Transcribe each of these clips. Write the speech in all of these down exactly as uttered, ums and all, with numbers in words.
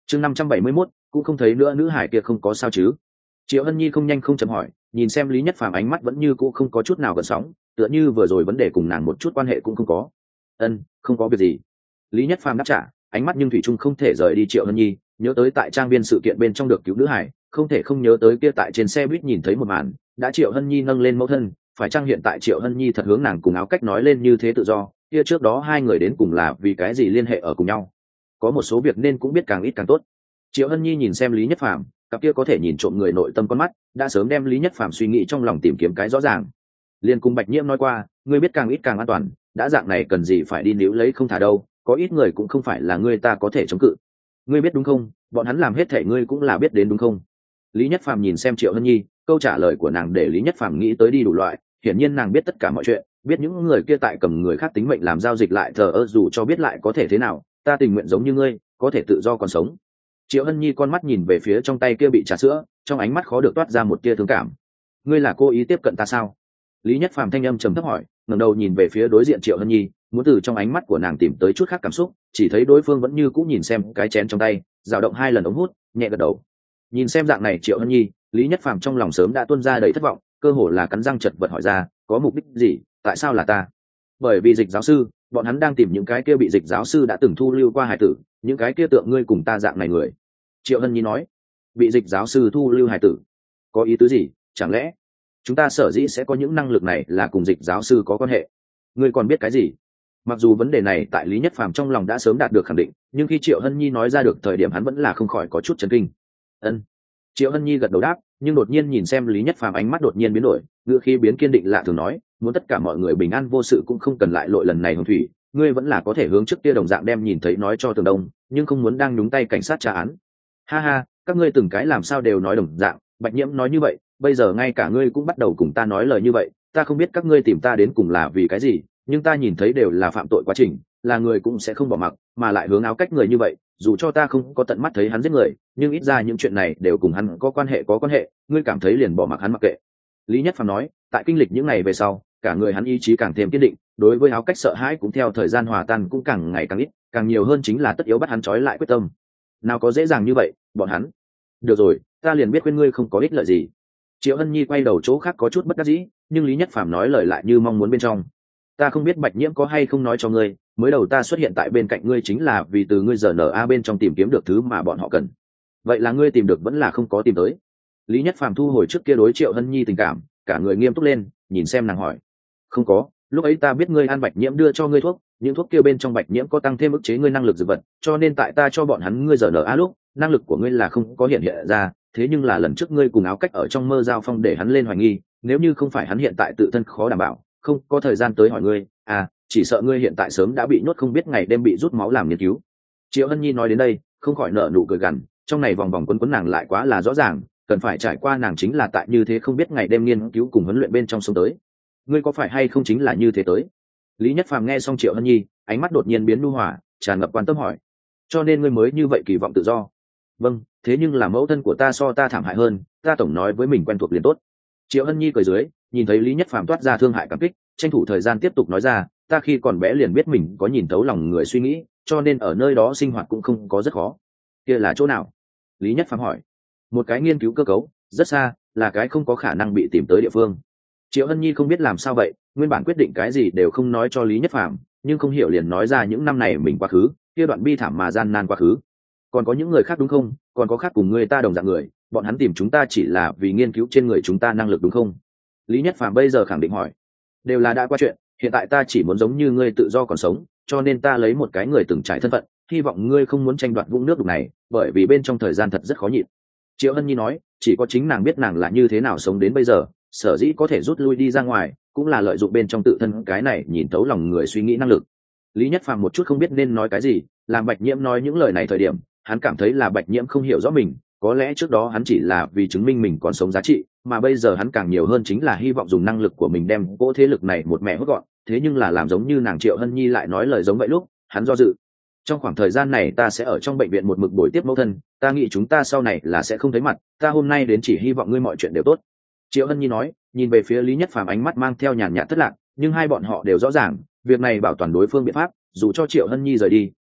chương năm trăm bảy mươi mốt cũng không thấy nữa, nữ hải kia không có sao chứ? Triệu Hân Nhi không nhanh không chậm hỏi, nhìn xem Lý Nhất Phàm ánh mắt vẫn như cũ không có chút nào gợn sóng, tựa như vừa rồi vấn đề cùng nàng một chút quan hệ cũng không có. Ân, không có việc gì. Lý Nhất Phàm đáp trả, ánh mắt nhưng thủy chung không thể rời đi Triệu Hân Nhi, nhớ tới tại trang viên sự kiện bên trong được cứu nữ hải, không thể không nhớ tới kia tại trên xe buýt nhìn thấy một màn, đã Triệu Hân Nhi nâng lên mẫu thân, phải chăng hiện tại Triệu Hân Nhi thật hướng nàng cùng Áo Cách nói lên như thế tự do, kia trước đó hai người đến cùng là vì cái gì liên hệ ở cùng nhau? Có một số việc nên cũng biết càng ít càng tốt. Triệu Hân Nhi nhìn xem Lý Nhất Phàm, cặp kia có thể nhìn trộm người nội tâm con mắt, đã sớm đem Lý Nhất Phàm suy nghĩ trong lòng tìm kiếm cái rõ ràng. Liên cùng Bạch Nhiễm nói qua, ngươi biết càng ít càng an toàn, đã dạng này cần gì phải đi níu lấy không thả đâu, có ít người cũng không phải là ngươi ta có thể chống cự. Ngươi biết đúng không, bọn hắn làm hết thể ngươi cũng là biết đến đúng không? Lý Nhất Phàm nhìn xem Triệu Hân Nhi, câu trả lời của nàng để Lý Nhất Phàm nghĩ tới đi đủ loại, hiển nhiên nàng biết tất cả mọi chuyện, biết những người kia tại cầm người khác tính mệnh làm giao dịch lại thờ ơ, dù cho biết lại có thể thế nào, ta tình nguyện giống như ngươi, có thể tự do còn sống. Triệu Hân Nhi con mắt nhìn về phía trong tay kia bị trà sữa, trong ánh mắt khó được toát ra một tia thương cảm. Ngươi là cố ý tiếp cận ta sao? Lý Nhất Phàm thanh âm trầm thấp hỏi, ngẩng đầu nhìn về phía đối diện Triệu Hân Nhi, muốn từ trong ánh mắt của nàng tìm tới chút khác cảm xúc, chỉ thấy đối phương vẫn như cũ nhìn xem cái chén trong tay, dao động hai lần ống hút, nhẹ gật đầu. Nhìn xem dạng này Triệu Hân Nhi, Lý Nhất Phàm trong lòng sớm đã tuôn ra đầy thất vọng, cơ hồ là cắn răng chật vật hỏi ra, có mục đích gì, tại sao là ta? Bởi vì Dịch giáo sư, bọn hắn đang tìm những cái kia bị Dịch giáo sư đã từng thu lưu qua hải tử, những cái kia tượng ngươi cùng ta dạng này người. Triệu Hân Nhi nói, bị Dịch giáo sư thu lưu hải tử, có ý tứ gì? Chẳng lẽ chúng ta sở dĩ sẽ có những năng lực này là cùng Dịch giáo sư có quan hệ? Ngươi còn biết cái gì? Mặc dù vấn đề này tại Lý Nhất Phàm trong lòng đã sớm đạt được khẳng định, nhưng khi Triệu Hân Nhi nói ra được thời điểm hắn vẫn là không khỏi có chút chấn kinh. Ân. Triệu Hân Nhi gật đầu đáp, nhưng đột nhiên nhìn xem Lý Nhất Phàm ánh mắt đột nhiên biến đổi, ngữ khí biến kiên định lạ thường nói, muốn tất cả mọi người bình an vô sự cũng không cần lại lội lần này hồng thủy, ngươi vẫn là có thể hướng trước kia đồng dạng đem nhìn thấy nói cho Tường Đông, nhưng không muốn đang nhúng tay cảnh sát tra án. Ha ha, các ngươi từng cái làm sao đều nói đồng dạng, Bạch Nhiễm nói như vậy, bây giờ ngay cả ngươi cũng bắt đầu cùng ta nói lời như vậy, ta không biết các ngươi tìm ta đến cùng là vì cái gì, nhưng ta nhìn thấy đều là phạm tội quá trình, là người cũng sẽ không bỏ mặc, mà lại hướng Áo Cách người như vậy, dù cho ta không có tận mắt thấy hắn giết người, nhưng ít ra những chuyện này đều cùng hắn có quan hệ có quan hệ, ngươi cảm thấy liền bỏ mặc hắn mặc kệ. Lý Nhất Phàm nói, tại kinh lịch những ngày về sau, cả người hắn ý chí càng thêm kiên định, đối với Áo Cách sợ hãi cũng theo thời gian hòa tan cũng càng ngày càng ít, càng nhiều hơn chính là tất yếu bắt hắn trói lại quyết tâm. Nào có dễ dàng như vậy, bọn hắn. Được rồi, ta liền biết khuyên ngươi không có ích lợi gì. Triệu Hân Nhi quay đầu chỗ khác có chút bất đắc dĩ, nhưng Lý Nhất Phàm nói lời lại như mong muốn bên trong. Ta không biết Bạch Nhiễm có hay không nói cho ngươi, mới đầu ta xuất hiện tại bên cạnh ngươi chính là vì từ ngươi giờ en a bên trong tìm kiếm được thứ mà bọn họ cần. Vậy là ngươi tìm được vẫn là không có tìm tới? Lý Nhất Phàm thu hồi trước kia đối Triệu Hân Nhi tình cảm, cả người nghiêm túc lên, nhìn xem nàng hỏi. Không có, lúc ấy ta biết ngươi ăn Bạch Nhiễm đưa cho ngươi thuốc, những thuốc kia bên trong Bạch Nhiễm có tăng thêm ức chế ngươi năng lực dược vật, cho nên tại ta cho bọn hắn ngươi giờ en a lúc, năng lực của ngươi là không có hiện hiện ra, thế nhưng là lần trước ngươi cùng Áo Cách ở trong mơ giao phong để hắn lên hoài nghi, nếu như không phải hắn hiện tại tự thân khó đảm bảo, không có thời gian tới hỏi ngươi, à, chỉ sợ ngươi hiện tại sớm đã bị nhốt không biết ngày đêm bị rút máu làm nghiên cứu. Triệu Hân Nhi nói đến đây, không khỏi nở nụ cười gằn, trong này vòng vòng quấn quấn nàng lại quá là rõ ràng, cần phải trải qua nàng chính là tại như thế không biết ngày đêm nghiên cứu cùng huấn luyện bên trong sống tới. Ngươi có phải hay không chính là như thế tới? Lý Nhất Phàm nghe xong Triệu Hân Nhi, ánh mắt đột nhiên biến nhu hòa, tràn ngập quan tâm hỏi. Cho nên ngươi mới như vậy kỳ vọng tự do? Vâng, thế nhưng là mẫu thân của ta so ta thảm hại hơn, ta tổng nói với mình quen thuộc liền tốt. Triệu Hân Nhi cười dưới, nhìn thấy Lý Nhất Phàm toát ra thương hại cảm kích, tranh thủ thời gian tiếp tục nói ra, ta khi còn bé liền biết mình có nhìn thấu lòng người suy nghĩ, cho nên ở nơi đó sinh hoạt cũng không có rất khó. Kia là chỗ nào? Lý Nhất Phàm hỏi. Một cái nghiên cứu cơ cấu, rất xa, là cái không có khả năng bị tìm tới địa phương. Triệu Hân Nhi không biết làm sao vậy, nguyên bản quyết định cái gì đều không nói cho Lý Nhất Phàm, nhưng không hiểu liền nói ra những năm này mình quá khứ, kia đoạn bi thảm mà gian nan quá khứ. Còn có những người khác đúng không? Còn có khác cùng người ta đồng dạng người, bọn hắn tìm chúng ta chỉ là vì nghiên cứu trên người chúng ta năng lực đúng không? Lý Nhất Phàm bây giờ khẳng định hỏi. Đều là đã qua chuyện, hiện tại ta chỉ muốn giống như ngươi tự do còn sống, cho nên ta lấy một cái người từng trải thân phận, hy vọng ngươi không muốn tranh đoạt vũng nước đục này, bởi vì bên trong thời gian thật rất khó nhịn. Triệu Hân Nhi nói, chỉ có chính nàng biết nàng là như thế nào sống đến bây giờ, sở dĩ có thể rút lui đi ra ngoài, cũng là lợi dụng bên trong tự thân cái này nhìn thấu lòng người suy nghĩ năng lực. Lý Nhất Phàm một chút không biết nên nói cái gì, làm Bạch Nhiễm nói những lời này thời điểm, hắn cảm thấy là Bạch Nhiễm không hiểu rõ mình, có lẽ trước đó hắn chỉ là vì chứng minh mình còn sống giá trị, mà bây giờ hắn càng nhiều hơn chính là hy vọng dùng năng lực của mình đem cỗ thế lực này một mẹ hốt gọn. Thế nhưng là làm giống như nàng Triệu Hân Nhi lại nói lời giống vậy lúc, hắn do dự. Trong khoảng thời gian này ta sẽ ở trong bệnh viện một mực buổi tiếp mẫu thân, ta nghĩ chúng ta sau này là sẽ không thấy mặt, ta hôm nay đến chỉ hy vọng ngươi mọi chuyện đều tốt. Triệu Hân Nhi nói, nhìn về phía Lý Nhất Phàm ánh mắt mang theo nhàn nhạt thất lạc, nhưng hai bọn họ đều rõ ràng, việc này bảo toàn đối phương biện pháp, dù cho Triệu Hân Nhi rời đi,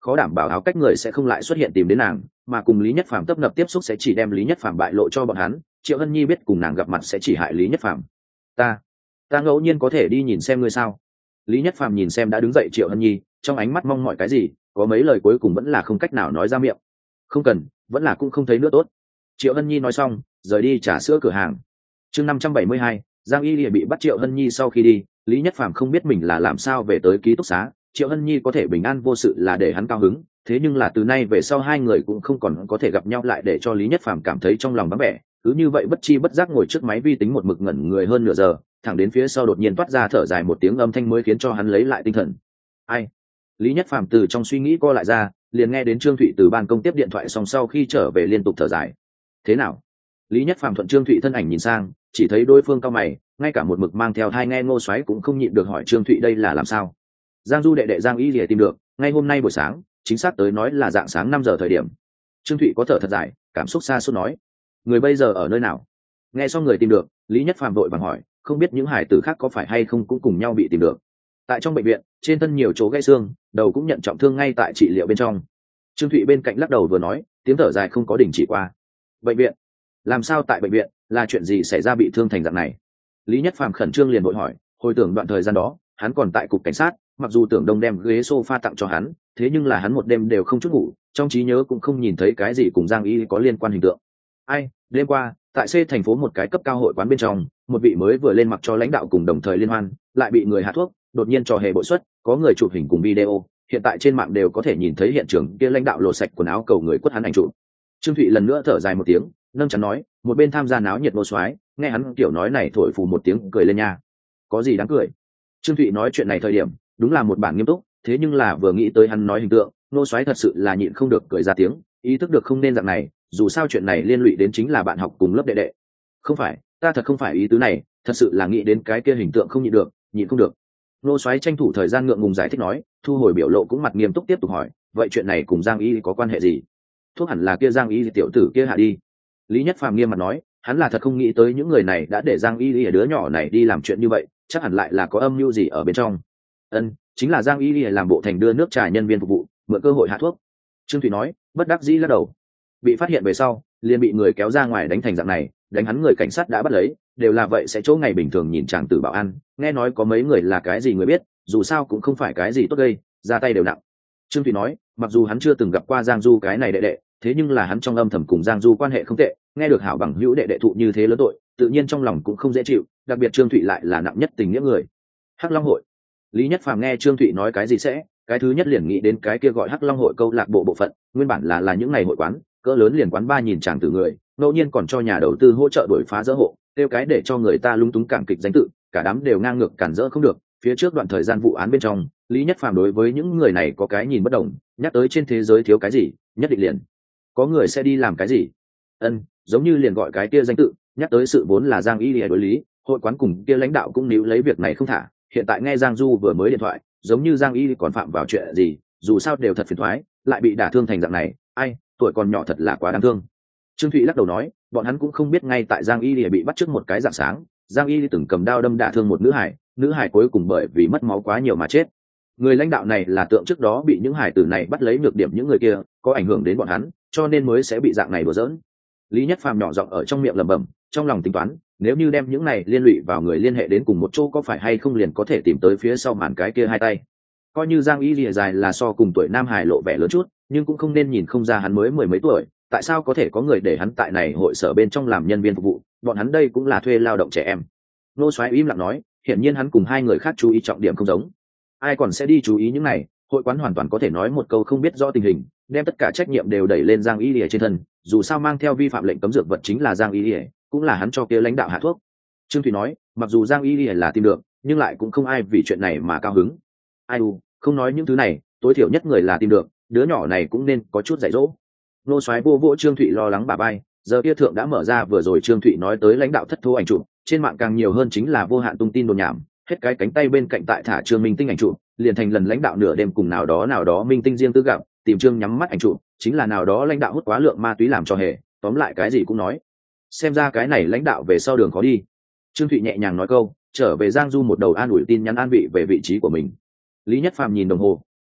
khó đảm bảo áo cách người sẽ không lại xuất hiện tìm đến nàng, mà cùng Lý Nhất Phàm tấp nập tiếp xúc sẽ chỉ đem Lý Nhất Phàm bại lộ cho bọn hắn. Triệu Hân Nhi biết cùng nàng gặp mặt sẽ chỉ hại Lý Nhất Phàm. Ta, ta ngẫu nhiên có thể đi nhìn xem ngươi sao? Lý Nhất Phàm nhìn xem đã đứng dậy Triệu Hân Nhi, trong ánh mắt mong mỏi cái gì, có mấy lời cuối cùng vẫn là không cách nào nói ra miệng. Không cần, vẫn là cũng không thấy nữa tốt. Triệu Hân Nhi nói xong, rời đi trà sữa cửa hàng. Chương năm trăm bảy mươi hai, Giang Y Lìa bị bắt. Triệu Hân Nhi sau khi đi, Lý Nhất Phàm không biết mình là làm sao về tới ký túc xá. Triệu Hân Nhi có thể bình an vô sự là để hắn cao hứng, thế nhưng là từ nay về sau hai người cũng không còn có thể gặp nhau lại, để cho Lý Nhất Phàm cảm thấy trong lòng vắng vẻ. Cứ như vậy bất chi bất giác ngồi trước máy vi tính một mực ngẩn người hơn nửa giờ, thẳng đến phía sau đột nhiên toát ra thở dài một tiếng âm thanh mới khiến cho hắn lấy lại tinh thần. Ai? Lý Nhất Phàm từ trong suy nghĩ co lại ra, liền nghe đến Trương Thụy từ ban công tiếp điện thoại xong sau khi trở về liên tục thở dài. Thế nào? Lý Nhất Phàm thuận Trương Thụy thân ảnh nhìn sang, chỉ thấy đối phương cao mày, ngay cả một mực mang theo thai nghe Ngô Soái cũng không nhịn được hỏi Trương Thụy đây là làm sao. Giang Du đệ đệ Giang Y Lìa tìm được, ngay hôm nay buổi sáng, chính xác tới nói là dạng sáng năm giờ thời điểm. Trương Thụy có thở thật dài, cảm xúc xa suốt nói, người bây giờ ở nơi nào? Nghe xong người tìm được, Lý Nhất Phàm vội vàng hỏi, không biết những hải tử khác có phải hay không cũng cùng nhau bị tìm được. Tại trong bệnh viện, trên thân nhiều chỗ gãy xương, đầu cũng nhận trọng thương ngay tại trị liệu bên trong. Trương Thụy bên cạnh lắc đầu vừa nói, tiếng thở dài không có đình chỉ qua. Bệnh viện? Làm sao tại bệnh viện, là chuyện gì xảy ra bị thương thành dạng này? Lý Nhất Phàm khẩn trương liền vội hỏi, hồi tưởng đoạn thời gian đó, hắn còn tại cục cảnh sát, mặc dù Tưởng Đông đem ghế sofa tặng cho hắn, thế nhưng là hắn một đêm đều không chút ngủ, trong trí nhớ cũng không nhìn thấy cái gì cùng Giang Y có liên quan hình tượng. Ai, đêm qua, tại C thành phố một cái cấp cao hội quán bên trong, một vị mới vừa lên mặc cho lãnh đạo cùng đồng thời liên hoan, lại bị người hạ thuốc, đột nhiên trò hề bội xuất, có người chụp hình cùng video, hiện tại trên mạng đều có thể nhìn thấy hiện trường kia lãnh đạo lột sạch quần áo cầu người quất hắn ảnh chụp. Trương Thụy lần nữa thở dài một tiếng, nâng chắn nói, một bên tham gia náo nhiệt Ngô Soái, nghe hắn kiểu nói này thổi phù một tiếng cười lên nha. Có gì đáng cười? Trương Thụy nói chuyện này thời điểm, đúng là một bản nghiêm túc, thế nhưng là vừa nghĩ tới hắn nói hình tượng, Ngô Soái thật sự là nhịn không được cười ra tiếng, ý thức được không nên dạng này, dù sao chuyện này liên lụy đến chính là bạn học cùng lớp đệ đệ. Không phải, ta thật không phải ý tứ này, thật sự là nghĩ đến cái kia hình tượng không nhịn được, nhịn không được. Ngô Soái tranh thủ thời gian ngượng ngùng giải thích nói, thu hồi biểu lộ cũng mặt nghiêm túc tiếp tục hỏi, vậy chuyện này cùng Giang Y có quan hệ gì? Thuốc hẳn là kia Giang Y tiểu tử kia hạ đi. Lý Nhất Phàm nghiêm mặt nói, hắn là thật không nghĩ tới những người này đã để Giang Y ở đứa nhỏ này đi làm chuyện như vậy, chắc hẳn lại là có âm mưu gì ở bên trong. Ân, chính là Giang Y làm bộ thành đưa nước trà nhân viên phục vụ, mượn cơ hội hạ thuốc. Trương Thủy nói, bất đắc dĩ lắc đầu. Bị phát hiện về sau, liền bị người kéo ra ngoài đánh thành dạng này, đánh hắn người cảnh sát đã bắt lấy, đều là vậy sẽ chỗ ngày bình thường nhìn chàng tử bảo an, nghe nói có mấy người là cái gì người biết, dù sao cũng không phải cái gì tốt gây, ra tay đều nặng. Trương Thủy nói, mặc dù hắn chưa từng gặp qua Giang Du cái này đệ đệ, thế nhưng là hắn trong âm thầm cùng Giang Du quan hệ không tệ, nghe được hảo bằng hữu đệ đệ thụ như thế lớn tội, tự nhiên trong lòng cũng không dễ chịu, đặc biệt Trương Thụy lại là nặng nhất tình nghĩa người. Hắc Long hội. Lý Nhất Phàm nghe Trương Thụy nói cái gì sẽ, cái thứ nhất liền nghĩ đến cái kia gọi Hắc Long hội câu lạc bộ bộ phận, nguyên bản là là những ngày hội quán, cỡ lớn liền quán ba nhìn chàng tử người, ngẫu nhiên còn cho nhà đầu tư hỗ trợ đổi phá dỡ hộ, tiêu cái để cho người ta lung túng cảm kịch danh tự, cả đám đều ngang ngược cản rỡ không được. Phía trước đoạn thời gian vụ án bên trong, Lý Nhất Phàm đối với những người này có cái nhìn bất đồng, nhắc tới trên thế giới thiếu cái gì, nhất định liền có người sẽ đi làm cái gì. Ân, giống như liền gọi cái kia danh tự, nhắc tới sự vốn là Giang Y Lìa đối lý, hội quán cùng kia lãnh đạo cũng níu lấy việc này không thả. Hiện tại nghe Giang Du vừa mới điện thoại, giống như Giang Y còn phạm vào chuyện gì, dù sao đều thật phiền toái, lại bị đả thương thành dạng này, ai, tuổi còn nhỏ thật là quá đáng thương. Trương Thụy lắc đầu nói, bọn hắn cũng không biết ngay tại Giang Y Lìa bị bắt trước một cái dạng sáng, Giang Y từng cầm đao đâm đả thương một nữ hải, nữ hải cuối cùng bởi vì mất máu quá nhiều mà chết. Người lãnh đạo này là tượng trước đó bị những hải tử này bắt lấy nhược điểm những người kia, có ảnh hưởng đến bọn hắn, cho nên mới sẽ bị dạng này đùa giỡn. Lý Nhất Phàm nhỏ giọng ở trong miệng lẩm bẩm, trong lòng tính toán, nếu như đem những này liên lụy vào người liên hệ đến cùng một chỗ có phải hay không liền có thể tìm tới phía sau màn cái kia hai tay. Coi như Giang Y Lìa dài là so cùng tuổi Nam Hải lộ vẻ lớn chút, nhưng cũng không nên nhìn không ra hắn mới mười mấy tuổi, tại sao có thể có người để hắn tại này hội sở bên trong làm nhân viên phục vụ, bọn hắn đây cũng là thuê lao động trẻ em. Nô Soái im lặng nói, hiển nhiên hắn cùng hai người khác chú ý trọng điểm không giống. Ai còn sẽ đi chú ý những này, hội quán hoàn toàn có thể nói một câu không biết rõ tình hình, đem tất cả trách nhiệm đều đẩy lên Giang Y Lìa trên thân, dù sao mang theo vi phạm lệnh cấm dược vật chính là Giang Y Lìa, cũng là hắn cho kia lãnh đạo hạ thuốc. Trương Thủy nói, mặc dù Giang Y Lìa là tìm được, nhưng lại cũng không ai vì chuyện này mà cao hứng. Ai u, không nói những thứ này, tối thiểu nhất người là tìm được, đứa nhỏ này cũng nên có chút dạy dỗ. Nô Soái vô vỗ Trương Thụy lo lắng bà bay, giờ kia thượng đã mở ra vừa rồi Trương Thụy nói tới lãnh đạo thất thố ảnh chụp, trên mạng càng nhiều hơn chính là vô hạn tung tin đồn nhảm, hết cái cánh tay bên cạnh tại thả Trương Minh Tinh ảnh chụp, liền thành lần lãnh đạo nửa đêm cùng nào đó nào đó Minh Tinh riêng tư gặp, tìm Trương nhắm mắt ảnh chụp, chính là nào đó lãnh đạo hút quá lượng ma túy làm cho hề, tóm lại cái gì cũng nói. Xem ra cái này lãnh đạo về sau đường khó đi. Trương Thụy nhẹ nhàng nói câu, trở về Giang Du một đầu an ủi tin nhắn an vị về vị trí của mình. Lý Nhất Phàm nhìn đồng hồ,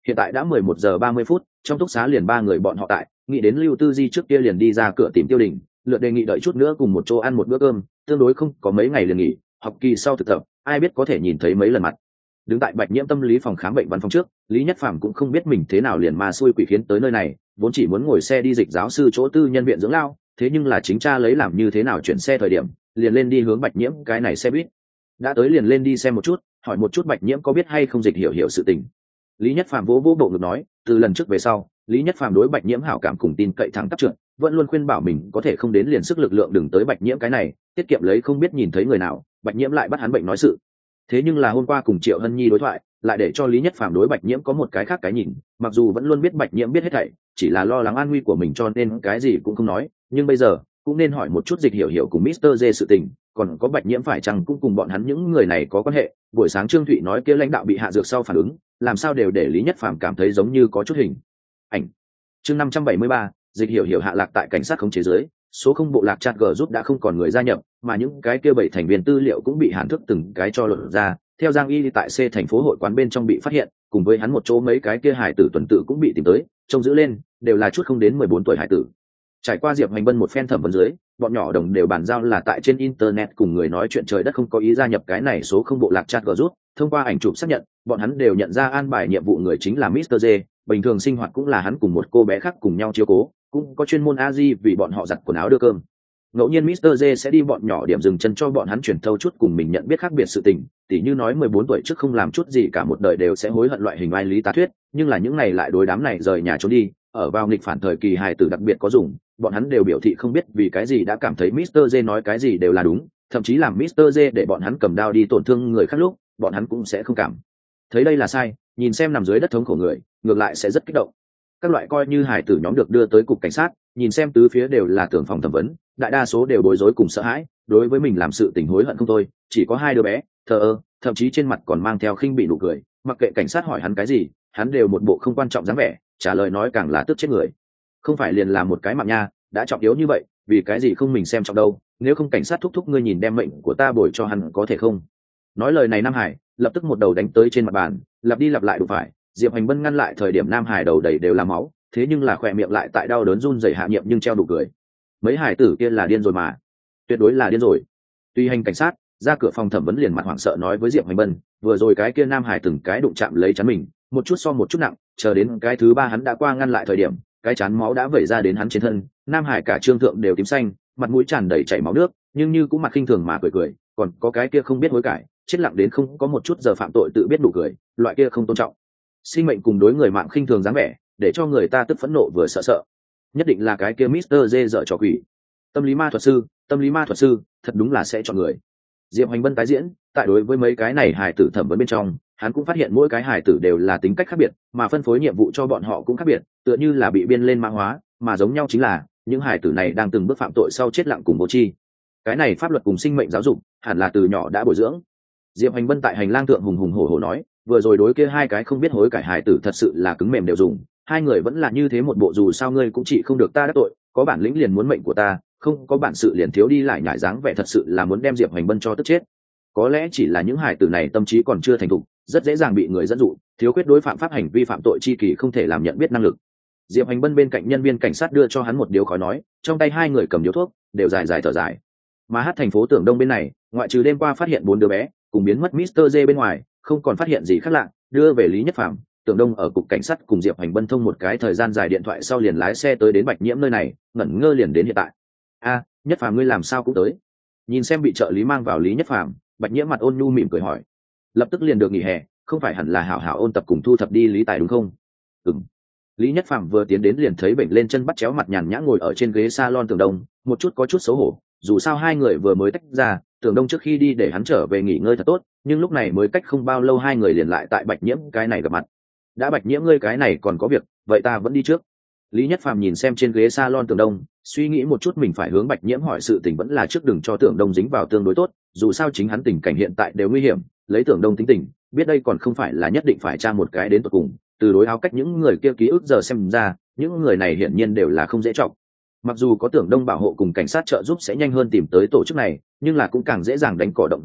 hiện tại đã mười một giờ ba mươi phút, trong túc xá liền ba người bọn họ tại, nghĩ đến Lưu Tư Di trước kia liền đi ra cửa tìm Tiêu Đình, lượt đề nghị đợi chút nữa cùng một chỗ ăn một bữa cơm, tương đối không có mấy ngày liền nghỉ, học kỳ sau thực tập, ai biết có thể nhìn thấy mấy lần mặt. Đứng tại Bạch Nhiễm tâm lý phòng khám bệnh văn phòng trước, Lý Nhất Phàm cũng không biết mình thế nào liền ma xui quỷ khiến tới nơi này, vốn chỉ muốn ngồi xe đi dịch giáo sư chỗ tư nhân viện dưỡng lao, thế nhưng là chính cha lấy làm như thế nào chuyển xe thời điểm, liền lên đi hướng Bạch Nhiễm cái này xe buýt. Đã tới liền lên đi xem một chút, hỏi một chút Bạch Nhiễm có biết hay không dịch hiểu hiểu sự tình. Lý Nhất Phàm vỗ vỗ bộ ngực nói, từ lần trước về sau, Lý Nhất Phàm đối Bạch Nhiễm hảo cảm cùng tin cậy thẳng tắp trượt, vẫn luôn khuyên bảo mình có thể không đến liền sức lực lượng đừng tới Bạch Nhiễm cái này, tiết kiệm lấy không biết nhìn thấy người nào, Bạch Nhiễm lại bắt hắn bệnh nói sự. Thế nhưng là hôm qua cùng Triệu Hân Nhi đối thoại, lại để cho Lý Nhất Phàm đối Bạch Nhiễm có một cái khác cái nhìn, mặc dù vẫn luôn biết Bạch Nhiễm biết hết thảy, chỉ là lo lắng an nguy của mình cho nên cái gì cũng không nói, nhưng bây giờ cũng nên hỏi một chút dịch hiểu hiểu cùng mít tơ J sự tình, còn có Bạch Nhiễm phải chăng cũng cùng bọn hắn những người này có quan hệ. Buổi sáng Trương Thụy nói kia lãnh đạo bị hạ dược sau phản ứng, làm sao đều để Lý Nhất Phàm cảm thấy giống như có chút hình ảnh. Chương năm trăm bảy mươi ba, dịch hiểu hiểu hạ lạc tại cảnh sát khống chế dưới, số không bộ lạc chat G giúp đã không còn người gia nhập, mà những cái kia bảy thành viên tư liệu cũng bị Hàn Thức từng cái cho lột ra. Theo Giang Y tại C thành phố hội quán bên trong bị phát hiện, cùng với hắn một chỗ mấy cái kia hải tử tuần tự cũng bị tìm tới, trông giữ lên, đều là chút không đến mười bốn tuổi hải tử. Trải qua Diệp Hành Bân một phen thẩm vấn dưới, bọn nhỏ đồng đều bàn giao là tại trên internet cùng người nói chuyện trời đất không có ý gia nhập cái này số không bộ lạc chat group, thông qua ảnh chụp xác nhận, bọn hắn đều nhận ra an bài nhiệm vụ người chính là mít tơ J, bình thường sinh hoạt cũng là hắn cùng một cô bé khác cùng nhau chiếu cố, cũng có chuyên môn a di vì bọn họ giặt quần áo đưa cơm. Ngẫu nhiên mít tơ J sẽ đi bọn nhỏ điểm dừng chân cho bọn hắn truyền thâu chút cùng mình nhận biết khác biệt sự tình, tỉ như nói mười bốn tuổi trước không làm chút gì cả một đời đều sẽ hối hận loại hình ai lý tá thuyết, nhưng là những ngày lại đối đám này rời nhà trốn đi, ở vào nghịch phản thời kỳ hài tử đặc biệt có dùng, bọn hắn đều biểu thị không biết vì cái gì đã cảm thấy mít tơ J nói cái gì đều là đúng, thậm chí làm mít tơ J để bọn hắn cầm đao đi tổn thương người khác lúc, bọn hắn cũng sẽ không cảm thấy đây là sai, nhìn xem nằm dưới đất thống khổ người, ngược lại sẽ rất kích động. Các loại coi như hài tử nhóm được đưa tới cục cảnh sát, nhìn xem tứ phía đều là tưởng phòng thẩm vấn, đại đa số đều bối rối cùng sợ hãi, đối với mình làm sự tình hối hận không thôi, chỉ có hai đứa bé thờ ơ, thậm chí trên mặt còn mang theo khinh bị nụ cười, mặc kệ cảnh sát hỏi hắn cái gì, hắn đều một bộ không quan trọng dáng vẻ, trả lời nói càng là tức chết người. Không phải liền là một cái mạng nha, đã trọng yếu như vậy, vì cái gì không mình xem trọng đâu, nếu không cảnh sát thúc thúc ngươi nhìn đem mệnh của ta bồi cho hắn có thể không? Nói lời này Nam Hải lập tức một đầu đánh tới trên mặt bàn, lặp đi lặp lại đụng phải, Diệp Hành Bân ngăn lại thời điểm Nam Hải đầu đầy đều là máu, thế nhưng là khỏe miệng lại tại đau đớn run rẩy hạ nhiệm nhưng treo đủ cười. Mấy hải tử kia là điên rồi mà, tuyệt đối là điên rồi. Tuy hành cảnh sát ra cửa phòng thẩm vấn liền mặt hoảng sợ nói với Diệp Hành Bân, vừa rồi cái kia Nam Hải từng cái đụng chạm lấy chắn mình, một chút so một chút nặng, chờ đến cái thứ ba hắn đã qua ngăn lại thời điểm, cái chán máu đã vẩy ra đến hắn trên thân, Nam Hải cả trương thượng đều tím xanh, mặt mũi tràn đầy chảy máu nước, nhưng như cũng mặt khinh thường mà cười cười, còn có cái kia không biết hối cải, chết lặng đến không có một chút giờ phạm tội tự biết đủ cười, loại kia không tôn trọng sinh mệnh cùng đối người mạng khinh thường dáng vẻ, để cho người ta tức phẫn nộ vừa sợ sợ. Nhất định là cái kia mít tơ J dở trò quỷ. Tâm lý ma thuật sư, tâm lý ma thuật sư, thật đúng là sẽ chọn người. Diệp Hành Bân tái diễn, tại đối với mấy cái này hài tử thẩm vấn bên trong, hắn cũng phát hiện mỗi cái hài tử đều là tính cách khác biệt, mà phân phối nhiệm vụ cho bọn họ cũng khác biệt, tựa như là bị biên lên mã hóa, mà giống nhau chính là những hài tử này đang từng bước phạm tội sau chết lặng cùng vô tri. Cái này pháp luật cùng sinh mệnh giáo dục, hẳn là từ nhỏ đã bồi dưỡng. Diệp Hành Bân tại hành lang thượng hùng hùng hổ hổ nói, vừa rồi đối kia hai cái không biết hối cải hài tử thật sự là cứng mềm đều dùng, hai người vẫn là như thế một bộ dù sao ngươi cũng chỉ không được ta đắc tội, có bản lĩnh liền muốn mệnh của ta, không có bản sự liền thiếu đi lại nhải dáng vẻ thật sự là muốn đem Diệp Hành Bân cho tức chết. Có lẽ chỉ là những hài tử này tâm trí còn chưa thành thục, rất dễ dàng bị người dẫn dụ, thiếu quyết đối phạm pháp hành vi phạm tội chi kỳ không thể làm nhận biết năng lực. Diệp Hành Bân bên cạnh nhân viên cảnh sát đưa cho hắn một điếu khói nói, trong tay hai người cầm điếu thuốc, đều dài dài thở dài. Mà hát thành phố Tưởng Đông bên này, ngoại trừ đêm qua phát hiện bốn đứa bé cùng biến mất mít tơ J bên ngoài, không còn phát hiện gì khác lạ, đưa về Lý Nhất Phàm. Tưởng Đông ở cục cảnh sát cùng Diệp Hành Bân thông một cái thời gian dài điện thoại sau liền lái xe tới đến Bạch Nhiễm nơi này, ngẩn ngơ liền đến hiện tại. A, Nhất Phàm ngươi làm sao cũng tới? Nhìn xem bị trợ lý mang vào Lý Nhất Phàm, Bạch Nhiễm mặt ôn nhu mỉm cười hỏi. Lập tức liền được nghỉ hè, không phải hẳn là hảo hảo ôn tập cùng thu thập đi lý tài đúng không? Ừm. Lý Nhất Phàm vừa tiến đến liền thấy bệnh lên chân bắt chéo mặt nhàn nhã ngồi ở trên ghế salon Tưởng Đông, một chút có chút xấu hổ, dù sao hai người vừa mới tách ra, Tưởng Đông trước khi đi để hắn trở về nghỉ ngơi thật tốt, nhưng lúc này mới cách không bao lâu hai người liền lại tại Bạch Nhiễm cái này gặp mặt. Đã Bạch Nhiễm ngươi cái này còn có việc, vậy ta vẫn đi trước. Lý Nhất Phàm nhìn xem trên ghế salon Tưởng Đông, suy nghĩ một chút mình phải hướng Bạch Nhiễm hỏi sự tình vẫn là trước đừng cho Tưởng Đông dính vào tương đối tốt, dù sao chính hắn tình cảnh hiện tại đều nguy hiểm, lấy Tưởng Đông tính tình, biết đây còn không phải là nhất định phải tra một cái đến tận cùng, từ đối áo cách những người kia ký ức giờ xem ra, những người này hiển nhiên đều là không dễ trọng. Mặc dù có Tưởng Đông bảo hộ cùng cảnh sát trợ giúp sẽ nhanh hơn tìm tới tổ chức này, nhưng là cũng càng dễ dàng đánh cỏ động rắn,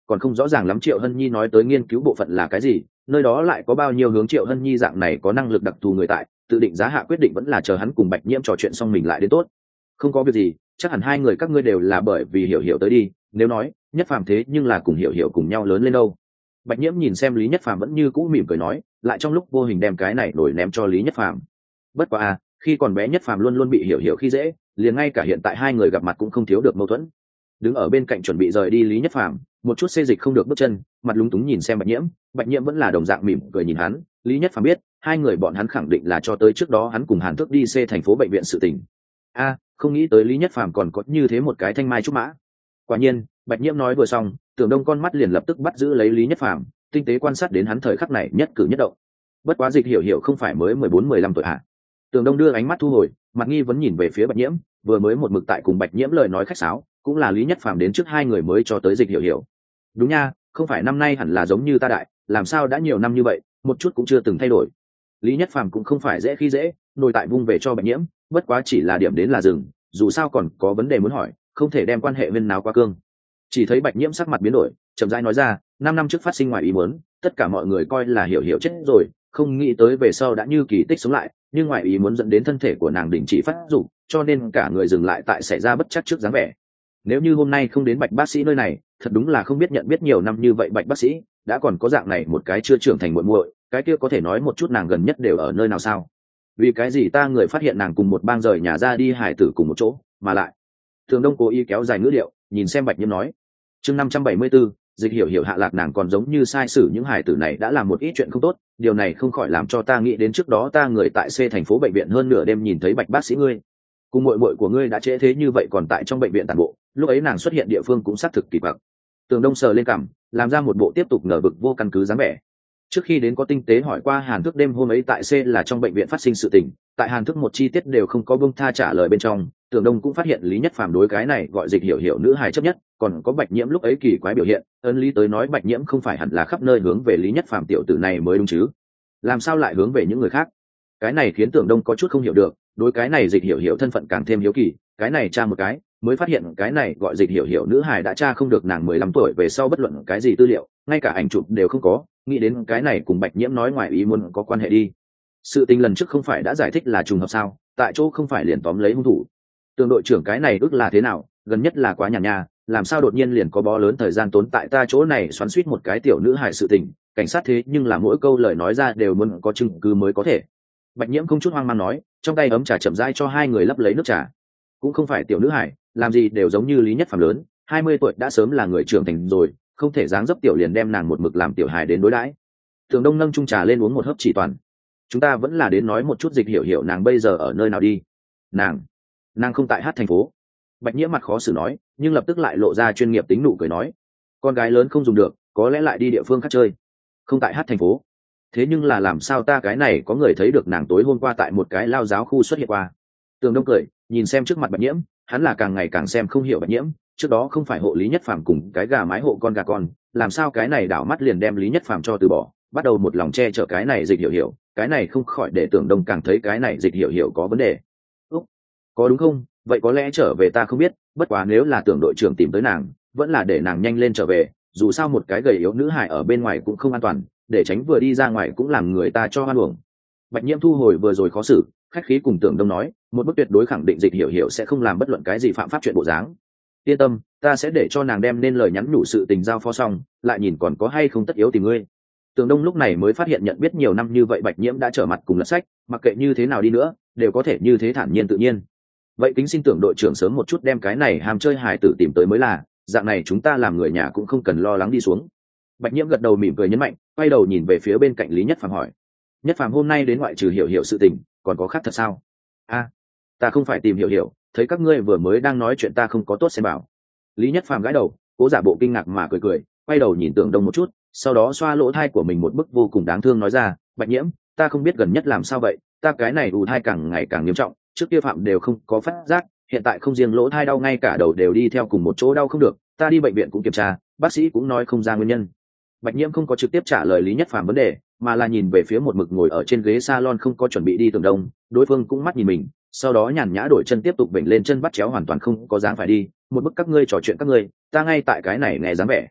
còn không rõ ràng lắm Triệu Hân Nhi nói tới nghiên cứu bộ phận là cái gì, nơi đó lại có bao nhiêu hướng Triệu Hân Nhi dạng này có năng lực đặc thù người tại, tự định giá hạ quyết định vẫn là chờ hắn cùng Bạch Nhiễm trò chuyện xong mình lại đến tốt. Không có việc gì, chắc hẳn hai người các ngươi đều là bởi vì Hiểu Hiểu tới đi, nếu nói Nhất Phàm thế nhưng là cùng Hiểu Hiểu cùng nhau lớn lên đâu. Bạch Nhiễm nhìn xem Lý Nhất Phàm vẫn như cũ mỉm cười nói, lại trong lúc vô hình đem cái này đổi ném cho Lý Nhất Phàm. Bất quá à, khi còn bé Nhất Phàm luôn luôn bị Hiểu Hiểu khi dễ, liền ngay cả hiện tại hai người gặp mặt cũng không thiếu được mâu thuẫn. Đứng ở bên cạnh chuẩn bị rời đi Lý Nhất Phàm, một chút xê dịch không được bước chân, mặt lúng túng nhìn xem Bạch Nhiễm, Bạch Nhiễm vẫn là đồng dạng mỉm cười nhìn hắn. Lý Nhất Phàm biết, hai người bọn hắn khẳng định là cho tới trước đó hắn cùng Hàn Thước đi C thành phố bệnh viện sự tình. A, không nghĩ tới Lý Nhất Phàm còn có như thế một cái thanh mai trúc mã. Quả nhiên, Bạch Nhiễm nói vừa xong, Tưởng Đông con mắt liền lập tức bắt giữ lấy Lý Nhất Phàm, tinh tế quan sát đến hắn thời khắc này nhất cử nhất động. Bất quá Dịch Hiểu Hiểu không phải mới mười bốn mười lăm tuổi à? Tưởng Đông đưa ánh mắt thu hồi, mặt nghi vấn nhìn về phía Bạch Nhiễm, vừa mới một mực tại cùng Bạch Nhiễm lời nói khách sáo, cũng là Lý Nhất Phàm đến trước hai người mới cho tới Dịch Hiểu Hiểu. Đúng nha, không phải năm nay hẳn là giống như ta đại, làm sao đã nhiều năm như vậy, một chút cũng chưa từng thay đổi. Lý Nhất Phàm cũng không phải dễ khi dễ, nổi tại vung về cho Bạch Nhiễm, bất quá chỉ là điểm đến là dừng, dù sao còn có vấn đề muốn hỏi, không thể đem quan hệ viên nào qua cương. Chỉ thấy Bạch Nhiễm sắc mặt biến đổi, chậm rãi nói ra, năm năm trước phát sinh ngoài ý muốn, tất cả mọi người coi là Hiểu Hiểu chết rồi, không nghĩ tới về sau đã như kỳ tích sống lại, nhưng ngoài ý muốn dẫn đến thân thể của nàng đình chỉ phát dục, cho nên cả người dừng lại tại xảy ra bất chắc trước dáng vẻ. Nếu như hôm nay không đến Bạch bác sĩ nơi này, thật đúng là không biết nhận biết nhiều năm như vậy Bạch bác sĩ đã còn có dạng này một cái chưa trưởng thành muội muội, cái kia có thể nói một chút nàng gần nhất đều ở nơi nào sao? Vì cái gì ta người phát hiện nàng cùng một bang rời nhà ra đi hải tử cùng một chỗ, mà lại Thường Đông cố ý kéo dài ngữ điệu, nhìn xem Bạch Nhiễm nói. Chương năm trăm bảy mươi 574, Dịch Hiểu Hiểu hạ lạc nàng còn giống như sai sử những hải tử này đã làm một ít chuyện không tốt, điều này không khỏi làm cho ta nghĩ đến trước đó ta người tại C thành phố bệnh viện hơn nửa đêm nhìn thấy Bạch bác sĩ ngươi. Cùng muội muội của ngươi đã trễ thế như vậy còn tại trong bệnh viện tản bộ, lúc ấy nàng xuất hiện địa phương cũng xác thực kỳ quặc. Tường Đông sờ lên cằm, làm ra một bộ tiếp tục ngờ vực vô căn cứ dáng vẻ. Trước khi đến có tinh tế hỏi qua Hàn Thức đêm hôm ấy tại C là trong bệnh viện phát sinh sự tình, tại Hàn Thức một chi tiết đều không có buông tha trả lời bên trong, Tường Đông cũng phát hiện Lý Nhất Phàm đối cái này gọi Dịch Hiểu Hiểu nữ hài chấp nhất, còn có Bạch Nhiễm lúc ấy kỳ quái biểu hiện, ân lý tới nói Bạch Nhiễm không phải hẳn là khắp nơi hướng về Lý Nhất Phàm tiểu tử này mới đúng chứ? Làm sao lại hướng về những người khác? Cái này khiến Tường Đông có chút không hiểu được, đối cái này Dịch Hiểu Hiểu thân phận càng thêm hiếu kỳ, cái này tra một cái, mới phát hiện cái này gọi Dịch Hiểu Hiểu nữ hài đã tra không được nàng mười lăm tuổi về sau bất luận cái gì tư liệu, ngay cả ảnh chụp đều không có, nghĩ đến cái này cùng Bạch Nhiễm nói ngoài ý muốn có quan hệ đi. Sự tình lần trước không phải đã giải thích là trùng hợp sao, tại chỗ không phải liền tóm lấy hung thủ. Tường đội trưởng cái này ước là thế nào, gần nhất là quá nhàn nha, làm sao đột nhiên liền có bó lớn thời gian tốn tại ta chỗ này xoắn suýt một cái tiểu nữ hài sự tình, cảnh sát thế nhưng là mỗi câu lời nói ra đều muốn có chứng cứ mới có thể. Bạch Nhiễm không chút hoang mang nói, trong tay ấm trà chậm rãi cho hai người lấp lấy nước trà. Cũng không phải tiểu nữ hài, làm gì đều giống như Lý Nhất Phàm lớn, hai mươi tuổi đã sớm là người trưởng thành rồi, không thể dáng dấp tiểu liền đem nàng một mực làm tiểu hài đến đối đãi. Thường Đông nâng chung trà lên uống một hớp chỉ toàn. Chúng ta vẫn là đến nói một chút Dịch Hiểu Hiểu nàng bây giờ ở nơi nào đi. Nàng, nàng không tại Hát thành phố. Bạch Nhiễm mặt khó xử nói, nhưng lập tức lại lộ ra chuyên nghiệp tính nụ cười nói, con gái lớn không dùng được, có lẽ lại đi địa phương khác chơi. Không tại Hát thành phố. Thế nhưng là làm sao ta cái này có người thấy được nàng tối hôm qua tại một cái lao giáo khu xuất hiện qua. Tường Đông cười, nhìn xem trước mặt Bạch Nhiễm, hắn là càng ngày càng xem không hiểu Bạch Nhiễm, trước đó không phải hộ Lý Nhất Phàm cùng cái gà mái hộ con gà con, làm sao cái này đảo mắt liền đem Lý Nhất Phàm cho từ bỏ, bắt đầu một lòng che chở cái này Dịch Hiểu Hiểu, cái này không khỏi để Tưởng Đông càng thấy cái này Dịch Hiểu Hiểu có vấn đề. Úc, có đúng không? Vậy có lẽ trở về ta không biết, bất quá nếu là Tưởng đội trưởng tìm tới nàng, vẫn là để nàng nhanh lên trở về, dù sao một cái gầy yếu nữ hài ở bên ngoài cũng không an toàn, để tránh vừa đi ra ngoài cũng làm người ta cho hoan uổng. Bạch Nhiễm thu hồi vừa rồi khó xử, khách khí cùng Tưởng Đông nói, một bức tuyệt đối khẳng định Dịch Hiểu Hiểu sẽ không làm bất luận cái gì phạm pháp chuyện bộ dáng. Yên tâm, ta sẽ để cho nàng đem nên lời nhắn nhủ sự tình giao phó xong, lại nhìn còn có hay không tất yếu tìm ngươi. Tưởng Đông lúc này mới phát hiện nhận biết nhiều năm như vậy Bạch Nhiễm đã trở mặt cùng lật sách, mặc kệ như thế nào đi nữa, đều có thể như thế thản nhiên tự nhiên. Vậy kính xin Tưởng đội trưởng sớm một chút đem cái này ham chơi hài tử tìm tới mới là, dạng này chúng ta làm người nhà cũng không cần lo lắng đi xuống. Bạch Nhiễm gật đầu mỉm cười nhấn mạnh, quay đầu nhìn về phía bên cạnh Lý Nhất Phàm hỏi, Nhất Phàm hôm nay đến ngoại trừ Hiểu Hiểu sự tình, còn có khác thật sao? A, ta không phải tìm Hiểu Hiểu, thấy các ngươi vừa mới đang nói chuyện ta không có tốt xem bảo. Lý Nhất Phàm gãi đầu, cố giả bộ kinh ngạc mà cười cười, quay đầu nhìn Tưởng Đông một chút, sau đó xoa lỗ thai của mình một bức vô cùng đáng thương nói ra, Bạch Nhiễm, ta không biết gần nhất làm sao vậy, ta cái này ù thai càng ngày càng nghiêm trọng, trước kia phạm đều không có phát giác, hiện tại không riêng lỗ thai đau ngay cả đầu đều đi theo cùng một chỗ đau không được, ta đi bệnh viện cũng kiểm tra, bác sĩ cũng nói không ra nguyên nhân. Bạch Nhiễm không có trực tiếp trả lời Lý Nhất Phàm vấn đề, mà là nhìn về phía một mực ngồi ở trên ghế salon không có chuẩn bị đi Tưởng Đông, đối phương cũng mắt nhìn mình, sau đó nhàn nhã đổi chân tiếp tục vểnh lên chân bắt chéo hoàn toàn không có dáng phải đi, một bức các ngươi trò chuyện các ngươi, ta ngay tại cái này nghe dáng vẻ.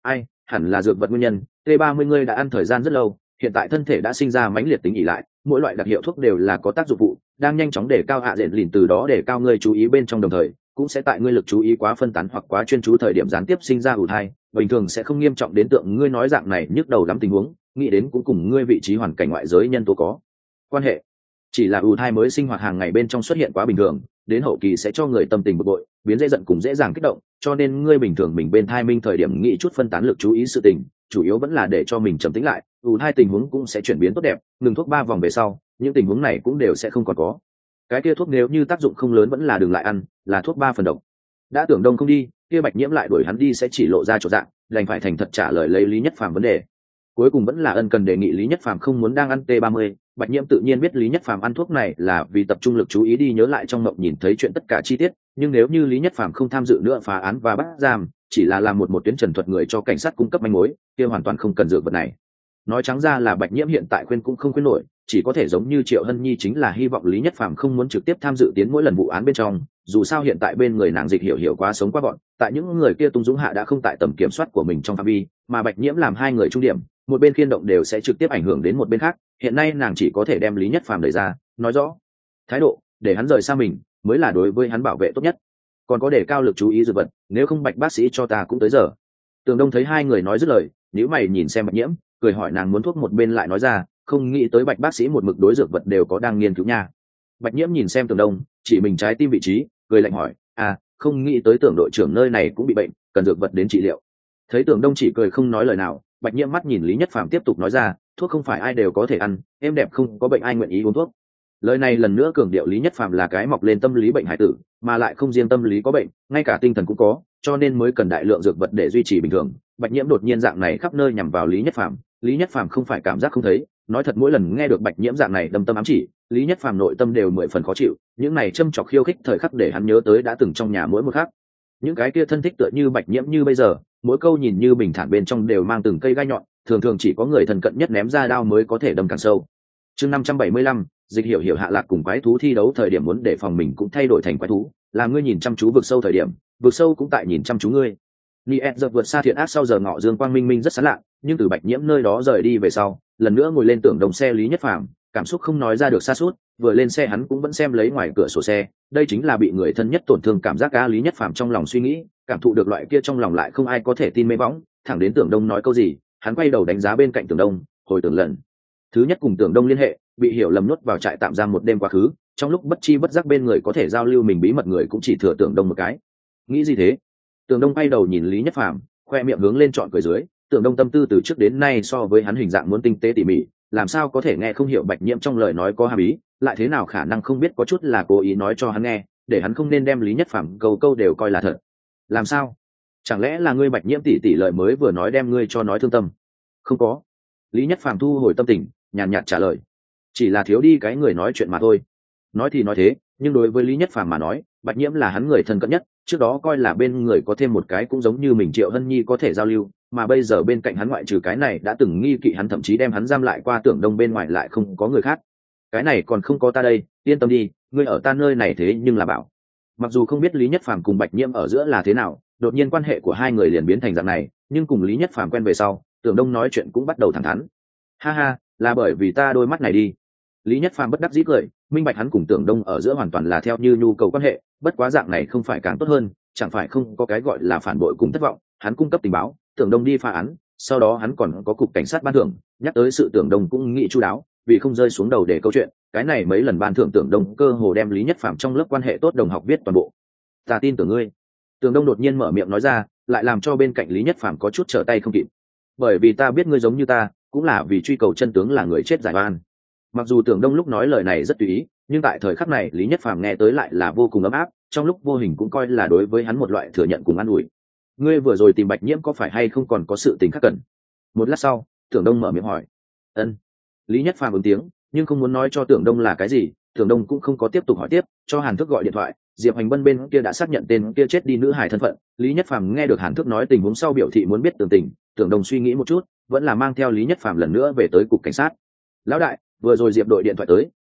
Ai, hẳn là dược vật nguyên nhân. T ba mươi ngươi đã ăn thời gian rất lâu, hiện tại thân thể đã sinh ra mãnh liệt tính ỉ lại, mỗi loại đặc hiệu thuốc đều là có tác dụng phụ, đang nhanh chóng để cao hạ diện lìn, từ đó để cao ngươi chú ý bên trong, đồng thời cũng sẽ tại ngươi lực chú ý quá phân tán hoặc quá chuyên chú thời điểm gián tiếp sinh ra ủ thai. Bình thường sẽ không nghiêm trọng đến tượng ngươi nói dạng này nhức đầu lắm tình huống, nghĩ đến cũng cùng ngươi vị trí hoàn cảnh ngoại giới nhân tố có quan hệ. Chỉ là ủ thai mới sinh hoạt hàng ngày bên trong xuất hiện quá bình thường, đến hậu kỳ sẽ cho người tâm tình bực bội, biến dễ giận cùng dễ dàng kích động, cho nên ngươi bình thường mình bên thai minh thời điểm nghĩ chút phân tán lực chú ý sự tình, chủ yếu vẫn là để cho mình trầm tĩnh lại, ủ thai tình huống cũng sẽ chuyển biến tốt đẹp. Ngừng thuốc ba vòng về sau, những tình huống này cũng đều sẽ không còn có. Cái kia thuốc nếu như tác dụng không lớn vẫn là đừng lại ăn, là thuốc ba phần độc. Đã Tưởng Đông không đi, kia Bạch Nhiễm lại đuổi hắn đi sẽ chỉ lộ ra chỗ dạng, đành phải thành thật trả lời lấy Lý Nhất Phàm vấn đề. Cuối cùng vẫn là ân cần đề nghị Lý Nhất Phàm không muốn đang ăn T ba mươi. Bạch Nhiễm tự nhiên biết Lý Nhất Phàm ăn thuốc này là vì tập trung lực chú ý đi nhớ lại trong mộng nhìn thấy chuyện tất cả chi tiết, nhưng nếu như Lý Nhất Phàm không tham dự nữa phá án và bắt giam, chỉ là làm một một tuyến trần thuật người cho cảnh sát cung cấp manh mối, kia hoàn toàn không cần dược vật này. Nói trắng ra là Bạch Nhiễm hiện tại khuyên cũng không khuyên nổi, chỉ có thể giống như Triệu Hân Nhi chính là hy vọng Lý Nhất Phàm không muốn trực tiếp tham dự tiến mỗi lần vụ án bên trong, dù sao hiện tại bên người nàng Dịch Hiểu Hiểu quá sống quá bọn, tại những người kia tung dũng hạ đã không tại tầm kiểm soát của mình trong phạm vi, mà Bạch Nhiễm làm hai người trung điểm, một bên khiên động đều sẽ trực tiếp ảnh hưởng đến một bên khác, hiện nay nàng chỉ có thể đem Lý Nhất Phàm đẩy ra, nói rõ thái độ, để hắn rời xa mình, mới là đối với hắn bảo vệ tốt nhất. Còn có để cao lực chú ý dược vật, nếu không Bạch bác sĩ cho ta cũng tới giờ. Tường Đông thấy hai người nói dứt lời, nếu mày nhìn xem Bạch Nhiễm, cười hỏi nàng muốn thuốc, một bên lại nói ra, không nghĩ tới Bạch bác sĩ một mực đối dược vật đều có đang nghiên cứu nha. Bạch Nhiễm nhìn xem Tường Đông, chỉ mình trái tim vị trí, cười lạnh hỏi, à, không nghĩ tới Tưởng đội trưởng nơi này cũng bị bệnh, cần dược vật đến trị liệu. Thấy Tường Đông chỉ cười không nói lời nào, Bạch Nhiễm mắt nhìn Lý Nhất Phàm tiếp tục nói ra, thuốc không phải ai đều có thể ăn, em đẹp không có bệnh ai nguyện ý uống thuốc. Lời này lần nữa cường điệu Lý Nhất Phàm là cái mọc lên tâm lý bệnh hải tử, mà lại không riêng tâm lý có bệnh, ngay cả tinh thần cũng có, cho nên mới cần đại lượng dược vật để duy trì bình thường. Bạch Nhiễm đột nhiên dạng này khắp nơi nhằm vào Lý Nhất Phàm, Lý Nhất Phàm không phải cảm giác không thấy, nói thật mỗi lần nghe được Bạch Nhiễm dạng này đâm tâm ám chỉ, Lý Nhất Phàm nội tâm đều mười phần khó chịu, những này châm chọc khiêu khích thời khắc để hắn nhớ tới đã từng trong nhà mỗi một khắc. Những cái kia thân thích tựa như Bạch Nhiễm như bây giờ, mỗi câu nhìn như bình thản bên trong đều mang từng cây gai nhọn, thường thường chỉ có người thân cận nhất ném ra đao mới có thể đâm càng sâu. Chương năm trăm bảy mươi lăm, Dịch Hiểu Hiểu hạ lạc cùng quái thú thi đấu thời điểm muốn để phòng mình cũng thay đổi thành quái thú, làm ngươi nhìn chăm chú vực sâu thời điểm, vực sâu cũng tại nhìn chăm chú ngươi. Niệt giật vượt xa thiện ác sau giờ ngọ dương quang minh minh rất sáng lạ, nhưng từ Bạch Nhiễm nơi đó rời đi về sau, lần nữa ngồi lên Tưởng Đồng xe Lý Nhất Phàm, cảm xúc không nói ra được xa suốt, vừa lên xe hắn cũng vẫn xem lấy ngoài cửa sổ xe, đây chính là bị người thân nhất tổn thương cảm giác cá Lý Nhất Phàm trong lòng suy nghĩ, cảm thụ được loại kia trong lòng lại không ai có thể tin mê bóng, thẳng đến Tưởng Đông nói câu gì, hắn quay đầu đánh giá bên cạnh Tưởng Đông, hồi tưởng lần thứ nhất cùng Tưởng Đông liên hệ, bị hiểu lầm nuốt vào trại tạm giam một đêm quá khứ, trong lúc bất chi bất giác bên người có thể giao lưu mình bí mật người cũng chỉ thừa Tưởng Đông một cái. Nghĩ gì thế? Tưởng Đông quay đầu nhìn Lý Nhất Phàm, khoe miệng hướng lên trọn cười dưới, Tưởng Đông tâm tư từ trước đến nay so với hắn hình dạng muốn tinh tế tỉ mỉ, làm sao có thể nghe không hiểu Bạch Nhiễm trong lời nói có hàm ý, lại thế nào khả năng không biết có chút là cố ý nói cho hắn nghe, để hắn không nên đem Lý Nhất Phàm câu câu đều coi là thật. Làm sao? Chẳng lẽ là ngươi Bạch Nhiễm tỷ tỷ lời mới vừa nói đem ngươi cho nói thương tâm? Không có. Lý Nhất Phàm thu hồi tâm tình, nhàn nhạt trả lời, chỉ là thiếu đi cái người nói chuyện mà thôi. Nói thì nói thế, nhưng đối với Lý Nhất Phàm mà nói, Bạch Nhiễm là hắn người thân cận nhất, trước đó coi là bên người có thêm một cái cũng giống như mình Triệu Hân Nhi có thể giao lưu, mà bây giờ bên cạnh hắn ngoại trừ cái này đã từng nghi kỵ hắn thậm chí đem hắn giam lại qua Tưởng Đông bên ngoài lại không có người khác. Cái này còn không có ta đây, yên tâm đi, ngươi ở ta nơi này thế nhưng là bảo. Mặc dù không biết Lý Nhất Phàm cùng Bạch Nhiễm ở giữa là thế nào, đột nhiên quan hệ của hai người liền biến thành dạng này, nhưng cùng Lý Nhất Phàm quen về sau, Tưởng Đông nói chuyện cũng bắt đầu thẳng thắn. Ha ha, là bởi vì ta đôi mắt này đi. Lý Nhất Phàm bất đắc dĩ cười, minh bạch hắn cùng Tưởng Đông ở giữa hoàn toàn là theo như nhu cầu quan hệ, bất quá dạng này không phải càng tốt hơn, chẳng phải không có cái gọi là phản bội cùng thất vọng, hắn cung cấp tình báo, Tưởng Đông đi phá án, sau đó hắn còn có cục cảnh sát ban thưởng, nhắc tới sự Tưởng Đông cũng nghĩ chu đáo, vì không rơi xuống đầu để câu chuyện, cái này mấy lần ban thưởng Tưởng Đông cơ hồ đem Lý Nhất Phàm trong lớp quan hệ tốt đồng học viết toàn bộ. Ta tin tưởng ngươi. Tưởng Đông đột nhiên mở miệng nói ra, lại làm cho bên cạnh Lý Nhất Phàm có chút trở tay không kịp. Bởi vì ta biết ngươi giống như ta, cũng là vì truy cầu chân tướng là người chết giải oan. Mặc dù Tưởng Đông lúc nói lời này rất tùy ý, nhưng tại thời khắc này Lý Nhất Phàm nghe tới lại là vô cùng ấm áp, trong lúc vô hình cũng coi là đối với hắn một loại thừa nhận cùng an ủi. Ngươi vừa rồi tìm Bạch Nhiễm có phải hay không còn có sự tình khác cần? Một lát sau, Tưởng Đông mở miệng hỏi. Ân. Lý Nhất Phàm ứng tiếng, nhưng không muốn nói cho Tưởng Đông là cái gì, Tưởng Đông cũng không có tiếp tục hỏi tiếp, cho Hàn Thức gọi điện thoại, Diệp Hành Bân bên kia đã xác nhận tên kia chết đi nữ hài thân phận. Lý Nhất Phàm nghe được Hàn Thức nói tình huống sau biểu thị muốn biết tường tình, Tưởng Đông suy nghĩ một chút, vẫn là mang theo Lý Nhất Phàm lần nữa về tới cục cảnh sát. Lão đại, vừa rồi Diệp đội điện thoại tới,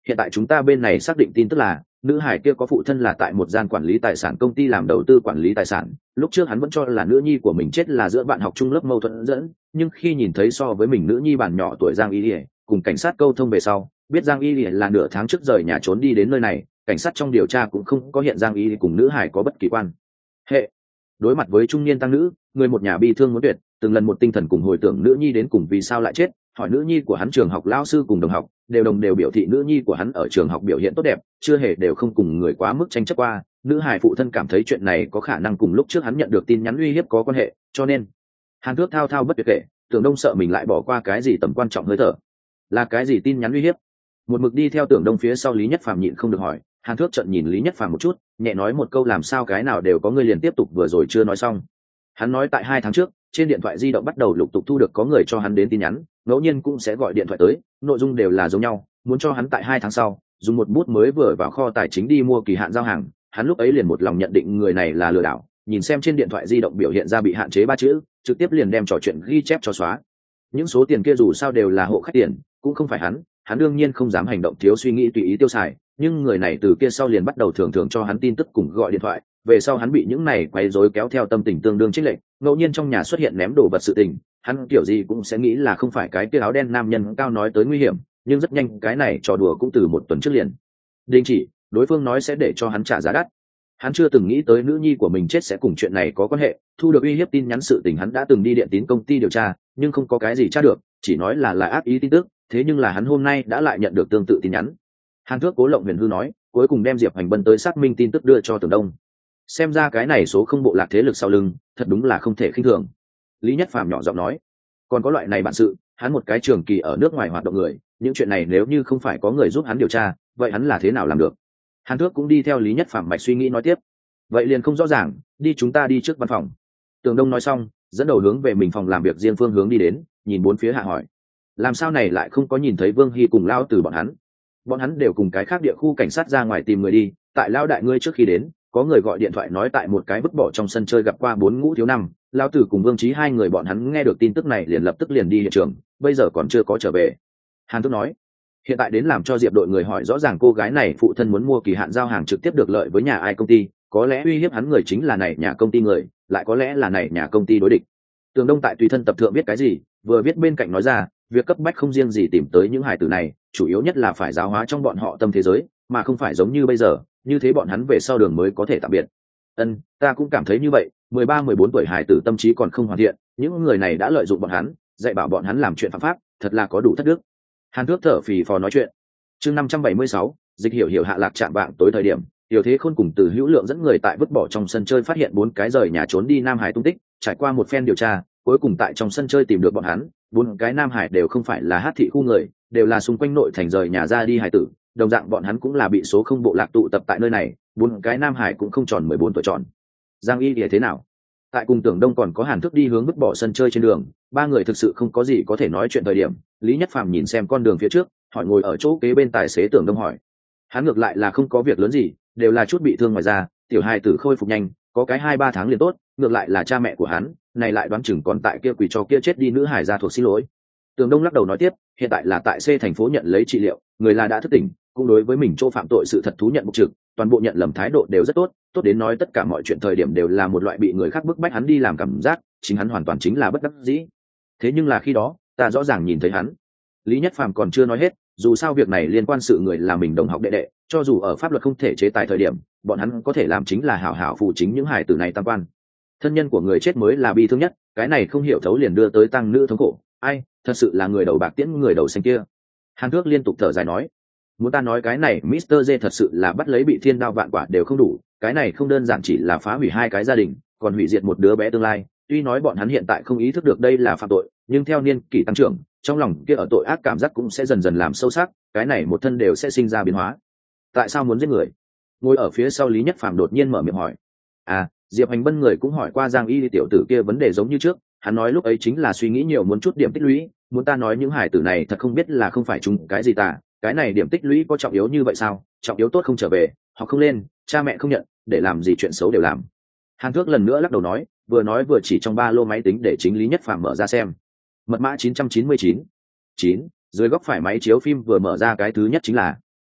hiện tại chúng ta bên này xác định tin tức là nữ hải kia có phụ thân là tại một gian quản lý tài sản công ty làm đầu tư quản lý tài sản. Lúc trước hắn vẫn cho là nữ nhi của mình chết là giữa bạn học chung lớp mâu thuẫn dẫn, nhưng khi nhìn thấy so với mình nữ nhi bản nhỏ tuổi Giang Y Lìa cùng cảnh sát câu thông về sau, biết Giang Y Lìa là nửa tháng trước rời nhà trốn đi đến nơi này, cảnh sát trong điều tra cũng không có hiện Giang Y cùng nữ hải có bất kỳ quan hệ. Đối mặt với trung niên tăng nữ, người một nhà bi thương muốn tuyệt, từng lần một tinh thần cùng hồi tưởng nữ nhi đến cùng vì sao lại chết, hỏi nữ nhi của hắn trường học lao sư cùng đồng học đều đồng đều biểu thị nữ nhi của hắn ở trường học biểu hiện tốt đẹp, chưa hề đều không cùng người quá mức tranh chấp qua. Nữ hải phụ thân cảm thấy chuyện này có khả năng cùng lúc trước hắn nhận được tin nhắn uy hiếp có quan hệ, cho nên Hàn Thước thao thao bất tuyệt kể. Tưởng Đông sợ mình lại bỏ qua cái gì tầm quan trọng hơi thở. Là cái gì tin nhắn uy hiếp? Một mực đi theo Tưởng Đông phía sau Lý Nhất Phàm nhịn không được hỏi. Hàn Thước trợn nhìn Lý Nhất Phàm một chút, nhẹ nói một câu làm sao cái nào đều có người liền tiếp tục vừa rồi chưa nói xong. Hắn nói tại hai tháng trước, trên điện thoại di động bắt đầu lục tục thu được có người cho hắn đến tin nhắn, ngẫu nhiên cũng sẽ gọi điện thoại tới, nội dung đều là giống nhau, muốn cho hắn tại hai tháng sau dùng một bút mới vừa vào kho tài chính đi mua kỳ hạn giao hàng. Hắn lúc ấy liền một lòng nhận định người này là lừa đảo, nhìn xem trên điện thoại di động biểu hiện ra bị hạn chế ba chữ, trực tiếp liền đem trò chuyện ghi chép cho xóa. Những số tiền kia dù sao đều là hộ khách tiền, cũng không phải hắn, hắn đương nhiên không dám hành động thiếu suy nghĩ tùy ý tiêu xài, nhưng người này từ kia sau liền bắt đầu thường thường cho hắn tin tức cùng gọi điện thoại. Về sau hắn bị những này quấy rối kéo theo tâm tình tương đương chênh lệch, ngẫu nhiên trong nhà xuất hiện ném đồ vật sự tình, hắn kiểu gì cũng sẽ nghĩ là không phải cái kia áo đen nam nhân cao nói tới nguy hiểm, nhưng rất nhanh cái này trò đùa cũng từ một tuần trước liền đình chỉ, đối phương nói sẽ để cho hắn trả giá đắt. Hắn chưa từng nghĩ tới nữ nhi của mình chết sẽ cùng chuyện này có quan hệ, thu được uy hiếp tin nhắn sự tình hắn đã từng đi điện tín công ty điều tra, nhưng không có cái gì tra được, chỉ nói là là ác ý tin tức, thế nhưng là hắn hôm nay đã lại nhận được tương tự tin nhắn. Hàn Thước cố lộng huyền hư nói, cuối cùng đem Diệp Hành Bân tới xác minh tin tức đưa cho Tưởng Đông. Xem ra cái này số không bộ lạc thế lực sau lưng, thật đúng là không thể khinh thường. Lý Nhất Phàm nhỏ giọng nói, còn có loại này bản sự, hắn một cái trường kỳ ở nước ngoài hoạt động người, những chuyện này nếu như không phải có người giúp hắn điều tra, vậy hắn là thế nào làm được? Hàn Thước cũng đi theo Lý Nhất Phàm mạch suy nghĩ nói tiếp, vậy liền không rõ ràng, đi chúng ta đi trước văn phòng. Tưởng Đông nói xong, dẫn đầu hướng về mình phòng làm việc riêng phương hướng đi đến, nhìn bốn phía hạ hỏi, làm sao này lại không có nhìn thấy Vương Hy cùng Lao Từ bọn hắn? Bọn hắn đều cùng cái khác địa khu cảnh sát ra ngoài tìm người đi, tại Lao đại ngươi trước khi đến, có người gọi điện thoại nói tại một cái vứt bỏ trong sân chơi gặp qua bốn ngũ thiếu năm, Lao Tử cùng Vương Chí hai người bọn hắn nghe được tin tức này liền lập tức liền đi hiện trường, bây giờ còn chưa có trở về. Hàn Thước nói, hiện tại đến làm cho Diệp đội người hỏi rõ ràng cô gái này phụ thân muốn mua kỳ hạn giao hàng trực tiếp được lợi với nhà ai công ty, có lẽ uy hiếp hắn người chính là này nhà công ty người, lại có lẽ là này nhà công ty đối địch. Tường Đông tại tùy thân tập thượng biết cái gì, vừa viết bên cạnh nói ra, việc cấp bách không riêng gì tìm tới những hài tử này, chủ yếu nhất là phải giáo hóa trong bọn họ tâm thế giới, mà không phải giống như bây giờ, như thế bọn hắn về sau đường mới có thể tạm biệt. Ân, ta cũng cảm thấy như vậy, mười ba mười bốn tuổi hài tử tâm trí còn không hoàn thiện, những người này đã lợi dụng bọn hắn, dạy bảo bọn hắn làm chuyện phạm pháp, thật là có đủ thất đức. Hàn Thước thở phì phò nói chuyện. Chương năm trăm bảy mươi sáu, Dịch Hiểu Hiểu hạ lạc chạm vạng tối thời điểm, Tiểu Thế Khôn cùng Từ Hữu Lượng dẫn người tại vứt bỏ trong sân chơi phát hiện bốn cái rời nhà trốn đi nam hải tung tích, trải qua một phen điều tra, cuối cùng tại trong sân chơi tìm được bọn hắn, bốn cái nam hải đều không phải là hát thị khu người, đều là xung quanh nội thành rời nhà ra đi hải tử, đồng dạng bọn hắn cũng là bị số không bộ lạc tụ tập tại nơi này, bốn cái nam hải cũng không tròn mười bốn tuổi tròn. Giang Y thì thế nào? Tại cùng Tưởng Đông còn có Hàn Thước đi hướng vứt bỏ sân chơi trên đường, ba người thực sự không có gì có thể nói chuyện thời điểm, Lý Nhất Phàm nhìn xem con đường phía trước, hỏi ngồi ở chỗ kế bên tài xế Tưởng Đông hỏi. Hắn ngược lại là không có việc lớn gì, đều là chút bị thương ngoài ra, tiểu hài tử khôi phục nhanh, có cái hai ba tháng liền tốt, ngược lại là cha mẹ của hắn, này lại đoán chừng còn tại kia quỷ cho kia chết đi nữ hải gia thuộc xin lỗi. Tưởng Đông lắc đầu nói tiếp, hiện tại là tại C thành phố nhận lấy trị liệu, người là đã thức tỉnh, cũng đối với mình chỗ phạm tội sự thật thú nhận mục trực, toàn bộ nhận lầm thái độ đều rất tốt, tốt đến nói tất cả mọi chuyện thời điểm đều là một loại bị người khác bức bách hắn đi làm cảm giác, chính hắn hoàn toàn chính là bất đắc dĩ. Thế nhưng là khi đó, ta rõ ràng nhìn thấy hắn. Lý Nhất Phàm còn chưa nói hết, dù sao việc này liên quan sự người là mình đồng học đệ đệ, cho dù ở pháp luật không thể chế tài thời điểm, bọn hắn có thể làm chính là hảo hảo phụ chính những hài tử này tam quan. Thân nhân của người chết mới là bi thương nhất, cái này không hiểu thấu liền đưa tới tăng nữ thống khổ. Ai, thật sự là người đầu bạc tiễn người đầu xanh kia. Hàn Thước liên tục thở dài nói, muốn ta nói cái này mít tơ J thật sự là bắt lấy bị thiên đao vạn quả đều không đủ, cái này không đơn giản chỉ là phá hủy hai cái gia đình, còn hủy diệt một đứa bé tương lai. Tuy nói bọn hắn hiện tại không ý thức được đây là phạm tội, nhưng theo niên kỷ tăng trưởng, trong lòng kia ở tội ác cảm giác cũng sẽ dần dần làm sâu sắc, cái này một thân đều sẽ sinh ra biến hóa. Tại sao muốn giết người? Ngồi ở phía sau Lý Nhất Phàm đột nhiên mở miệng hỏi. À, Diệp Hành Bân người cũng hỏi qua Giang Y tiểu tử kia vấn đề giống như trước, hắn nói lúc ấy chính là suy nghĩ nhiều muốn chút điểm tích lũy, muốn ta nói những hải tử này thật không biết là không phải chúng cái gì ta, cái này điểm tích lũy có trọng yếu như vậy sao? Trọng yếu tốt không trở về, họ không lên, cha mẹ không nhận, để làm gì chuyện xấu đều làm. Hàn Thước lần nữa lắc đầu nói, vừa nói vừa chỉ trong ba lô máy tính để chính Lý Nhất Phàm mở ra xem. Mật mã chín trăm chín mươi chín. chín, dưới góc phải máy chiếu phim vừa mở ra cái thứ nhất chính là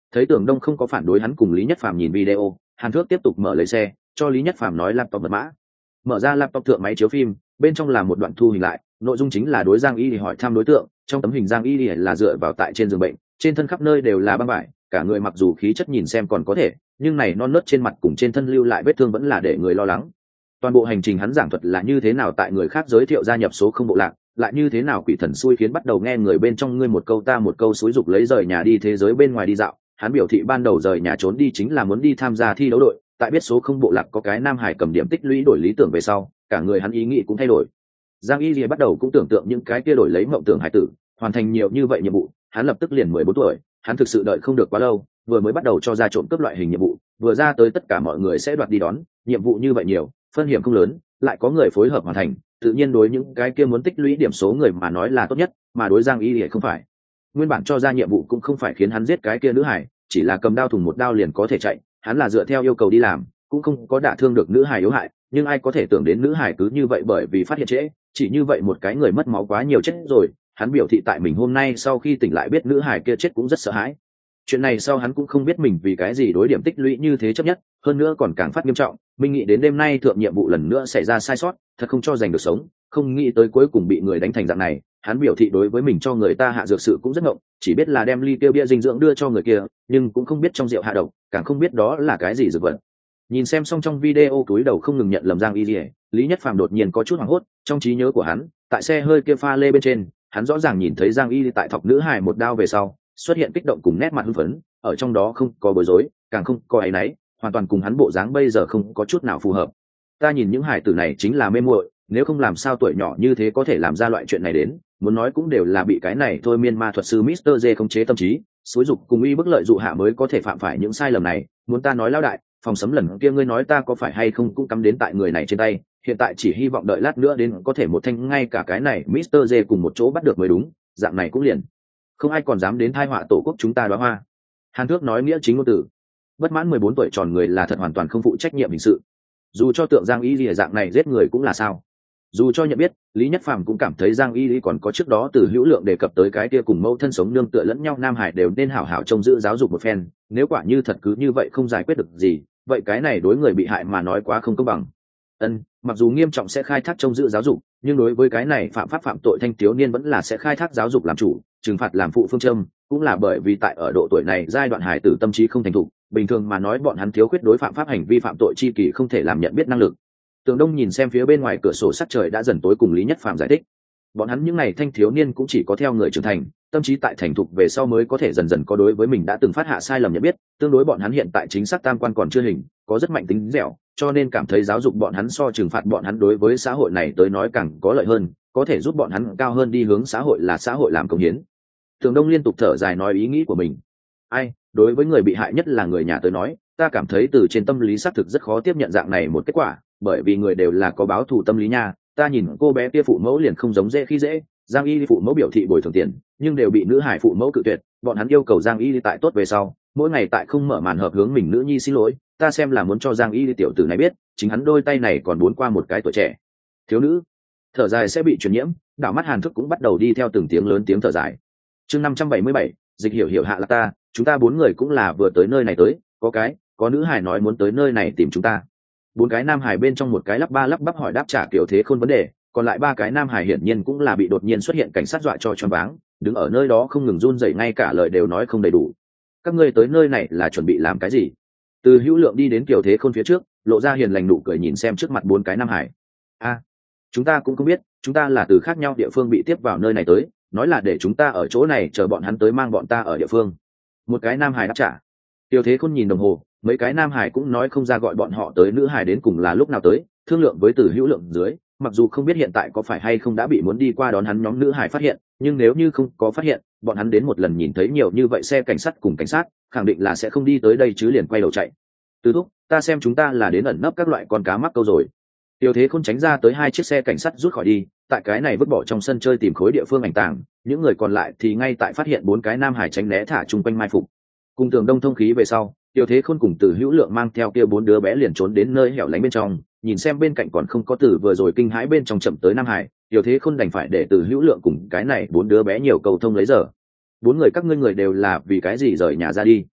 Thấy Tưởng Đông không có phản đối hắn cùng Lý Nhất Phàm nhìn video, Hàn Thước tiếp tục mở lấy xe cho Lý Nhất Phàm nói laptop mật mã. Mở ra laptop thượng máy chiếu phim, bên trong là một đoạn thu hình lại, nội dung chính là đối Giang Y hỏi thăm đối tượng. Trong tấm hình Giang Y là dựa vào tại trên giường bệnh, trên thân khắp nơi đều là băng vải, cả người mặc dù khí chất nhìn xem còn có thể, nhưng này non nớt trên mặt cùng trên thân lưu lại vết thương vẫn là để người lo lắng. Toàn bộ hành trình hắn giảng thuật là như thế nào tại người khác giới thiệu gia nhập số không bộ lạc, lại như thế nào quỷ thần xui khiến bắt đầu nghe người bên trong ngươi một câu ta một câu xúi dục lấy rời nhà đi thế giới bên ngoài đi dạo. Hắn biểu thị ban đầu rời nhà trốn đi chính là muốn đi tham gia thi đấu đội, tại biết số không bộ lạc có cái nam hải cầm điểm tích lũy đổi lý tưởng về sau, cả người hắn ý nghĩ cũng thay đổi. Giang Y Lìa bắt đầu cũng tưởng tượng những cái kia đổi lấy mộng tưởng hải tử, hoàn thành nhiều như vậy nhiệm vụ, hắn lập tức liền mười bốn tuổi, hắn thực sự đợi không được quá lâu, vừa mới bắt đầu cho ra trộm cướp loại hình nhiệm vụ, vừa ra tới tất cả mọi người sẽ đoạt đi đón, nhiệm vụ như vậy nhiều, phân hiểm không lớn, lại có người phối hợp hoàn thành, tự nhiên đối những cái kia muốn tích lũy điểm số người mà nói là tốt nhất, mà đối Giang Y Lìa không phải. Nguyên bản cho ra nhiệm vụ cũng không phải khiến hắn giết cái kia nữ hải, chỉ là cầm đao thùng một đao liền có thể chạy, hắn là dựa theo yêu cầu đi làm, cũng không có đả thương được nữ hải yếu hại, nhưng ai có thể tưởng đến nữ hải cứ như vậy bởi vì phát hiện trễ, chỉ như vậy một cái người mất máu quá nhiều chết rồi. Hắn biểu thị tại mình hôm nay sau khi tỉnh lại biết nữ hải kia chết cũng rất sợ hãi. Chuyện này sau hắn cũng không biết mình vì cái gì đối điểm tích lũy như thế chấp nhất, hơn nữa còn càng phát nghiêm trọng. Mình nghĩ đến đêm nay thượng nhiệm vụ lần nữa xảy ra sai sót, thật không cho giành được sống, không nghĩ tới cuối cùng bị người đánh thành dạng này. Hắn biểu thị đối với mình cho người ta hạ dược sự cũng rất ngộng, chỉ biết là đem ly tiêu bia dinh dưỡng đưa cho người kia, nhưng cũng không biết trong rượu hạ độc, càng không biết đó là cái gì dược vật. Nhìn xem xong trong video túi đầu không ngừng nhận lầm Giang Y Lìa, Lý Nhất Phàm đột nhiên có chút hoảng hốt. Trong trí nhớ của hắn, tại xe hơi kia pha lê bên trên, hắn rõ ràng nhìn thấy Giang Y tại thọc nữ hài một đao về sau xuất hiện kích động cùng nét mặt hưng phấn, ở trong đó không có bối rối, càng không có áy náy, hoàn toàn cùng hắn bộ dáng bây giờ không có chút nào phù hợp. Ta nhìn những hài tử này chính là mê muội, nếu không làm sao tuổi nhỏ như thế có thể làm ra loại chuyện này đến, muốn nói cũng đều là bị cái này thôi miên ma thuật sư mít tơ J khống chế tâm trí, xúi dục cùng uy bức lợi dụ hạ mới có thể phạm phải những sai lầm này. Muốn ta nói lão đại, phòng sấm lần kia ngươi nói ta có phải hay không cũng cắm đến tại người này trên tay, hiện tại chỉ hy vọng đợi lát nữa đến có thể một thanh ngay cả cái này mít tơ J cùng một chỗ bắt được mới đúng, dạng này cũng liền không ai còn dám đến thai họa tổ quốc chúng ta đóa hoa. Hàn Thước nói nghĩa chính ngôn từ. Bất mãn mười bốn tuổi tròn người là thật hoàn toàn không phụ trách nhiệm hình sự. Dù cho tượng Giang Y Lìa dạng này giết người cũng là sao. Dù cho nhận biết, Lý Nhất Phàm cũng cảm thấy Giang Y Lý còn có trước đó từ hữu lượng đề cập tới cái kia cùng mâu thân sống nương tựa lẫn nhau Nam Hải đều nên hảo hảo trông giữ giáo dục một phen, nếu quả như thật cứ như vậy không giải quyết được gì, vậy cái này đối người bị hại mà nói quá không công bằng. Ân, mặc dù nghiêm trọng sẽ khai thác trông giữ giáo dục, nhưng đối với cái này phạm pháp phạm tội thanh thiếu niên vẫn là sẽ khai thác giáo dục làm chủ, trừng phạt làm phụ phương châm, cũng là bởi vì tại ở độ tuổi này giai đoạn hải tử tâm trí không thành thục, bình thường mà nói bọn hắn thiếu khuyết đối phạm pháp hành vi phạm tội chi kỳ không thể làm nhận biết năng lực. Tường Đông nhìn xem phía bên ngoài cửa sổ sắc trời đã dần tối cùng Lý Nhất Phàm giải thích, bọn hắn những ngày thanh thiếu niên cũng chỉ có theo người trưởng thành, tâm trí tại thành thục về sau mới có thể dần dần có đối với mình đã từng phát hạ sai lầm nhận biết, tương đối bọn hắn hiện tại chính xác tam quan còn chưa hình, có rất mạnh tính dẻo, cho nên cảm thấy giáo dục bọn hắn so trừng phạt bọn hắn đối với xã hội này tới nói càng có lợi hơn, có thể giúp bọn hắn cao hơn đi hướng xã hội là xã hội làm công hiến. Tường Đông liên tục thở dài nói ý nghĩ của mình. Ai, đối với người bị hại nhất là người nhà tới nói, ta cảm thấy từ trên tâm lý xác thực rất khó tiếp nhận dạng này một kết quả, bởi vì người đều là có báo thù tâm lý nha. Ta nhìn cô bé kia phụ mẫu liền không giống dễ khi dễ, Giang Y phụ mẫu biểu thị bồi thường tiền, nhưng đều bị nữ hải phụ mẫu cự tuyệt, bọn hắn yêu cầu Giang Y tại tốt về sau, mỗi ngày tại không mở màn hợp hướng mình nữ nhi xin lỗi, ta xem là muốn cho Giang Y tiểu tử này biết, chính hắn đôi tay này còn bốn qua một cái tuổi trẻ. Thiếu nữ, thở dài sẽ bị truyền nhiễm, đảo mắt Hàn Thức cũng bắt đầu đi theo từng tiếng lớn tiếng thở dài. Chương năm trăm bảy mươi bảy, dịch hiểu hiểu hạ là ta, chúng ta bốn người cũng là vừa tới nơi này tới, có cái, có nữ hải nói muốn tới nơi này tìm chúng ta. Bốn cái nam hải bên trong một cái lắp ba lắp bắp hỏi đáp trả kiểu thế khôn vấn đề, còn lại ba cái nam hải hiển nhiên cũng là bị đột nhiên xuất hiện cảnh sát dọa cho choáng váng, đứng ở nơi đó không ngừng run rẩy, ngay cả lời đều nói không đầy đủ. Các ngươi tới nơi này là chuẩn bị làm cái gì? Từ Hữu Lượng đi đến kiểu thế khôn phía trước, lộ ra hiền lành nụ cười nhìn xem trước mặt bốn cái nam hải. A, à, chúng ta cũng không biết, chúng ta là từ khác nhau địa phương bị tiếp vào nơi này tới, nói là để chúng ta ở chỗ này chờ bọn hắn tới mang bọn ta ở địa phương. Một cái nam hải đáp trả. Tiểu Thế Khôn nhìn đồng hồ, mấy cái nam hải cũng nói không ra gọi bọn họ tới nữ hải đến cùng là lúc nào tới, thương lượng với Từ Hữu Lượng dưới, mặc dù không biết hiện tại có phải hay không đã bị muốn đi qua đón hắn nhóm nữ hải phát hiện, nhưng nếu như không có phát hiện, bọn hắn đến một lần nhìn thấy nhiều như vậy xe cảnh sát cùng cảnh sát, khẳng định là sẽ không đi tới đây chứ liền quay đầu chạy. Từ thúc, ta xem chúng ta là đến ẩn nấp các loại con cá mắc câu rồi. Tiểu Thế Khôn tránh ra tới hai chiếc xe cảnh sát rút khỏi đi, tại cái này vứt bỏ trong sân chơi tìm khối địa phương ảnh tàng, những người còn lại thì ngay tại phát hiện bốn cái nam hải tránh né thả chung quanh mai phục. Cùng Tường Đông thông khí về sau, Tiểu Thế Khôn cùng Từ Hữu Lượng mang theo kia bốn đứa bé liền trốn đến nơi hẻo lánh bên trong, nhìn xem bên cạnh còn không có Từ vừa rồi kinh hãi bên trong chậm tới Nam Hải, Tiểu Thế Khôn đành phải để Từ Hữu Lượng cùng cái này bốn đứa bé nhiều cầu thông lấy giờ. Bốn người các ngươi người đều là vì cái gì rời nhà ra đi?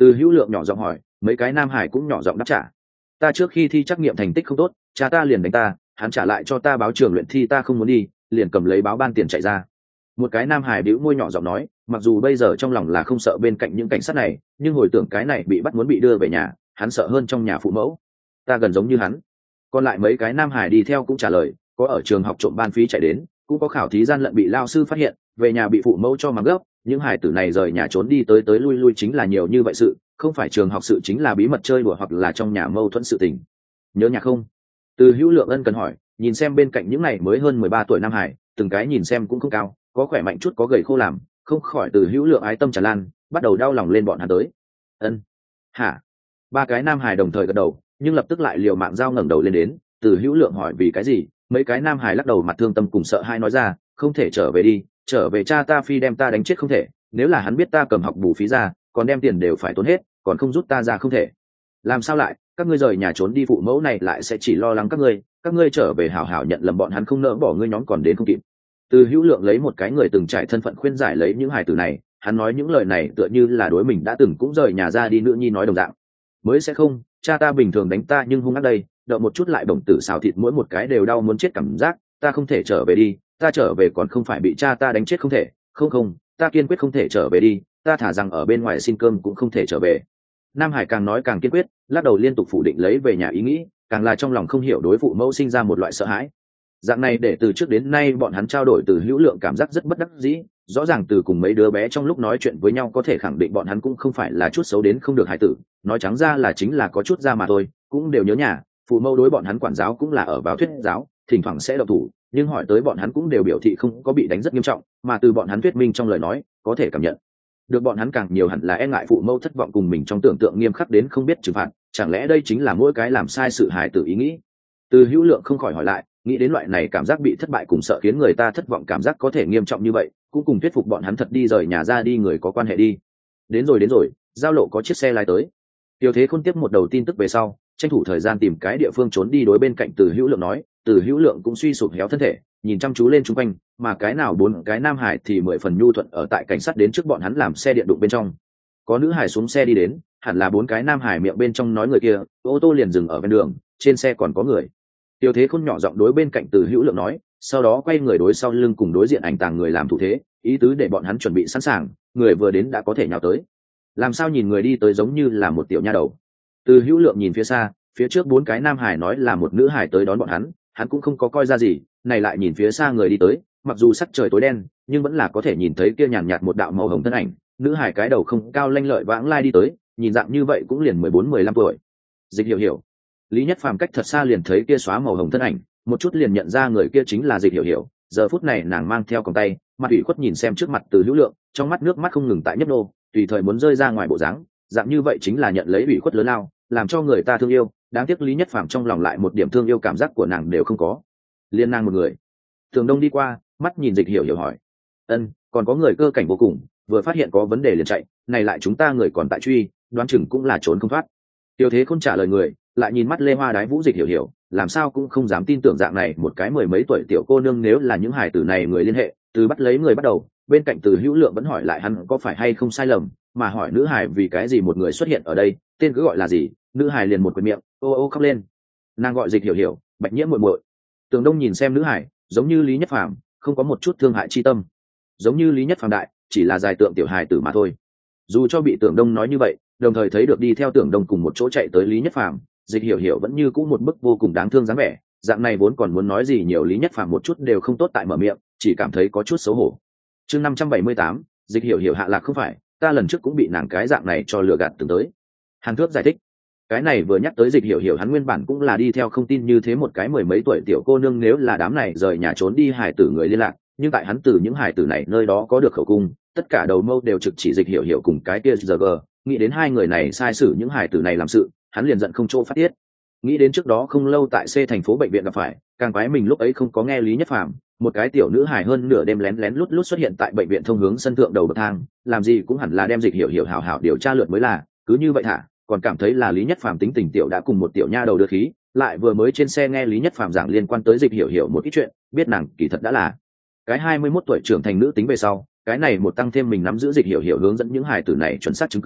Từ Hữu Lượng nhỏ giọng hỏi, mấy cái nam hải cũng nhỏ giọng đáp trả. Ta trước khi thi trắc nghiệm thành tích không tốt, cha ta liền đánh ta, hắn trả lại cho ta báo trường luyện thi, ta không muốn đi, liền cầm lấy báo ban tiền chạy ra. Một cái nam hải bĩu môi nhỏ giọng nói, mặc dù bây giờ trong lòng là không sợ bên cạnh những cảnh sát này, nhưng hồi tưởng cái này bị bắt muốn bị đưa về nhà, hắn sợ hơn trong nhà phụ mẫu. Ta gần giống như hắn. Còn lại mấy cái nam hải đi theo cũng trả lời, có ở trường học trộm ban phí chạy đến, cũng có khảo thí gian lận bị lao sư phát hiện, về nhà bị phụ mẫu cho mắng gấp. Những hải tử này rời nhà trốn đi tới tới lui lui chính là nhiều như vậy sự, không phải trường học sự chính là bí mật chơi đùa hoặc là trong nhà mâu thuẫn sự tình. Nhớ nhà không? Từ Hữu Lượng ân cần hỏi, nhìn xem bên cạnh những này mới hơn mười ba tuổi nam hải, từng cái nhìn xem cũng không cao, có khỏe mạnh chút có gầy khô làm, không khỏi Từ Hữu Lượng ái tâm tràn lan, bắt đầu đau lòng lên bọn hắn tới. Ân. Hả? Ba cái nam hải đồng thời gật đầu, nhưng lập tức lại liều mạng giao ngẩng đầu lên đến. Từ Hữu Lượng hỏi vì cái gì, mấy cái nam hải lắc đầu mặt thương tâm cùng sợ hai nói ra, không thể trở về đi, trở về cha ta phi đem ta đánh chết không thể, nếu là hắn biết ta cầm học bù phí ra, còn đem tiền đều phải tốn hết, còn không rút ta ra không thể. Làm sao lại, các ngươi rời nhà trốn đi phụ mẫu này lại sẽ chỉ lo lắng các ngươi, các ngươi trở về hảo hảo nhận lầm bọn hắn không nỡ bỏ ngươi nhóm còn đến không kịp. Từ Hữu Lượng lấy một cái người từng trải thân phận khuyên giải lấy những hài tử này, hắn nói những lời này tựa như là đối mình đã từng cũng rời nhà ra đi nữ nhi nói đồng dạng. Mới sẽ không, cha ta bình thường đánh ta nhưng hung ác đây, đợi một chút lại bổng tử xào thịt mỗi một cái đều đau muốn chết cảm giác, ta không thể trở về đi, ta trở về còn không phải bị cha ta đánh chết không thể, không không, ta kiên quyết không thể trở về đi, ta thả rằng ở bên ngoài xin cơm cũng không thể trở về. Nam Hải càng nói càng kiên quyết, lắc đầu liên tục phủ định lấy về nhà ý nghĩ, càng là trong lòng không hiểu đối phụ mẫu sinh ra một loại sợ hãi. Dạng này để từ trước đến nay bọn hắn trao đổi Từ Hữu Lượng cảm giác rất bất đắc dĩ, rõ ràng từ cùng mấy đứa bé trong lúc nói chuyện với nhau có thể khẳng định bọn hắn cũng không phải là chút xấu đến không được hải tử, nói trắng ra là chính là có chút ra mà thôi, cũng đều nhớ nhà, phụ mẫu đối bọn hắn quản giáo cũng là ở vào thuyết giáo, thỉnh thoảng sẽ động thủ, nhưng hỏi tới bọn hắn cũng đều biểu thị không có bị đánh rất nghiêm trọng, mà từ bọn hắn thuyết minh trong lời nói có thể cảm nhận được bọn hắn càng nhiều hẳn là e ngại phụ mẫu thất vọng cùng mình trong tưởng tượng nghiêm khắc đến không biết trừng phạt, chẳng lẽ đây chính là mỗi cái làm sai sự hài tử ý nghĩ. Từ Hữu Lượng không khỏi hỏi lại, nghĩ đến loại này cảm giác bị thất bại cùng sợ khiến người ta thất vọng cảm giác có thể nghiêm trọng như vậy, cũng cùng thuyết phục bọn hắn thật đi rời nhà ra đi người có quan hệ đi. Đến rồi đến rồi, giao lộ có chiếc xe lái tới. Tiêu Thế Khôn tiếp một đầu tin tức về sau, tranh thủ thời gian tìm cái địa phương trốn đi đối bên cạnh Từ Hữu Lượng nói. Từ Hữu Lượng cũng suy sụp héo thân thể, nhìn chăm chú lên chung quanh, mà cái nào bốn cái nam hải thì mười phần nhu thuận ở tại cảnh sát đến trước bọn hắn làm xe điện đụng bên trong. Có nữ hải xuống xe đi đến, hẳn là bốn cái nam hải miệng bên trong nói người kia, ô tô liền dừng ở bên đường, trên xe còn có người. Tiêu Thế Khôn nhỏ giọng đối bên cạnh Từ Hữu Lượng nói, sau đó quay người đối sau lưng cùng đối diện ảnh tàng người làm thủ thế, ý tứ để bọn hắn chuẩn bị sẵn sàng, người vừa đến đã có thể nhào tới. Làm sao nhìn người đi tới giống như là một tiểu nha đầu. Từ Hữu Lượng nhìn phía xa, phía trước bốn cái nam hải nói là một nữ hải tới đón bọn hắn, hắn cũng không có coi ra gì, này lại nhìn phía xa người đi tới, mặc dù sắc trời tối đen, nhưng vẫn là có thể nhìn thấy kia nhàn nhạt một đạo màu hồng thân ảnh, nữ hải cái đầu không cao lanh lợi vãng lai đi tới, nhìn dạng như vậy cũng liền mười bốn mười lăm tuổi. Dịch Hiểu Hiểu. Lý Nhất Phàm cách thật xa liền thấy kia xóa màu hồng thân ảnh, một chút liền nhận ra người kia chính là Dịch Hiểu Hiểu, giờ phút này nàng mang theo còng tay, mặt ủy khuất nhìn xem trước mặt Từ Hữu Lượng, trong mắt nước mắt không ngừng tại nhấp nô, tùy thời muốn rơi ra ngoài bộ dáng, dạng như vậy chính là nhận lấy ủy khuất lớn lao, làm cho người ta thương yêu, đáng tiếc Lý Nhất Phàm trong lòng lại một điểm thương yêu cảm giác của nàng đều không có. Liên nàng một người. Thường Đông đi qua, mắt nhìn Dịch Hiểu Hiểu hỏi, ân, còn có người cơ cảnh vô cùng, vừa phát hiện có vấn đề liền chạy, này lại chúng ta người còn tại truy, đoán chừng cũng là trốn không thoát. Tiêu Thế Khôn trả lời người, lại nhìn mắt Lê Hoa đái vũ Dịch Hiểu Hiểu, làm sao cũng không dám tin tưởng dạng này một cái mười mấy tuổi tiểu cô nương nếu là những hài tử này người liên hệ, từ bắt lấy người bắt đầu, bên cạnh Từ Hữu Lượng vẫn hỏi lại hắn có phải hay không sai lầm, mà hỏi nữ hài vì cái gì một người xuất hiện ở đây, tên cứ gọi là gì, nữ hài liền một quyệt miệng, ô ô khóc lên. Nàng gọi Dịch Hiểu Hiểu, Bạch Nhiễm muội muội. Tường Đông nhìn xem nữ hài, giống như Lý Nhất Phàm, không có một chút thương hại chi tâm, giống như Lý Nhất Phàm đại, chỉ là dài tượng tiểu hài tử mà thôi. Dù cho bị Tưởng Đông nói như vậy, đồng thời thấy được đi theo Tưởng Đông cùng một chỗ chạy tới Lý Nhất Phàm, Dịch Hiểu Hiểu vẫn như cũ một bức vô cùng đáng thương dáng vẻ, dạng này vốn còn muốn nói gì nhiều Lý Nhất Phàm một chút đều không tốt tại mở miệng, chỉ cảm thấy có chút xấu hổ. Chương năm trăm bảy mươi tám, Dịch Hiểu Hiểu hạ lạc không phải, ta lần trước cũng bị nàng cái dạng này cho lừa gạt từng tới. Hàn Thước giải thích, cái này vừa nhắc tới Dịch Hiểu Hiểu hắn nguyên bản cũng là đi theo không tin như thế một cái mười mấy tuổi tiểu cô nương nếu là đám này rời nhà trốn đi hài tử người liên lạc, nhưng tại hắn từ những hài tử này nơi đó có được khẩu cung, tất cả đầu mâu đều trực chỉ Dịch Hiểu Hiểu cùng cái kia giờ gờ, nghĩ đến hai người này sai sử những hài tử này làm sự, hắn liền giận không chỗ phát tiết. Nghĩ đến trước đó không lâu tại C thành phố bệnh viện gặp phải, càng quái mình lúc ấy không có nghe Lý Nhất Phàm, một cái tiểu nữ hài hơn nửa đêm lén lén lút lút xuất hiện tại bệnh viện thông hướng sân thượng đầu bậc thang, làm gì cũng hẳn là đem Dịch Hiểu Hiểu hảo hảo điều tra lượt mới là, cứ như vậy thả, còn cảm thấy là Lý Nhất Phàm tính tình tiểu đã cùng một tiểu nha đầu đưa khí, lại vừa mới trên xe nghe Lý Nhất Phàm giảng liên quan tới Dịch Hiểu Hiểu một ít chuyện, biết nàng kỳ thật đã là cái hai mươi mốt tuổi trưởng thành nữ tính về sau, cái này một tăng thêm mình nắm giữ Dịch Hiểu Hiểu hướng dẫn những hài tử này chuẩn xác chứng cứ,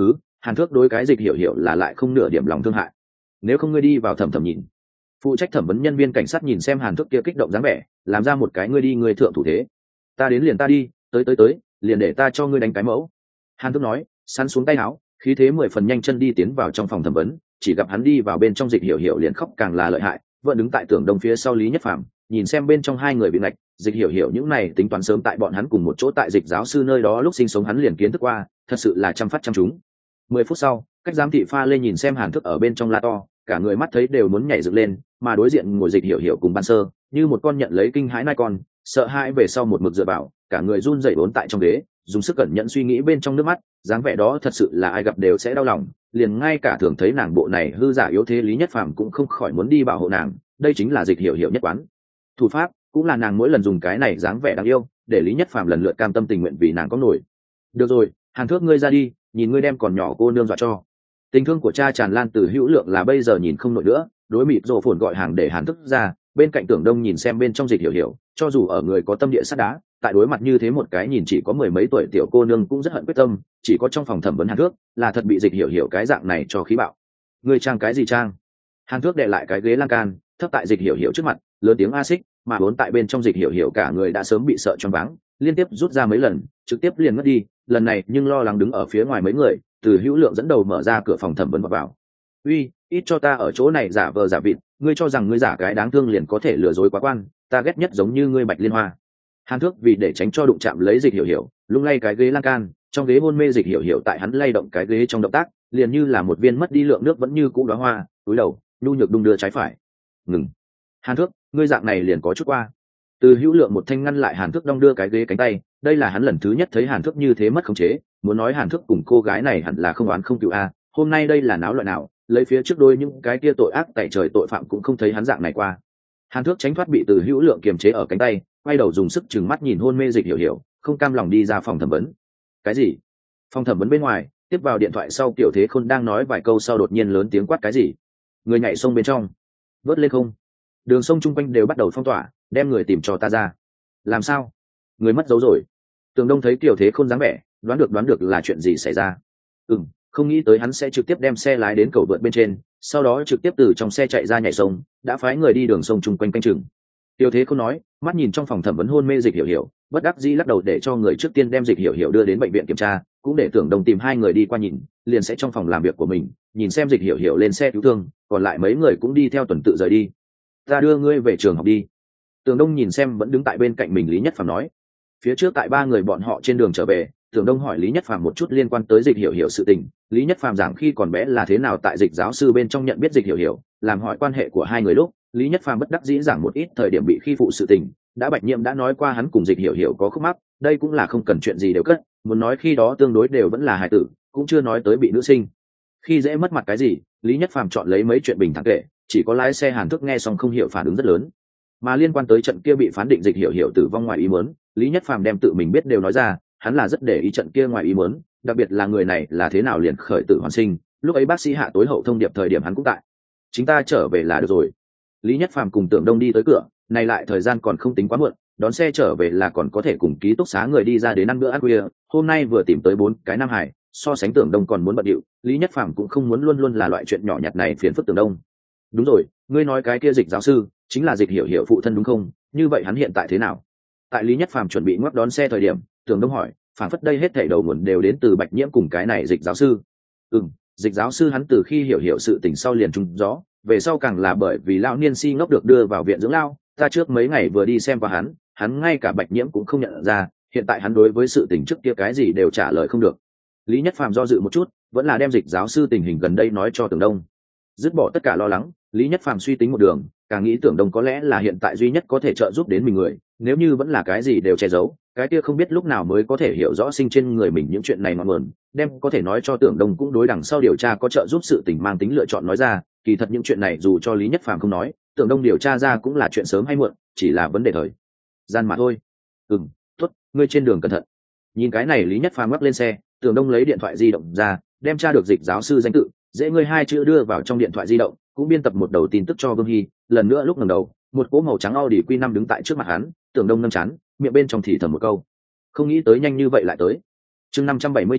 Hàn Thước đối cái Dịch Hiểu Hiểu là lại không nửa điểm lòng thương hại. Nếu không ngươi đi vào thẩm thẩm nhìn. Phụ trách thẩm vấn nhân viên cảnh sát nhìn xem Hàn Thước kia kích động dáng vẻ, làm ra một cái ngươi đi ngươi thượng thủ thế. Ta đến liền ta đi, tới tới tới, liền để ta cho ngươi đánh cái mẫu. Hàn Thước nói, sắn xuống tay áo, khí thế mười phần nhanh chân đi tiến vào trong phòng thẩm vấn, chỉ gặp hắn đi vào bên trong Dịch Hiểu Hiểu liền khóc càng là lợi hại, vẫn đứng tại tường đông phía sau Lý Nhất Phàm, nhìn xem bên trong hai người bị lệch, Dịch Hiểu Hiểu những này tính toán sớm tại bọn hắn cùng một chỗ tại Dịch giáo sư nơi đó lúc sinh sống hắn liền kiến thức qua, thật sự là chăm phát chăm chúng. Mười phút sau, cách giám thị pha lên nhìn xem Hàn Thước ở bên trong la to, cả người mắt thấy đều muốn nhảy dựng lên, mà đối diện ngồi Dịch Hiểu Hiểu cùng Ban Sơ, như một con nhận lấy kinh hãi nai con, sợ hãi về sau một mực dựa vào, cả người run rẩy uốn tại trong ghế, dùng sức cẩn nhẫn suy nghĩ bên trong nước mắt, dáng vẻ đó thật sự là ai gặp đều sẽ đau lòng, liền ngay cả thường thấy nàng bộ này hư giả yếu thế Lý Nhất Phàm cũng không khỏi muốn đi bảo hộ nàng, đây chính là Dịch Hiểu Hiểu nhất quán thủ pháp, cũng là nàng mỗi lần dùng cái này dáng vẻ đáng yêu, để Lý Nhất Phàm lần lượt cam tâm tình nguyện vì nàng có nổi. Được rồi, Hàn Thước ngươi ra đi, nhìn ngươi đem còn nhỏ cô nương dọa cho. Tình thương của cha tràn lan từ Hữu Lượng là bây giờ nhìn không nổi nữa, đối mịt rồ phồn gọi hàng để Hàn Thước ra, bên cạnh Tưởng Đông nhìn xem bên trong Dịch Hiểu Hiểu, cho dù ở người có tâm địa sắt đá, tại đối mặt như thế một cái nhìn chỉ có mười mấy tuổi tiểu cô nương cũng rất hận quyết tâm, chỉ có trong phòng thẩm vấn Hàn Thước là thật bị Dịch Hiểu Hiểu cái dạng này cho khí bạo. Ngươi trang cái gì trang? Hàn Thước đệ lại cái ghế lan can, thấp tại Dịch Hiểu Hiểu trước mặt, lớn tiếng a xích, mà vốn tại bên trong Dịch Hiểu Hiểu cả người đã sớm bị sợ choáng váng, liên tiếp rút ra mấy lần, trực tiếp liền mất đi, lần này nhưng lo lắng đứng ở phía ngoài mấy người, từ Hữu Lượng dẫn đầu mở ra cửa phòng thẩm vấn vào vào. Uy, ít cho ta ở chỗ này giả vờ giả vịt, ngươi cho rằng ngươi giả cái đáng thương liền có thể lừa dối quá quan, ta ghét nhất giống như ngươi Bạch Liên Hoa. Hàn Thước vì để tránh cho đụng chạm lấy Dịch Hiểu Hiểu, lung lay cái ghế lan can, trong ghế hôn mê Dịch Hiểu Hiểu tại hắn lay động cái ghế trong động tác, liền như là một viên mất đi lượng nước vẫn như cũ đóa hoa, túi đầu, nhu nhược đung đưa trái phải. Ngừng. Hàn Thước, ngươi dạng này liền có chút qua. Từ Hữu Lượng một thanh ngăn lại Hàn Thước đong đưa cái ghế cánh tay, đây là hắn lần thứ nhất thấy Hàn Thước như thế mất khống chế, muốn nói Hàn Thước cùng cô gái này hẳn là không oán không cừu a, hôm nay đây là náo loạn nào, lấy phía trước đôi những cái kia tội ác tày trời tội phạm cũng không thấy hắn dạng này qua. Hàn Thước tránh thoát bị Từ Hữu Lượng kiềm chế ở cánh tay, quay đầu dùng sức trừng mắt nhìn hôn mê Dịch Hiểu Hiểu, không cam lòng đi ra phòng thẩm vấn. Cái gì? Phòng thẩm vấn bên ngoài, tiếp vào điện thoại sau Tiểu Thế Khôn đang nói vài câu sau đột nhiên lớn tiếng quát cái gì? Người nhảy sông bên trong, vớt lên không. Đường sông chung quanh đều bắt đầu phong tỏa, đem người tìm cho ta ra. Làm sao? Người mất dấu rồi. Tường Đông thấy Tiểu Thế Khôn dáng vẻ, đoán được đoán được là chuyện gì xảy ra. Ừm, không nghĩ tới hắn sẽ trực tiếp đem xe lái đến cầu vượt bên trên, sau đó trực tiếp từ trong xe chạy ra nhảy sông, đã phái người đi đường sông chung quanh canh chừng. Tiểu Thế Khôn nói, mắt nhìn trong phòng thẩm vấn hôn mê Dịch Hiểu Hiểu, bất đắc dĩ lắc đầu để cho người trước tiên đem Dịch Hiểu Hiểu đưa đến bệnh viện kiểm tra, cũng để Tưởng Đông tìm hai người đi qua nhìn, liền sẽ trong phòng làm việc của mình, nhìn xem Dịch Hiểu Hiểu lên xe cứu thương, còn lại mấy người cũng đi theo tuần tự rời đi. Ta đưa ngươi về trường học đi. Tưởng Đông nhìn xem vẫn đứng tại bên cạnh mình Lý Nhất Phàm nói. Phía trước tại ba người bọn họ trên đường trở về, Tưởng Đông hỏi Lý Nhất Phàm một chút liên quan tới Dịch Hiểu Hiểu sự tình, Lý Nhất Phàm giảng khi còn bé là thế nào tại Dịch giáo sư bên trong nhận biết Dịch Hiểu Hiểu, làm hỏi quan hệ của hai người lúc, Lý Nhất Phàm bất đắc dĩ giảng một ít thời điểm bị khi phụ sự tình, đã Bạch Nhiệm đã nói qua hắn cùng Dịch Hiểu Hiểu có khúc mắc, đây cũng là không cần chuyện gì đều cất, muốn nói khi đó tương đối đều vẫn là hài tử, cũng chưa nói tới bị nữ sinh khi dễ mất mặt cái gì. Lý Nhất Phàm chọn lấy mấy chuyện bình thản kể, chỉ có lái xe Hàn Thước nghe xong không hiểu phản ứng rất lớn. Mà liên quan tới trận kia bị phán định Dịch Hiểu Hiểu tử vong ngoài ý muốn, Lý Nhất Phàm đem tự mình biết đều nói ra, hắn là rất để ý trận kia ngoài ý muốn, đặc biệt là người này là thế nào liền khởi tử hoàn sinh, lúc ấy bác sĩ hạ tối hậu thông điệp thời điểm hắn cũng tại. Chúng ta trở về là được rồi. Lý Nhất Phàm cùng Tưởng Đông đi tới cửa, này lại thời gian còn không tính quá muộn, đón xe trở về là còn có thể cùng ký túc xá người đi ra đến ăn bữa ăn khuya, hôm nay vừa tìm tới bốn cái Nam Hải, so sánh Tưởng Đông còn muốn bận điệu, Lý Nhất Phàm cũng không muốn luôn luôn là loại chuyện nhỏ nhặt này phiền phức Tưởng Đông. Đúng rồi, ngươi nói cái kia Dịch giáo sư chính là Dịch Hiểu Hiểu phụ thân đúng không? Như vậy hắn hiện tại thế nào? Tại Lý Nhất Phàm chuẩn bị ngoắc đón xe thời điểm, Tưởng Đông hỏi, phản phất đây hết thảy đầu nguồn đều đến từ Bạch Nhiễm cùng cái này Dịch giáo sư. Ừm, Dịch giáo sư hắn từ khi hiểu hiểu sự tình sau liền trúng gió, về sau càng là bởi vì lão niên si ngốc được đưa vào viện dưỡng lao, ta trước mấy ngày vừa đi xem qua hắn, hắn ngay cả Bạch Nhiễm cũng không nhận ra, hiện tại hắn đối với sự tình trước kia cái gì đều trả lời không được. Lý Nhất Phàm do dự một chút, vẫn là đem Dịch giáo sư tình hình gần đây nói cho Tưởng Đông. Dứt bỏ tất cả lo lắng, Lý Nhất Phàm suy tính một đường, càng nghĩ Tưởng Đông có lẽ là hiện tại duy nhất có thể trợ giúp đến mình người, nếu như vẫn là cái gì đều che giấu, cái kia không biết lúc nào mới có thể hiểu rõ sinh trên người mình những chuyện này ngọn nguồn, đem có thể nói cho Tưởng Đông cũng đối đằng sau điều tra có trợ giúp sự tình mang tính lựa chọn nói ra, kỳ thật những chuyện này dù cho Lý Nhất Phàm không nói, Tưởng Đông điều tra ra cũng là chuyện sớm hay muộn, chỉ là vấn đề thời gian mà thôi. Ừm, tốt, ngươi trên đường cẩn thận. Nhìn cái này Lý Nhất Phàm ngắt lên xe, Tưởng Đông lấy điện thoại di động ra, đem tra được Dịch giáo sư danh tự, dễ ngươi hai chữ đưa vào trong điện thoại di động, cũng biên tập một đầu tin tức cho Vương Hy, lần nữa lúc ngẩng đầu, một cỗ màu trắng Audi Q năm đứng tại trước mặt hắn, Tưởng Đông nâng chán, miệng bên trong thì thầm một câu, không nghĩ tới nhanh như vậy lại tới. Chương năm trăm bảy mươi chín,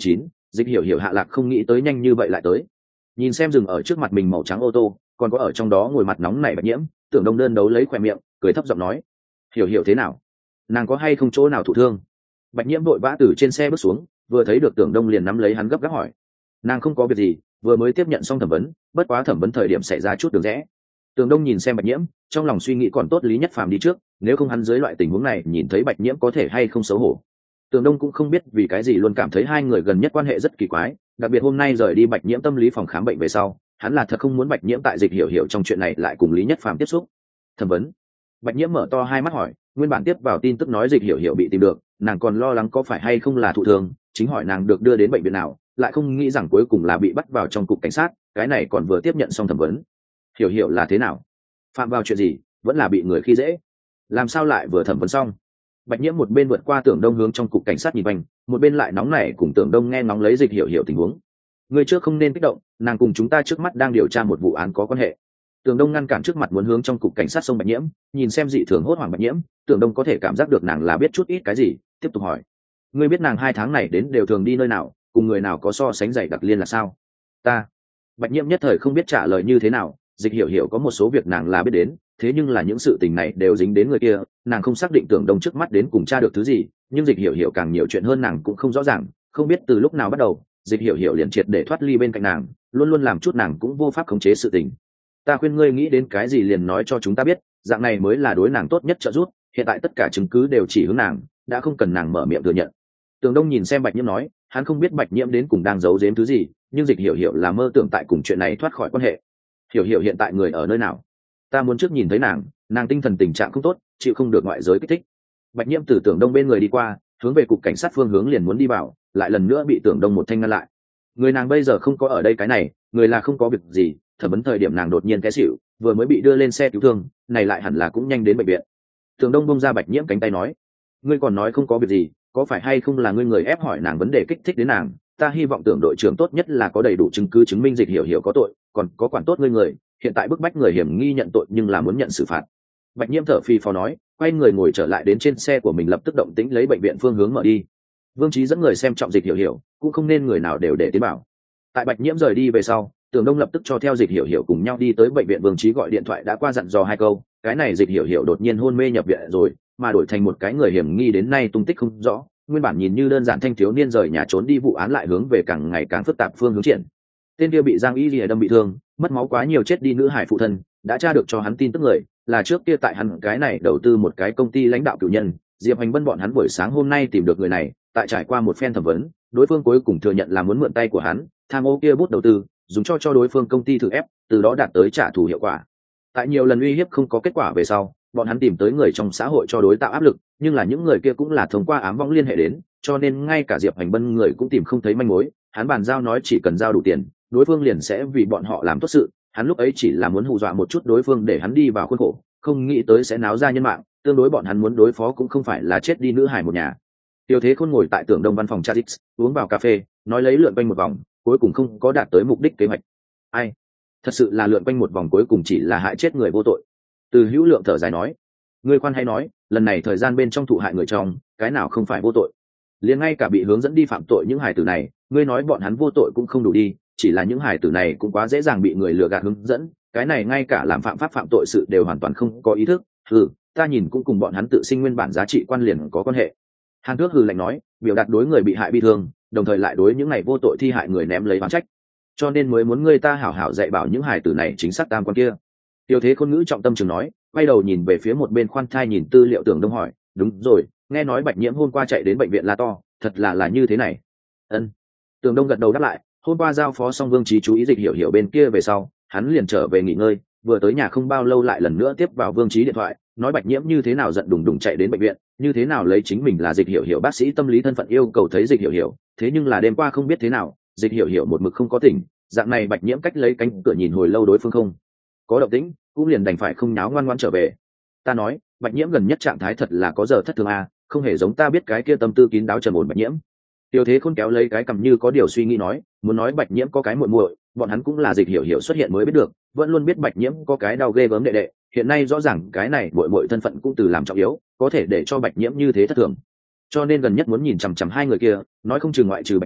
Dịch hiểu hiểu hạ lạc không nghĩ tới nhanh như vậy lại tới. Nhìn xem dừng ở trước mặt mình màu trắng ô tô, còn có ở trong đó ngồi mặt nóng này Bạch Nhiễm, Tưởng Đông đơn đấu lấy khỏe miệng cười thấp giọng nói, hiểu hiểu thế nào, nàng có hay không chỗ nào thụ thương? Bạch Nhiễm vội vã từ trên xe bước xuống, vừa thấy được Tưởng Đông liền nắm lấy hắn gấp gáp hỏi. Nàng không có việc gì, vừa mới tiếp nhận xong thẩm vấn, bất quá thẩm vấn thời điểm xảy ra chút đường rẽ. Tưởng Đông nhìn xem Bạch Nhiễm, trong lòng suy nghĩ còn tốt Lý Nhất Phàm đi trước, nếu không hắn dưới loại tình huống này nhìn thấy Bạch Nhiễm có thể hay không xấu hổ. Tưởng Đông cũng không biết vì cái gì luôn cảm thấy hai người gần nhất quan hệ rất kỳ quái, đặc biệt hôm nay rời đi Bạch Nhiễm tâm lý phòng khám bệnh về sau, hắn là thật không muốn Bạch Nhiễm tại Dịch hiểu hiểu trong chuyện này lại cùng Lý Nhất Phàm tiếp xúc. Thẩm vấn. Bạch Nhiễm mở to hai mắt hỏi, nguyên bản tiếp vào tin tức nói Dịch hiểu hiểu bị tìm được, nàng còn lo lắng có phải hay không là thụ thương, chính hỏi nàng được đưa đến bệnh viện nào, lại không nghĩ rằng cuối cùng là bị bắt vào trong cục cảnh sát, cái này còn vừa tiếp nhận xong thẩm vấn. Hiểu hiểu là thế nào? Phạm vào chuyện gì, vẫn là bị người khi dễ? Làm sao lại vừa thẩm vấn xong? Bạch Nhiễm một bên vượt qua Tưởng Đông hướng trong cục cảnh sát nhìn quanh, một bên lại nóng nảy cùng Tưởng Đông nghe ngóng lấy Dịch hiểu hiểu tình huống. Người trước không nên kích động, nàng cùng chúng ta trước mắt đang điều tra một vụ án có quan hệ. Tưởng Đông ngăn cản trước mặt muốn hướng trong cục cảnh sát xông Bạch Nhiễm, nhìn xem dị thường hốt hoảng Bạch Nhiễm, Tưởng Đông có thể cảm giác được nàng là biết chút ít cái gì, tiếp tục hỏi. Ngươi biết nàng hai tháng này đến đều thường đi nơi nào, cùng người nào có so sánh dày đặc liên là sao? Ta. Bạch Nhiễm nhất thời không biết trả lời như thế nào, Dịch hiểu hiểu có một số việc nàng là biết đến, thế nhưng là những sự tình này đều dính đến người kia, nàng không xác định Tưởng Đông trước mắt đến cùng tra được thứ gì, nhưng Dịch hiểu hiểu càng nhiều chuyện hơn nàng cũng không rõ ràng, không biết từ lúc nào bắt đầu, Dịch hiểu hiểu liền triệt để thoát ly bên cạnh nàng, luôn luôn làm chút nàng cũng vô pháp khống chế sự tình. Ta khuyên ngươi nghĩ đến cái gì liền nói cho chúng ta biết, dạng này mới là đối nàng tốt nhất trợ giúp, hiện tại tất cả chứng cứ đều chỉ hướng nàng, đã không cần nàng mở miệng thừa nhận. Tưởng Đông nhìn xem Bạch Nhiễm nói, hắn không biết Bạch Nhiễm đến cùng đang giấu giếm thứ gì, nhưng Dịch hiểu hiểu là mơ tưởng tại cùng chuyện này thoát khỏi quan hệ. Hiểu hiểu hiện tại người ở nơi nào? Ta muốn trước nhìn thấy nàng, nàng tinh thần tình trạng không tốt, chịu không được ngoại giới kích thích. Bạch Nhiễm từ Tưởng Đông bên người đi qua, hướng về cục cảnh sát phương hướng liền muốn đi vào, lại lần nữa bị Tưởng Đông một thanh ngăn lại. Người nàng bây giờ không có ở đây cái này, người là không có việc gì, thẩm vấn thời điểm nàng đột nhiên té xỉu, vừa mới bị đưa lên xe cứu thương, này lại hẳn là cũng nhanh đến bệnh viện. Tưởng Đông bông ra Bạch Nhiễm cánh tay nói, ngươi còn nói không có việc gì, có phải hay không là ngươi người ép hỏi nàng vấn đề kích thích đến nàng? Ta hy vọng Tưởng đội trưởng tốt nhất là có đầy đủ chứng cứ chứng minh Dịch hiểu hiểu có tội, còn có quản tốt ngươi người, hiện tại bức bách người hiểm nghi nhận tội nhưng là muốn nhận xử phạt. Bạch Nhiễm thở phì phò nói, quay người ngồi trở lại đến trên xe của mình, lập tức động tĩnh lấy bệnh viện phương hướng mở đi. Vương Chí dẫn người xem trọng Dịch hiểu hiểu, cũng không nên người nào đều để tiến bảo. Tại Bạch Nhiễm rời đi về sau, Tưởng Đông lập tức cho theo Dịch hiểu hiểu cùng nhau đi tới bệnh viện. Vương Chí gọi điện thoại đã qua dặn dò hai câu, cái này Dịch hiểu hiểu đột nhiên hôn mê nhập viện rồi, mà đổi thành một cái người hiểm nghi đến nay tung tích không rõ. Nguyên bản nhìn như đơn giản thanh thiếu niên rời nhà trốn đi vụ án lại hướng về càng ngày càng phức tạp phương hướng triển. Tên kia bị Giang Y Lìa đâm bị thương, mất máu quá nhiều chết đi nữ hải phụ thân, đã tra được cho hắn tin tức người, là trước kia tại hắn cái này đầu tư một cái công ty lãnh đạo cửu nhân, Diệp Hành Bân bọn hắn buổi sáng hôm nay tìm được người này, tại trải qua một phen thẩm vấn, đối phương cuối cùng thừa nhận là muốn mượn tay của hắn, tham ô kia bút đầu tư, dùng cho cho đối phương công ty thử ép, từ đó đạt tới trả thù hiệu quả. Tại nhiều lần uy hiếp không có kết quả về sau, bọn hắn tìm tới người trong xã hội cho đối tạo áp lực, nhưng là những người kia cũng là thông qua ám võng liên hệ đến, cho nên ngay cả Diệp Hành Bân người cũng tìm không thấy manh mối. Hắn bàn giao nói chỉ cần giao đủ tiền, đối phương liền sẽ vì bọn họ làm tốt sự. Hắn lúc ấy chỉ là muốn hù dọa một chút đối phương để hắn đi vào khuôn khổ, không nghĩ tới sẽ náo ra nhân mạng. Tương đối bọn hắn muốn đối phó cũng không phải là chết đi nữ hài một nhà. Tiêu Thế Khôn ngồi tại Tưởng Đông văn phòng Chatix, uống vào cà phê, nói lấy lượn quanh một vòng, cuối cùng không có đạt tới mục đích kế hoạch. Ai? Thật sự là lượn quanh một vòng cuối cùng chỉ là hại chết người vô tội. Từ Hữu Lượng thở dài nói, ngươi khoan hay nói, lần này thời gian bên trong thụ hại người trong, cái nào không phải vô tội? Liền ngay cả bị hướng dẫn đi phạm tội những hài tử này, ngươi nói bọn hắn vô tội cũng không đủ đi, chỉ là những hài tử này cũng quá dễ dàng bị người lừa gạt hướng dẫn, cái này ngay cả làm phạm pháp phạm tội sự đều hoàn toàn không có ý thức. Ừ, ta nhìn cũng cùng bọn hắn tự sinh nguyên bản giá trị quan liền có quan hệ. Hàn Thước hừ lạnh nói, biểu đạt đối người bị hại bi thương, đồng thời lại đối những ngày vô tội thi hại người ném lấy oán trách, cho nên mới muốn ngươi ta hảo hảo dạy bảo những hài tử này chính xác tam quan kia. Tiêu Thế Khôn ngữ trọng tâm trường nói, quay đầu nhìn về phía một bên khoan thai nhìn tư liệu Tưởng Đông hỏi, đúng rồi, nghe nói Bạch Nhiễm hôm qua chạy đến bệnh viện la to, thật là là như thế này? Ân. Tưởng Đông gật đầu đáp lại, hôm qua giao phó xong Vương Chí chú ý Dịch hiểu hiểu bên kia về sau, hắn liền trở về nghỉ ngơi, vừa tới nhà không bao lâu lại lần nữa tiếp vào Vương Chí điện thoại, nói Bạch Nhiễm như thế nào giận đùng đùng chạy đến bệnh viện, như thế nào lấy chính mình là Dịch hiểu hiểu bác sĩ tâm lý thân phận yêu cầu thấy Dịch hiểu hiểu, thế nhưng là đêm qua không biết thế nào, Dịch hiểu hiểu một mực không có tỉnh, dạng này Bạch Nhiễm cách lấy cánh cửa nhìn hồi lâu đối phương không có động tĩnh, cũng liền đành phải không nháo ngoan ngoãn trở về. Ta nói, Bạch Nhiễm gần nhất trạng thái thật là có giờ thất thường a, không hề giống ta biết cái kia tâm tư kín đáo trầm ổn Bạch Nhiễm. Tiêu Thế Khôn kéo lấy cái cầm như có điều suy nghĩ nói, muốn nói Bạch Nhiễm có cái muội muội, bọn hắn cũng là Dịch hiểu hiểu xuất hiện mới biết được, vẫn luôn biết Bạch Nhiễm có cái đau ghê gớm đệ đệ, hiện nay rõ ràng cái này muội muội thân phận cũng từ làm trọng yếu, có thể để cho Bạch Nhiễm như thế thất thường. Cho nên gần nhất muốn nhìn chằm chằm hai người kia, nói không chừng ngoại trừ Bạch Nhiễm,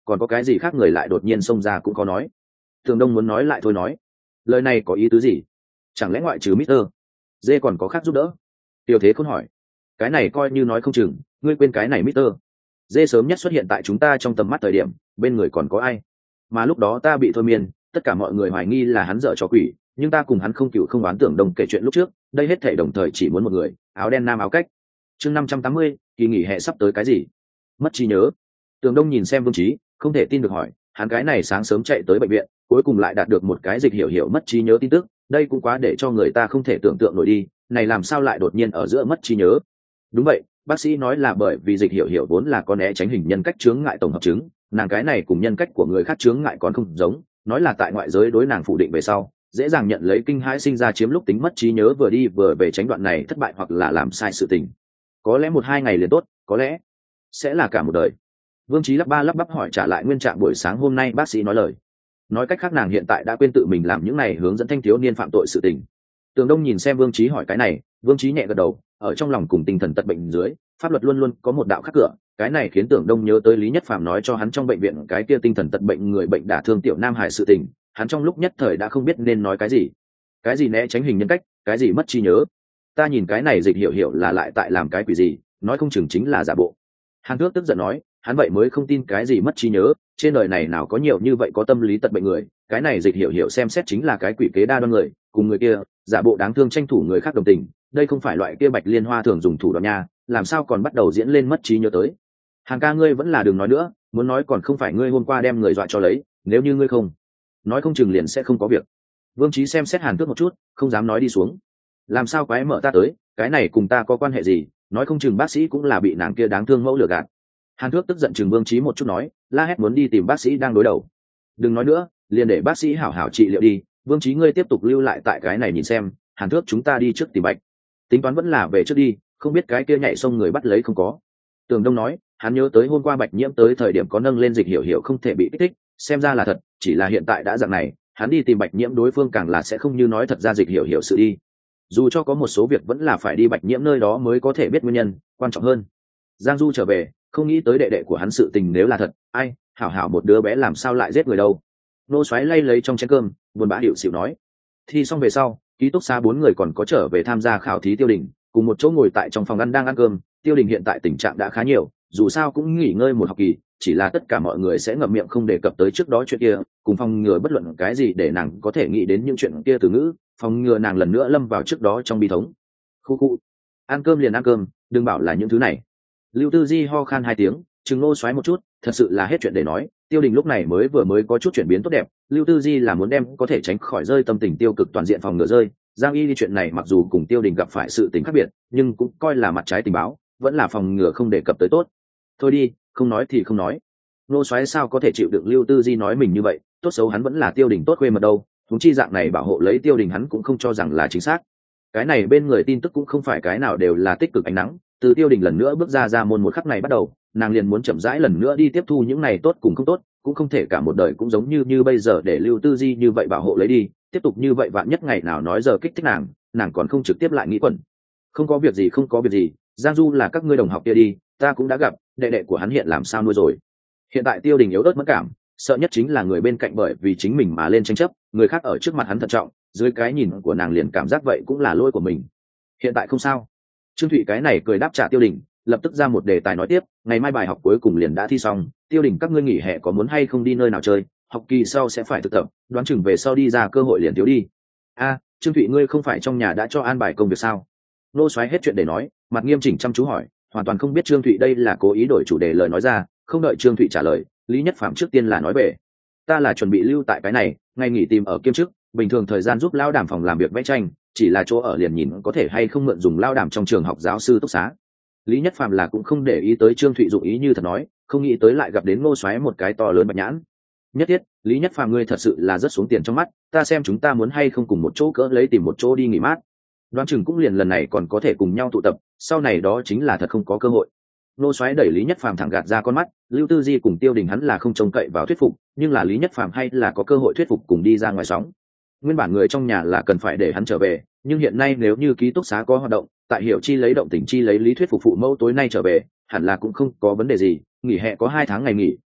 còn có cái gì khác người lại đột nhiên xông ra cũng có nói. Tường Đông muốn nói lại thôi nói, lời này có ý tứ gì? Chẳng lẽ ngoại trừ Mister Dê còn có khác giúp đỡ? Tiêu Thế Khôn hỏi. Cái này coi như nói không chừng, ngươi quên cái này Mister Dê sớm nhất xuất hiện tại chúng ta trong tầm mắt thời điểm, bên người còn có ai? Mà lúc đó ta bị thôi miên, tất cả mọi người hoài nghi là hắn dở trò quỷ, nhưng ta cùng hắn không cựu không oán. Tưởng Đông kể chuyện lúc trước, đây hết thảy đồng thời chỉ muốn một người, áo đen nam áo cách. Chương năm trăm tám mươi, kỳ nghỉ hè sắp tới cái gì? Mất trí nhớ. Tưởng Đông nhìn xem Vương Trí, không thể tin được hỏi, hắn cái này sáng sớm chạy tới bệnh viện, cuối cùng lại đạt được một cái dịch hiểu hiểu mất trí nhớ tin tức, đây cũng quá để cho người ta không thể tưởng tượng nổi đi, này làm sao lại đột nhiên ở giữa mất trí nhớ? Đúng vậy, bác sĩ nói là bởi vì dịch hiểu hiểu vốn là có né tránh hình nhân cách chướng ngại tổng hợp chứng, nàng cái này cùng nhân cách của người khác chướng ngại còn không giống, nói là tại ngoại giới đối nàng phủ định về sau, dễ dàng nhận lấy kinh hãi sinh ra chiếm lúc tính mất trí nhớ vừa đi vừa về tránh đoạn này thất bại hoặc là làm sai sự tình. Có lẽ một hai ngày liền tốt, có lẽ sẽ là cả một đời. Vương Trí lắp ba lắp bắp hỏi trả lại nguyên trạng buổi sáng hôm nay bác sĩ nói lời. Nói cách khác nàng hiện tại đã quên tự mình làm những này hướng dẫn thanh thiếu niên phạm tội sự tình. Tường Đông nhìn xem Vương Trí hỏi cái này, Vương Trí nhẹ gật đầu, ở trong lòng cùng tinh thần tật bệnh dưới, pháp luật luôn luôn có một đạo khắc cửa, cái này khiến Tưởng Đông nhớ tới Lý Nhất Phàm nói cho hắn trong bệnh viện cái kia tinh thần tật bệnh người bệnh đả thương tiểu nam hải sự tình, hắn trong lúc nhất thời đã không biết nên nói cái gì. Cái gì né tránh hình nhân cách, cái gì mất trí nhớ. Ta nhìn cái này dịch hiểu hiểu là lại tại làm cái quỷ gì, nói không chừng chính là giả bộ. Hàn Thước tức giận nói, hắn vậy mới không tin cái gì mất trí nhớ, trên đời này nào có nhiều như vậy có tâm lý tật bệnh người, cái này dịch hiểu hiểu xem xét chính là cái quỷ kế đa đoan người, cùng người kia giả bộ đáng thương tranh thủ người khác đồng tình, đây không phải loại kia Bạch Liên Hoa thường dùng thủ đoạn nha, làm sao còn bắt đầu diễn lên mất trí nhớ tới. Hàn ca ngươi vẫn là đừng nói nữa, muốn nói còn không phải ngươi hôm qua đem người dọa cho lấy, nếu như ngươi không nói không chừng liền sẽ không có việc. Vương Trí xem xét Hàn Thước một chút, không dám nói đi xuống. Làm sao quái mở ta tới, cái này cùng ta có quan hệ gì, nói không chừng bác sĩ cũng là bị nàng kia đáng thương mẫu lừa gạt. Hàn Thước tức giận chừng Vương Trí một chút nói, la hét muốn đi tìm bác sĩ đang đối đầu. Đừng nói nữa, liền để bác sĩ hảo hảo trị liệu đi, Vương Trí ngươi tiếp tục lưu lại tại cái này nhìn xem, Hàn Thước chúng ta đi trước tìm Bạch. Tính toán vẫn là về trước đi, không biết cái kia nhảy sông người bắt lấy không có. Tường Đông nói, hắn nhớ tới hôm qua Bạch Nhiễm tới thời điểm có nâng lên dịch hiểu hiểu không thể bị kích thích, xem ra là thật, chỉ là hiện tại đã dạng này, hắn đi tìm Bạch Nhiễm đối phương càng là sẽ không như nói thật ra dịch hiểu hiểu sự đi. Dù cho có một số việc vẫn là phải đi Bạch Nhiễm nơi đó mới có thể biết nguyên nhân, quan trọng hơn. Giang Du trở về, không nghĩ tới đệ đệ của hắn sự tình nếu là thật, ai, hảo hảo một đứa bé làm sao lại giết người đâu. Nô Soái lay lấy trong chén cơm, buồn bã hiệu xỉu nói. Thi xong về sau, ký túc xá bốn người còn có trở về tham gia khảo thí Tiêu Đình, cùng một chỗ ngồi tại trong phòng ăn đang ăn cơm. Tiêu Đình hiện tại tình trạng đã khá nhiều, dù sao cũng nghỉ ngơi một học kỳ, chỉ là tất cả mọi người sẽ ngậm miệng không đề cập tới trước đó chuyện kia, cùng phòng ngừa bất luận cái gì để nàng có thể nghĩ đến những chuyện kia từ ngữ, phòng ngừa nàng lần nữa lâm vào trước đó trong bi thống. Khu khu, ăn cơm liền ăn cơm, đừng bảo là những thứ này. Lưu Tư Di ho khan hai tiếng, chừng Nô Soái một chút, thật sự là hết chuyện để nói. Tiêu Đình lúc này mới vừa mới có chút chuyển biến tốt đẹp, Lưu Tư Di là muốn đem có thể tránh khỏi rơi tâm tình tiêu cực toàn diện phòng ngừa rơi. Giang Y đi chuyện này mặc dù cùng Tiêu Đình gặp phải sự tình khác biệt, nhưng cũng coi là mặt trái tình báo, vẫn là phòng ngừa không đề cập tới tốt. Thôi đi, không nói thì không nói. Nô Soái sao có thể chịu được Lưu Tư Di nói mình như vậy, tốt xấu hắn vẫn là Tiêu Đình tốt khuê mật đâu, huống chi dạng này bảo hộ lấy Tiêu Đình hắn cũng không cho rằng là chính xác. Cái này bên người tin tức cũng không phải cái nào đều là tích cực ánh nắng, từ Tiêu Đình lần nữa bước ra ra môn một khắc này bắt đầu, nàng liền muốn chậm rãi lần nữa đi tiếp thu những này tốt cùng không tốt, cũng không thể cả một đời cũng giống như như bây giờ để Lưu Tư Di như vậy bảo hộ lấy đi, tiếp tục như vậy vạn nhất ngày nào nói giờ kích thích nàng, nàng còn không trực tiếp lại nghĩ quẩn. Không có việc gì không có việc gì, Giang Du là các ngươi đồng học kia đi, ta cũng đã gặp, đệ đệ của hắn hiện làm sao nuôi rồi. Hiện tại Tiêu Đình yếu ớt mất cảm, sợ nhất chính là người bên cạnh bởi vì chính mình mà lên tranh chấp, người khác ở trước mặt hắn thận trọng, dưới cái nhìn của nàng liền cảm giác vậy cũng là lỗi của mình. Hiện tại không sao. Trương Thụy cái này cười đáp trả Tiêu Đình, lập tức ra một đề tài nói tiếp, ngày mai bài học cuối cùng liền đã thi xong, Tiêu Đình các ngươi nghỉ hè có muốn hay không đi nơi nào chơi, học kỳ sau sẽ phải thực tập, đoán chừng về sau đi ra cơ hội liền thiếu đi. A, Trương Thụy ngươi không phải trong nhà đã cho an bài công việc sao? Nô Soái hết chuyện để nói, mặt nghiêm chỉnh chăm chú hỏi, hoàn toàn không biết Trương Thụy đây là cố ý đổi chủ đề lời nói ra, không đợi Trương Thụy trả lời, Lý Nhất Phàm trước tiên là nói về, ta là chuẩn bị lưu tại cái này, ngày nghỉ tìm ở kiêm chức, bình thường thời gian giúp lao đàm phòng làm việc vẽ tranh, chỉ là chỗ ở liền nhìn có thể hay không mượn dùng lao đàm trong trường học giáo sư túc xá. Lý Nhất Phàm là cũng không để ý tới Trương Thụy dụng ý như thật nói, không nghĩ tới lại gặp đến Ngô Soái một cái to lớn bạch nhãn. Nhất thiết, Lý Nhất Phàm ngươi thật sự là rất xuống tiền trong mắt, ta xem chúng ta muốn hay không cùng một chỗ cỡ lấy tìm một chỗ đi nghỉ mát. Đoán chừng cũng liền lần này còn có thể cùng nhau tụ tập, sau này đó chính là thật không có cơ hội. Ngô Soái đẩy Lý Nhất Phàm thẳng gạt ra con mắt, Lưu Tư Di cùng Tiêu Đình hắn là không trông cậy vào thuyết phục, nhưng là Lý Nhất Phàm hay là có cơ hội thuyết phục cùng đi ra ngoài sóng. Nguyên bản người trong nhà là cần phải để hắn trở về, nhưng hiện nay nếu như ký túc xá có hoạt động, tại Hiểu Chi lấy động tình chi lấy lý thuyết phục phụ mẫu tối nay trở về, hẳn là cũng không có vấn đề gì, nghỉ hè có hai tháng ngày nghỉ,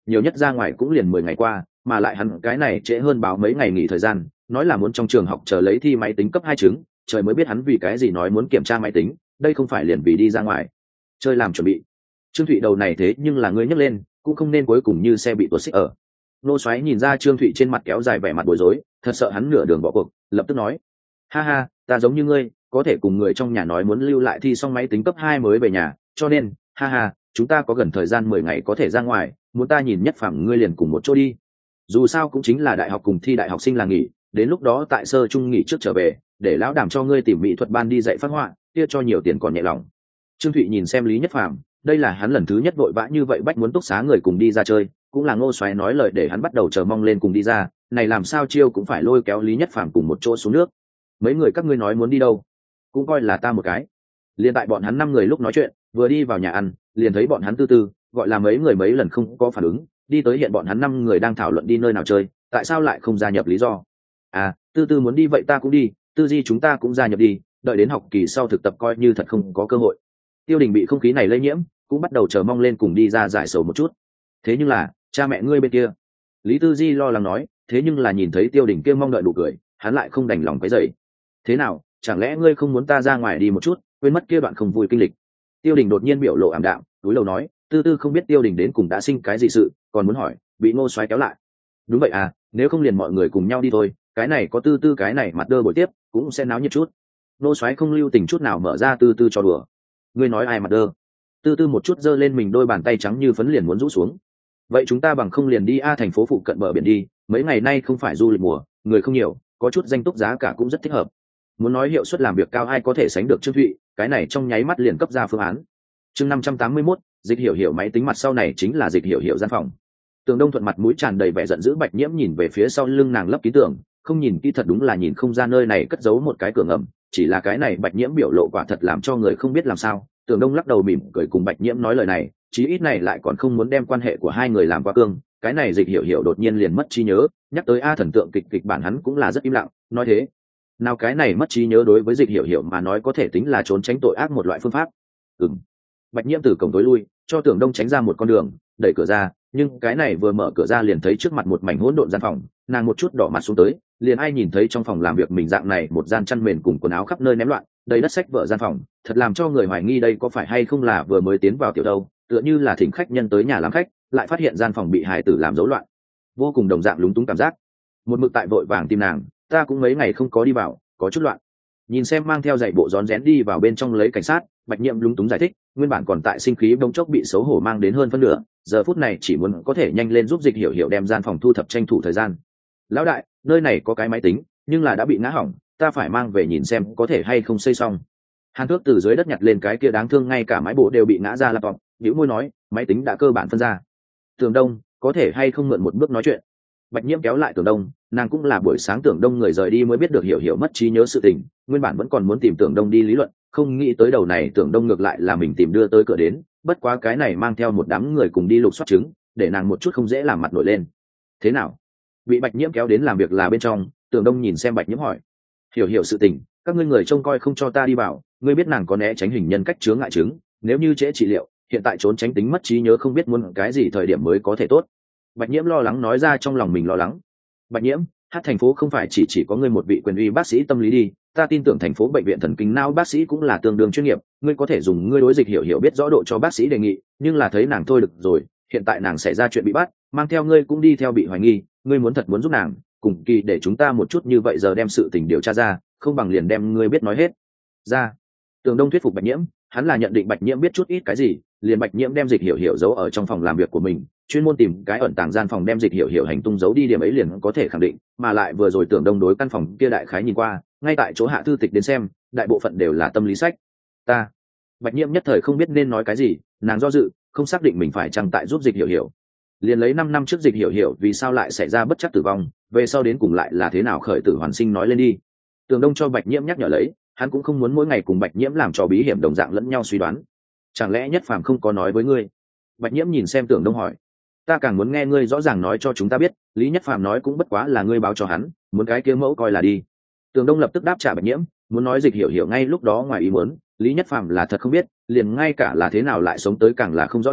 nhiều nhất ra ngoài cũng liền mười ngày qua, mà lại hắn cái này trễ hơn báo mấy ngày nghỉ thời gian, nói là muốn trong trường học chờ lấy thi máy tính cấp hai chứng, trời mới biết hắn vì cái gì nói muốn kiểm tra máy tính, đây không phải liền vì đi ra ngoài chơi làm chuẩn bị. Trương Thụy đầu này thế nhưng là ngươi nhấc lên, cũng không nên cuối cùng như xe bị tuột xích ở. Nô Soái nhìn ra Trương Thụy trên mặt kéo dài vẻ mặt bối rối, thật sợ hắn nửa đường bỏ cuộc, lập tức nói: "Ha ha, ta giống như ngươi, có thể cùng người trong nhà nói muốn lưu lại thi xong máy tính cấp hai mới về nhà, cho nên, ha ha, chúng ta có gần thời gian mười ngày có thể ra ngoài, muốn ta nhìn Nhất Phàm ngươi liền cùng một chỗ đi. Dù sao cũng chính là đại học cùng thi đại học sinh là nghỉ, đến lúc đó tại sơ trung nghỉ trước trở về, để lão đảm cho ngươi tìm mỹ thuật ban đi dạy phát họa, kia cho nhiều tiền còn nhẹ lòng." Trương Thụy nhìn xem Lý Nhất Phàm, đây là hắn lần thứ nhất vội vã như vậy bách muốn túc xá người cùng đi ra chơi, cũng là Ngô Soái nói lời để hắn bắt đầu chờ mong lên cùng đi ra, này làm sao chiêu cũng phải lôi kéo Lý Nhất Phàm cùng một chỗ xuống nước. Mấy người các ngươi nói muốn đi đâu? Cũng coi là ta một cái. Liên tại bọn hắn năm người lúc nói chuyện, vừa đi vào nhà ăn, liền thấy bọn hắn tư tư, gọi là mấy người mấy lần không có phản ứng, đi tới hiện bọn hắn năm người đang thảo luận đi nơi nào chơi, tại sao lại không gia nhập lý do. À, tư tư muốn đi vậy ta cũng đi, tư di chúng ta cũng gia nhập đi, đợi đến học kỳ sau thực tập coi như thật không có cơ hội. Tiêu Đình bị không khí này lây nhiễm, cũng bắt đầu chờ mong lên cùng đi ra giải sầu một chút. Thế nhưng là, cha mẹ ngươi bên kia. Lý Tư Di lo lắng nói, thế nhưng là nhìn thấy Tiêu Đình kia mong đợi nụ cười, hắn lại không đành lòng quấy rầy. Thế nào, chẳng lẽ ngươi không muốn ta ra ngoài đi một chút, quên mất kia đoạn không vui kinh lịch? Tiêu Đình đột nhiên biểu lộ ảm đạm, túi lầu nói, tư tư không biết Tiêu Đình đến cùng đã sinh cái gì sự, còn muốn hỏi, bị Ngô Soái kéo lại. Đúng vậy à, nếu không liền mọi người cùng nhau đi thôi, cái này có tư tư cái này mặt đơ buổi tiếp, cũng sẽ náo nhiệt chút. Ngô Soái không lưu tình chút nào mở ra tư tư cho đùa. Ngươi nói ai mặt đơ? Tư tư một chút giơ lên mình đôi bàn tay trắng như phấn liền muốn rũ xuống. Vậy chúng ta bằng không liền đi a thành phố phụ cận bờ biển đi, mấy ngày nay không phải du lịch mùa, người không nhiều, có chút danh túc giá cả cũng rất thích hợp. Muốn nói hiệu suất làm việc cao ai có thể sánh được Trương Thụy, cái này trong nháy mắt liền cấp ra phương án. Chương năm trăm tám mươi mốt, Dịch Hiểu Hiểu máy tính mặt sau này chính là Dịch Hiểu Hiểu gian phòng. Tường Đông Thuận mặt mũi tràn đầy vẻ giận dữ, Bạch Nhiễm nhìn về phía sau lưng nàng lấp ký tưởng, không nhìn kỹ thật đúng là nhìn không ra nơi này cất giấu một cái cửa ngầm, chỉ là cái này Bạch Nhiễm biểu lộ quả thật làm cho người không biết làm sao. Tường Đông lắc đầu mỉm cười cùng Bạch Nhiễm nói lời này, chí ít này lại còn không muốn đem quan hệ của hai người làm quá cương. Cái này Dịch Hiểu Hiểu đột nhiên liền mất trí nhớ, nhắc tới a thần tượng kịch kịch bản hắn cũng là rất im lặng, nói thế nào cái này mất trí nhớ đối với Dịch Hiểu Hiểu mà nói có thể tính là trốn tránh tội ác một loại phương pháp. Ừm. Bạch Nhiễm từ cổng tối lui, cho Tưởng Đông tránh ra một con đường, đẩy cửa ra, nhưng cái này vừa mở cửa ra liền thấy trước mặt một mảnh hỗn độn gian phòng, nàng một chút đỏ mặt xuống tới, liền ai nhìn thấy trong phòng làm việc mình dạng này một gian chăn mền cùng quần áo khắp nơi ném loạn, đầy đất sách vở gian phòng, thật làm cho người hoài nghi đây có phải hay không là vừa mới tiến vào tiểu đâu, tựa như là thỉnh khách nhân tới nhà làm khách, lại phát hiện gian phòng bị hài tử làm rối loạn, vô cùng đồng dạng lúng túng cảm giác. Một mực tại vội vàng tìm nàng, ta cũng mấy ngày không có đi vào, có chút loạn. Nhìn xem mang theo giày bộ rón rén đi vào bên trong lấy cảnh sát, Bạch Nhiệm lúng túng giải thích, nguyên bản còn tại sinh khí bỗng chốc bị xấu hổ mang đến hơn phân nửa, giờ phút này chỉ muốn có thể nhanh lên giúp Dịch Hiểu Hiểu đem gian phòng thu thập tranh thủ thời gian. Lão đại, nơi này có cái máy tính, nhưng là đã bị ngã hỏng, ta phải mang về nhìn xem có thể hay không xây xong. Hàn Thước từ dưới đất nhặt lên cái kia đáng thương ngay cả máy bộ đều bị ngã ra laptop, nhíu môi nói, máy tính đã cơ bản phân ra. Tường Đông, có thể hay không mượn một bước nói chuyện. Bạch Nhiễm kéo lại Tưởng Đông, nàng cũng là buổi sáng Tưởng Đông người rời đi mới biết được Hiểu Hiểu mất trí nhớ sự tình, nguyên bản vẫn còn muốn tìm Tưởng Đông đi lý luận, không nghĩ tới đầu này Tưởng Đông ngược lại là mình tìm đưa tới cửa đến, bất quá cái này mang theo một đám người cùng đi lục soát chứng, để nàng một chút không dễ làm mặt nổi lên. Thế nào? Bị Bạch Nhiễm kéo đến làm việc là bên trong, Tưởng Đông nhìn xem Bạch Nhiễm hỏi. Hiểu Hiểu sự tình, các ngươi người trông coi không cho ta đi vào, ngươi biết nàng có né tránh hình nhân cách chướng ngại chứng, nếu như trễ trị liệu, hiện tại trốn tránh tính mất trí nhớ không biết muốn cái gì thời điểm mới có thể tốt. Bạch Nhiễm lo lắng nói ra trong lòng mình lo lắng. Bạch Nhiễm, hát thành phố không phải chỉ chỉ có ngươi một vị quyền uy bác sĩ tâm lý đi, ta tin tưởng thành phố bệnh viện thần kinh não bác sĩ cũng là tương đương chuyên nghiệp, ngươi có thể dùng ngươi đối Dịch Hiểu Hiểu biết rõ độ cho bác sĩ đề nghị, nhưng là thấy nàng thôi được rồi, hiện tại nàng xảy ra chuyện bị bắt, mang theo ngươi cũng đi theo bị hoài nghi, ngươi muốn thật muốn giúp nàng, cùng kỳ để chúng ta một chút như vậy giờ đem sự tình điều tra ra, không bằng liền đem ngươi biết nói hết ra. Tường Đông thuyết phục Bạch Nhiễm, hắn là nhận định Bạch Nhiễm biết chút ít cái gì, liền Bạch Nhiễm đem Dịch Hiểu Hiểu giấu ở trong phòng làm việc của mình, chuyên môn tìm cái ẩn tàng gian phòng đem Dịch Hiểu Hiểu hành tung giấu đi, điểm ấy liền có thể khẳng định, mà lại vừa rồi Tưởng Đông đối căn phòng kia đại khái nhìn qua, ngay tại chỗ hạ thư tịch đến xem, đại bộ phận đều là tâm lý sách. Ta, Bạch Nhiễm nhất thời không biết nên nói cái gì, nàng do dự, không xác định mình phải chăng tại giúp Dịch Hiểu Hiểu. Liền lấy năm năm trước Dịch Hiểu Hiểu vì sao lại xảy ra bất trắc tử vong, về sau đến cùng lại là thế nào khởi tử hoàn sinh nói lên đi. Tường Đông cho Bạch Nhiễm nhắc nhở lấy, hắn cũng không muốn mỗi ngày cùng Bạch Nhiễm làm trò bí hiểm đồng dạng lẫn nhau suy đoán. Chẳng lẽ Nhất Phàm không có nói với ngươi? Bạch Nhiễm nhìn xem Tưởng Đông hỏi. Ta càng muốn nghe ngươi rõ ràng nói cho chúng ta biết, Lý Nhất Phàm nói cũng bất quá là ngươi báo cho hắn, muốn cái kia mẫu coi là đi. Tường Đông lập tức đáp trả Bạch Nhiễm, muốn nói Dịch Hiểu Hiểu ngay lúc đó ngoài ý muốn, Lý Nhất Phàm là thật không biết, liền ngay cả là thế nào lại sống tới càng là không rõ ràng,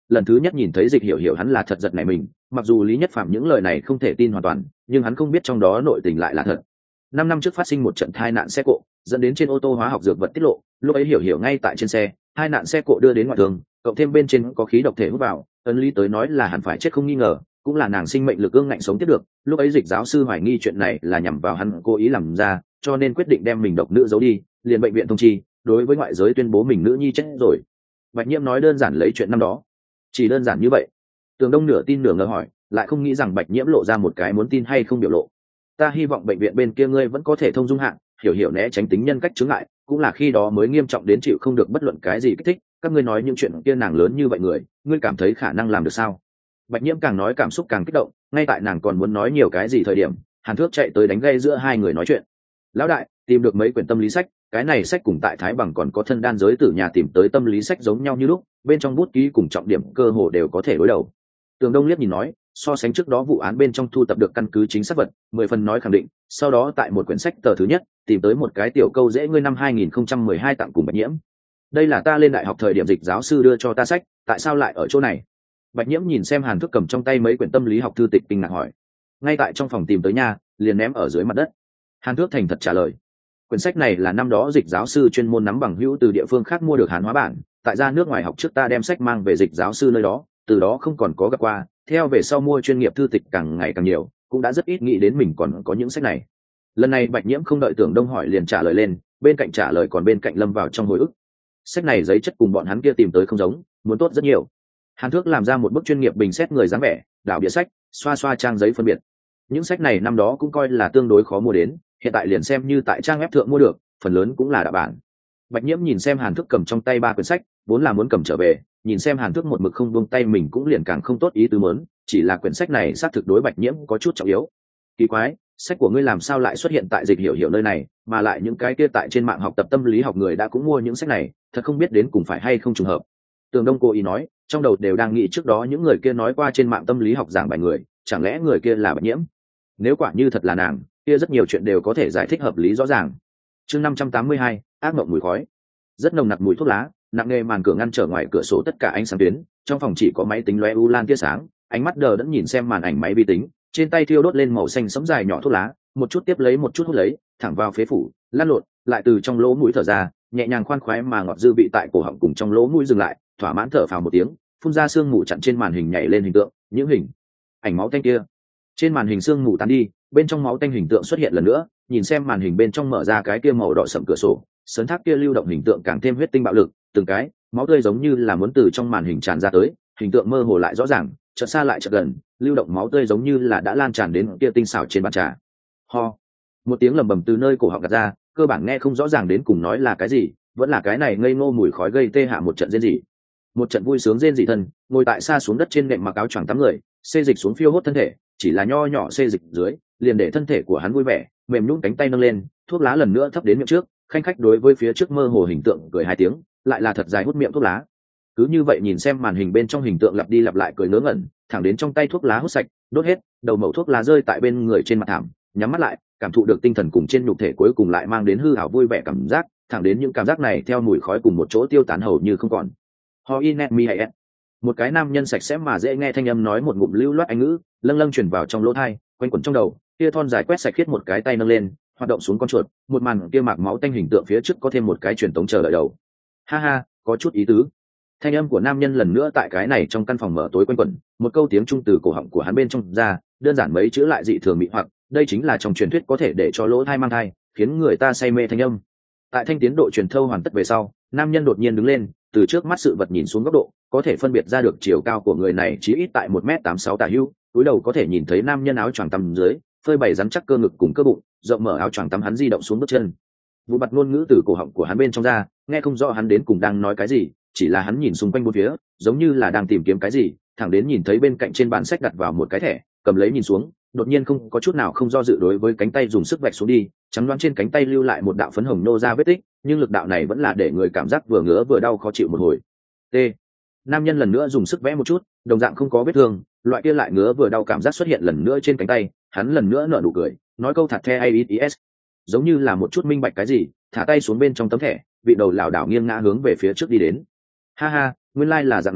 lần thứ nhất nhìn thấy Dịch Hiểu Hiểu hắn là thật giật nảy mình, mặc dù Lý Nhất Phàm những lời này không thể tin hoàn toàn, nhưng hắn không biết trong đó nội tình lại là thật. Năm năm trước phát sinh một trận tai nạn xe cộ, dẫn đến trên ô tô hóa học dược vật tiết lộ, lúc ấy Hiểu Hiểu ngay tại trên xe, hai nạn xe cộ đưa đến ngoại thương, cộng thêm bên trên có khí độc thể hút vào, ấn lý tới nói là hẳn phải chết không nghi ngờ, cũng là nàng sinh mệnh lực ương ngạnh sống tiếp được. Lúc ấy Dịch giáo sư hoài nghi chuyện này là nhằm vào hắn cố ý làm ra, cho nên quyết định đem mình độc nữ giấu đi, liền bệnh viện thông chi, đối với ngoại giới tuyên bố mình nữ nhi chết rồi. Bạch Nhiễm nói đơn giản lấy chuyện năm đó, chỉ đơn giản như vậy. Tường Đông nửa tin nửa ngờ hỏi, lại không nghĩ rằng Bạch Nhiễm lộ ra một cái muốn tin hay không biểu lộ. Ta hy vọng bệnh viện bên kia ngươi vẫn có thể thông dung hạng, Hiểu Hiểu né tránh tính nhân cách chướng ngại, cũng là khi đó mới nghiêm trọng đến chịu không được bất luận cái gì kích thích. Các ngươi nói những chuyện kia nàng lớn như vậy người, ngươi cảm thấy khả năng làm được sao? Bạch Nhiễm càng nói cảm xúc càng kích động, ngay tại nàng còn muốn nói nhiều cái gì thời điểm, Hàn Thước chạy tới đánh gây giữa hai người nói chuyện. Lão đại, tìm được mấy quyển tâm lý sách, cái này sách cùng tại Thái Bằng còn có thân đan giới tử nhà tìm tới tâm lý sách giống nhau như lúc, bên trong bút ký cùng trọng điểm cơ hồ đều có thể đối đầu. Tường Đông liếc nhìn nói, so sánh trước đó vụ án bên trong thu tập được căn cứ chính xác vật, mười phần nói khẳng định, sau đó tại một quyển sách tờ thứ nhất, tìm tới một cái tiểu câu dễ ngươi năm hai nghìn không trăm mười hai tặng cùng Bạch Nhiễm. Đây là ta lên đại học thời điểm Dịch giáo sư đưa cho ta sách, tại sao lại ở chỗ này? Bạch Nhiễm nhìn xem Hàn Thước cầm trong tay mấy quyển tâm lý học thư tịch kinh ngạc hỏi. Ngay tại trong phòng tìm tới nha, liền ném ở dưới mặt đất. Hàn Thước thành thật trả lời. Quyển sách này là năm đó Dịch giáo sư chuyên môn nắm bằng hữu từ địa phương khác mua được Hán hóa bản, tại ra nước ngoài học trước ta đem sách mang về Dịch giáo sư nơi đó, từ đó không còn có gặp qua, theo về sau mua chuyên nghiệp thư tịch càng ngày càng nhiều, cũng đã rất ít nghĩ đến mình còn có những sách này. Lần này Bạch Nhiễm không đợi Tưởng Đông hỏi liền trả lời lên, bên cạnh trả lời còn bên cạnh lâm vào trong hồi ức. Sách này giấy chất cùng bọn hắn kia tìm tới không giống, muốn tốt rất nhiều. Hàn Thước làm ra một bức chuyên nghiệp bình xét người dáng vẻ, đảo bìa sách, xoa xoa trang giấy phân biệt. Những sách này năm đó cũng coi là tương đối khó mua đến, hiện tại liền xem như tại trang web thượng mua được, phần lớn cũng là đạo bản. Bạch Nhiễm nhìn xem Hàn Thước cầm trong tay ba quyển sách, vốn là muốn cầm trở về, nhìn xem Hàn Thước một mực không buông tay mình cũng liền càng không tốt ý tứ mớn, chỉ là quyển sách này xác thực đối Bạch Nhiễm có chút trọng yếu. Kỳ quái, sách của ngươi làm sao lại xuất hiện tại Dịch Hiểu Hiểu nơi này, mà lại những cái kia tại trên mạng học tập tâm lý học người đã cũng mua những sách này, thật không biết đến cùng phải hay không trùng hợp. Tường Đông cố ý nói, trong đầu đều đang nghĩ trước đó những người kia nói qua trên mạng tâm lý học giảng bài người, chẳng lẽ người kia là Bạch Nhiễm? Nếu quả như thật là nàng, kia rất nhiều chuyện đều có thể giải thích hợp lý rõ ràng. Chương năm trăm tám mươi hai, ác mộng mùi khói. Rất nồng nặc mùi thuốc lá, nặng nề màn cửa ngăn trở ngoài cửa sổ tất cả ánh sáng tuyến, trong phòng chỉ có máy tính lóe u lan tia sáng, ánh mắt đờ đẫn nhìn xem màn ảnh máy vi tính, trên tay thiêu đốt lên màu xanh sẫm dài nhỏ thuốc lá, một chút tiếp lấy một chút hút lấy, thẳng vào phế phủ, lăn lộn, lại từ trong lỗ mũi thở ra, nhẹ nhàng khoan khoái mà ngọt dư vị tại cổ họng cùng trong lỗ mũi dừng lại, thỏa mãn thở phào một tiếng, phun ra sương mù chặn trên màn hình nhảy lên hình tượng, những hình ảnh máu tanh kia. Trên màn hình sương mù tan đi, bên trong máu tanh hình tượng xuất hiện lần nữa, nhìn xem màn hình bên trong mở ra cái kia màu đỏ sẫm cửa sổ, sấn thác kia lưu động hình tượng càng thêm huyết tinh bạo lực, từng cái máu tươi giống như là muốn từ trong màn hình tràn ra tới, hình tượng mơ hồ lại rõ ràng, chợt xa lại chợt gần, lưu động máu tươi giống như là đã lan tràn đến kia tinh xảo trên bàn trà. Ho, một tiếng lầm bầm từ nơi cổ họng gạt ra, cơ bản nghe không rõ ràng đến cùng nói là cái gì, vẫn là cái này ngây ngô mùi khói gây tê hạ một trận rên rỉ. Một trận vui sướng rên rỉ thân, ngồi tại xa xuống đất trên nệm mặc áo choàng tắm người, xê dịch xuống phiêu hốt thân thể, chỉ là nho nhỏ xê dịch dưới, liền để thân thể của hắn vui vẻ, mềm nhũn cánh tay nâng lên, thuốc lá lần nữa thấp đến miệng trước, khanh khách đối với phía trước mơ hồ hình tượng cười hai tiếng, lại là thật dài hút miệng thuốc lá. Cứ như vậy nhìn xem màn hình bên trong hình tượng lặp đi lặp lại cười ngớ ngẩn, thẳng đến trong tay thuốc lá hút sạch, đốt hết, đầu mẩu thuốc lá rơi tại bên người trên mặt thảm, nhắm mắt lại, cảm thụ được tinh thần cùng trên nhục thể cuối cùng lại mang đến hư ảo vui vẻ cảm giác, thẳng đến những cảm giác này theo mùi khói cùng một chỗ tiêu tán hầu như không còn. Hoinet mi hay một cái nam nhân sạch sẽ mà dễ nghe thanh âm nói một ngụm lưu loát anh ngữ, lâng lâng truyền vào trong lỗ tai, quanh quẩn trong đầu, kia thon dài quét sạch khiết một cái tay nâng lên, hoạt động xuống con chuột, một màn kia mạc máu tanh hình tượng phía trước có thêm một cái truyền tống chờ đợi đầu. Ha ha, có chút ý tứ. Thanh âm của nam nhân lần nữa tại cái này trong căn phòng mở tối quanh quẩn, một câu tiếng trung từ cổ họng của hắn bên trong ra, đơn giản mấy chữ lại dị thường mị hoặc, đây chính là trong truyền thuyết có thể để cho lỗ thai mang thai, khiến người ta say mê thanh âm. Tại thanh tiến độ truyền thâu hoàn tất về sau, nam nhân đột nhiên đứng lên, từ trước mắt sự vật nhìn xuống góc độ, có thể phân biệt ra được chiều cao của người này chỉ ít tại một mét tám sáu tả hữu, túi đầu có thể nhìn thấy nam nhân áo choàng tắm dưới, phơi bày rắn chắc cơ ngực cùng cơ bụng, rộng mở áo choàng tắm hắn di động xuống bước chân. Vụ bặt ngôn ngữ từ cổ họng của hắn bên trong ra, nghe không rõ hắn đến cùng đang nói cái gì, chỉ là hắn nhìn xung quanh bốn phía, giống như là đang tìm kiếm cái gì, thẳng đến nhìn thấy bên cạnh trên bàn sách đặt vào một cái thẻ, cầm lấy nhìn xuống, đột nhiên không có chút nào không do dự đối với cánh tay dùng sức vạch xuống đi, trắng đoán trên cánh tay lưu lại một đạo phấn hồng nô ra vết tích, nhưng lực đạo này vẫn là để người cảm giác vừa ngứa vừa đau khó chịu một hồi. T. Nam nhân lần nữa dùng sức vẽ một chút, đồng dạng không có vết thương, loại kia lại ngứa vừa đau cảm giác xuất hiện lần nữa trên cánh tay, hắn lần nữa nở nụ cười, nói câu thật the ai giống như là một chút minh bạch cái gì, thả tay xuống bên trong tấm thẻ, vị đầu lảo đảo nghiêng ngã hướng về phía trước đi đến. Ha ha, nguyên lai like là dạng này,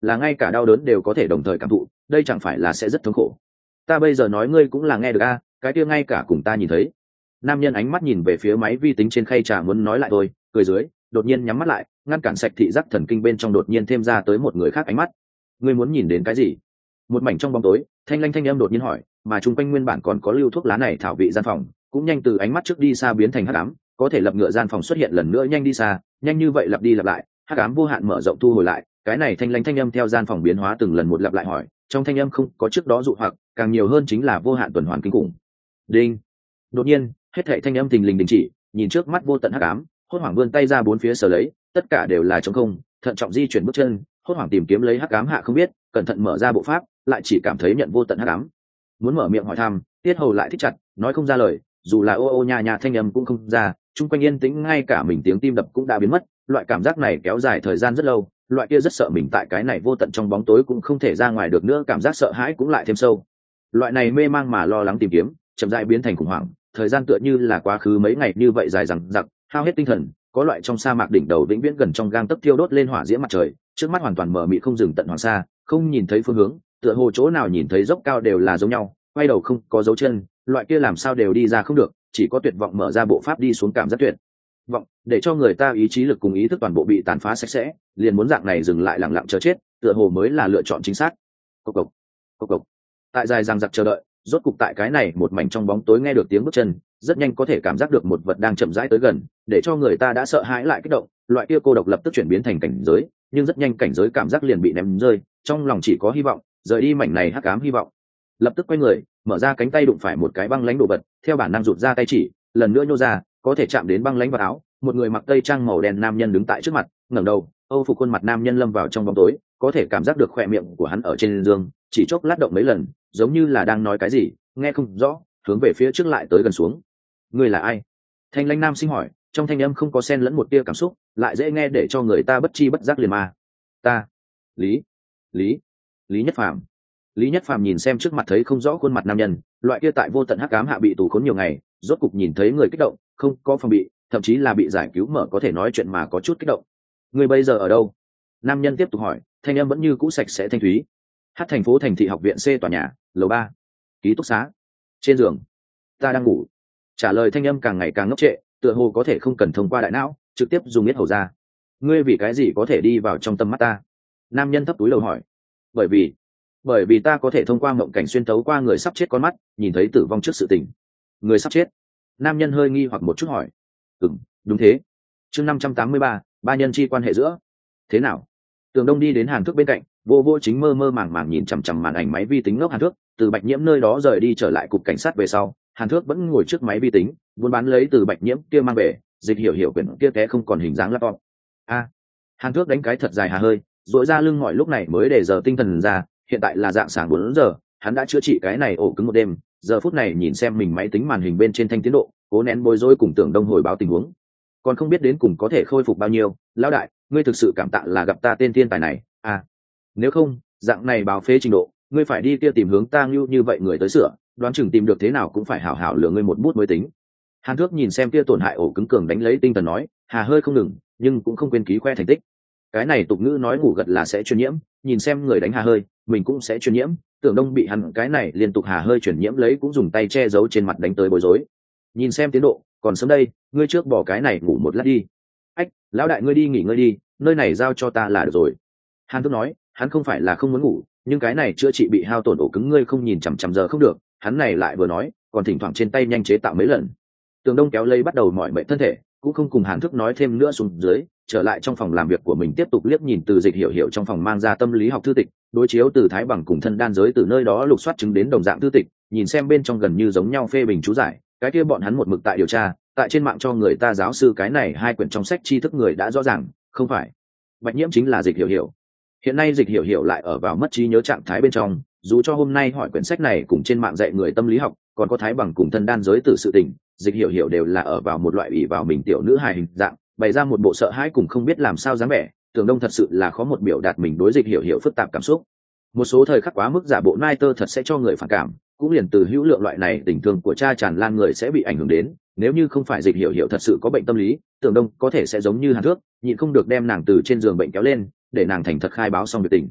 là ngay cả đau đớn đều có thể đồng thời cảm thụ, đây chẳng phải là sẽ rất thống khổ. Ta bây giờ nói ngươi cũng là nghe được a, cái kia ngay cả cùng ta nhìn thấy. Nam nhân ánh mắt nhìn về phía máy vi tính trên khay trà muốn nói lại thôi, cười dưới đột nhiên nhắm mắt lại, ngăn cản sạch thị giác thần kinh bên trong đột nhiên thêm ra tới một người khác ánh mắt. Ngươi muốn nhìn đến cái gì? Một mảnh trong bóng tối, thanh lanh thanh âm đột nhiên hỏi, mà chung quanh nguyên bản còn có lưu thuốc lá này thảo vị gian phòng cũng nhanh từ ánh mắt trước đi xa biến thành hắc ám, có thể lập ngựa gian phòng xuất hiện lần nữa nhanh đi xa, nhanh như vậy lặp đi lặp lại, hắc ám vô hạn mở rộng thu hồi lại, cái này thanh lanh thanh âm theo gian phòng biến hóa từng lần một lặp lại hỏi, trong thanh âm không có trước đó dụ hoặc, càng nhiều hơn chính là vô hạn tuần hoàn kinh khủng. Đinh. Đột nhiên, hết thảy thanh âm thình lình đình chỉ, nhìn trước mắt vô tận hắc ám, hốt hoảng vươn tay ra bốn phía sờ lấy, tất cả đều là trống không, thận trọng di chuyển bước chân, hốt hoảng tìm kiếm lấy hắc ám hạ không biết, cẩn thận mở ra bộ pháp, lại chỉ cảm thấy nhận vô tận hắc ám. Muốn mở miệng hỏi thăm, tiết hầu lại thích chặt, nói không ra lời, dù là ô ô nha nha thanh âm cũng không ra, chung quanh yên tĩnh, ngay cả mình tiếng tim đập cũng đã biến mất, loại cảm giác này kéo dài thời gian rất lâu, loại kia rất sợ mình tại cái này vô tận trong bóng tối cũng không thể ra ngoài được nữa, cảm giác sợ hãi cũng lại thêm sâu. Loại này mê mang mà lo lắng tìm kiếm, chậm rãi biến thành khủng hoảng, thời gian tựa như là quá khứ mấy ngày như vậy dài dằng dặc, hao hết tinh thần, có loại trong sa mạc đỉnh đầu vĩnh viễn gần trong gang tấc thiêu đốt lên hỏa diễm mặt trời, trước mắt hoàn toàn mờ mịt không dừng tận hoàng sa, không nhìn thấy phương hướng, tựa hồ chỗ nào nhìn thấy dốc cao đều là giống nhau, quay đầu không có dấu chân, loại kia làm sao đều đi ra không được, chỉ có tuyệt vọng mở ra bộ pháp đi xuống, cảm giác tuyệt vọng để cho người ta ý chí lực cùng ý thức toàn bộ bị tàn phá sạch sẽ, liền muốn dạng này dừng lại lặng lặng chờ chết, tựa hồ mới là lựa chọn chính xác. Cộc cộc, cộc cộc. Tại dài dằng dặc chờ đợi, rốt cục tại cái này một mảnh trong bóng tối nghe được tiếng bước chân, rất nhanh có thể cảm giác được một vật đang chậm rãi tới gần, để cho người ta đã sợ hãi lại kích động, loại kia cô độc lập tức chuyển biến thành cảnh giới, nhưng rất nhanh cảnh giới cảm giác liền bị ném rơi, trong lòng chỉ có hy vọng, rời đi mảnh này hắc ám hy vọng. Lập tức quay người, mở ra cánh tay đụng phải một cái băng lãnh đồ vật, theo bản năng rụt ra tay chỉ, lần nữa nhô ra, có thể chạm đến băng lãnh vào áo, một người mặc tây trang màu đen nam nhân đứng tại trước mặt, ngẩng đầu, âu phục khuôn mặt nam nhân lâm vào trong bóng tối, có thể cảm giác được khóe miệng của hắn ở trên giường, chỉ chốc lát động mấy lần, giống như là đang nói cái gì, nghe không rõ, hướng về phía trước lại tới gần xuống. Ngươi là ai? Thanh lãnh nam sinh hỏi, trong thanh âm không có xen lẫn một tia cảm xúc, lại dễ nghe để cho người ta bất chi bất giác liền mà. Ta, Lý, Lý, Lý Nhất Phàm. Lý Nhất Phàm nhìn xem trước mặt thấy không rõ khuôn mặt nam nhân, loại kia tại vô tận hắc ám hạ bị tù khốn nhiều ngày, rốt cục nhìn thấy người kích động, không có phòng bị, thậm chí là bị giải cứu mở có thể nói chuyện mà có chút kích động. Người bây giờ ở đâu? Nam nhân tiếp tục hỏi, thanh âm vẫn như cũ sạch sẽ thanh thúy. Hát thành phố thành thị học viện C tòa nhà, lầu ba, ký túc xá. Trên giường. Ta đang ngủ. Trả lời thanh âm càng ngày càng ngốc trệ, tựa hồ có thể không cần thông qua đại não, trực tiếp dùng yết hầu ra. Ngươi vì cái gì có thể đi vào trong tâm mắt ta? Nam nhân thấp túi lầu hỏi. Bởi vì, bởi vì ta có thể thông qua mộng cảnh xuyên tấu qua người sắp chết con mắt, nhìn thấy tử vong trước sự tình. Người sắp chết? Nam nhân hơi nghi hoặc một chút hỏi. Ừm, đúng thế. Chương năm trăm tám mươi ba, ba nhân chi quan hệ giữa. Thế nào? Tường Đông đi đến Hàn Thước bên cạnh, vô vô chính mơ mơ màng màng nhìn chằm chằm màn ảnh máy vi tính ngốc Hàn Thước, từ Bạch Nhiễm nơi đó rời đi trở lại cục cảnh sát về sau, Hàn Thước vẫn ngồi trước máy vi tính, buôn bán lấy từ Bạch Nhiễm kia mang về, dịch hiểu hiểu quyển kia té không còn hình dáng laptop. A. Hàn Thước đánh cái thật dài hà hơi, duỗi ra lưng mỏi lúc này mới để giờ tinh thần ra, hiện tại là dạng sáng bốn giờ, hắn đã chữa trị cái này ổ cứng một đêm, giờ phút này nhìn xem mình máy tính màn hình bên trên thanh tiến độ, cố nén bối rối cùng Tưởng Đông hồi báo tình huống. Còn không biết đến cùng có thể khôi phục bao nhiêu, lão đại, ngươi thực sự cảm tạ là gặp ta tên thiên tài này, à. Nếu không, dạng này báo phế trình độ, ngươi phải đi kia tìm hướng ta như như vậy người tới sửa, đoán chừng tìm được thế nào cũng phải hảo hảo lừa ngươi một bút mới tính. Hàn Thước nhìn xem kia tổn hại ổ cứng cường đánh lấy tinh thần nói, hà hơi không ngừng, nhưng cũng không quên ký khoe thành tích. Cái này tục ngữ nói ngủ gật là sẽ truyền nhiễm, nhìn xem người đánh hà hơi, mình cũng sẽ truyền nhiễm. Tưởng Đông bị hắn cái này liên tục hà hơi truyền nhiễm lấy cũng dùng tay che giấu trên mặt đánh tới bối rối. Nhìn xem tiến độ, còn sớm đây, ngươi trước bỏ cái này ngủ một lát đi. Ách, lão đại ngươi đi nghỉ ngơi đi, nơi này giao cho ta là được rồi. Hàn Thước nói, hắn không phải là không muốn ngủ, nhưng cái này chữa trị bị hao tổn ổ cứng ngươi không nhìn chằm chằm giờ không được. Hắn này lại vừa nói, còn thỉnh thoảng trên tay nhanh chế tạo mấy lần. Tường Đông kéo lấy bắt đầu mỏi mệt thân thể, cũng không cùng Hàn Thước nói thêm nữa xuống dưới, trở lại trong phòng làm việc của mình tiếp tục liếc nhìn từ dịch hiểu hiểu trong phòng mang ra tâm lý học thư tịch, đối chiếu từ thái bằng cùng thân đan giới từ nơi đó lục soát chứng đến đồng dạng thư tịch, nhìn xem bên trong gần như giống nhau phê bình chú giải, cái kia bọn hắn một mực tại điều tra, tại trên mạng cho người ta giáo sư cái này hai quyển trong sách tri thức người đã rõ ràng, không phải Bạch Nhiễm chính là dịch hiểu hiểu. Hiện nay dịch hiểu hiểu lại ở vào mất trí nhớ trạng thái bên trong, dù cho hôm nay hỏi quyển sách này cùng trên mạng dạy người tâm lý học, còn có thái bằng cùng thân đan giới từ sự tình, dịch hiểu hiểu đều là ở vào một loại ủy vào mình tiểu nữ hài hình dạng, bày ra một bộ sợ hãi cùng không biết làm sao dáng vẻ. Tưởng Đông thật sự là khó một biểu đạt mình đối dịch hiểu hiểu phức tạp cảm xúc. Một số thời khắc quá mức giả bộ nai tơ thật sẽ cho người phản cảm, cũng liền từ hữu lượng loại này tình thương của cha tràn lan người sẽ bị ảnh hưởng đến. Nếu như không phải dịch hiểu hiểu thật sự có bệnh tâm lý, Tưởng Đông có thể sẽ giống như Hàn Thước, nhịn không được đem nàng từ trên giường bệnh kéo lên, để nàng thành thật khai báo xong việc tình.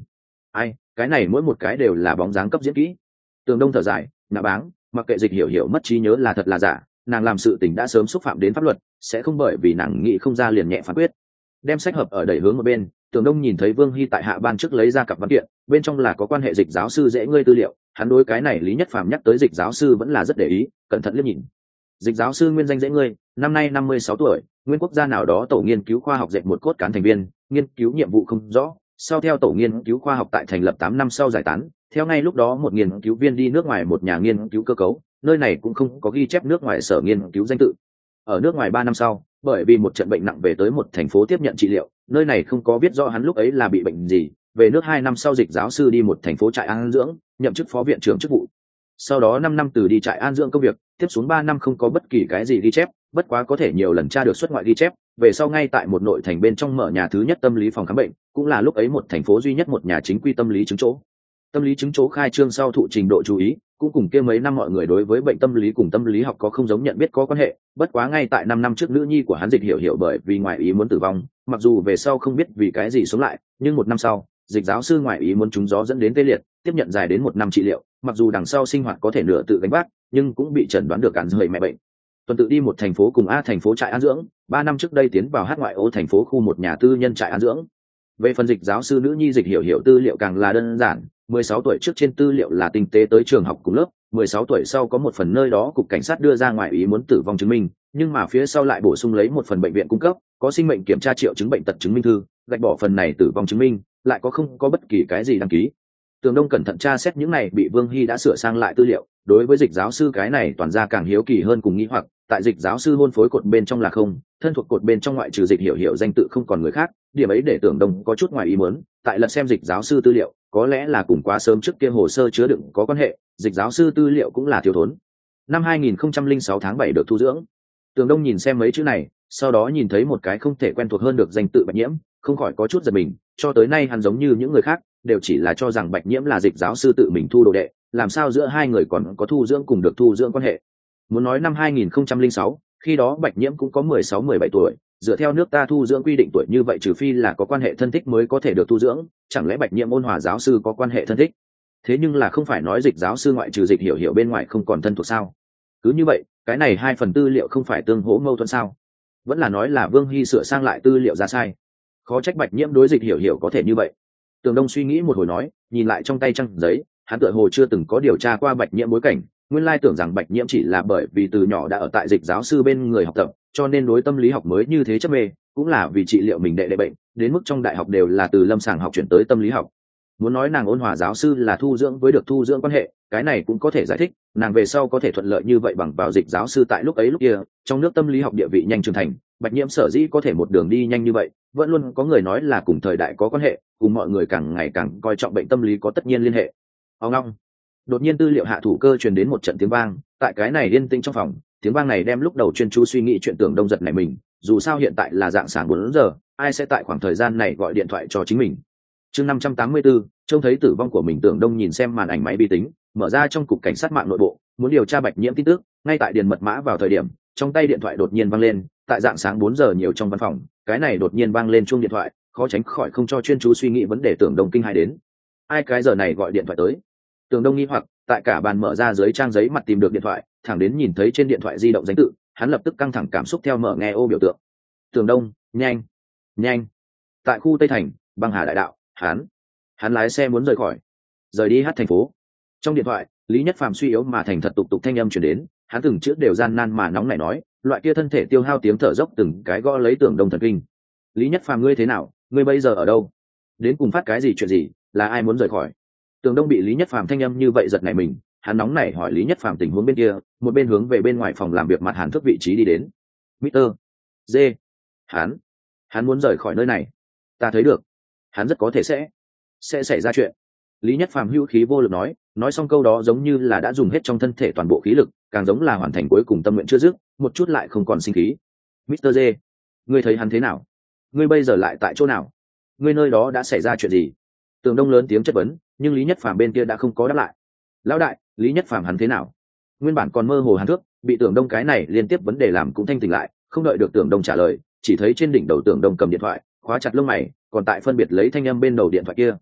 ai cái này mỗi một cái đều là bóng dáng cấp diễn kỹ. Tường Đông thở dài, nạ báng, mặc kệ Dịch Hiểu Hiểu mất trí nhớ là thật là giả, nàng làm sự tình đã sớm xúc phạm đến pháp luật, sẽ không bởi vì nàng nghĩ không ra liền nhẹ phán quyết. Đem sách hợp ở đẩy hướng một bên, Tường Đông nhìn thấy Vương Hy tại hạ ban trước lấy ra cặp văn kiện, bên trong là có quan hệ Dịch giáo sư dễ ngươi tư liệu, hắn đối cái này Lý Nhất Phàm nhắc tới Dịch giáo sư vẫn là rất để ý, cẩn thận liếc nhìn. Dịch giáo sư nguyên danh dễ ngươi, năm nay năm mươi sáu tuổi, nguyên quốc gia nào đó tổ nghiên cứu khoa học dệt một cốt cán thành viên, nghiên cứu nhiệm vụ không rõ, sau theo tổ nghiên cứu khoa học tại thành lập tám năm sau giải tán, theo ngay lúc đó một nghiên cứu viên đi nước ngoài một nhà nghiên cứu cơ cấu, nơi này cũng không có ghi chép nước ngoài sở nghiên cứu danh tự. Ở nước ngoài ba năm sau, bởi vì một trận bệnh nặng về tới một thành phố tiếp nhận trị liệu, nơi này không có biết rõ hắn lúc ấy là bị bệnh gì, về nước hai năm sau Dịch giáo sư đi một thành phố trại an dưỡng, nhậm chức phó viện trưởng chức vụ. Sau đó năm năm từ đi trại an dưỡng công việc, tiếp xuống ba năm không có bất kỳ cái gì ghi chép, bất quá có thể nhiều lần tra được xuất ngoại ghi chép, về sau ngay tại một nội thành bên trong mở nhà thứ nhất tâm lý phòng khám bệnh, cũng là lúc ấy một thành phố duy nhất một nhà chính quy tâm lý chứng chỗ. Tâm lý chứng chỗ khai trương sau thụ trình độ chú ý, cũng cùng kia mấy năm mọi người đối với bệnh tâm lý cùng tâm lý học có không giống nhận biết có quan hệ, bất quá ngay tại năm năm trước nữ nhi của hắn Dịch Hiểu Hiểu bởi vì ngoại ý muốn tử vong, mặc dù về sau không biết vì cái gì sống lại, nhưng một năm sau, Dịch giáo sư ngoại ý muốn trúng gió dẫn đến tê liệt, tiếp nhận dài đến một năm trị liệu, mặc dù đằng sau sinh hoạt có thể nửa tự gánh vác, nhưng cũng bị chẩn đoán được cản rời mẹ bệnh. Tuần tự đi một thành phố cùng A thành phố trại an dưỡng, ba năm trước đây tiến vào hát ngoại ô thành phố khu một nhà tư nhân trại an dưỡng. Về phần Dịch giáo sư nữ nhi Dịch Hiểu Hiểu tư liệu càng là đơn giản, mười sáu tuổi trước trên tư liệu là tinh tế tới trường học cùng lớp, mười sáu tuổi sau có một phần nơi đó cục cảnh sát đưa ra ngoài ý muốn tử vong chứng minh, nhưng mà phía sau lại bổ sung lấy một phần bệnh viện cung cấp, có sinh mệnh kiểm tra triệu chứng bệnh tật chứng minh thư, gạch bỏ phần này tử vong chứng minh, lại có không có bất kỳ cái gì đăng ký. Tường Đông cẩn thận tra xét những này bị Vương Hy đã sửa sang lại tư liệu, đối với Dịch giáo sư cái này toàn ra càng hiếu kỳ hơn cùng nghĩ hoặc, tại Dịch giáo sư hôn phối cột bên trong là không, thân thuộc cột bên trong ngoại trừ Dịch Hiểu Hiểu danh tự không còn người khác, điểm ấy để Tường Đông có chút ngoài ý muốn, tại lật xem Dịch giáo sư tư liệu, có lẽ là cùng quá sớm trước kia hồ sơ chứa đựng có quan hệ, Dịch giáo sư tư liệu cũng là thiếu thốn. Năm hai nghìn không trăm lẻ sáu tháng bảy được thu dưỡng. Tường Đông nhìn xem mấy chữ này, sau đó nhìn thấy một cái không thể quen thuộc hơn được danh tự Bạch Nhiễm, không khỏi có chút giật mình, cho tới nay hắn giống như những người khác, đều chỉ là cho rằng Bạch Nhiễm là Dịch giáo sư tự mình thu đồ đệ, làm sao giữa hai người còn có thu dưỡng cùng được thu dưỡng quan hệ. Muốn nói năm hai nghìn không trăm lẻ sáu, khi đó Bạch Nhiễm cũng có mười sáu mười bảy tuổi, dựa theo nước ta thu dưỡng quy định tuổi như vậy trừ phi là có quan hệ thân thích mới có thể được thu dưỡng, chẳng lẽ Bạch Nhiễm ôn hòa giáo sư có quan hệ thân thích? Thế nhưng là không phải nói Dịch giáo sư ngoại trừ Dịch Hiểu Hiểu bên ngoài không còn thân thuộc sao? Cứ như vậy, cái này hai phần tư liệu không phải tương hỗ mâu thuẫn sao? Vẫn là nói là Vương Hy sửa sang lại tư liệu ra sai? Khó trách Bạch Nhiễm đối Dịch Hiểu Hiểu có thể như vậy. Tường Đông suy nghĩ một hồi nói, nhìn lại trong tay trang giấy, hắn tựa hồ chưa từng có điều tra qua Bạch Nhiễm bối cảnh, nguyên lai tưởng rằng Bạch Nhiễm chỉ là bởi vì từ nhỏ đã ở tại Dịch giáo sư bên người học tập, cho nên đối tâm lý học mới như thế chấp mê, cũng là vì trị liệu mình đệ đệ bệnh, đến mức trong đại học đều là từ lâm sàng học chuyển tới tâm lý học. Muốn nói nàng ôn hòa giáo sư là thu dưỡng với được thu dưỡng quan hệ, cái này cũng có thể giải thích, nàng về sau có thể thuận lợi như vậy bằng vào Dịch giáo sư tại lúc ấy lúc kia, trong nước tâm lý học địa vị nhanh trưởng thành, Bạch Nhiễm sở dĩ có thể một đường đi nhanh như vậy, vẫn luôn có người nói là cùng thời đại có quan hệ, cùng mọi người càng ngày càng coi trọng bệnh tâm lý có tất nhiên liên hệ. Ông long, đột nhiên tư liệu hạ thủ cơ truyền đến một trận tiếng vang, tại cái này yên tĩnh trong phòng, tiếng vang này đem lúc đầu chuyên chú suy nghĩ chuyện Tưởng Đông giật này mình, dù sao hiện tại là dạng sáng bốn giờ, ai sẽ tại khoảng thời gian này gọi điện thoại cho chính mình. Chương năm trăm tám mươi tư, trông thấy tử vong của mình, Tưởng Đông nhìn xem màn ảnh máy vi tính, mở ra trong cục cảnh sát mạng nội bộ, muốn điều tra Bạch Nhiễm tin tức, ngay tại điền mật mã vào thời điểm, trong tay điện thoại đột nhiên vang lên, tại dạng sáng bốn giờ nhiều trong văn phòng, cái này đột nhiên vang lên chuông điện thoại, khó tránh khỏi không cho chuyên chú suy nghĩ vấn đề Tưởng Đông kinh hãi đến. Ai cái giờ này gọi điện thoại tới? Tưởng Đông nghi hoặc, tại cả bàn mở ra dưới trang giấy mặt tìm được điện thoại, thẳng đến nhìn thấy trên điện thoại di động danh tự, hắn lập tức căng thẳng cảm xúc theo mở nghe ô biểu tượng. Tưởng Đông, nhanh, nhanh. Tại khu Tây Thành, băng hà đại đạo, hắn, hắn lái xe muốn rời khỏi, rời đi hát thành phố. Trong điện thoại, Lý Nhất Phàm suy yếu mà thành thật tục tục thanh âm truyền đến, hắn từng chữ đều gian nan mà nóng nảy nói, loại kia thân thể tiêu hao tiếng thở dốc từng cái gõ lấy Tưởng Đông thần kinh. Lý Nhất Phàm, ngươi thế nào, ngươi bây giờ ở đâu? Đến cùng phát cái gì chuyện gì, là ai muốn rời khỏi? Tưởng Đông bị Lý Nhất Phàm thanh âm như vậy giật nảy mình, hắn nóng nảy hỏi Lý Nhất Phàm tình huống bên kia, một bên hướng về bên ngoài phòng làm việc mặt Hàn Thức vị trí đi đến. Mister D, hắn, hắn muốn rời khỏi nơi này. Ta thấy được, hắn rất có thể sẽ sẽ xảy ra chuyện. Lý Nhất Phàm hữu khí vô lực nói, nói xong câu đó giống như là đã dùng hết trong thân thể toàn bộ khí lực, càng giống là hoàn thành cuối cùng tâm nguyện chưa dứt, một chút lại không còn sinh khí. Mister D, ngươi thấy hắn thế nào? Ngươi bây giờ lại tại chỗ nào? Ngươi nơi đó đã xảy ra chuyện gì? Tưởng Đông lớn tiếng chất vấn, nhưng Lý Nhất Phàm bên kia đã không có đáp lại. Lão đại, Lý Nhất Phàm hắn thế nào? Nguyên bản còn mơ hồ Hàn Thước, bị Tưởng Đông cái này liên tiếp vấn đề làm cũng thanh tỉnh lại, không đợi được Tưởng Đông trả lời, chỉ thấy trên đỉnh đầu Tưởng Đông cầm điện thoại, khóa chặt lông mày, còn tại phân biệt lấy thanh âm bên đầu điện thoại kia.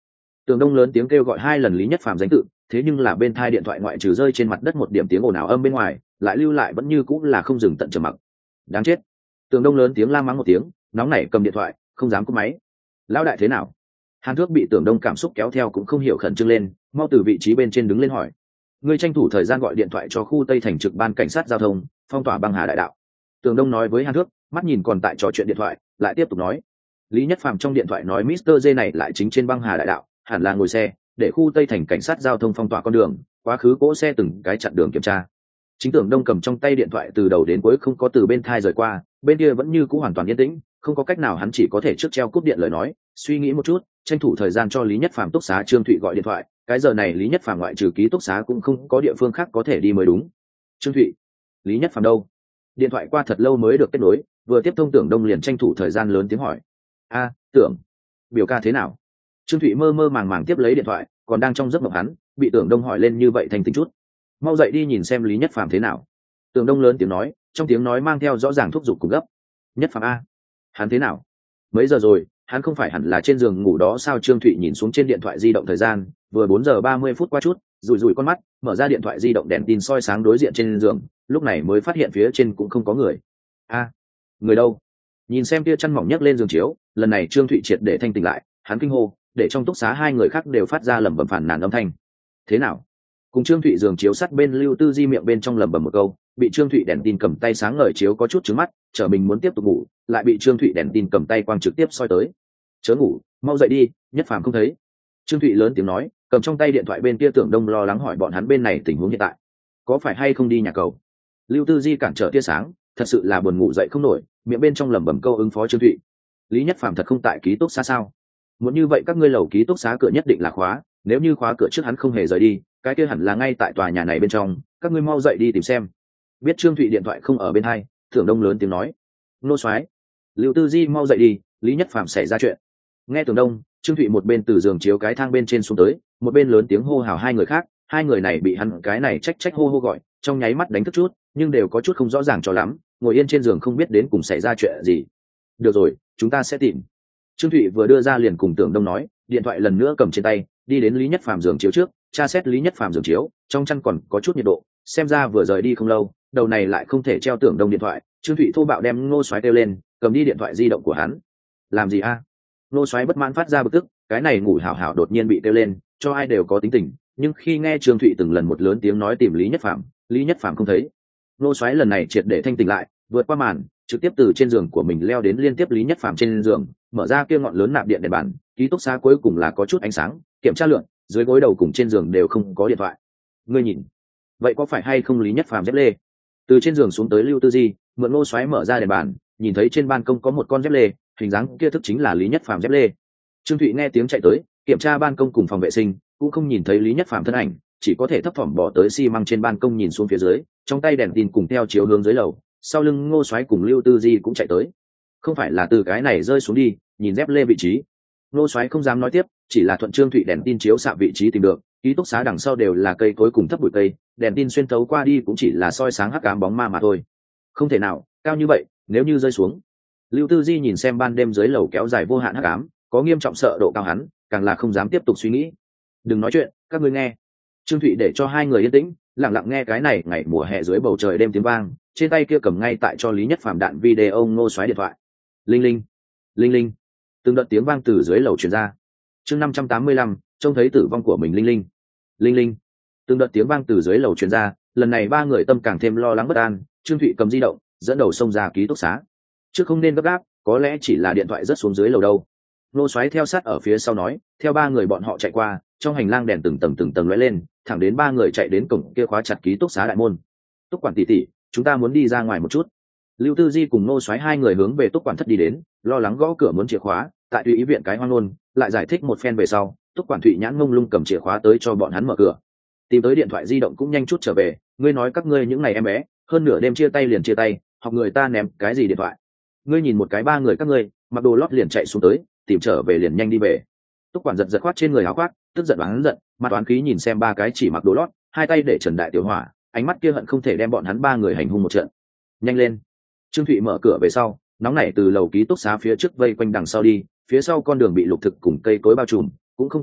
Tường Đông lớn tiếng kêu gọi hai lần Lý Nhất Phàm danh tự, thế nhưng là bên thai điện thoại ngoại trừ rơi trên mặt đất một điểm tiếng ồn ào âm bên ngoài, lại lưu lại vẫn như cũng là không dừng tận trầm mặc. Đáng chết. Tường Đông lớn tiếng la mắng một tiếng, nóng nảy cầm điện thoại, không dám cúp máy. Lão đại thế nào? Hàn Thước bị Tường Đông cảm xúc kéo theo cũng không hiểu khẩn trương lên, mau từ vị trí bên trên đứng lên hỏi. Ngươi tranh thủ thời gian gọi điện thoại cho khu Tây thành trực ban cảnh sát giao thông, phong tỏa băng hà đại đạo. Tường Đông nói với Hàn Thước, mắt nhìn còn tại trò chuyện điện thoại, lại tiếp tục nói. Lý Nhất Phàm trong điện thoại nói mít tơ J này lại chính trên băng hà đại đạo, hẳn là ngồi xe, để khu Tây thành cảnh sát giao thông phong tỏa con đường, quá khứ cỗ xe từng cái chặn đường kiểm tra. Chính Tưởng Đông cầm trong tay điện thoại từ đầu đến cuối không có từ bên thai rời qua, bên kia vẫn như cũ hoàn toàn yên tĩnh, không có cách nào hắn chỉ có thể trước treo cúp điện lời nói, suy nghĩ một chút, tranh thủ thời gian cho Lý Nhất Phàm túc xá Trương Thụy gọi điện thoại, cái giờ này Lý Nhất Phàm ngoại trừ ký túc xá cũng không có địa phương khác có thể đi mới đúng. Trương Thụy, Lý Nhất Phàm đâu? Điện thoại qua thật lâu mới được kết nối, vừa tiếp thông Tưởng Đông liền tranh thủ thời gian lớn tiếng hỏi. A, Tưởng, biểu ca thế nào? Trương Thụy mơ mơ màng màng tiếp lấy điện thoại, còn đang trong giấc mộng hắn, bị Tưởng Đông hỏi lên như vậy thành tính chút. Mau dậy đi nhìn xem Lý Nhất Phàm thế nào. Tưởng Đông lớn tiếng nói, trong tiếng nói mang theo rõ ràng thúc giục cùng gấp. Nhất Phàm a, hắn thế nào? Mấy giờ rồi, hắn không phải hẳn là trên giường ngủ đó sao? Trương Thụy nhìn xuống trên điện thoại di động thời gian, vừa bốn giờ ba mươi phút qua chút, rủi rủi con mắt, mở ra điện thoại di động đèn tin soi sáng đối diện trên giường, lúc này mới phát hiện phía trên cũng không có người. A, người đâu? Nhìn xem tia chăn mỏng nhấc lên giường chiếu, lần này Trương Thụy triệt để thanh tỉnh lại, hắn kinh hô, để trong túc xá hai người khác đều phát ra lẩm bẩm phản nàn âm thanh. Thế nào? Cùng Trương Thụy giường chiếu sát bên Lưu Tư Di miệng bên trong lẩm bẩm một câu, bị Trương Thụy đèn tin cầm tay sáng ngời chiếu có chút trứng mắt, chờ mình muốn tiếp tục ngủ, lại bị Trương Thụy đèn tin cầm tay quang trực tiếp soi tới. Chớ ngủ, mau dậy đi, Nhất Phàm không thấy. Trương Thụy lớn tiếng nói, cầm trong tay điện thoại bên kia Tưởng Đông lo lắng hỏi bọn hắn bên này tình huống hiện tại, có phải hay không đi nhà cầu. Lưu Tư Di cản trở tia sáng, thật sự là buồn ngủ dậy không nổi, miệng bên trong lẩm bẩm câu ứng phó Trương Thụy. Lý Nhất Phàm thật không tại ký túc xá sao? Muốn như vậy các ngươi lầu ký túc xá cửa nhất định là khóa, nếu như khóa cửa trước hắn không hề rời đi, cái kia hẳn là ngay tại tòa nhà này bên trong, các ngươi mau dậy đi tìm xem. Biết Trương Thụy điện thoại không ở bên hai, Tưởng Đông lớn tiếng nói. Nô soái, Lưu Tư Di mau dậy đi, Lý Nhất Phàm xảy ra chuyện. Nghe Tưởng Đông, Trương Thụy một bên từ giường chiếu cái thang bên trên xuống tới, một bên lớn tiếng hô hào hai người khác, hai người này bị hắn cái này trách trách hô hô gọi, trong nháy mắt đánh thức chút, nhưng đều có chút không rõ ràng cho lắm, ngồi yên trên giường không biết đến cùng xảy ra chuyện gì. Được rồi, chúng ta sẽ tìm. Trương Thụy vừa đưa ra liền cùng Tưởng Đông nói, điện thoại lần nữa cầm trên tay, đi đến Lý Nhất Phàm giường chiếu trước, tra xét Lý Nhất Phàm giường chiếu, trong chăn còn có chút nhiệt độ, xem ra vừa rời đi không lâu, đầu này lại không thể treo Tưởng Đông điện thoại. Trương Thụy thô bạo đem Ngô Soái kêu lên, cầm đi điện thoại di động của hắn. Làm gì a? Ngô Soái bất mãn phát ra bực tức, cái này ngủ hảo hảo đột nhiên bị kêu lên, cho ai đều có tính tình, nhưng khi nghe Trương Thụy từng lần một lớn tiếng nói tìm Lý Nhất Phàm, Lý Nhất Phàm không thấy. Ngô Soái lần này triệt để thanh tỉnh lại, vượt qua màn, trực tiếp từ trên giường của mình leo đến liên tiếp Lý Nhất Phàm trên giường, mở ra kia ngọn lớn nạp điện đèn bàn, ký túc xá cuối cùng là có chút ánh sáng, kiểm tra lượng, dưới gối đầu cùng trên giường đều không có điện thoại. Ngươi nhìn, vậy có phải hay không Lý Nhất Phàm dép lê? Từ trên giường xuống tới Lưu Tư Di, mượn Ngô Soái mở ra đèn bàn, nhìn thấy trên ban công có một con dép lê, hình dáng kia thức chính là Lý Nhất Phàm dép lê. Trương Thụy nghe tiếng chạy tới, kiểm tra ban công cùng phòng vệ sinh, cũng không nhìn thấy Lý Nhất Phàm thân ảnh, chỉ có thể thấp thỏm bỏ tới xi măng trên ban công nhìn xuống phía dưới, trong tay đèn tin cùng theo chiếu hướng dưới lầu, sau lưng Ngô Soái cùng Lưu Tư Di cũng chạy tới. Không phải là từ cái này rơi xuống đi, nhìn dép lê vị trí. Ngô Soái không dám nói tiếp, chỉ là thuận Trương Thụy đèn tin chiếu xạ vị trí tìm được, ký túc xá đằng sau đều là cây cối cùng thấp bụi cây, đèn tin xuyên thấu qua đi cũng chỉ là soi sáng hắc ám bóng ma mà thôi. Không thể nào, cao như vậy, nếu như rơi xuống. Lưu Tư Di nhìn xem ban đêm dưới lầu kéo dài vô hạn hắc ám, có nghiêm trọng sợ độ cao hắn, càng là không dám tiếp tục suy nghĩ. Đừng nói chuyện, các ngươi nghe. Trương Thụy để cho hai người yên tĩnh, lặng lặng nghe cái này ngày mùa hè dưới bầu trời đêm tiếng vang, trên tay kia cầm ngay tại cho Lý Nhất Phàm đạn video Ngô Soái điện thoại. Linh linh, linh linh, từng đợt tiếng vang từ dưới lầu truyền ra. Chương năm trăm tám mươi lăm, trông thấy tử vong của mình linh linh, linh linh, từng đợt tiếng vang từ dưới lầu truyền ra, lần này ba người tâm càng thêm lo lắng bất an. Trương Thụy cầm di động, dẫn đầu xông ra ký túc xá. Trước không nên gấp gáp, có lẽ chỉ là điện thoại rớt xuống dưới lầu đâu. Ngô Soái theo sát ở phía sau nói, theo ba người bọn họ chạy qua, trong hành lang đèn từng tầng từng tầng lóe lên, thẳng đến ba người chạy đến cổng kia khóa chặt ký túc xá đại môn. Túc quản tỷ tỷ, chúng ta muốn đi ra ngoài một chút. Lưu Tư Di cùng Ngô Soái hai người hướng về túc quản thất đi đến, lo lắng gõ cửa muốn chìa khóa, tại tùy ý viện cái hoang nôn, lại giải thích một phen về sau, túc quản Thụy nhãn ngông lung cầm chìa khóa tới cho bọn hắn mở cửa. Tìm tới điện thoại di động cũng nhanh chút trở về, ngươi nói các ngươi những ngày em bé, hơn nửa đêm chia tay liền chia tay, học người ta ném cái gì điện thoại. Ngươi nhìn một cái ba người các ngươi, mặc đồ lót liền chạy xuống tới, tìm trở về liền nhanh đi về. Túc quản giật giật khoát trên người áo khoác, tức giận oán giận, mặt oán khí nhìn xem ba cái chỉ mặc đồ lót, hai tay để trần đại tiểu hỏa, ánh mắt kia hận không thể đem bọn hắn ba người hành hung một trận. Nhanh lên. Trương Thụy mở cửa về sau, nóng nảy từ lầu ký túc xá phía trước vây quanh đằng sau đi, phía sau con đường bị lục thực cùng cây cối bao trùm, cũng không tốt đi,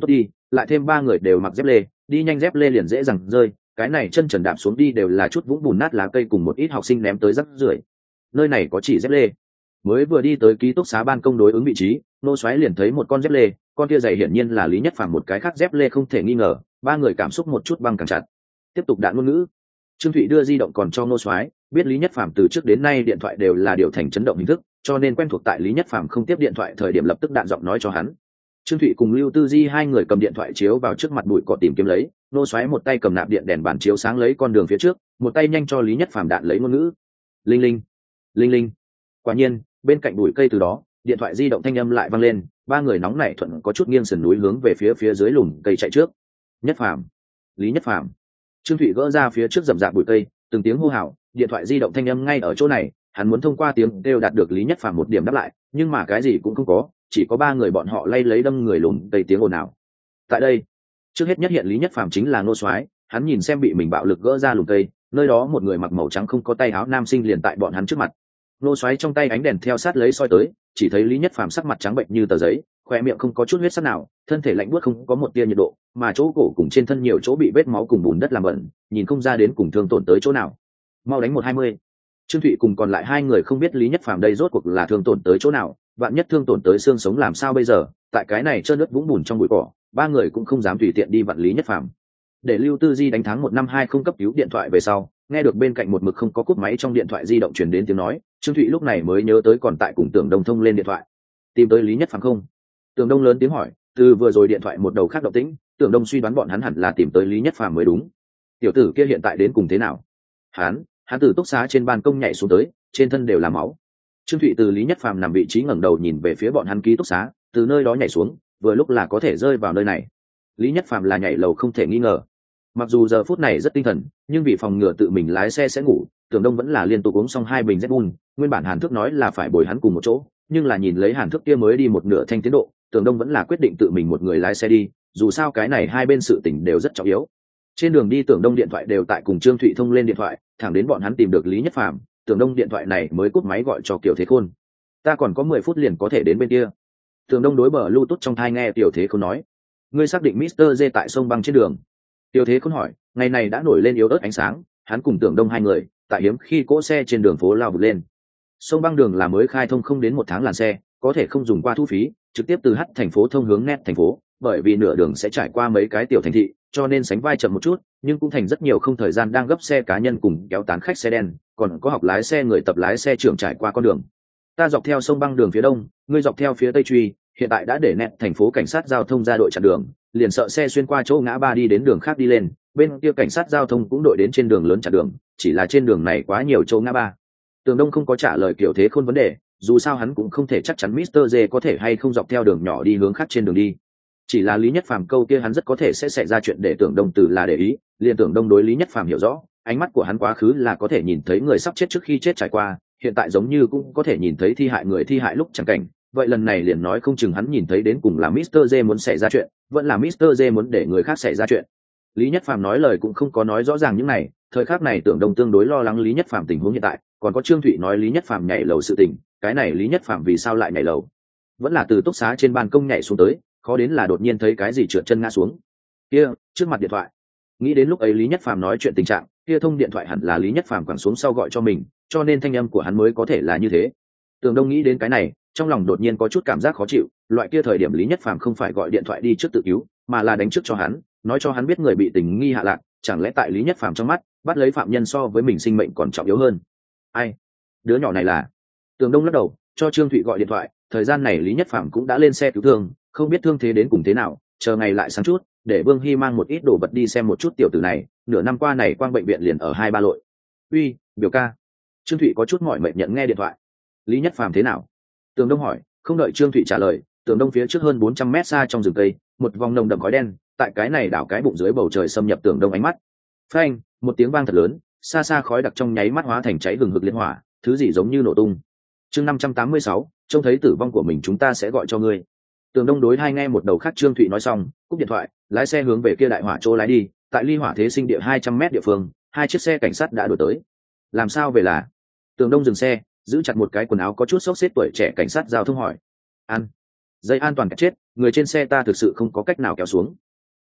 lại thêm ba người đều mặc dép lê, đi nhanh dép lê liền dễ dàng rơi, cái này chân trần đạp xuống đi đều là chút vũng bùn nát lá cây cùng một ít học sinh ném tới rắc rưởi. Nơi này có chỉ dép lê. Mới vừa đi tới ký túc xá ban công đối ứng vị trí, nô xoáy liền thấy một con dép lê, con kia giày hiển nhiên là Lý Nhất Phàm một cái khác dép lê không thể nghi ngờ, ba người cảm xúc một chút băng càng chặt. Tiếp tục đạn ngôn ngữ. Trương Thụy đưa di động còn cho nô xoáy, biết Lý Nhất Phàm từ trước đến nay điện thoại đều là điều thành chấn động hình thức, cho nên quen thuộc tại Lý Nhất Phàm không tiếp điện thoại thời điểm lập tức đạn giọng nói cho hắn. Trương Thụy cùng Lưu Tư Di hai người cầm điện thoại chiếu vào trước mặt bụi cỏ tìm kiếm lấy, nô xoáy một tay cầm nạp điện đèn bàn chiếu sáng lấy con đường phía trước, một tay nhanh cho Lý Nhất Phàm đạn lấy ngôn ngữ. Linh linh, linh linh. Quả nhiên, bên cạnh bụi cây từ đó, điện thoại di động thanh âm lại vang lên, ba người nóng nảy thuận có chút nghiêng sườn núi hướng về phía phía dưới lùm cây chạy trước. Nhất Phàm, Lý Nhất Phàm. Trương Thụy gỡ ra phía trước rậm rạp bụi cây, từng tiếng hô hào, điện thoại di động thanh âm ngay ở chỗ này, hắn muốn thông qua tiếng kêu đạt được Lý Nhất Phàm một điểm đáp lại, nhưng mà cái gì cũng không có, chỉ có ba người bọn họ lay lấy đâm người lùm cây tiếng ồn ào. Tại đây, trước hết nhất hiện Lý Nhất Phàm chính là Ngô Soái, hắn nhìn xem bị mình bạo lực gỡ ra lùm cây, nơi đó một người mặc màu trắng không có tay áo nam sinh liền tại bọn hắn trước mặt. Ngô Soái trong tay ánh đèn theo sát lấy soi tới, chỉ thấy Lý Nhất Phàm sắc mặt trắng bệnh như tờ giấy, khoe miệng không có chút huyết sắc nào, thân thể lạnh buốt không có một tia nhiệt độ, mà chỗ cổ cùng trên thân nhiều chỗ bị vết máu cùng bùn đất làm bẩn, nhìn không ra đến cùng thương tổn tới chỗ nào. Mau đánh một hai mươi. Trương Thụy cùng còn lại hai người không biết Lý Nhất Phàm đây rốt cuộc là thương tổn tới chỗ nào, vạn nhất thương tổn tới xương sống làm sao bây giờ, tại cái này trơn nước vũng bùn trong bụi cỏ, ba người cũng không dám tùy tiện đi vặn Lý Nhất Phàm. Để Lưu Tư Di đánh thắng một năm hai không cấp cứu điện thoại về sau, nghe được bên cạnh một mực không có cúp máy trong điện thoại di động truyền đến tiếng nói, Trương Thụy lúc này mới nhớ tới còn tại cùng Tưởng Đông thông lên điện thoại. Tìm tới Lý Nhất Phàm không? Tưởng Đông lớn tiếng hỏi, từ vừa rồi điện thoại một đầu khác động tĩnh, Tưởng Đông suy đoán bọn hắn hẳn là tìm tới Lý Nhất Phàm mới đúng. Tiểu tử kia hiện tại đến cùng thế nào? Hắn, hắn từ túc xá trên ban công nhảy xuống tới, trên thân đều là máu. Trương Thụy từ Lý Nhất Phàm nằm vị trí ngẩng đầu nhìn về phía bọn hắn ký túc xá, từ nơi đó nhảy xuống, vừa lúc là có thể rơi vào nơi này. Lý Nhất Phàm là nhảy lầu không thể nghi ngờ. Mặc dù giờ phút này rất tinh thần, nhưng vì phòng ngừa tự mình lái xe sẽ ngủ, Tưởng Đông vẫn là liên tục uống xong hai bình Red Bull, nguyên bản Hàn Thước nói là phải bồi hắn cùng một chỗ, nhưng là nhìn lấy Hàn Thước kia mới đi một nửa thanh tiến độ, Tưởng Đông vẫn là quyết định tự mình một người lái xe đi, dù sao cái này hai bên sự tình đều rất trọng yếu. Trên đường đi Tưởng Đông điện thoại đều tại cùng Trương Thụy thông lên điện thoại, thẳng đến bọn hắn tìm được Lý Nhất Phàm, Tưởng Đông điện thoại này mới cúp máy gọi cho Kiều Thế Khôn. Ta còn có mười phút liền có thể đến bên kia. Tưởng Đông đối bờ Bluetooth trong tai nghe Kiều Thế Khôn nói. Ngươi xác định mít tơ J tại sông băng trên đường? Kiều Thế Khôn hỏi. Ngày này đã nổi lên yếu ớt ánh sáng, hắn cùng Tưởng Đông hai người tại hiếm khi cỗ xe trên đường phố lao vụt lên. Sông băng đường là mới khai thông không đến một tháng làn xe, có thể không dùng qua thu phí, trực tiếp từ H thành phố thông hướng Net thành phố, bởi vì nửa đường sẽ trải qua mấy cái tiểu thành thị, cho nên sánh vai chậm một chút, nhưng cũng thành rất nhiều không thời gian đang gấp xe cá nhân cùng kéo tán khách xe đen, còn có học lái xe người tập lái xe trưởng trải qua con đường. Ta dọc theo sông băng đường phía đông, ngươi dọc theo phía tây truy, hiện tại đã để Net thành phố cảnh sát giao thông ra đội chặn đường, liền sợ xe xuyên qua chỗ ngã ba đi đến đường khác đi lên, bên kia cảnh sát giao thông cũng đội đến trên đường lớn chặn đường, chỉ là trên đường này quá nhiều chỗ ngã ba. Tường Đông không có trả lời Kiều Thế Khôn vấn đề, dù sao hắn cũng không thể chắc chắn mít tơ J có thể hay không dọc theo đường nhỏ đi hướng khác trên đường đi. Chỉ là Lý Nhất Phàm câu kia hắn rất có thể sẽ xảy ra chuyện để Tưởng Đông từ là để ý, liền Tưởng Đông đối Lý Nhất Phàm hiểu rõ, ánh mắt của hắn quá khứ là có thể nhìn thấy người sắp chết trước khi chết trải qua, hiện tại giống như cũng có thể nhìn thấy thi hại người thi hại lúc chẳng cảnh, vậy lần này liền nói không chừng hắn nhìn thấy đến cùng là mít tơ J muốn xảy ra chuyện, vẫn là mít tơ J muốn để người khác xảy ra chuyện. Lý Nhất Phàm nói lời cũng không có nói rõ ràng những này, thời khắc này Tưởng Đông tương đối lo lắng Lý Nhất Phàm tình huống hiện tại, còn có Trương Thụy nói Lý Nhất Phàm nhảy lầu sự tình, cái này Lý Nhất Phàm vì sao lại nhảy lầu? Vẫn là từ túc xá trên ban công nhảy xuống tới, khó đến là đột nhiên thấy cái gì trượt chân ngã xuống. Kia, trước mặt điện thoại. Nghĩ đến lúc ấy Lý Nhất Phàm nói chuyện tình trạng, kia thông điện thoại hẳn là Lý Nhất Phàm quẳng xuống sau gọi cho mình, cho nên thanh âm của hắn mới có thể là như thế. Tưởng Đông nghĩ đến cái này, trong lòng đột nhiên có chút cảm giác khó chịu, loại kia thời điểm Lý Nhất Phàm không phải gọi điện thoại đi trước tự cứu, mà là đánh trước cho hắn, nói cho hắn biết người bị tình nghi hạ lạc, chẳng lẽ tại Lý Nhất Phàm trong mắt, bắt lấy phạm nhân so với mình sinh mệnh còn trọng yếu hơn. Ai? Đứa nhỏ này là? Tưởng Đông lắc đầu, cho Trương Thụy gọi điện thoại, thời gian này Lý Nhất Phàm cũng đã lên xe cứu thương, không biết thương thế đến cùng thế nào, chờ ngày lại sáng chút, để Vương Hy mang một ít đồ vật đi xem một chút tiểu tử này, nửa năm qua này quang bệnh viện liền ở hai ba lội. Uy, biểu ca. Trương Thụy có chút mỏi mệt nhận nghe điện thoại. Lý Nhất Phàm thế nào? Tưởng Đông hỏi, không đợi Trương Thụy trả lời, Tưởng Đông phía trước hơn bốn trăm mét xa trong rừng cây, một vòng nồng đậm khói đen, tại cái này đảo cái bụng dưới bầu trời xâm nhập Tưởng Đông ánh mắt. Phanh, một tiếng vang thật lớn, xa xa khói đặc trong nháy mắt hóa thành cháy hừng hực liên hỏa, thứ gì giống như nổ tung. Chương năm trăm tám mươi sáu, trông thấy tử vong của mình chúng ta sẽ gọi cho ngươi. Tưởng Đông đối hai nghe một đầu khác Trương Thụy nói xong, cúp điện thoại, lái xe hướng về kia đại hỏa chỗ lái đi, tại ly hỏa thế sinh địa hai trăm mét địa phương, hai chiếc xe cảnh sát đã đuổi tới. Làm sao về là? Tưởng Đông dừng xe, giữ chặt một cái quần áo có chút xốc xếp tuổi trẻ cảnh sát giao thông hỏi. An, dây an toàn cả chết, người trên xe ta thực sự không có cách nào kéo xuống.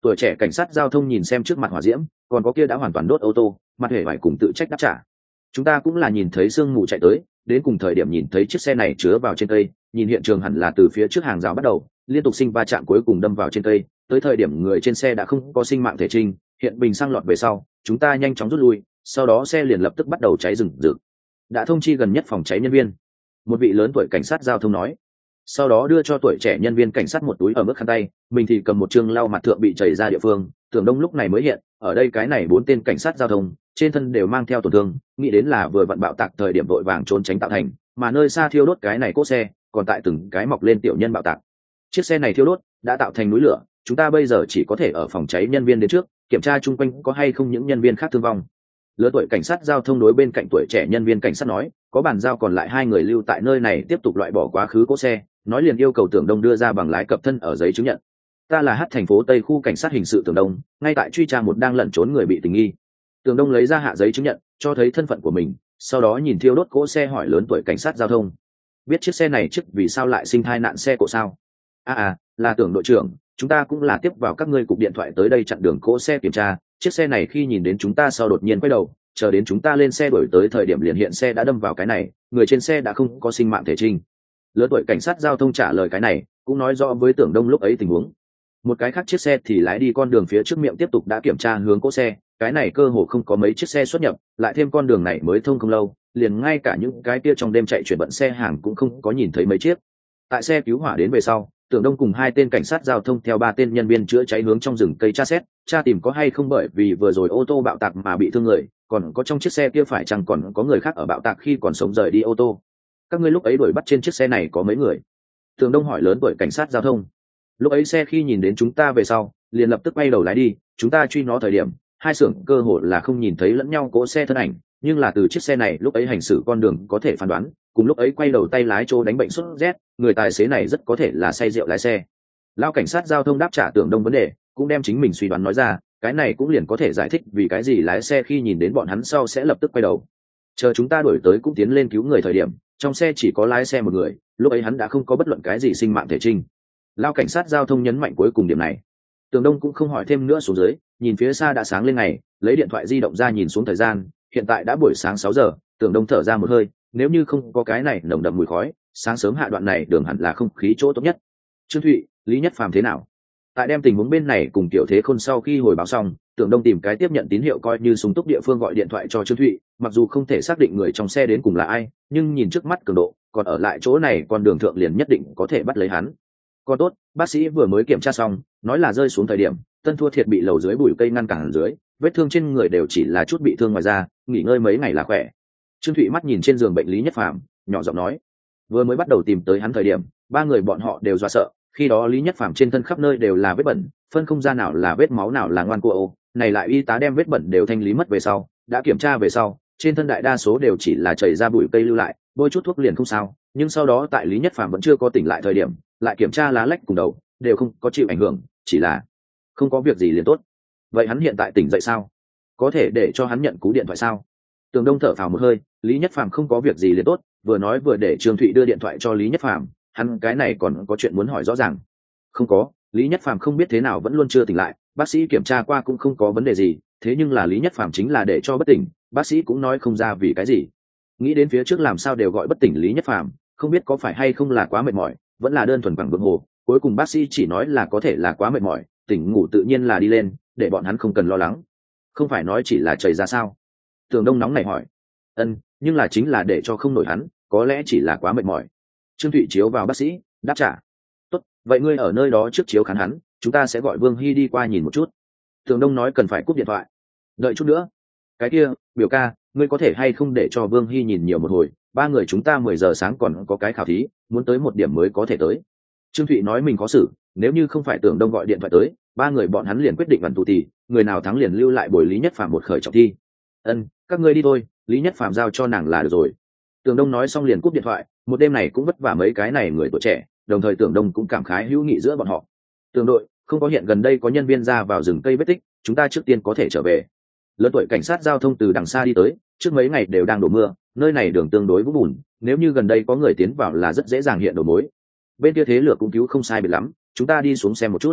Tuổi trẻ cảnh sát giao thông nhìn xem trước mặt hỏa diễm, còn có kia đã hoàn toàn đốt ô tô, mặt hề phải cùng tự trách đáp trả. Chúng ta cũng là nhìn thấy sương mù chạy tới, đến cùng thời điểm nhìn thấy chiếc xe này chứa vào trên cây, nhìn hiện trường hẳn là từ phía trước hàng rào bắt đầu liên tục sinh va chạm, cuối cùng đâm vào trên cây, tới thời điểm người trên xe đã không có sinh mạng thể trinh, hiện bình xăng lọt về sau, chúng ta nhanh chóng rút lui, sau đó xe liền lập tức bắt đầu cháy rừng rực. Đã thông chi gần nhất phòng cháy nhân viên, một vị lớn tuổi cảnh sát giao thông nói, sau đó đưa cho tuổi trẻ nhân viên cảnh sát một túi ở mức khăn tay, mình thì cầm một chương lau mặt thượng bị chảy ra địa phương. Tưởng Đông lúc này mới hiện, ở đây cái này bốn tên cảnh sát giao thông trên thân đều mang theo tổn thương, nghĩ đến là vừa vận bạo tạc thời điểm vội vàng trốn tránh tạo thành, mà nơi xa thiêu đốt cái này cỗ xe còn tại từng cái mọc lên tiểu nhân bạo tạc. Chiếc xe này thiêu đốt đã tạo thành núi lửa, chúng ta bây giờ chỉ có thể ở phòng cháy nhân viên đến trước kiểm tra chung quanh có hay không những nhân viên khác thương vong. Lứa tuổi cảnh sát giao thông đối bên cạnh tuổi trẻ nhân viên cảnh sát nói, có bàn giao còn lại hai người lưu tại nơi này tiếp tục loại bỏ quá khứ cỗ xe, nói liền yêu cầu Tưởng Đông đưa ra bằng lái cập thân ở giấy chứng nhận. Ta là hát thành phố Tây khu cảnh sát hình sự Tưởng Đông, ngay tại truy tra một đang lẩn trốn người bị tình nghi. Tưởng Đông lấy ra hạ giấy chứng nhận, cho thấy thân phận của mình, sau đó nhìn thiêu đốt cỗ xe hỏi lớn tuổi cảnh sát giao thông, biết chiếc xe này trước vì sao lại sinh thai nạn xe cộ sao? À à, là Tưởng đội trưởng, chúng ta cũng là tiếp vào các ngươi cục điện thoại tới đây chặn đường cỗ xe kiểm tra, chiếc xe này khi nhìn đến chúng ta sau đột nhiên quay đầu, chờ đến chúng ta lên xe đuổi tới thời điểm liền hiện xe đã đâm vào cái này, người trên xe đã không có sinh mạng thể trinh. Lớn tuổi cảnh sát giao thông trả lời cái này, cũng nói rõ với Tưởng Đông lúc ấy tình huống. Một cái khác chiếc xe thì lái đi con đường phía trước miệng tiếp tục đã kiểm tra hướng cỗ xe, cái này cơ hồ không có mấy chiếc xe xuất nhập, lại thêm con đường này mới thông không lâu, liền ngay cả những cái kia trong đêm chạy chuyển vận xe hàng cũng không có nhìn thấy mấy chiếc. Tại xe cứu hỏa đến về sau, Tưởng Đông cùng hai tên cảnh sát giao thông theo ba tên nhân viên chữa cháy hướng trong rừng cây tra xét, tra tìm có hay không bởi vì vừa rồi ô tô bạo tạc mà bị thương người, còn có trong chiếc xe kia phải chăng còn có người khác ở bạo tạc khi còn sống rời đi ô tô. Các ngươi lúc ấy đuổi bắt trên chiếc xe này có mấy người? Tưởng Đông hỏi lớn tuổi cảnh sát giao thông. Lúc ấy xe khi nhìn đến chúng ta về sau, liền lập tức quay đầu lái đi, chúng ta truy nó thời điểm, hai xưởng cơ hội là không nhìn thấy lẫn nhau cỗ xe thân ảnh, nhưng là từ chiếc xe này lúc ấy hành xử con đường có thể phán đoán, cùng lúc ấy quay đầu tay lái chỗ đánh bệnh sốt rét, người tài xế này rất có thể là say rượu lái xe. Lão cảnh sát giao thông đáp trả Tưởng Đông vấn đề, cũng đem chính mình suy đoán nói ra, cái này cũng liền có thể giải thích vì cái gì lái xe khi nhìn đến bọn hắn sau sẽ lập tức quay đầu. Chờ chúng ta đuổi tới cũng tiến lên cứu người thời điểm, trong xe chỉ có lái xe một người, lúc ấy hắn đã không có bất luận cái gì sinh mạng thể trinh. Lão cảnh sát giao thông nhấn mạnh cuối cùng điểm này. Tưởng Đông cũng không hỏi thêm nữa xuống dưới, nhìn phía xa đã sáng lên ngày, lấy điện thoại di động ra nhìn xuống thời gian, hiện tại đã buổi sáng sáu giờ. Tưởng Đông thở ra một hơi, nếu như không có cái này nồng đậm mùi khói, sáng sớm hạ đoạn này đường hẳn là không khí chỗ tốt nhất. Trương Thụy, Lý Nhất Phàm thế nào? Tại đem tình huống bên này cùng Tiểu Thế Khôn sau khi hồi báo xong, Tưởng Đông tìm cái tiếp nhận tín hiệu coi như súng túc địa phương gọi điện thoại cho Trương Thụy, mặc dù không thể xác định người trong xe đến cùng là ai, nhưng nhìn trước mắt cường độ, còn ở lại chỗ này con đường thượng liền nhất định có thể bắt lấy hắn. Còn tốt, bác sĩ vừa mới kiểm tra xong, nói là rơi xuống thời điểm, Tân Thua Thiệt bị lầu dưới bụi cây ngăn cản dưới, vết thương trên người đều chỉ là chút bị thương ngoài da, nghỉ ngơi mấy ngày là khỏe. Trương Thụy mắt nhìn trên giường bệnh Lý Nhất Phàm, nhỏ giọng nói, vừa mới bắt đầu tìm tới hắn thời điểm, ba người bọn họ đều do sợ, khi đó Lý Nhất Phàm trên thân khắp nơi đều là vết bẩn, phân không ra nào là vết máu nào là ngoan cô ô, này lại y tá đem vết bẩn đều thanh lý mất về sau, đã kiểm tra về sau, trên thân đại đa số đều chỉ là chảy ra bụi cây lưu lại, bôi chút thuốc liền không sao, nhưng sau đó tại Lý Nhất Phàm vẫn chưa có tỉnh lại thời điểm, lại kiểm tra lá lách cùng đầu, đều không có chịu ảnh hưởng, chỉ là không có việc gì liền tốt. Vậy hắn hiện tại tỉnh dậy sao? Có thể để cho hắn nhận cú điện thoại sao? Tưởng Đông thở phào một hơi, Lý Nhất Phàm không có việc gì liền tốt, vừa nói vừa để Trương Thụy đưa điện thoại cho Lý Nhất Phàm, hắn cái này còn có chuyện muốn hỏi rõ ràng. Không có, Lý Nhất Phàm không biết thế nào vẫn luôn chưa tỉnh lại, bác sĩ kiểm tra qua cũng không có vấn đề gì, thế nhưng là Lý Nhất Phàm chính là để cho bất tỉnh, bác sĩ cũng nói không ra vì cái gì. Nghĩ đến phía trước làm sao đều gọi bất tỉnh Lý Nhất Phàm, không biết có phải hay không là quá mệt mỏi, vẫn là đơn thuần bằng vượng hồ, cuối cùng bác sĩ chỉ nói là có thể là quá mệt mỏi, tỉnh ngủ tự nhiên là đi lên, để bọn hắn không cần lo lắng. Không phải nói chỉ là chảy ra sao? Tưởng Đông nóng này hỏi. Ân, nhưng là chính là để cho không nổi hắn, có lẽ chỉ là quá mệt mỏi. Trương Thụy chiếu vào bác sĩ, đáp trả. Tốt, vậy ngươi ở nơi đó trước chiếu khán hắn, chúng ta sẽ gọi Vương Hy đi qua nhìn một chút. Tưởng Đông nói cần phải cúp điện thoại. Đợi chút nữa. Cái kia, biểu ca, ngươi có thể hay không để cho Vương Hy nhìn nhiều một hồi, ba người chúng ta mười giờ sáng còn có cái khảo thí, muốn tới một điểm mới có thể tới. Trương Thụy nói mình có xử, nếu như không phải Tưởng Đông gọi điện thoại tới, ba người bọn hắn liền quyết định đoàn tù tì, người nào thắng liền lưu lại bồi Lý Nhất Phàm một khởi trọng thi. Ân, các ngươi đi thôi, Lý Nhất Phàm giao cho nàng là được rồi. Tưởng Đông nói xong liền cúp điện thoại, một đêm này cũng vất vả mấy cái này người tuổi trẻ, đồng thời Tưởng Đông cũng cảm khái hữu nghị giữa bọn họ. Tưởng đội, không có hiện gần đây có nhân viên ra vào rừng cây vết tích, chúng ta trước tiên có thể trở về. Lớn tuổi cảnh sát giao thông từ đằng xa đi tới, trước mấy ngày đều đang đổ mưa, nơi này đường tương đối vũng bùn, nếu như gần đây có người tiến vào là rất dễ dàng hiện đầu mối. Bên kia thế lửa cũng cứu không sai biệt lắm, chúng ta đi xuống xem một chút.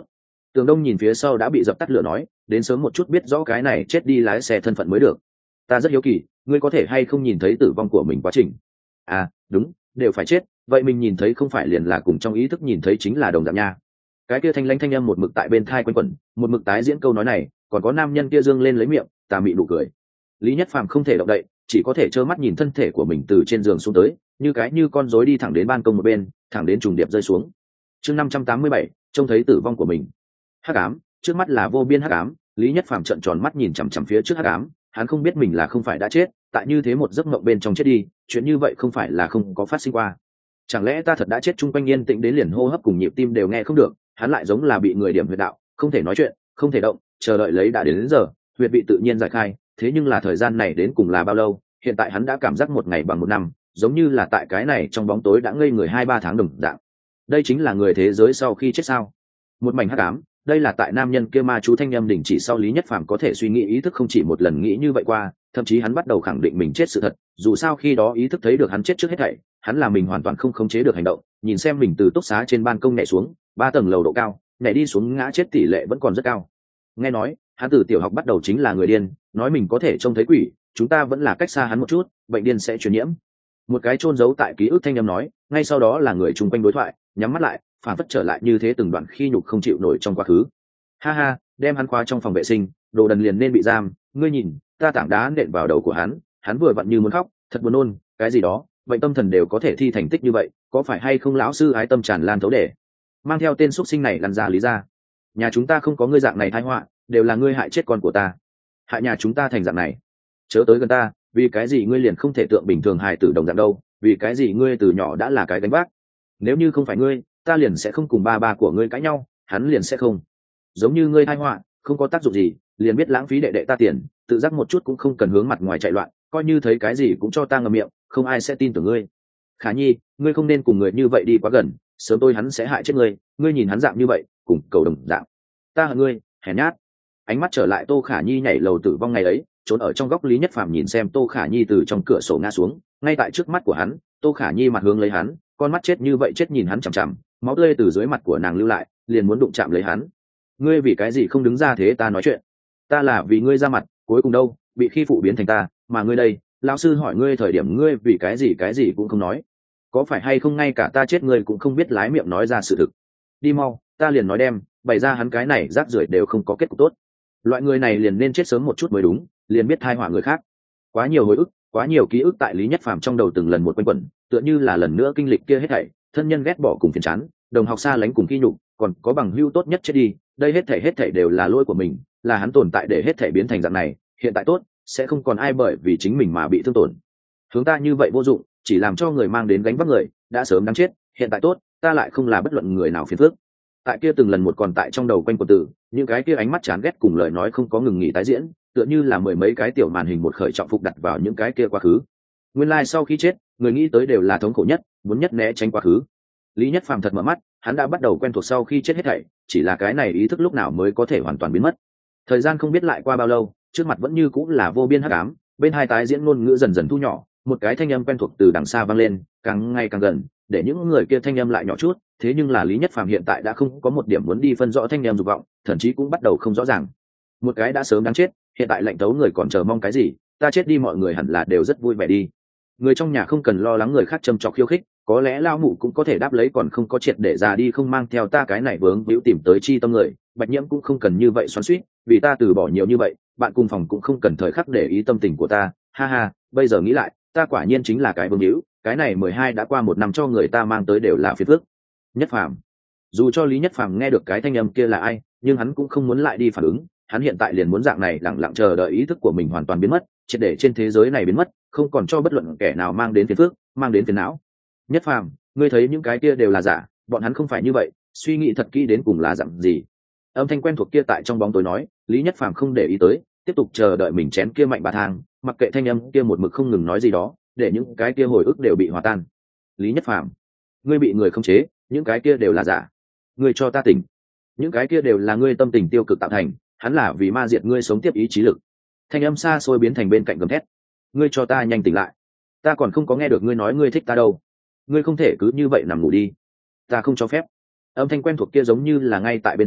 Tường Đông nhìn phía sau đã bị dập tắt lửa nói, đến sớm một chút biết rõ cái này chết đi lái xe thân phận mới được. Ta rất hiếu kỳ, ngươi có thể hay không nhìn thấy tử vong của mình quá trình? À, đúng, đều phải chết, vậy mình nhìn thấy không phải liền là cùng trong ý thức nhìn thấy chính là đồng dạng nha. Cái kia thanh lãnh thanh âm một mực tại bên thai quanh quẩn, một mực tái diễn câu nói này, còn có nam nhân kia dương lên lấy miệng, tà mị nụ cười. Lý Nhất Phàm không thể động đậy, chỉ có thể trơ mắt nhìn thân thể của mình từ trên giường xuống tới, như cái như con rối đi thẳng đến ban công một bên, thẳng đến trùng điệp rơi xuống. Chương năm trăm tám mươi bảy, trông thấy tử vong của mình. Hắc ám, trước mắt là vô biên hắc ám, Lý Nhất Phàm trợn tròn mắt nhìn chằm chằm phía trước hắc ám, hắn không biết mình là không phải đã chết, tại như thế một giấc mộng bên trong chết đi, chuyện như vậy không phải là không có phát sinh qua. Chẳng lẽ ta thật đã chết? Trung quanh yên tĩnh đến liền hô hấp cùng nhịp tim đều nghe không được, hắn lại giống là bị người điểm huyệt đạo, không thể nói chuyện, không thể động, chờ đợi lấy đã đến, đến giờ, huyệt bị tự nhiên giải khai, thế nhưng là thời gian này đến cùng là bao lâu? Hiện tại hắn đã cảm giác một ngày bằng một năm, giống như là tại cái này trong bóng tối đã ngây người hai ba tháng đồng dạng. Đây chính là người thế giới sau khi chết sao? Một mảnh hắc ám, đây là tại nam nhân kia ma chú thanh âm đình chỉ sau Lý Nhất Phàm có thể suy nghĩ ý thức không chỉ một lần nghĩ như vậy qua, thậm chí hắn bắt đầu khẳng định mình chết sự thật, dù sao khi đó ý thức thấy được hắn chết trước hết thảy, hắn là mình hoàn toàn không khống chế được hành động, nhìn xem mình từ túc xá trên ban công nhảy xuống, ba tầng lầu độ cao, nhảy đi xuống ngã chết tỷ lệ vẫn còn rất cao. Nghe nói, hắn từ tiểu học bắt đầu chính là người điên, nói mình có thể trông thấy quỷ, chúng ta vẫn là cách xa hắn một chút, bệnh điên sẽ truyền nhiễm. Một cái chôn giấu tại ký ức thanh âm nói, ngay sau đó là người chung quanh đối thoại, nhắm mắt lại, phản phất trở lại như thế từng đoạn khi nhục không chịu nổi trong quá khứ. Ha ha, đem hắn khóa trong phòng vệ sinh, đồ đần liền nên bị giam, ngươi nhìn, ta tảng đá nện vào đầu của hắn, hắn vừa vặn như muốn khóc, thật buồn nôn, cái gì đó, bệnh tâm thần đều có thể thi thành tích như vậy, có phải hay không lão sư ái tâm tràn lan thấu để mang theo tên xuất sinh này lăn ra lý ra. Nhà chúng ta không có ngươi dạng này tai họa, đều là ngươi hại chết con của ta, hại nhà chúng ta thành dạng này. Chớ tới gần ta, vì cái gì ngươi liền không thể tượng bình thường hài tử đồng dạng đâu, vì cái gì ngươi từ nhỏ đã là cái gánh vác. Nếu như không phải ngươi, ta liền sẽ không cùng ba ba của ngươi cãi nhau, hắn liền sẽ không giống như ngươi tai họa, không có tác dụng gì, liền biết lãng phí đệ đệ ta tiền, tự giác một chút cũng không cần hướng mặt ngoài chạy loạn, coi như thấy cái gì cũng cho ta ngậm miệng, không ai sẽ tin tưởng ngươi. Khả Nhi, ngươi không nên cùng người như vậy đi quá gần, sớm tôi hắn sẽ hại chết ngươi, ngươi nhìn hắn dạng như vậy, cùng cầu đồng dạng. Ta hận ngươi, hèn nhát. Ánh mắt trở lại Tô Khả Nhi nhảy lầu tử vong ngày ấy, trốn ở trong góc Lý Nhất Phàm nhìn xem Tô Khả Nhi từ trong cửa sổ ngã xuống, ngay tại trước mắt của hắn, Tô Khả Nhi mặt hướng lấy hắn, con mắt chết như vậy chết nhìn hắn chằm chằm, máu tươi từ dưới mặt của nàng lưu lại, liền muốn đụng chạm lấy hắn. Ngươi vì cái gì không đứng ra thế ta nói chuyện? Ta là vì ngươi ra mặt, cuối cùng đâu, bị khi phụ biến thành ta, mà ngươi đây, lão sư hỏi ngươi thời điểm ngươi vì cái gì cái gì cũng không nói, có phải hay không ngay cả ta chết ngươi cũng không biết lái miệng nói ra sự thực? Đi mau, ta liền nói đem, bày ra hắn cái này rác rưởi đều không có kết cục tốt. Loại người này liền nên chết sớm một chút mới đúng, liền biết thai họa người khác. Quá nhiều hồi ức, quá nhiều ký ức tại Lý Nhất Phàm trong đầu từng lần một quanh quẩn, tựa như là lần nữa kinh lịch kia hết thảy, thân nhân ghét bỏ cùng phiền chán, đồng học xa lánh cùng khi nhục, còn có bằng hữu tốt nhất chết đi, đây hết thảy hết thảy đều là lỗi của mình, là hắn tồn tại để hết thảy biến thành dạng này, hiện tại tốt, sẽ không còn ai bởi vì chính mình mà bị thương tổn. Hướng ta như vậy vô dụng, chỉ làm cho người mang đến gánh vác người, đã sớm đáng chết, hiện tại tốt, ta lại không là bất luận người nào phiền phức. Tại kia từng lần một còn tại trong đầu quanh quẩn từ, những cái kia ánh mắt chán ghét cùng lời nói không có ngừng nghỉ tái diễn, tựa như là mười mấy cái tiểu màn hình một khởi trọng phục đặt vào những cái kia quá khứ. Nguyên lai like sau khi chết, người nghĩ tới đều là thống khổ nhất, muốn nhất né tránh quá khứ. Lý Nhất Phàm thật mở mắt, hắn đã bắt đầu quen thuộc sau khi chết hết thảy, chỉ là cái này ý thức lúc nào mới có thể hoàn toàn biến mất. Thời gian không biết lại qua bao lâu, trước mặt vẫn như cũng là vô biên hắc ám, bên hai tái diễn ngôn ngữ dần dần thu nhỏ, một cái thanh âm quen thuộc từ đằng xa vang lên, càng ngày càng gần, để những người kia thanh âm lại nhỏ chút, thế nhưng là Lý Nhất Phàm hiện tại đã không có một điểm muốn đi phân rõ thanh âm dục vọng, thậm chí cũng bắt đầu không rõ ràng. Một cái đã sớm đáng chết, hiện tại lạnh tấu người còn chờ mong cái gì, ta chết đi mọi người hẳn là đều rất vui vẻ đi. Người trong nhà không cần lo lắng người khác châm chọc khiêu khích, có lẽ lao mụ cũng có thể đáp lấy còn không có triệt để già đi không mang theo ta cái này vướng víu tìm tới chi tâm người, Bạch Nhiễm cũng không cần như vậy xoắn xuýt, vì ta từ bỏ nhiều như vậy, bạn cùng phòng cũng không cần thời khắc để ý tâm tình của ta, ha ha, bây giờ nghĩ lại, ta quả nhiên chính là cái vướng víu, cái này mười hai đã qua một năm cho người ta mang tới đều là phiền phức. Nhất Phàm. Dù cho Lý Nhất Phàm nghe được cái thanh âm kia là ai, nhưng hắn cũng không muốn lại đi phản ứng, hắn hiện tại liền muốn dạng này lặng lặng chờ đợi ý thức của mình hoàn toàn biến mất, triệt để trên thế giới này biến mất, không còn cho bất luận kẻ nào mang đến phiền phức, mang đến phiền não. Nhất Phàm, ngươi thấy những cái kia đều là giả, bọn hắn không phải như vậy, suy nghĩ thật kỹ đến cùng là dạng gì. Âm thanh quen thuộc kia tại trong bóng tối nói, Lý Nhất Phàm không để ý tới, tiếp tục chờ đợi mình chén kia mạnh bà thang, mặc kệ thanh âm kia một mực không ngừng nói gì đó, để những cái kia hồi ức đều bị hòa tan. Lý Nhất Phàm, ngươi bị người khống chế, những cái kia đều là giả. Ngươi cho ta tỉnh, những cái kia đều là ngươi tâm tình tiêu cực tạo thành, hắn là vì ma diệt ngươi sống tiếp ý chí lực. Thanh âm xa xôi biến thành bên cạnh gầm thét, ngươi cho ta nhanh tỉnh lại, ta còn không có nghe được ngươi nói ngươi thích ta đâu, ngươi không thể cứ như vậy nằm ngủ đi, ta không cho phép. Âm thanh quen thuộc kia giống như là ngay tại bên hai,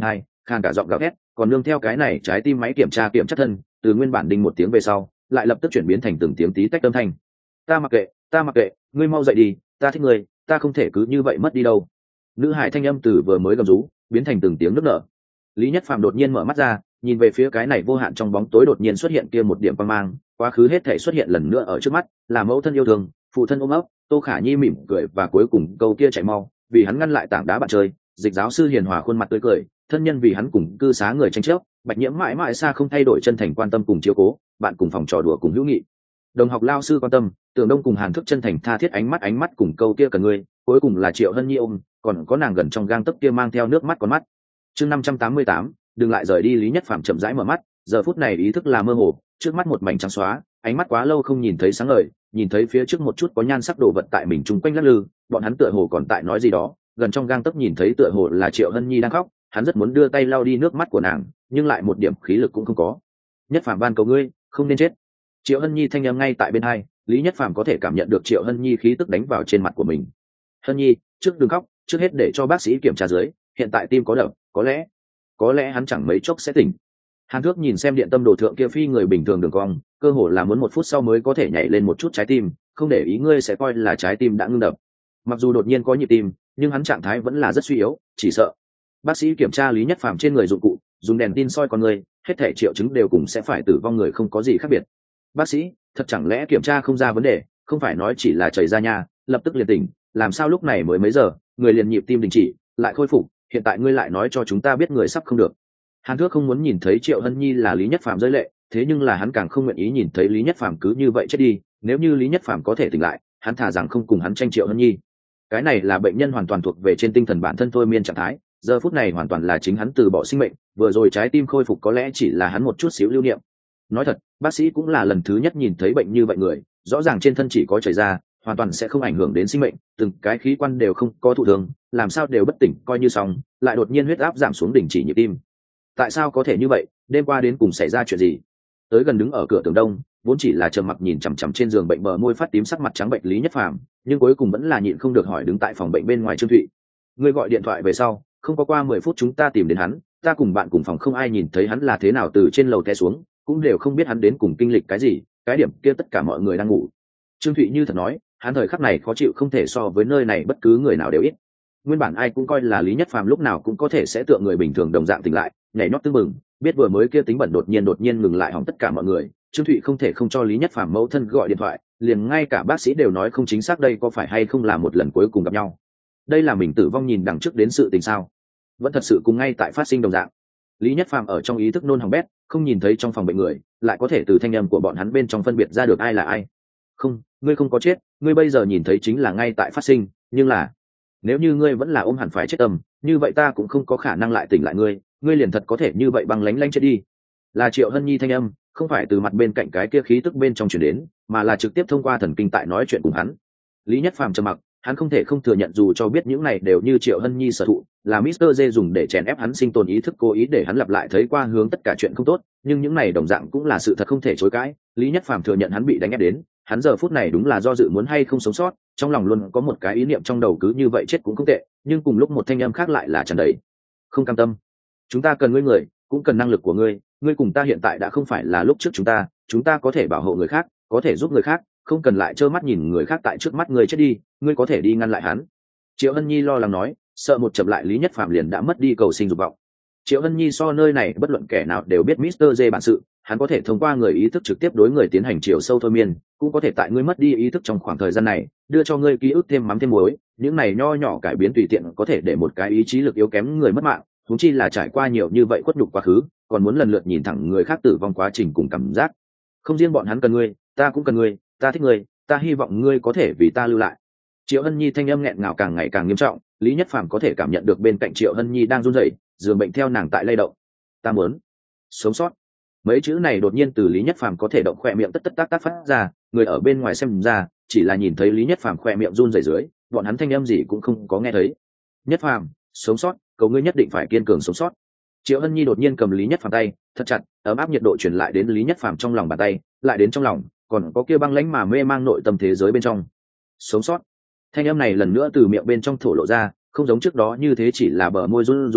khàn cả giọng gào thét, còn nương theo cái này trái tim máy kiểm tra kiểm chất thân, từ nguyên bản đinh một tiếng về sau lại lập tức chuyển biến thành từng tiếng tí tách âm thanh. Ta mặc kệ, ta mặc kệ, ngươi mau dậy đi, ta thích ngươi, ta không thể cứ như vậy mất đi đâu. Nữ hải thanh âm từ vừa mới gầm rú biến thành từng tiếng nức nở. Lý Nhất Phàm đột nhiên mở mắt ra, nhìn về phía cái này vô hạn trong bóng tối đột nhiên xuất hiện kia một điểm quang mang, quá khứ hết thể xuất hiện lần nữa ở trước mắt, là mẫu thân yêu thương, phụ thân ôm ấp, Tô Khả Nhi mỉm cười, và cuối cùng câu kia chạy mau, vì hắn ngăn lại tảng đá bạn chơi, Dịch giáo sư hiền hòa khuôn mặt tươi cười, thân nhân vì hắn cùng cư xá người tranh chấp, Bạch Nhiễm mãi mãi xa không thay đổi chân thành quan tâm cùng chiếu cố, bạn cùng phòng trò đùa cùng hữu nghị, đồng học lao sư quan tâm, Tưởng Đông cùng Hàn Thức chân thành tha thiết ánh mắt ánh mắt cùng câu kia cần ngươi, cuối cùng là Triệu Hân Nhi ôm, còn có nàng gần trong gang tấc kia mang theo nước mắt con mắt. Chương năm trăm tám mươi tám, đừng lại rời đi. Lý Nhất Phàm chậm rãi mở mắt, giờ phút này ý thức là mơ hồ, trước mắt một mảnh trắng xóa, ánh mắt quá lâu không nhìn thấy sáng ngời, nhìn thấy phía trước một chút có nhan sắc đồ vật tại mình chung quanh lắc lư, bọn hắn tựa hồ còn tại nói gì đó, gần trong gang tấc nhìn thấy tựa hồ là Triệu Hân Nhi đang khóc, hắn rất muốn đưa tay lau đi nước mắt của nàng, nhưng lại một điểm khí lực cũng không có. Nhất Phàm van cầu ngươi, không nên chết. Triệu Hân Nhi thanh âm ngay tại bên hai, Lý Nhất Phàm có thể cảm nhận được Triệu Hân Nhi khí tức đánh vào trên mặt của mình. Hân Nhi, trước đừng khóc, trước hết để cho bác sĩ kiểm tra dưới, hiện tại tim có đập, có lẽ có lẽ hắn chẳng mấy chốc sẽ tỉnh. Hàn Thước nhìn xem điện tâm đồ thượng kia phi người bình thường đường cong, cơ hồ là muốn một phút sau mới có thể nhảy lên một chút trái tim, không để ý ngươi sẽ coi là trái tim đã ngưng đập. Mặc dù đột nhiên có nhịp tim, nhưng hắn trạng thái vẫn là rất suy yếu, chỉ sợ. Bác sĩ kiểm tra Lý Nhất Phàm trên người dụng cụ, dùng đèn tin soi con người, hết thể triệu chứng đều cùng sẽ phải tử vong người không có gì khác biệt. Bác sĩ, thật chẳng lẽ kiểm tra không ra vấn đề, không phải nói chỉ là chảy ra nhà, lập tức liền tỉnh, làm sao lúc này mới mấy giờ, người liền nhịp tim đình chỉ, lại khôi phục, hiện tại ngươi lại nói cho chúng ta biết người sắp không được. Hàn Thước không muốn nhìn thấy Triệu Hân Nhi là Lý Nhất Phàm rơi lệ, thế nhưng là hắn càng không nguyện ý nhìn thấy Lý Nhất Phàm cứ như vậy chết đi, nếu như Lý Nhất Phàm có thể tỉnh lại, hắn thà rằng không cùng hắn tranh Triệu Hân Nhi. Cái này là bệnh nhân hoàn toàn thuộc về trên tinh thần bản thân thôi miên trạng thái, giờ phút này hoàn toàn là chính hắn từ bỏ sinh mệnh, vừa rồi trái tim khôi phục có lẽ chỉ là hắn một chút xíu lưu niệm. Nói thật, bác sĩ cũng là lần thứ nhất nhìn thấy bệnh như vậy người, rõ ràng trên thân chỉ có chảy ra, hoàn toàn sẽ không ảnh hưởng đến sinh mệnh, từng cái khí quan đều không có thụ thương, làm sao đều bất tỉnh coi như xong, lại đột nhiên huyết áp giảm xuống đình chỉ nhịp tim. Tại sao có thể như vậy, đêm qua đến cùng xảy ra chuyện gì? Tới gần đứng ở cửa tường đông, vốn chỉ là trầm mặc nhìn chằm chằm trên giường bệnh bờ môi phát tím sắc mặt trắng bệnh Lý Nhất Phàm, nhưng cuối cùng vẫn là nhịn không được hỏi đứng tại phòng bệnh bên ngoài Trương Thụy. Ngươi gọi điện thoại về sau, không có qua mười phút chúng ta tìm đến hắn, ta cùng bạn cùng phòng không ai nhìn thấy hắn là thế nào từ trên lầu té xuống, cũng đều không biết hắn đến cùng kinh lịch cái gì, cái điểm kia tất cả mọi người đang ngủ. Trương Thụy như thật nói, hắn thời khắc này khó chịu không thể so với nơi này bất cứ người nào đều ít. Nguyên bản ai cũng coi là Lý Nhất Phàm lúc nào cũng có thể sẽ tựa người bình thường đồng dạng tỉnh lại, nhảy nhót tưng bừng, biết vừa mới kia tính bẩn đột nhiên đột nhiên ngừng lại hỏng tất cả mọi người. Trương Thụy không thể không cho Lý Nhất Phàm mẫu thân gọi điện thoại, liền ngay cả bác sĩ đều nói không chính xác đây có phải hay không là một lần cuối cùng gặp nhau. Đây là mình tử vong nhìn đằng trước đến sự tình sao? Vẫn thật sự cùng ngay tại phát sinh đồng dạng. Lý Nhất Phàm ở trong ý thức nôn hỏng bét, không nhìn thấy trong phòng bệnh người, lại có thể từ thanh âm của bọn hắn bên trong phân biệt ra được ai là ai. Không, ngươi không có chết, ngươi bây giờ nhìn thấy chính là ngay tại phát sinh, nhưng là nếu như ngươi vẫn là ôm hẳn phải chết tâm, như vậy ta cũng không có khả năng lại tỉnh lại ngươi, ngươi liền thật có thể như vậy băng lánh lánh chết đi. Là Triệu Hân Nhi thanh âm, không phải từ mặt bên cạnh cái kia khí tức bên trong truyền đến, mà là trực tiếp thông qua thần kinh tại nói chuyện cùng hắn. Lý Nhất Phàm trầm mặc, hắn không thể không thừa nhận dù cho biết những này đều như Triệu Hân Nhi sở thụ, là mít tơ J dùng để chèn ép hắn sinh tồn ý thức, cố ý để hắn lặp lại thấy qua hướng tất cả chuyện không tốt, nhưng những này đồng dạng cũng là sự thật không thể chối cãi. Lý Nhất Phàm thừa nhận hắn bị đánh ép đến, hắn giờ phút này đúng là do dự muốn hay không sống sót, trong lòng luôn có một cái ý niệm trong đầu cứ như vậy chết cũng không tệ, nhưng cùng lúc một thanh âm khác lại là tràn đầy không cam tâm. Chúng ta cần ngươi người, cũng cần năng lực của ngươi, ngươi cùng ta hiện tại đã không phải là lúc trước chúng ta, chúng ta có thể bảo hộ người khác, có thể giúp người khác, không cần lại trơ mắt nhìn người khác tại trước mắt ngươi chết đi, ngươi có thể đi ngăn lại hắn. Triệu Hân Nhi lo lắng nói, sợ một chậm lại Lý Nhất Phàm liền đã mất đi cầu sinh dục vọng. Triệu Hân Nhi so nơi này bất luận kẻ nào đều biết mít tơ J bản sự, hắn có thể thông qua người ý thức trực tiếp đối người tiến hành chiều sâu thôi miên, cũng có thể tại ngươi mất đi ý thức trong khoảng thời gian này, đưa cho ngươi ký ức thêm mắm thêm muối, những này nho nhỏ cải biến tùy tiện có thể để một cái ý chí lực yếu kém người mất mạng, huống chi là trải qua nhiều như vậy khuất nhục quá khứ, còn muốn lần lượt nhìn thẳng người khác tử vong quá trình cùng cảm giác. Không riêng bọn hắn cần ngươi, ta cũng cần ngươi, ta thích ngươi, ta hy vọng ngươi có thể vì ta lưu lại. Triệu Hân Nhi thanh âm nghẹn ngào càng ngày càng nghiêm trọng, Lý Nhất Phàm có thể cảm nhận được bên cạnh Triệu Hân Nhi đang run rẩy, giường bệnh theo nàng tại lay động. Ta muốn sống sót. Mấy chữ này đột nhiên từ Lý Nhất Phàm có thể động khỏe miệng tất tất tác tác phát ra, người ở bên ngoài xem ra, chỉ là nhìn thấy Lý Nhất Phàm khỏe miệng run rẩy dưới, bọn hắn thanh âm gì cũng không có nghe thấy. Nhất Phàm, sống sót, cầu ngươi nhất định phải kiên cường sống sót. Triệu Hân Nhi đột nhiên cầm Lý Nhất Phàm tay, thật chặt, ấm áp nhiệt độ truyền lại đến Lý Nhất Phàm trong lòng bàn tay, lại đến trong lòng, còn có kia băng lãnh mà mê mang nội tâm thế giới bên trong. Sống sót. Thanh âm này lần nữa từ miệng bên trong thổ lộ ra, không giống trước đó như thế chỉ là bờ môi run run,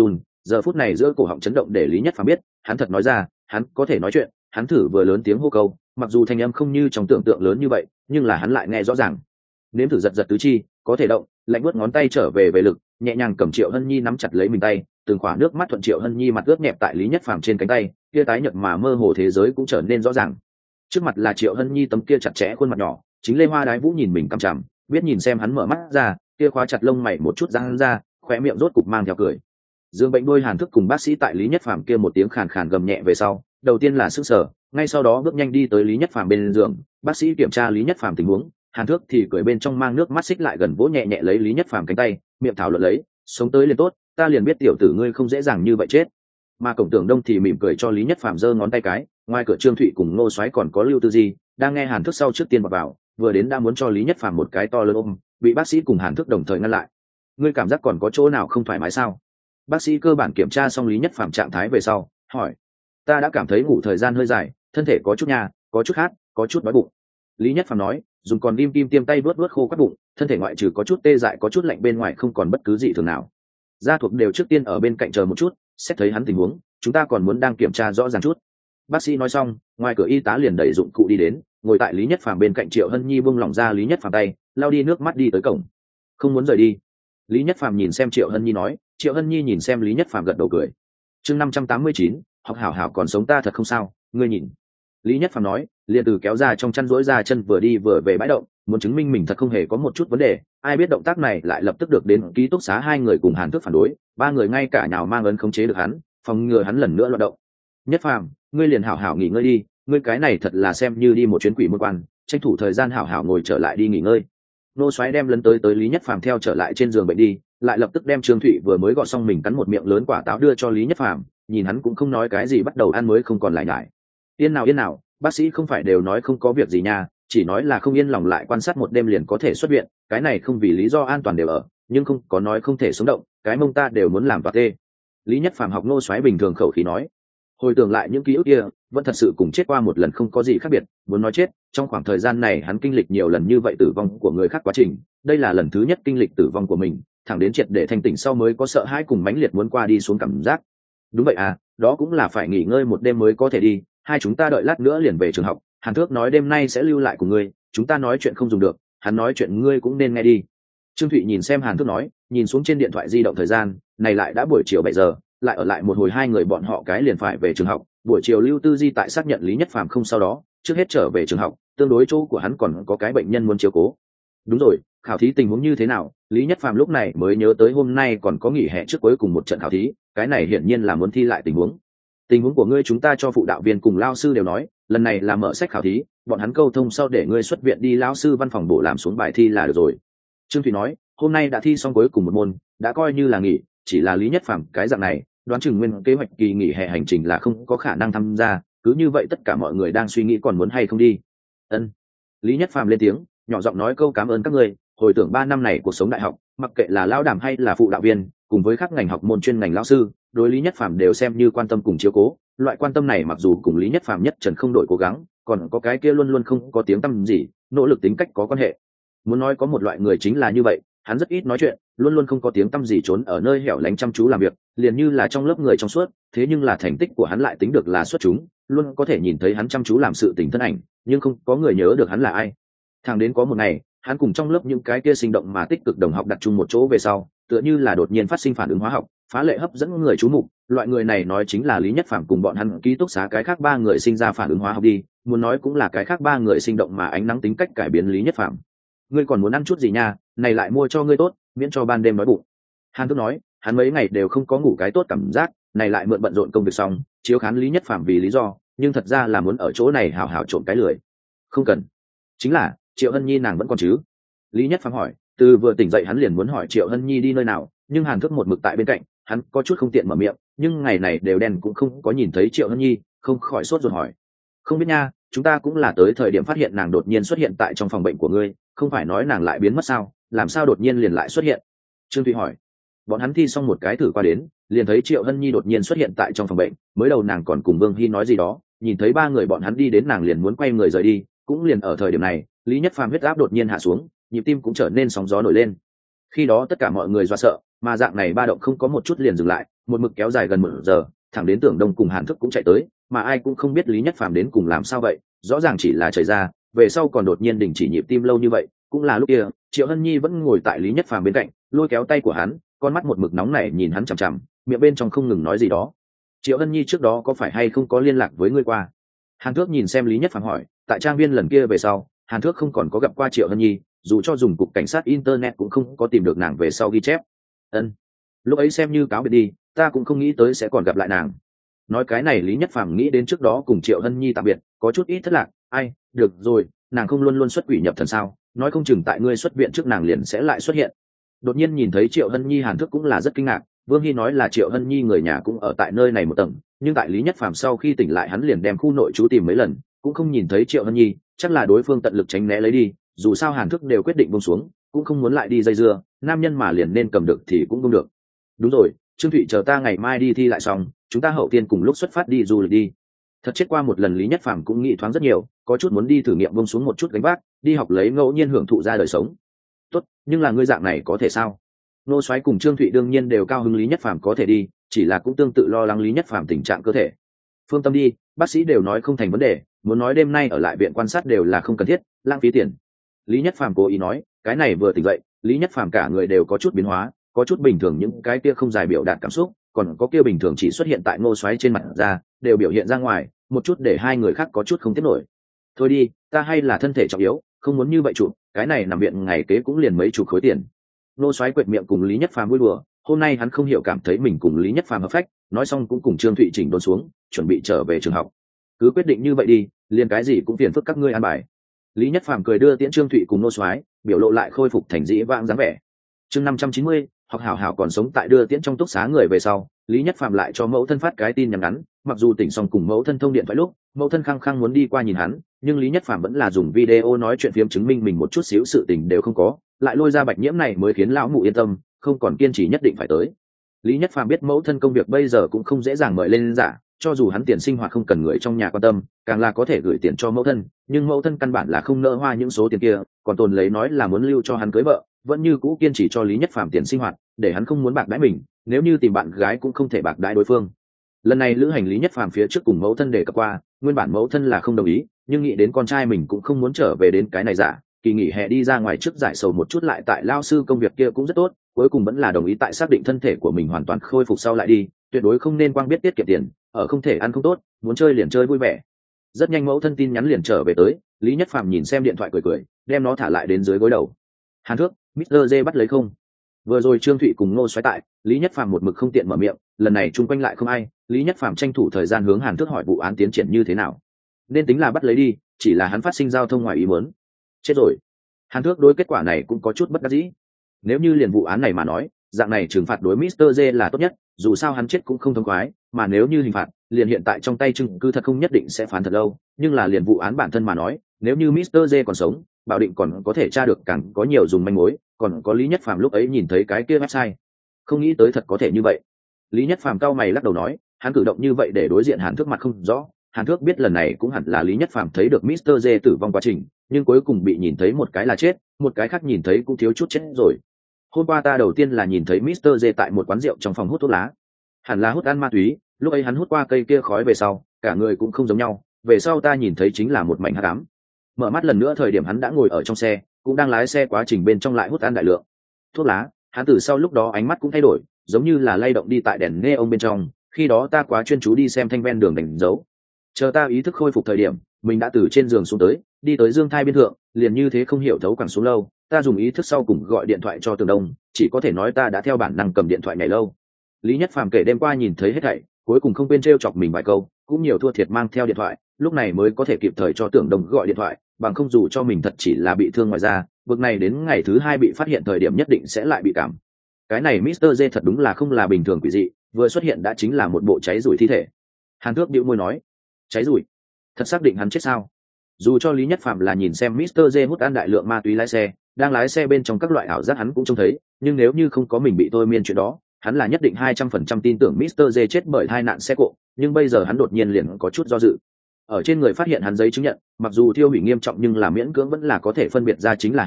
giờ phút này giữa cổ họng chấn động để Lý Nhất Phàm biết hắn thật nói ra hắn có thể nói chuyện. Hắn thử vừa lớn tiếng hô câu, mặc dù thanh âm không như trong tưởng tượng lớn như vậy nhưng là hắn lại nghe rõ ràng. Nếm thử giật giật tứ chi có thể động, lạnh buốt ngón tay trở về về lực, nhẹ nhàng cầm Triệu Hân Nhi nắm chặt lấy mình tay, từng khỏa nước mắt thuận Triệu Hân Nhi mặt ướt nhẹp tại Lý Nhất Phàm trên cánh tay, kia tái nhợt mà mơ hồ thế giới cũng trở nên rõ ràng. Trước mặt là Triệu Hân Nhi tấm kia chặt chẽ khuôn mặt nhỏ, chính Lê Hoa Đái Vũ nhìn mình căm chằm, biết nhìn xem hắn mở mắt ra, kia khóa chặt lông mày một chút giãn ra, khóe miệng rốt cục mang theo cười. Dương bệnh đôi Hàn Thức cùng bác sĩ tại Lý Nhất Phàm kia một tiếng khàn khàn gầm nhẹ về sau, đầu tiên là sức sở, ngay sau đó bước nhanh đi tới Lý Nhất Phàm bên giường, bác sĩ kiểm tra Lý Nhất Phàm tình huống, Hàn Thước thì cười bên trong mang nước mắt xích lại gần vỗ nhẹ nhẹ lấy Lý Nhất Phàm cánh tay, miệng thảo luận lấy, sống tới liền tốt, ta liền biết tiểu tử ngươi không dễ dàng như vậy chết. Mà Cổng Tưởng Đông thì mỉm cười cho Lý Nhất Phàm giơ ngón tay cái, ngoài cửa Trương Thụy cùng Ngô Soái còn có Lưu Tư Di, đang nghe Hàn Thước sau trước tiên vào vào, vừa đến đã muốn cho Lý Nhất Phàm một cái to lớn ôm, bị bác sĩ cùng Hàn Thước đồng thời ngăn lại. Ngươi cảm giác còn có chỗ nào không thoải mái sao? Bác sĩ cơ bản kiểm tra xong Lý Nhất Phàm trạng thái về sau, hỏi. Ta đã cảm thấy ngủ thời gian hơi dài, thân thể có chút nha, có chút khát, có chút đói bụng. Lý Nhất Phàm nói, dùng còn kim kim tiêm tay vuốt vuốt khô quắt bụng, thân thể ngoại trừ có chút tê dại có chút lạnh bên ngoài không còn bất cứ gì thường nào. Gia thuộc đều trước tiên ở bên cạnh chờ một chút, xét thấy hắn tình huống, chúng ta còn muốn đang kiểm tra rõ ràng chút. Bác sĩ nói xong, ngoài cửa y tá liền đẩy dụng cụ đi đến, ngồi tại Lý Nhất Phàm bên cạnh Triệu Hân Nhi buông lỏng ra Lý Nhất Phàm tay, lau đi nước mắt đi tới cổng. Không muốn rời đi. Lý Nhất Phàm nhìn xem Triệu Hân Nhi nói, Triệu Hân Nhi nhìn xem Lý Nhất Phàm gật đầu cười. Chương năm trăm tám mươi chín, học hảo hảo còn sống ta thật không sao, ngươi nhìn. Lý Nhất Phàm nói, liền từ kéo ra trong chăn rỗi ra chân vừa đi vừa về bãi động, muốn chứng minh mình thật không hề có một chút vấn đề. Ai biết động tác này lại lập tức được đến ký túc xá hai người cùng Hàn Thước phản đối, ba người ngay cả nào mang ấn khống chế được hắn, phòng ngừa hắn lần nữa loạn động. Nhất Phàm, ngươi liền hảo hảo nghỉ ngơi đi, ngươi cái này thật là xem như đi một chuyến quỷ môn quan, tranh thủ thời gian hảo hảo ngồi trở lại đi nghỉ ngơi. Nô Soái đem lấn tới tới Lý Nhất Phàm theo trở lại trên giường bệnh đi, lại lập tức đem Trương Thụy vừa mới gọt xong mình cắn một miệng lớn quả táo đưa cho Lý Nhất Phàm, nhìn hắn cũng không nói cái gì bắt đầu ăn mới không còn lại nhải. Yên nào yên nào, bác sĩ không phải đều nói không có việc gì nha, chỉ nói là không yên lòng lại quan sát một đêm liền có thể xuất viện, cái này không vì lý do an toàn đều ở, nhưng không có nói không thể sống động, cái mông ta đều muốn làm toạc tê. Lý Nhất Phàm học Nô Soái bình thường khẩu khí nói. Hồi tưởng lại những ký ức kia, vẫn thật sự cùng chết qua một lần không có gì khác biệt, muốn nói chết, trong khoảng thời gian này hắn kinh lịch nhiều lần như vậy tử vong của người khác quá trình, đây là lần thứ nhất kinh lịch tử vong của mình, thẳng đến triệt để thanh tỉnh sau mới có sợ hãi cùng mãnh liệt muốn qua đi xuống cảm giác. Đúng vậy à, đó cũng là phải nghỉ ngơi một đêm mới có thể đi, hai chúng ta đợi lát nữa liền về trường học, Hàn Thước nói đêm nay sẽ lưu lại cùng ngươi, chúng ta nói chuyện không dùng được, hắn nói chuyện ngươi cũng nên nghe đi. Trương Thụy nhìn xem Hàn Thước nói, nhìn xuống trên điện thoại di động thời gian, này lại đã buổi chiều bảy giờ, lại ở lại một hồi hai người bọn họ cái liền phải về trường học, buổi chiều Lưu Tư Di tại xác nhận Lý Nhất Phàm không sau đó, trước hết trở về trường học, tương đối chỗ của hắn còn có cái bệnh nhân muốn chiếu cố. Đúng rồi, khảo thí tình huống như thế nào? Lý Nhất Phàm lúc này mới nhớ tới hôm nay còn có nghỉ hè trước cuối cùng một trận khảo thí, cái này hiển nhiên là muốn thi lại tình huống. Tình huống của ngươi chúng ta cho phụ đạo viên cùng lao sư đều nói, lần này là mở sách khảo thí, bọn hắn câu thông sau để ngươi xuất viện đi lao sư văn phòng bổ làm xuống bài thi là được rồi. Trương Thủy nói, hôm nay đã thi xong cuối cùng một môn, đã coi như là nghỉ, chỉ là Lý Nhất Phàm cái dạng này, đoán chừng nguyên kế hoạch kỳ nghỉ hè hành trình là không có khả năng tham gia, cứ như vậy tất cả mọi người đang suy nghĩ còn muốn hay không đi. Ân. Lý Nhất Phàm lên tiếng, nhỏ giọng nói câu cảm ơn các người, hồi tưởng ba năm này cuộc sống đại học, mặc kệ là lao đảm hay là phụ đạo viên, cùng với các ngành học môn chuyên ngành lão sư, đối Lý Nhất Phàm đều xem như quan tâm cùng chiếu cố. Loại quan tâm này mặc dù cùng Lý Nhất Phàm nhất trần không đổi cố gắng, còn có cái kia luôn luôn không có tiếng tăm gì, nỗ lực tính cách có quan hệ. Muốn nói có một loại người chính là như vậy, hắn rất ít nói chuyện, luôn luôn không có tiếng tăm gì trốn ở nơi hẻo lánh chăm chú làm việc, liền như là trong lớp người trong suốt, thế nhưng là thành tích của hắn lại tính được là xuất chúng, luôn có thể nhìn thấy hắn chăm chú làm sự tình thân ảnh, nhưng không có người nhớ được hắn là ai. Thẳng đến có một ngày, hắn cùng trong lớp những cái kia sinh động mà tích cực đồng học đặt chung một chỗ về sau, tựa như là đột nhiên phát sinh phản ứng hóa học, phá lệ hấp dẫn người chú mục. Loại người này nói chính là Lý Nhất Phàm cùng bọn hắn ký túc xá cái khác ba người sinh ra phản ứng hóa học đi, muốn nói cũng là cái khác ba người sinh động mà ánh nắng tính cách cải biến Lý Nhất Phàm. Ngươi còn muốn ăn chút gì nha, này lại mua cho ngươi tốt, miễn cho ban đêm nói bụng. Hàn Thước nói, hắn mấy ngày đều không có ngủ cái tốt cảm giác, này lại mượn bận rộn công việc xong, chiếu khán Lý Nhất Phàm vì lý do, nhưng thật ra là muốn ở chỗ này hào hào trộn cái lười. Không cần. Chính là, Triệu Hân Nhi nàng vẫn còn chứ? Lý Nhất Phàm hỏi, từ vừa tỉnh dậy hắn liền muốn hỏi Triệu Hân Nhi đi nơi nào, nhưng Hàn Thước một mực tại bên cạnh, hắn có chút không tiện mở miệng, nhưng ngày này đều đen cũng không có nhìn thấy Triệu Hân Nhi, không khỏi sốt ruột hỏi. Không biết nha, chúng ta cũng là tới thời điểm phát hiện nàng đột nhiên xuất hiện tại trong phòng bệnh của ngươi, không phải nói nàng lại biến mất sao, làm sao đột nhiên liền lại xuất hiện? Trương Thụy hỏi. Bọn hắn thi xong một cái thử qua đến, liền thấy Triệu Hân Nhi đột nhiên xuất hiện tại trong phòng bệnh, mới đầu nàng còn cùng Vương Hy nói gì đó, nhìn thấy ba người bọn hắn đi đến nàng liền muốn quay người rời đi, cũng liền ở thời điểm này, Lý Nhất Phàm huyết áp đột nhiên hạ xuống, nhịp tim cũng trở nên sóng gió nổi lên. Khi đó tất cả mọi người do sợ, mà dạng này ba động không có một chút liền dừng lại, một mực kéo dài gần một giờ, thẳng đến Tưởng Đông cùng Hàn Thức cũng chạy tới, mà ai cũng không biết Lý Nhất Phàm đến cùng làm sao vậy, rõ ràng chỉ là chảy ra, về sau còn đột nhiên đình chỉ nhịp tim lâu như vậy. Cũng là lúc kia, Triệu Hân Nhi vẫn ngồi tại Lý Nhất Phàm bên cạnh, lôi kéo tay của hắn, con mắt một mực nóng nảy nhìn hắn chằm chằm, miệng bên trong không ngừng nói gì đó. Triệu Hân Nhi trước đó có phải hay không có liên lạc với ngươi qua? Hàn Thước nhìn xem Lý Nhất Phàm hỏi. Tại trang viên lần kia về sau, Hàn Thước không còn có gặp qua Triệu Hân Nhi, dù cho dùng cục cảnh sát internet cũng không có tìm được nàng về sau ghi chép. Ân, lúc ấy xem như cáo biệt đi, ta cũng không nghĩ tới sẽ còn gặp lại nàng. Nói cái này Lý Nhất Phàm nghĩ đến trước đó cùng Triệu Hân Nhi tạm biệt, có chút ít thất lạc. Ai, được rồi, nàng không luôn luôn xuất quỷ nhập thần sao? Nói không chừng tại ngươi xuất viện trước nàng liền sẽ lại xuất hiện. Đột nhiên nhìn thấy Triệu Hân Nhi, Hàn Thước cũng là rất kinh ngạc. Vương Hy nói là Triệu Hân Nhi người nhà cũng ở tại nơi này một tầng, nhưng tại Lý Nhất Phàm sau khi tỉnh lại hắn liền đem khu nội trú tìm mấy lần, cũng không nhìn thấy Triệu Hân Nhi, chắc là đối phương tận lực tránh né lấy đi. Dù sao Hàn Thước đều quyết định buông xuống, cũng không muốn lại đi dây dưa, nam nhân mà liền nên cầm được thì cũng buông được. Đúng rồi, Trương Thụy chờ ta ngày mai đi thi lại xong, chúng ta hậu tiên cùng lúc xuất phát đi du lịch đi. Thật chết qua một lần Lý Nhất Phàm cũng nghĩ thoáng rất nhiều, có chút muốn đi thử nghiệm buông xuống một chút gánh vác, đi học lấy ngẫu nhiên hưởng thụ ra đời sống. Tốt, nhưng là ngươi dạng này có thể sao? Nô Soái cùng Trương Thụy đương nhiên đều cao hứng Lý Nhất Phàm có thể đi, chỉ là cũng tương tự lo lắng Lý Nhất Phàm tình trạng cơ thể. Phương tâm đi, bác sĩ đều nói không thành vấn đề, muốn nói đêm nay ở lại viện quan sát đều là không cần thiết, lãng phí tiền. Lý Nhất Phàm cố ý nói, cái này vừa tỉnh dậy, Lý Nhất Phàm cả người đều có chút biến hóa, có chút bình thường những cái kia không dài biểu đạt cảm xúc, còn có kia bình thường chỉ xuất hiện tại Ngô Soái trên mặt ra, đều biểu hiện ra ngoài, một chút để hai người khác có chút không tiếp nổi. Thôi đi, ta hay là thân thể trọng yếu, không muốn như vậy chụp, cái này nằm viện ngày kế cũng liền mấy chục khối tiền. Ngô Soái quệt miệng cùng Lý Nhất Phàm vui đùa, hôm nay hắn không hiểu cảm thấy mình cùng Lý Nhất Phàm hợp phách, nói xong cũng cùng Trương Thụy chỉnh đốn xuống, chuẩn bị trở về trường học. Cứ quyết định như vậy đi, liền cái gì cũng phiền phức các ngươi an bài. Lý Nhất Phàm cười đưa tiễn Trương Thụy cùng Ngô Soái, biểu lộ lại khôi phục thành dĩ vãng dáng vẻ. Chương năm trăm chín mươi, học hảo hảo còn sống tại đưa tiễn trong túc xá người về sau, Lý Nhất Phàm lại cho mẫu thân phát cái tin nhắn ngắn, mặc dù tỉnh xong cùng mẫu thân thông điện thoại lúc, mẫu thân khăng khăng muốn đi qua nhìn hắn, nhưng Lý Nhất Phàm vẫn là dùng video nói chuyện phiếm chứng minh mình một chút xíu sự tình đều không có, lại lôi ra Bạch Nhiễm này mới khiến lão mụ yên tâm, không còn kiên trì nhất định phải tới. Lý Nhất Phàm biết mẫu thân công việc bây giờ cũng không dễ dàng mời lên giả, cho dù hắn tiền sinh hoạt không cần người trong nhà quan tâm, càng là có thể gửi tiền cho mẫu thân, nhưng mẫu thân căn bản là không nỡ hoa những số tiền kia, còn tồn lấy nói là muốn lưu cho hắn cưới vợ, vẫn như cũ kiên trì cho Lý Nhất Phàm tiền sinh hoạt, để hắn không muốn bạc đãi mình, nếu như tìm bạn gái cũng không thể bạc đãi đối phương. Lần này lữ hành Lý Nhất Phàm phía trước cùng mẫu thân đề cập qua, nguyên bản mẫu thân là không đồng ý, nhưng nghĩ đến con trai mình cũng không muốn trở về đến cái này giả, kỳ nghỉ hè đi ra ngoài trước giải sầu một chút lại tại lao sư công việc kia cũng rất tốt, cuối cùng vẫn là đồng ý tại xác định thân thể của mình hoàn toàn khôi phục sau lại đi, tuyệt đối không nên quang biết tiết kiệm tiền, ở không thể ăn không tốt, muốn chơi liền chơi vui vẻ. Rất nhanh mẫu thân tin nhắn liền trở về tới, Lý Nhất Phàm nhìn xem điện thoại cười cười, đem nó thả lại đến dưới gối đầu. Hàn Thước, mít tơ J bắt lấy không? Vừa rồi Trương Thụy cùng Ngô Soái tại, Lý Nhất Phàm một mực không tiện mở miệng, lần này chung quanh lại không ai, Lý Nhất Phàm tranh thủ thời gian hướng Hàn Thước hỏi vụ án tiến triển như thế nào. Nên tính là bắt lấy đi, chỉ là hắn phát sinh giao thông ngoài ý muốn. Chết rồi. Hàn Thước đối kết quả này cũng có chút bất đắc dĩ. Nếu như liền vụ án này mà nói, dạng này trừng phạt đối mít tơ J là tốt nhất, dù sao hắn chết cũng không thông khoái, mà nếu như hình phạt, liền hiện tại trong tay chứng cứ thật không nhất định sẽ phán thật lâu, nhưng là liền vụ án bản thân mà nói, nếu như mít tơ J còn sống, bảo định còn có thể tra được càng có nhiều dùng manh mối, còn có Lý Nhất Phàm lúc ấy nhìn thấy cái kia website. Không nghĩ tới thật có thể như vậy. Lý Nhất Phàm cau mày lắc đầu nói, hắn cử động như vậy để đối diện Hàn Thước mặt không rõ, Hàn Thước biết lần này cũng hẳn là Lý Nhất Phàm thấy được mít tơ J tử vong quá trình, nhưng cuối cùng bị nhìn thấy một cái là chết, một cái khác nhìn thấy cũng thiếu chút chết rồi. Hôm qua ta đầu tiên là nhìn thấy mít tơ J tại một quán rượu trong phòng hút thuốc lá, hẳn là hút ăn ma túy, lúc ấy hắn hút qua cây kia khói về sau, cả người cũng không giống nhau, về sau ta nhìn thấy chính là một mảnh hắc ám. Mở mắt lần nữa thời điểm hắn đã ngồi ở trong xe, cũng đang lái xe quá trình bên trong lại hút ăn đại lượng thuốc lá, hắn từ sau lúc đó ánh mắt cũng thay đổi, giống như là lay động đi tại đèn nghe ông bên trong, khi đó ta quá chuyên chú đi xem thanh ven đường đánh dấu. Chờ ta ý thức khôi phục thời điểm, mình đã từ trên giường xuống tới, đi tới dương thai biên thượng, liền như thế không hiểu thấu quẳng xuống lâu, ta dùng ý thức sau cùng gọi điện thoại cho Tường Đông, chỉ có thể nói ta đã theo bản năng cầm điện thoại này lâu. Lý Nhất Phàm kể đêm qua nhìn thấy hết thảy, cuối cùng không quên trêu chọc mình vài câu, cũng nhiều thua thiệt mang theo điện thoại, lúc này mới có thể kịp thời cho Tưởng Đông gọi điện thoại, bằng không dù cho mình thật chỉ là bị thương ngoài da, bước này đến ngày thứ hai bị phát hiện thời điểm nhất định sẽ lại bị cảm. Cái này mít tơ J thật đúng là không là bình thường quỷ dị, vừa xuất hiện đã chính là một bộ cháy rủi thi thể. Hàn Thước bĩu môi nói, cháy rủi? Thật xác định hắn chết sao? Dù cho Lý Nhất Phàm là nhìn xem mít tơ J hút ăn đại lượng ma túy lái xe, đang lái xe bên trong các loại ảo giác hắn cũng trông thấy, nhưng nếu như không có mình bị thôi miên chuyện đó, hắn là nhất định hai trăm phần trăm tin tưởng mít tơ J chết bởi tai nạn xe cộ, nhưng bây giờ hắn đột nhiên liền có chút do dự. Ở trên người phát hiện hắn giấy chứng nhận, mặc dù thiêu hủy nghiêm trọng nhưng là miễn cưỡng vẫn là có thể phân biệt ra chính là hắn,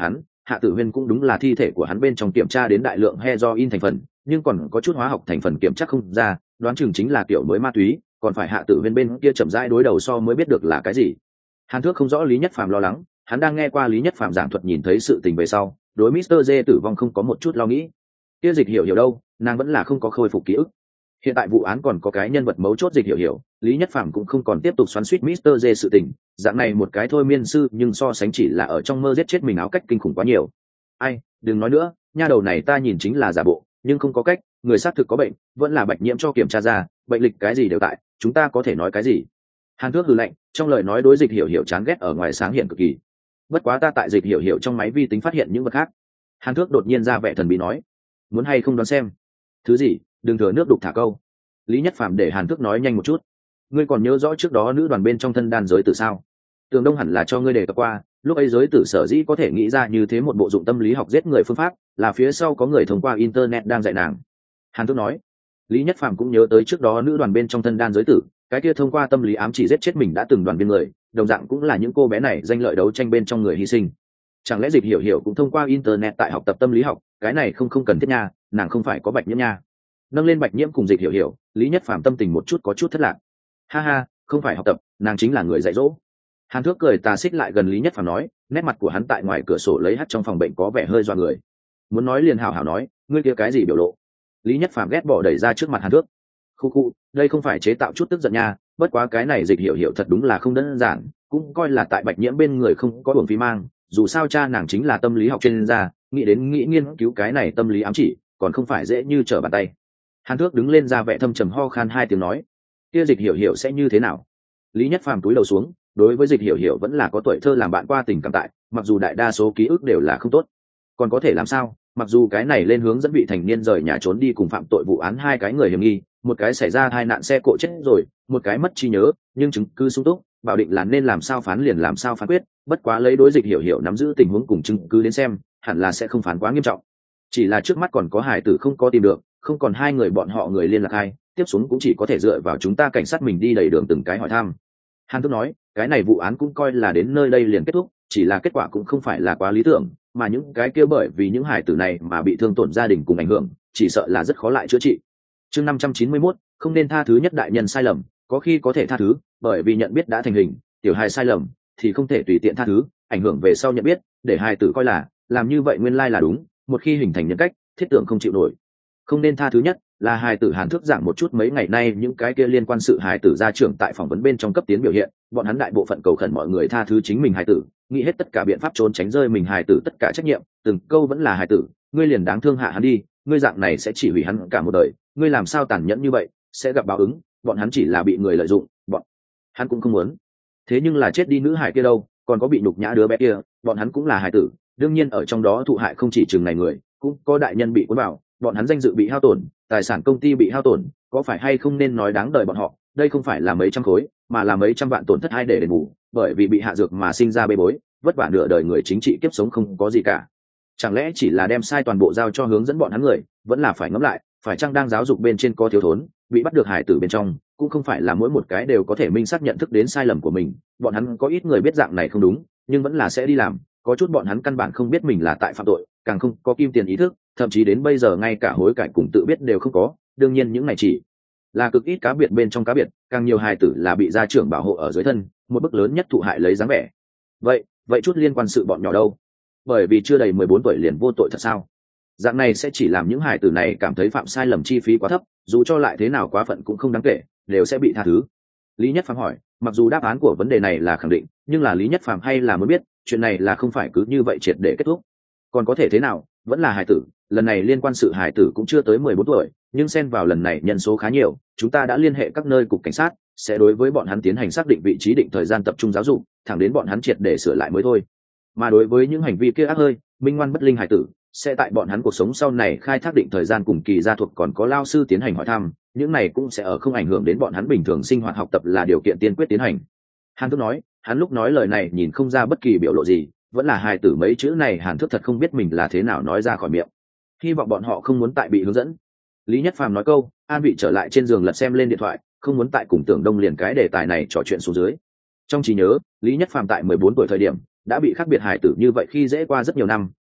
Hạ Tử Huyên cũng đúng là thi thể của hắn bên trong kiểm tra đến đại lượng heroin thành phần, nhưng còn có chút hóa học thành phần kiểm tra không ra, đoán chừng chính là kiểu mới ma túy, còn phải Hạ Tử Huyên bên kia chậm rãi đối đầu so mới biết được là cái gì. Hàn Thước không rõ Lý Nhất Phàm lo lắng, hắn đang nghe qua Lý Nhất Phàm giảng thuật nhìn thấy sự tình về sau, đối mít tơ Dê tử vong không có một chút lo nghĩ. Kia Dịch Hiểu Hiểu đâu, nàng vẫn là không có khôi phục ký ức. Hiện tại vụ án còn có cái nhân vật mấu chốt Dịch Hiểu Hiểu, Lý Nhất Phàm cũng không còn tiếp tục xoắn xuýt mít tơ Dê sự tình, dạng này một cái thôi miên sư nhưng so sánh chỉ là ở trong mơ giết chết mình áo cách kinh khủng quá nhiều. Ai, đừng nói nữa, nha đầu này ta nhìn chính là giả bộ, nhưng không có cách, người xác thực có bệnh, vẫn là bạch nhiễm cho kiểm tra ra, bệnh lịch cái gì đều tại, chúng ta có thể nói cái gì? Hàn Thước hừ lạnh, trong lời nói đối Dịch Hiểu Hiểu chán ghét ở ngoài sáng hiện cực kỳ. Bất quá ta tại Dịch Hiểu Hiểu trong máy vi tính phát hiện những vật khác. Hàn Thước đột nhiên ra vẻ thần bí nói, muốn hay không đoán xem? Thứ gì? Đừng thừa nước đục thả câu. Lý Nhất Phàm để Hàn Thước nói nhanh một chút. Ngươi còn nhớ rõ trước đó nữ đoàn bên trong thân đan giới tử sao? Tường Đông hẳn là cho ngươi đề cập qua, lúc ấy giới tử sở dĩ có thể nghĩ ra như thế một bộ dụng tâm lý học giết người phương pháp, là phía sau có người thông qua internet đang dạy nàng. Hàn Thước nói. Lý Nhất Phàm cũng nhớ tới trước đó nữ đoàn bên trong thân đan giới tử, cái kia thông qua tâm lý ám chỉ giết chết mình đã từng đoàn viên người, đồng dạng cũng là những cô bé này danh lợi đấu tranh bên trong người hy sinh. Chẳng lẽ Dịch Hiểu Hiểu cũng thông qua internet tại học tập tâm lý học, cái này không không cần thiết nha, nàng không phải có bạch nhiễm nha. Nâng lên bạch nhiễm cùng Dịch Hiểu Hiểu, Lý Nhất Phàm tâm tình một chút có chút thất lạc. Ha ha, không phải học tập, nàng chính là người dạy dỗ. Hàn Thước cười tà xích lại gần Lý Nhất Phàm nói, nét mặt của hắn tại ngoài cửa sổ lấy hắt trong phòng bệnh có vẻ hơi dọa người. Muốn nói liền hảo hảo nói, ngươi kia cái gì biểu lộ? Lý Nhất Phàm ghét bỏ đẩy ra trước mặt Hàn Thước. Khu khu, đây không phải chế tạo chút tức giận nha, bất quá cái này Dịch Hiểu Hiểu thật đúng là không đơn giản, cũng coi là tại bạch nhiễm bên người không có uổng phí mang, dù sao cha nàng chính là tâm lý học chuyên gia, nghĩ đến nghĩ nghiên cứu cái này tâm lý ám chỉ, còn không phải dễ như trở bàn tay. Hàn Thước đứng lên ra vẻ thâm trầm ho khan hai tiếng nói, kia Dịch Hiểu Hiểu sẽ như thế nào? Lý Nhất Phàm túi đầu xuống, đối với Dịch Hiểu Hiểu vẫn là có tuổi thơ làm bạn qua tình cảm tại, mặc dù đại đa số ký ức đều là không tốt, còn có thể làm sao? Mặc dù cái này lên hướng dẫn vị thành niên rời nhà trốn đi cùng phạm tội vụ án hai cái người hiểm nghi, một cái xảy ra tai nạn xe cộ chết rồi, một cái mất trí nhớ, nhưng chứng cứ sung túc, bảo định là nên làm sao phán liền làm sao phán quyết, bất quá lấy đối Dịch Hiểu Hiểu nắm giữ tình huống cùng chứng cứ đến xem, hẳn là sẽ không phán quá nghiêm trọng. Chỉ là trước mắt còn có hài tử không có tìm được, không còn hai người bọn họ người liên lạc hay, tiếp xuống cũng chỉ có thể dựa vào chúng ta cảnh sát mình đi đầy đường từng cái hỏi thăm. Hàn Thước nói, cái này vụ án cũng coi là đến nơi đây liền kết thúc, chỉ là kết quả cũng không phải là quá lý tưởng, mà những cái kia bởi vì những hài tử này mà bị thương tổn gia đình cùng ảnh hưởng, chỉ sợ là rất khó lại chữa trị. Chương năm trăm chín mươi mốt, không nên tha thứ nhất đại nhân sai lầm, có khi có thể tha thứ, bởi vì nhận biết đã thành hình, tiểu hài sai lầm thì không thể tùy tiện tha thứ, ảnh hưởng về sau nhận biết, để hài tử coi là làm như vậy nguyên lai là đúng, một khi hình thành nhân cách, thiết tưởng không chịu nổi. Không nên tha thứ nhất là hài tử Hàn Thước giảng một chút mấy ngày nay những cái kia liên quan sự hài tử gia trưởng tại phỏng vấn bên trong cấp tiến biểu hiện, bọn hắn đại bộ phận cầu khẩn mọi người tha thứ chính mình hài tử, nghĩ hết tất cả biện pháp trốn tránh rơi mình hài tử tất cả trách nhiệm, từng câu vẫn là hài tử, ngươi liền đáng thương hạ hắn đi, ngươi dạng này sẽ chỉ hủy hắn cả một đời, ngươi làm sao tàn nhẫn như vậy, sẽ gặp báo ứng, bọn hắn chỉ là bị người lợi dụng, bọn hắn cũng không muốn. Thế nhưng là chết đi nữ hài kia đâu, còn có bị nhục nhã đứa bé kia, bọn hắn cũng là hài tử, đương nhiên ở trong đó thụ hại không chỉ chừng này người, cũng có đại nhân bị cuốn vào, bọn hắn danh dự bị hao tổn, tài sản công ty bị hao tổn, có phải hay không nên nói đáng đời bọn họ, đây không phải là mấy trăm khối, mà là mấy trăm vạn tổn thất hay để đền bù, bởi vì bị hạ dược mà sinh ra bê bối, vất vả nửa đời người chính trị kiếp sống không có gì cả. Chẳng lẽ chỉ là đem sai toàn bộ giao cho hướng dẫn bọn hắn người, vẫn là phải ngẫm lại, phải chăng đang giáo dục bên trên có thiếu thốn, bị bắt được hải tử bên trong, cũng không phải là mỗi một cái đều có thể minh xác nhận thức đến sai lầm của mình, bọn hắn có ít người biết dạng này không đúng, nhưng vẫn là sẽ đi làm, có chút bọn hắn căn bản không biết mình là tại phạm tội, càng không có kim tiền ý thức, thậm chí đến bây giờ ngay cả hối cải cùng tự biết đều không có, đương nhiên những này chỉ là cực ít cá biệt bên trong cá biệt, càng nhiều hài tử là bị gia trưởng bảo hộ ở dưới thân, một bức lớn nhất thụ hại lấy dáng vẻ. Vậy, vậy chút liên quan sự bọn nhỏ đâu? Bởi vì chưa đầy mười bốn tuổi liền vô tội thật sao? Dạng này sẽ chỉ làm những hài tử này cảm thấy phạm sai lầm chi phí quá thấp, dù cho lại thế nào quá phận cũng không đáng kể, đều sẽ bị tha thứ. Lý Nhất Phàm hỏi, mặc dù đáp án của vấn đề này là khẳng định, nhưng là Lý Nhất Phàm hay là muốn biết, chuyện này là không phải cứ như vậy triệt để kết thúc. Còn có thể thế nào, vẫn là hài tử, lần này liên quan sự hài tử cũng chưa tới mười bốn tuổi, nhưng xen vào lần này nhân số khá nhiều, chúng ta đã liên hệ các nơi cục cảnh sát, sẽ đối với bọn hắn tiến hành xác định vị trí, định thời gian tập trung giáo dục, thẳng đến bọn hắn triệt để sửa lại mới thôi. Mà đối với những hành vi kia ác hơi, minh ngoan bất linh hài tử, sẽ tại bọn hắn cuộc sống sau này khai thác định thời gian cùng kỳ gia thuộc còn có lao sư tiến hành hỏi thăm, những này cũng sẽ ở không ảnh hưởng đến bọn hắn bình thường sinh hoạt học tập là điều kiện tiên quyết tiến hành. Hàn Thước nói, hắn lúc nói lời này nhìn không ra bất kỳ biểu lộ gì, vẫn là hài tử mấy chữ này Hàn Thước thật không biết mình là thế nào nói ra khỏi miệng. Hy vọng bọn họ không muốn tại bị hướng dẫn. Lý Nhất Phàm nói câu, an vị trở lại trên giường lật xem lên điện thoại, không muốn tại cùng Tưởng Đông liền cái đề tài này trò chuyện xuống dưới. Trong trí nhớ, Lý Nhất Phàm tại mười bốn tuổi thời điểm đã bị khác biệt hài tử như vậy khi dễ qua rất nhiều năm,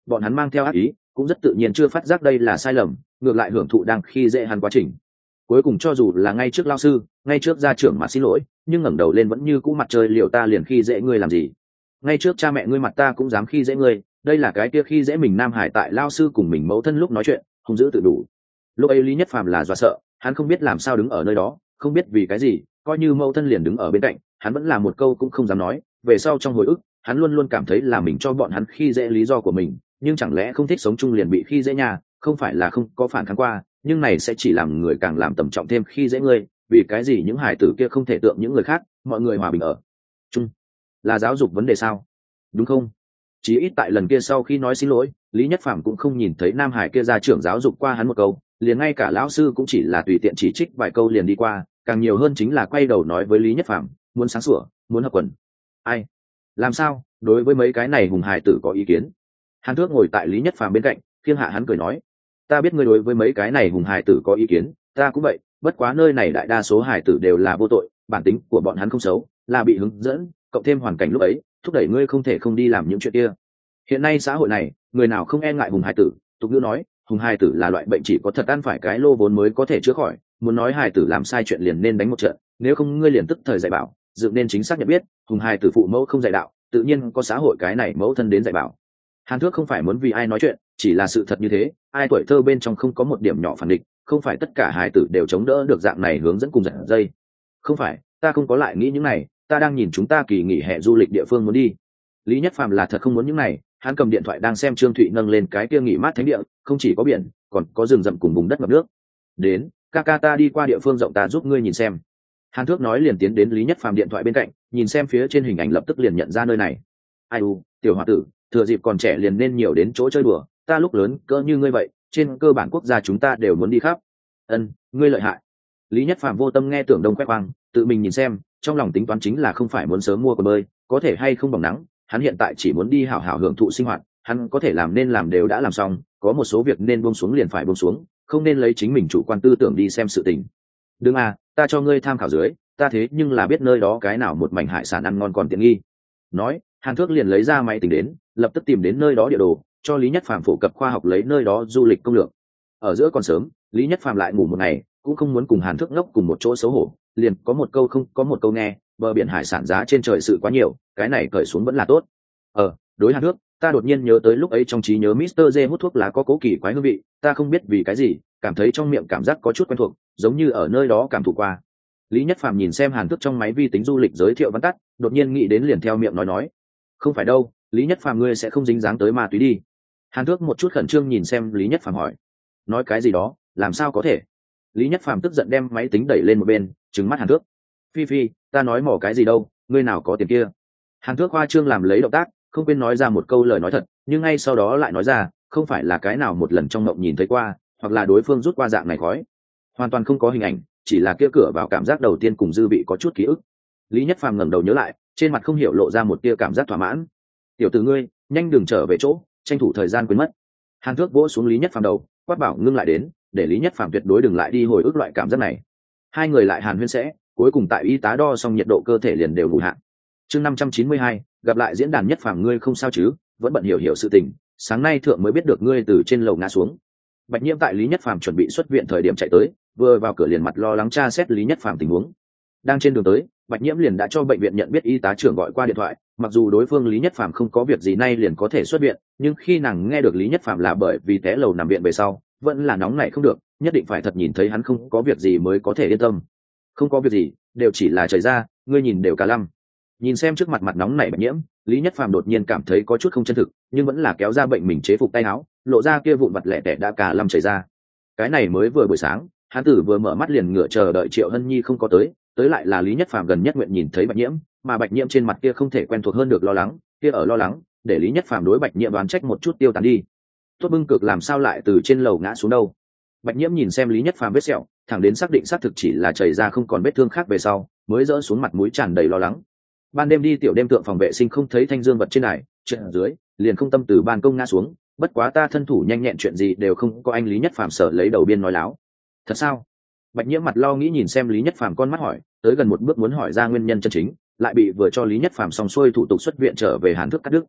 bọn hắn mang theo ác ý cũng rất tự nhiên chưa phát giác đây là sai lầm, ngược lại hưởng thụ đang khi dễ hắn quá trình. Cuối cùng cho dù là ngay trước lao sư, ngay trước gia trưởng mà xin lỗi, nhưng ngẩng đầu lên vẫn như cũ mặt trời liệu ta liền khi dễ ngươi làm gì, ngay trước cha mẹ ngươi mặt ta cũng dám khi dễ ngươi, đây là cái kia khi dễ mình Nam Hải tại lao sư cùng mình mẫu thân lúc nói chuyện không giữ tự đủ. Lúc ấy Lý Nhất Phàm là dọa sợ, hắn không biết làm sao đứng ở nơi đó, không biết vì cái gì, coi như mẫu thân liền đứng ở bên cạnh hắn vẫn là một câu cũng không dám nói. Về sau trong hồi ức hắn luôn luôn cảm thấy là mình cho bọn hắn khi dễ lý do của mình, nhưng chẳng lẽ không thích sống chung liền bị khi dễ nhà, không phải là không có phản kháng qua, nhưng này sẽ chỉ làm người càng làm tầm trọng thêm khi dễ ngươi. Vì cái gì những hải tử kia không thể tượng những người khác, mọi người hòa bình ở chung, là giáo dục vấn đề sao, đúng không? Chí ít tại lần kia sau khi nói xin lỗi, Lý Nhất Phàm cũng không nhìn thấy Nam Hải kia ra trưởng giáo dục qua hắn một câu, liền ngay cả lão sư cũng chỉ là tùy tiện chỉ trích vài câu liền đi qua, càng nhiều hơn chính là quay đầu nói với Lý Nhất Phàm muốn sáng sủa, muốn hợp quần. Ai làm sao đối với mấy cái này hùng hải tử có ý kiến? Hàn Thước ngồi tại Lý Nhất Phàm bên cạnh khiêng hạ hắn cười nói, ta biết ngươi đối với mấy cái này hùng hải tử có ý kiến, ta cũng vậy, bất quá nơi này đại đa số hải tử đều là vô tội, bản tính của bọn hắn không xấu, là bị hướng dẫn cộng thêm hoàn cảnh lúc ấy thúc đẩy ngươi không thể không đi làm những chuyện kia. Hiện nay xã hội này người nào không e ngại hùng hải tử, tục ngữ nói hùng hải tử là loại bệnh chỉ có thật ăn phải cái lô vốn mới có thể chữa khỏi, muốn nói hải tử làm sai chuyện liền nên đánh một trận, nếu không ngươi liền tức thời dạy bảo, dựng nên chính xác nhận biết hùng hải tử phụ mẫu không dạy đạo, tự nhiên có xã hội cái này mẫu thân đến dạy bảo. Hàn Thước không phải muốn vì ai nói chuyện, chỉ là sự thật như thế, ai tuổi thơ bên trong không có một điểm nhỏ phản địch, không phải tất cả hải tử đều chống đỡ được dạng này hướng dẫn cùng giật dây. Không phải, ta không có lại nghĩ những này, ta đang nhìn chúng ta kỳ nghỉ hè du lịch địa phương muốn đi. Lý Nhất Phàm là thật không muốn những này, hắn cầm điện thoại đang xem Trương Thụy nâng lên cái kia nghỉ mát thánh địa, không chỉ có biển, còn có rừng rậm cùng vùng đất ngập nước. Đến, ca ca ta đi qua địa phương rộng ta giúp ngươi nhìn xem. Hàn Thước nói liền tiến đến Lý Nhất Phàm điện thoại bên cạnh, nhìn xem phía trên hình ảnh lập tức liền nhận ra nơi này. Ai u, tiểu hòa tử, thừa dịp còn trẻ liền nên nhiều đến chỗ chơi đùa, ta lúc lớn cỡ như ngươi vậy, trên cơ bản quốc gia chúng ta đều muốn đi khắp. Ân, ngươi lợi hại. Lý Nhất Phàm vô tâm nghe Tưởng Đông khoe khoang, tự mình nhìn xem, trong lòng tính toán chính là không phải muốn sớm mua quần bơi, có thể hay không bằng nắng, hắn hiện tại chỉ muốn đi hảo hảo hưởng thụ sinh hoạt, hắn có thể làm nên làm đều đã làm xong, có một số việc nên buông xuống liền phải buông xuống, không nên lấy chính mình chủ quan tư tưởng đi xem sự tình. Đừng à, ta cho ngươi tham khảo dưới, ta thế nhưng là biết nơi đó cái nào một mảnh hải sản ăn ngon còn tiện nghi. Nói, Hàn Thước liền lấy ra máy tính đến, lập tức tìm đến nơi đó địa đồ, cho Lý Nhất Phàm phổ cập khoa học lấy nơi đó du lịch công lược. Ở giữa còn sớm, Lý Nhất Phàm lại ngủ một ngày, cũng không muốn cùng Hàn Thước ngốc cùng một chỗ xấu hổ, liền có một câu không có một câu nghe, bờ biển hải sản giá trên trời sự quá nhiều, cái này cởi xuống vẫn là tốt. Ờ, đối Hàn Thước, ta đột nhiên nhớ tới lúc ấy trong trí nhớ mít-tơ J hút thuốc lá có cố kỳ quái hương vị, ta không biết vì cái gì, cảm thấy trong miệng cảm giác có chút quen thuộc, giống như ở nơi đó cảm thụ qua. Lý Nhất Phàm nhìn xem Hàn Thước trong máy vi tính du lịch giới thiệu văn tắt, đột nhiên nghĩ đến liền theo miệng nói nói, không phải đâu, Lý Nhất Phàm ngươi sẽ không dính dáng tới ma túy đi. Hàn Thước một chút khẩn trương nhìn xem Lý Nhất Phàm hỏi, nói cái gì đó, làm sao có thể? Lý Nhất Phàm tức giận đem máy tính đẩy lên một bên, trừng mắt Hàn Thước. Phi Phi, ta nói mỏ cái gì đâu, ngươi nào có tiền kia? Hàn Thước khoa trương làm lấy động tác, không quên nói ra một câu lời nói thật, nhưng ngay sau đó lại nói ra, không phải là cái nào một lần trong mộng nhìn thấy qua, hoặc là đối phương rút qua dạng này khói, hoàn toàn không có hình ảnh, chỉ là kia cửa vào cảm giác đầu tiên cùng dư vị có chút ký ức. Lý Nhất Phàm ngẩng đầu nhớ lại, trên mặt không hiểu lộ ra một tia cảm giác thỏa mãn. Tiểu tử ngươi, nhanh đừng trở về chỗ, tranh thủ thời gian quên mất. Hàn Thước vỗ xuống Lý Nhất Phàm đầu, quát bảo ngưng lại đến, để Lý Nhất Phàm tuyệt đối đừng lại đi hồi ức loại cảm giác này. Hai người lại hàn huyên sẽ, cuối cùng tại y tá đo xong nhiệt độ cơ thể liền đều đủ hạn. Chương năm trăm chín mươi hai, gặp lại diễn đàn Nhất Phàm ngươi không sao chứ? Vẫn bận hiểu hiểu sự tình, sáng nay thượng mới biết được ngươi từ trên lầu ngã xuống. Bạch Nhiễm tại Lý Nhất Phàm chuẩn bị xuất viện thời điểm chạy tới, vừa vào cửa liền mặt lo lắng tra xét Lý Nhất Phàm tình huống. Đang trên đường tới, Bạch Nhiễm liền đã cho bệnh viện nhận biết y tá trưởng gọi qua điện thoại, mặc dù đối phương Lý Nhất Phàm không có việc gì nay liền có thể xuất viện, nhưng khi nàng nghe được Lý Nhất Phàm là bởi vì té lầu nằm viện về sau, vẫn là nóng nảy không được, nhất định phải thật nhìn thấy hắn không có việc gì mới có thể yên tâm. Không có việc gì, đều chỉ là trời ra, ngươi nhìn đều cả lăm. Nhìn xem trước mặt mặt nóng nảy Bạch Nhiễm, Lý Nhất Phàm đột nhiên cảm thấy có chút không chân thực, nhưng vẫn là kéo ra bệnh mình chế phục tay áo, lộ ra kia vụn vặt lẻ tẻ đã cả lăm chảy ra. Cái này mới vừa buổi sáng, hắn tử vừa mở mắt liền ngửa chờ đợi Triệu Hân Nhi không có tới, tới lại là Lý Nhất Phàm gần nhất nguyện nhìn thấy Bạch Nhiễm, mà Bạch Nhiễm trên mặt kia không thể quen thuộc hơn được lo lắng, kia ở lo lắng, để Lý Nhất Phàm đối Bạch Nhiễm đoán trách một chút tiêu tán đi. Tốt bưng cực làm sao lại từ trên lầu ngã xuống đâu? Bạch Nhiễm nhìn xem Lý Nhất Phàm vết sẹo, thẳng đến xác định xác thực chỉ là chảy ra không còn vết thương khác về sau, mới dỡ xuống mặt mũi tràn đầy lo lắng. Ban đêm đi tiểu đêm tượng phòng vệ sinh không thấy thanh dương vật trên này, chuyện ở dưới, liền không tâm từ ban công ngã xuống, bất quá ta thân thủ nhanh nhẹn chuyện gì đều không có anh Lý Nhất Phàm sở lấy đầu biên nói láo. Thật sao? Bạch Nhiễm mặt lo nghĩ nhìn xem Lý Nhất Phàm con mắt hỏi, tới gần một bước muốn hỏi ra nguyên nhân chân chính, lại bị vừa cho Lý Nhất Phàm xong xuôi thủ tục xuất viện trở về Hàn Thước cắt đứt.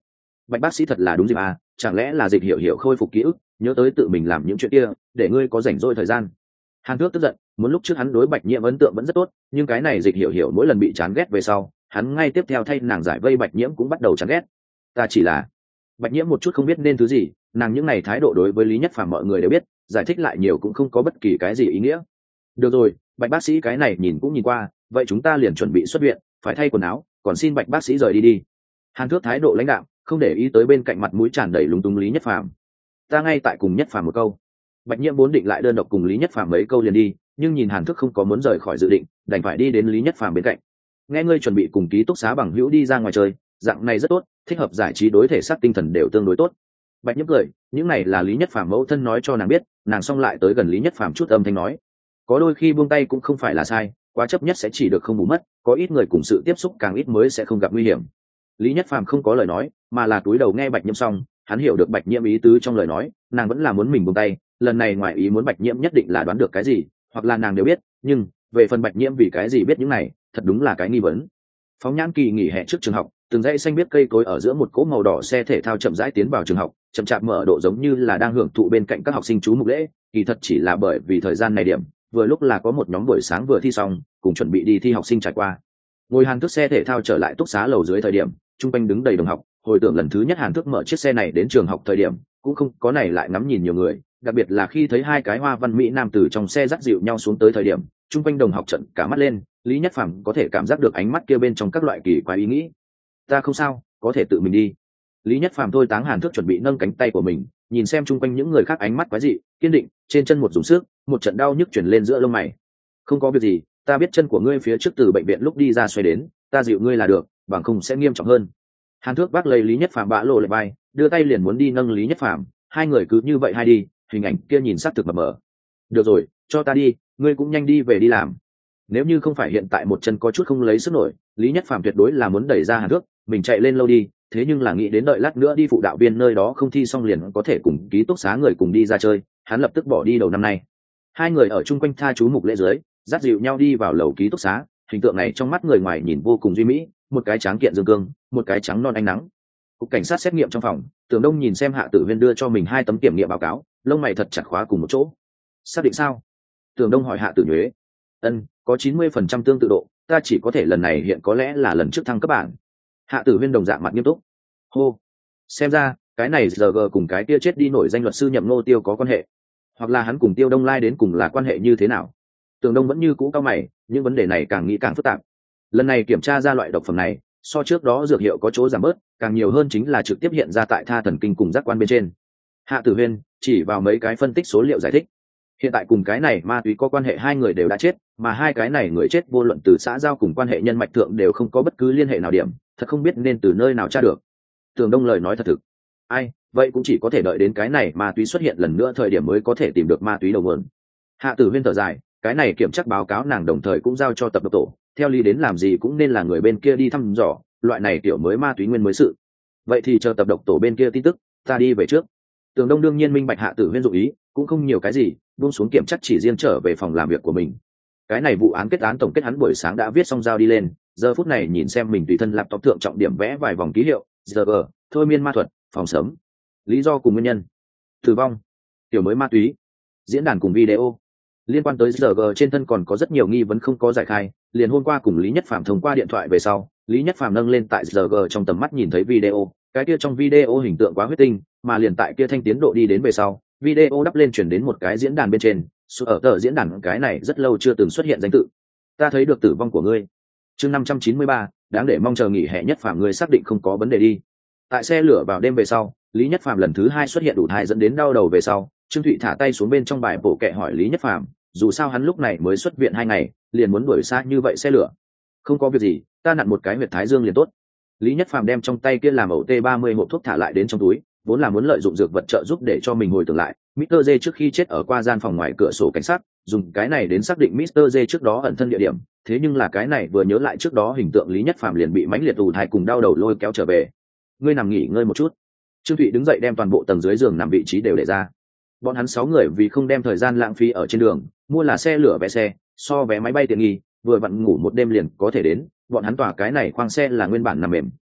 Bạch bác sĩ thật là đúng dịp à, chẳng lẽ là Dịch Hiểu Hiểu khôi phục ký ức, nhớ tới tự mình làm những chuyện kia, để ngươi có rảnh rỗi thời gian. Hàn Thước tức giận, muốn lúc trước hắn đối Bạch Nhiễm ấn tượng vẫn rất tốt, nhưng cái này Dịch Hiểu Hiểu mỗi lần bị chán ghét về sau, hắn ngay tiếp theo thay nàng giải vây Bạch Nhiễm cũng bắt đầu chán ghét. Ta chỉ là Bạch Nhiễm một chút không biết nên thứ gì, nàng những này thái độ đối với Lý Nhất Phàm mọi người đều biết, giải thích lại nhiều cũng không có bất kỳ cái gì ý nghĩa. Được rồi, Bạch bác sĩ cái này nhìn cũng nhìn qua, vậy chúng ta liền chuẩn bị xuất viện, phải thay quần áo, còn xin Bạch bác sĩ rời đi đi. Hàn Thước thái độ lãnh đạm, không để ý tới bên cạnh mặt mũi tràn đầy lúng túng Lý Nhất Phàm. Ta ngay tại cùng Nhất Phàm một câu. Bạch Nhiễm vốn định lại đơn độc cùng Lý Nhất Phàm mấy câu liền đi, nhưng nhìn Hàn Thước không có muốn rời khỏi dự định, đành phải đi đến Lý Nhất Phàm bên cạnh. Nghe ngươi chuẩn bị cùng ký túc xá bằng hữu đi ra ngoài chơi, dạng này rất tốt, thích hợp giải trí đối thể xác tinh thần đều tương đối tốt. Bạch Nhiễm cười, những này là Lý Nhất Phàm mẫu thân nói cho nàng biết, nàng xong lại tới gần Lý Nhất Phàm chút âm thanh nói, có đôi khi buông tay cũng không phải là sai, quá chấp nhất sẽ chỉ được không bù mất, có ít người cùng sự tiếp xúc càng ít mới sẽ không gặp nguy hiểm. Lý Nhất Phàm không có lời nói, mà là cúi đầu nghe Bạch Nhiễm xong, hắn hiểu được Bạch Nhiễm ý tứ trong lời nói, nàng vẫn là muốn mình buông tay, lần này ngoài ý muốn Bạch Nhiễm nhất định là đoán được cái gì, hoặc là nàng đều biết, nhưng về phần Bạch Nhiễm vì cái gì biết những này, thật đúng là cái nghi vấn. Phóng nhãn kỳ nghỉ hè trước trường học, từng dãy xanh biết cây cối ở giữa một cỗ màu đỏ xe thể thao chậm rãi tiến vào trường học, chậm chạp mở độ giống như là đang hưởng thụ bên cạnh các học sinh chú mục lễ, kỳ thật chỉ là bởi vì thời gian này điểm, vừa lúc là có một nhóm buổi sáng vừa thi xong, cùng chuẩn bị đi thi học sinh trải qua. Ngồi Hàn Thước xe thể thao trở lại túc xá lầu dưới thời điểm, trung quanh đứng đầy đồng học, hồi tưởng lần thứ nhất Hàn Thước mở chiếc xe này đến trường học thời điểm, cũng không có này lại ngắm nhìn nhiều người, đặc biệt là khi thấy hai cái hoa văn mỹ nam từ trong xe dắt dịu nhau xuống tới thời điểm, trung quanh đồng học trợn cả mắt lên, Lý Nhất Phàm có thể cảm giác được ánh mắt kia bên trong các loại kỳ quái ý nghĩ. Ta không sao, có thể tự mình đi. Lý Nhất Phàm thôi táng Hàn Thước chuẩn bị nâng cánh tay của mình, nhìn xem chung quanh những người khác ánh mắt quái dị, kiên định, trên chân một dùng sức, một trận đau nhức chuyển lên giữa lông mày. Không có việc gì, ta biết chân của ngươi phía trước từ bệnh viện lúc đi ra xoay đến, ta dịu ngươi là được, bằng không sẽ nghiêm trọng hơn. Hàn Thước vác lấy Lý Nhất Phàm bã lộ lại vai, đưa tay liền muốn đi nâng Lý Nhất Phàm, hai người cứ như vậy hai đi, hình ảnh kia nhìn sắc thực mập mờ. Được rồi, cho ta đi, ngươi cũng nhanh đi về đi làm. Nếu như không phải hiện tại một chân có chút không lấy sức nổi, Lý Nhất Phàm tuyệt đối là muốn đẩy ra Hàn Thước, mình chạy lên lâu đi, thế nhưng là nghĩ đến đợi lát nữa đi phụ đạo viên nơi đó không thi xong liền có thể cùng ký túc xá người cùng đi ra chơi, hắn lập tức bỏ đi đầu năm nay. Hai người ở chung quanh tha chú mục lễ dưới, dắt dịu nhau đi vào lầu ký túc xá, hình tượng này trong mắt người ngoài nhìn vô cùng duy mỹ, một cái tráng kiện dương cương, một cái trắng non ánh nắng. Cục cảnh sát xét nghiệm trong phòng, Tưởng Đông nhìn xem Hạ Tử Huyên đưa cho mình hai tấm kiểm nghiệm báo cáo, lông mày thật chặt khóa cùng một chỗ. Xác định sao? Tưởng Đông hỏi Hạ Tử Nhuế. Ân, có chín mươi phần trăm tương tự độ, ta chỉ có thể lần này hiện có lẽ là lần trước thăng cấp bản. Hạ Tử Huyên đồng dạng mặt nghiêm túc. Hô, xem ra cái này giờ g cùng cái kia chết đi nổi danh luật sư Nhậm Ngô Tiêu có quan hệ, hoặc là hắn cùng Tiêu Đông Lai đến cùng là quan hệ như thế nào? Tưởng Đông vẫn như cũ cao mày, những vấn đề này càng nghĩ càng phức tạp. Lần này kiểm tra ra loại độc phẩm này, so trước đó dược hiệu có chỗ giảm bớt, càng nhiều hơn chính là trực tiếp hiện ra tại tha thần kinh cùng giác quan bên trên. Hạ Tử Huyên chỉ vào mấy cái phân tích số liệu giải thích. Hiện tại cùng cái này ma túy có quan hệ hai người đều đã chết, mà hai cái này người chết vô luận từ xã giao cùng quan hệ nhân mạch thượng đều không có bất cứ liên hệ nào điểm, thật không biết nên từ nơi nào tra được. Tưởng Đông lời nói thật thực. Ai, vậy cũng chỉ có thể đợi đến cái này ma túy xuất hiện lần nữa thời điểm mới có thể tìm được ma túy đầu nguồn. Hạ Tử Huyên thở dài, cái này kiểm tra báo cáo nàng đồng thời cũng giao cho tập độc tổ, theo lý đến làm gì cũng nên là người bên kia đi thăm dò, loại này kiểu mới ma túy nguyên mới sự. Vậy thì chờ tập độc tổ bên kia tin tức, ta đi về trước. Tưởng Đông đương nhiên minh bạch Hạ Tử Huyên dụng ý, cũng không nhiều cái gì, buông xuống kiểm chắc chỉ riêng trở về phòng làm việc của mình. Cái này vụ án kết án tổng kết hắn buổi sáng đã viết xong giao đi lên, giờ phút này nhìn xem mình tùy thân laptop thượng trọng điểm vẽ vài vòng ký hiệu, giờ thôi miên ma thuật, phòng sớm, lý do cùng nguyên nhân, tử vong, tiểu mới ma túy, diễn đàn cùng video. Liên quan tới giờ trên thân còn có rất nhiều nghi vấn không có giải khai, liền hôm qua cùng Lý Nhất Phàm thông qua điện thoại về sau, Lý Nhất Phàm nâng lên tại giờ trong tầm mắt nhìn thấy video, cái kia trong video hình tượng quá huyết tinh, mà liền tại kia thanh tiến độ đi đến về sau, video đắp lên chuyển đến một cái diễn đàn bên trên, ở tờ diễn đàn cái này rất lâu chưa từng xuất hiện danh tự. Ta thấy được tử vong của ngươi. Chương năm trăm chín mươi ba, đáng để mong chờ nghỉ hè Nhất Phàm ngươi xác định không có vấn đề đi. Tại xe lửa vào đêm về sau, Lý Nhất Phàm lần thứ hai xuất hiện đủ thai dẫn đến đau đầu về sau, Trương Thụy thả tay xuống bên trong bài bổ kệ hỏi Lý Nhất Phàm, dù sao hắn lúc này mới xuất viện hai ngày, liền muốn đuổi xa như vậy xe lửa. Không có việc gì, ta nặn một cái huyệt thái dương liền tốt. Lý Nhất Phàm đem trong tay kia làm ẩu T ba mươi hộp thuốc thả lại đến trong túi, vốn là muốn lợi dụng dược vật trợ giúp để cho mình hồi tưởng lại Mister J trước khi chết ở qua gian phòng ngoài cửa sổ cảnh sát, dùng cái này đến xác định Mister J trước đó ẩn thân địa điểm, thế nhưng là cái này vừa nhớ lại trước đó hình tượng Lý Nhất Phàm liền bị mãnh liệt ù thai cùng đau đầu lôi kéo trở về. Ngươi nằm nghỉ ngơi một chút. Trương Thụy đứng dậy đem toàn bộ tầng dưới giường nằm vị trí đều để ra. Bọn hắn sáu người vì không đem thời gian lãng phí ở trên đường, mua là xe lửa vé xe, so vé máy bay tiện nghi, vừa vặn ngủ một đêm liền có thể đến. Bọn hắn tỏa cái này khoang xe là nguyên bản nằm mềm,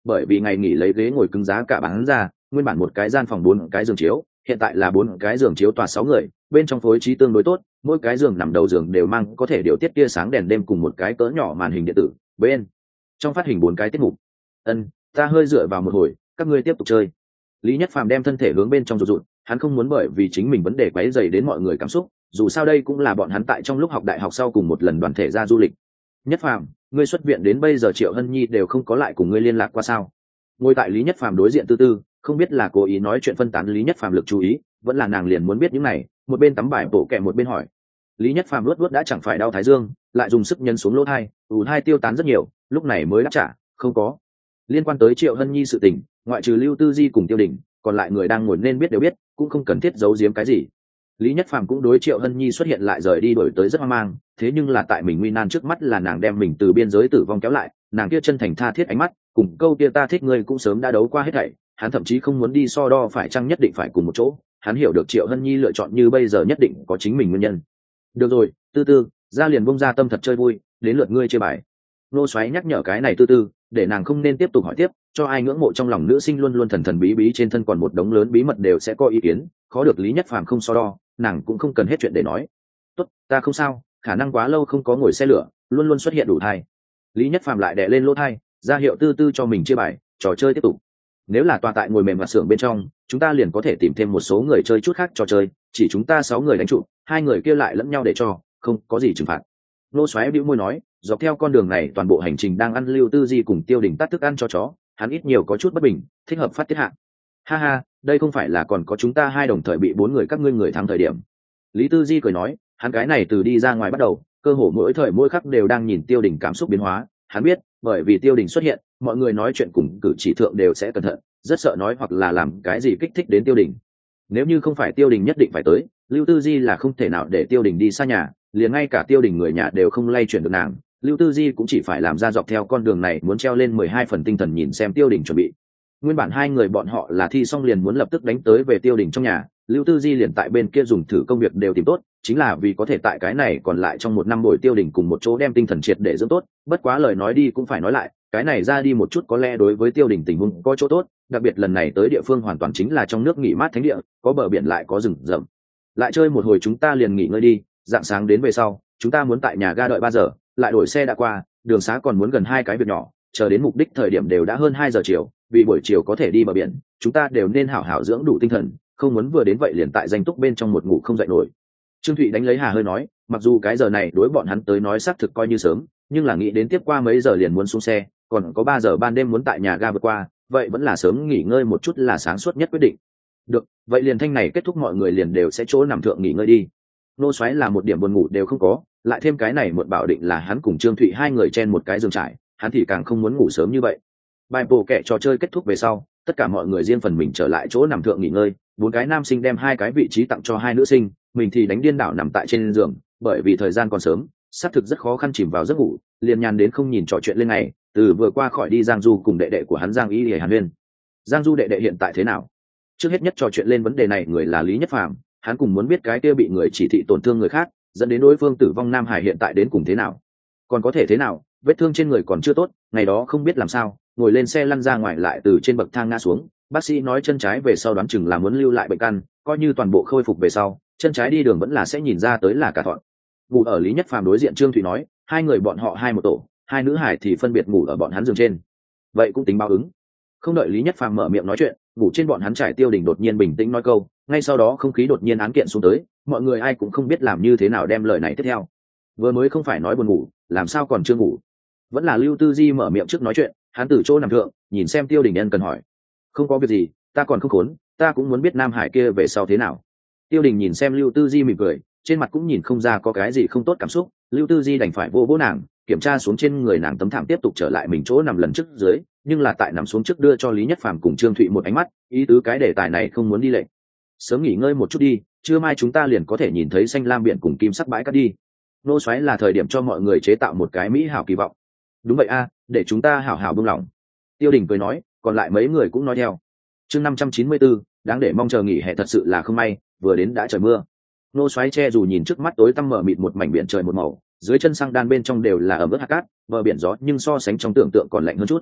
bởi vì ngày nghỉ lấy ghế ngồi cứng giá cả bán ra, nguyên bản một cái gian phòng bốn cái giường chiếu, hiện tại là bốn cái giường chiếu tòa sáu người, bên trong phối trí tương đối tốt, mỗi cái giường nằm đầu giường đều mang có thể điều tiết tia sáng đèn đêm cùng một cái cỡ nhỏ màn hình điện tử, bên trong phát hình bốn cái tiết mục. Ân, ta hơi dựa vào một hồi, các ngươi tiếp tục chơi. Lý Nhất Phàm đem thân thể hướng bên trong rụt rụt, hắn không muốn bởi vì chính mình vấn đề quấy rầy đến mọi người cảm xúc, dù sao đây cũng là bọn hắn tại trong lúc học đại học sau cùng một lần đoàn thể ra du lịch. Nhất Phàm, ngươi xuất viện đến bây giờ Triệu Hân Nhi đều không có lại cùng ngươi liên lạc qua sao? Ngồi tại Lý Nhất Phàm đối diện Tư Tư, không biết là cố ý nói chuyện phân tán Lý Nhất Phàm lực chú ý, vẫn là nàng liền muốn biết những này, một bên tắm bài bộ kẹ một bên hỏi. Lý Nhất Phàm luốt luốt đã chẳng phải đau thái dương, lại dùng sức nhân xuống lỗ thai, ù thai tiêu tán rất nhiều, lúc này mới đáp trả, không có. Liên quan tới Triệu Hân Nhi sự tình, ngoại trừ Lưu Tư Di cùng Tiêu Đình, còn lại người đang ngồi nên biết đều biết, cũng không cần thiết giấu giếm cái gì. Lý Nhất Phàm cũng đối Triệu Hân Nhi xuất hiện lại rời đi đổi tới rất hoang mang, thế nhưng là tại mình nguy nan trước mắt là nàng đem mình từ biên giới tử vong kéo lại, nàng kia chân thành tha thiết ánh mắt, cùng câu kia ta thích ngươi cũng sớm đã đấu qua hết thảy, hắn thậm chí không muốn đi so đo phải chăng nhất định phải cùng một chỗ, hắn hiểu được Triệu Hân Nhi lựa chọn như bây giờ nhất định có chính mình nguyên nhân. Được rồi, Tư Tư, ra liền bông ra tâm thật chơi vui, đến lượt ngươi chơi bài. Nô Xoáy nhắc nhở cái này Tư Tư, để nàng không nên tiếp tục hỏi tiếp, cho ai ngưỡng mộ trong lòng nữ sinh luôn luôn thần thần bí bí trên thân còn một đống lớn bí mật đều sẽ có ý kiến, khó được Lý Nhất Phàm không so đo, nàng cũng không cần hết chuyện để nói. Tốt, ta không sao, khả năng quá lâu không có ngồi xe lửa, luôn luôn xuất hiện đủ thai. Lý Nhất Phàm lại đè lên lỗ thai, ra hiệu Tư Tư cho mình chia bài, trò chơi tiếp tục. Nếu là tòa tại ngồi mềm và xưởng bên trong, chúng ta liền có thể tìm thêm một số người chơi chút khác trò chơi, chỉ chúng ta sáu người đánh trụ, hai người kia lại lẫn nhau để cho, không có gì trừng phạt. Nô Xoáy bĩu môi nói, dọc theo con đường này toàn bộ hành trình đang ăn Lưu Tư Di cùng Tiêu Đình tắt thức ăn cho chó, hắn ít nhiều có chút bất bình, thích hợp phát tiết hạ. Ha ha, đây không phải là còn có chúng ta hai đồng thời bị bốn người các ngươi người thắng thời điểm. Lý Tư Di cười nói, hắn cái này từ đi ra ngoài bắt đầu, cơ hồ mỗi thời mỗi khắc đều đang nhìn Tiêu Đình cảm xúc biến hóa, hắn biết, bởi vì Tiêu Đình xuất hiện, mọi người nói chuyện cùng cử chỉ thượng đều sẽ cẩn thận, rất sợ nói hoặc là làm cái gì kích thích đến Tiêu Đình. Nếu như không phải Tiêu Đình nhất định phải tới, Lưu Tư Di là không thể nào để Tiêu Đình đi xa nhà, liền ngay cả Tiêu Đình người nhà đều không lay chuyển được nàng, Lưu Tư Di cũng chỉ phải làm ra dọc theo con đường này muốn treo lên mười hai phần tinh thần nhìn xem Tiêu Đình chuẩn bị. Nguyên bản hai người bọn họ là thi xong liền muốn lập tức đánh tới về Tiêu Đình trong nhà, Lưu Tư Di liền tại bên kia dùng thử công việc đều tìm tốt, chính là vì có thể tại cái này còn lại trong một năm buổi Tiêu Đình cùng một chỗ đem tinh thần triệt để dưỡng tốt, bất quá lời nói đi cũng phải nói lại, cái này ra đi một chút có lẽ đối với Tiêu Đình tình huống có chỗ tốt, đặc biệt lần này tới địa phương hoàn toàn chính là trong nước nghỉ mát thánh địa, có bờ biển lại có rừng rậm. Lại chơi một hồi chúng ta liền nghỉ ngơi đi, dạng sáng đến về sau, chúng ta muốn tại nhà ga đợi ba giờ, lại đổi xe đã qua, đường xá còn muốn gần hai cái việc nhỏ, chờ đến mục đích thời điểm đều đã hơn hai giờ chiều, vì buổi chiều có thể đi bờ biển, chúng ta đều nên hảo hảo dưỡng đủ tinh thần, không muốn vừa đến vậy liền tại danh túc bên trong một ngủ không dậy nổi. Trương Thụy đánh lấy hà hơi nói, mặc dù cái giờ này đối bọn hắn tới nói xác thực coi như sớm, nhưng là nghĩ đến tiếp qua mấy giờ liền muốn xuống xe, còn có ba giờ ban đêm muốn tại nhà ga vượt qua, vậy vẫn là sớm nghỉ ngơi một chút là sáng suốt nhất quyết định. Được, vậy liền thanh này kết thúc mọi người liền đều sẽ chỗ nằm thượng nghỉ ngơi đi. Nô Xoáy là một điểm buồn ngủ đều không có, lại thêm cái này một bảo định là hắn cùng Trương Thụy hai người trên một cái giường trải, hắn thì càng không muốn ngủ sớm như vậy. Bài bổ kẻ trò chơi kết thúc về sau, tất cả mọi người riêng phần mình trở lại chỗ nằm thượng nghỉ ngơi, bốn cái nam sinh đem hai cái vị trí tặng cho hai nữ sinh, mình thì đánh điên đảo nằm tại trên giường, bởi vì thời gian còn sớm, xác thực rất khó khăn chìm vào giấc ngủ, liền nhàn đến không nhìn trò chuyện lên ngày, từ vừa qua khỏi đi Giang Du cùng đệ đệ của hắn Giang Y Lệ Hàn Huyên. Giang Du đệ đệ hiện tại thế nào? Trước hết nhất trò chuyện lên vấn đề này người là Lý Nhất Phàm, hắn cùng muốn biết cái kia bị người chỉ thị tổn thương người khác, dẫn đến đối phương tử vong Nam Hải hiện tại đến cùng thế nào? Còn có thể thế nào? Vết thương trên người còn chưa tốt, ngày đó không biết làm sao, ngồi lên xe lăn ra ngoài lại từ trên bậc thang ngã xuống, bác sĩ nói chân trái về sau đoán chừng là muốn lưu lại bệnh căn, coi như toàn bộ khôi phục về sau, chân trái đi đường vẫn là sẽ nhìn ra tới là cả thọn. Ngủ ở Lý Nhất Phàm đối diện Trương Thụy nói, hai người bọn họ hai một tổ, hai nữ hải thì phân biệt ngủ ở bọn hắn giường trên. Vậy cũng tính báo ứng. Không đợi Lý Nhất Phàm mở miệng nói chuyện, ngủ trên bọn hắn trải Tiêu Đình đột nhiên bình tĩnh nói câu, ngay sau đó không khí đột nhiên án kiện xuống tới, mọi người ai cũng không biết làm như thế nào đem lời này tiếp theo. Vừa mới không phải nói buồn ngủ, làm sao còn chưa ngủ? Vẫn là Lưu Tư Di mở miệng trước nói chuyện, hắn từ chỗ nằm thượng, nhìn xem Tiêu Đình nhân cần hỏi. Không có việc gì, ta còn không khốn, ta cũng muốn biết Nam Hải kia về sau thế nào. Tiêu Đình nhìn xem Lưu Tư Di mỉm cười, trên mặt cũng nhìn không ra có cái gì không tốt cảm xúc, Lưu Tư Di đành phải vô vỗ nàng, kiểm tra xuống trên người nàng tấm thảm tiếp tục trở lại mình chỗ nằm lần trước dưới, nhưng là tại nằm xuống trước đưa cho Lý Nhất Phàm cùng Trương Thụy một ánh mắt, ý tứ cái đề tài này không muốn đi lệnh. Sớm nghỉ ngơi một chút đi, trưa mai chúng ta liền có thể nhìn thấy xanh lam biển cùng kim sắc bãi cát đi. Nô Xoáy là thời điểm cho mọi người chế tạo một cái mỹ hảo kỳ vọng. Đúng vậy a, để chúng ta hảo hảo buông lòng. Tiêu Đình cười nói, còn lại mấy người cũng nói theo. Chương năm trăm chín mươi bốn, đáng để mong chờ nghỉ hè thật sự là không may, vừa đến đã trời mưa. Nô Xoáy che dù nhìn trước mắt tối tăm mờ mịt một mảnh biển trời một màu, dưới chân sang đan bên trong đều là ẩm ướt hạt cát, bờ biển gió nhưng so sánh trong tưởng tượng còn lạnh hơn chút.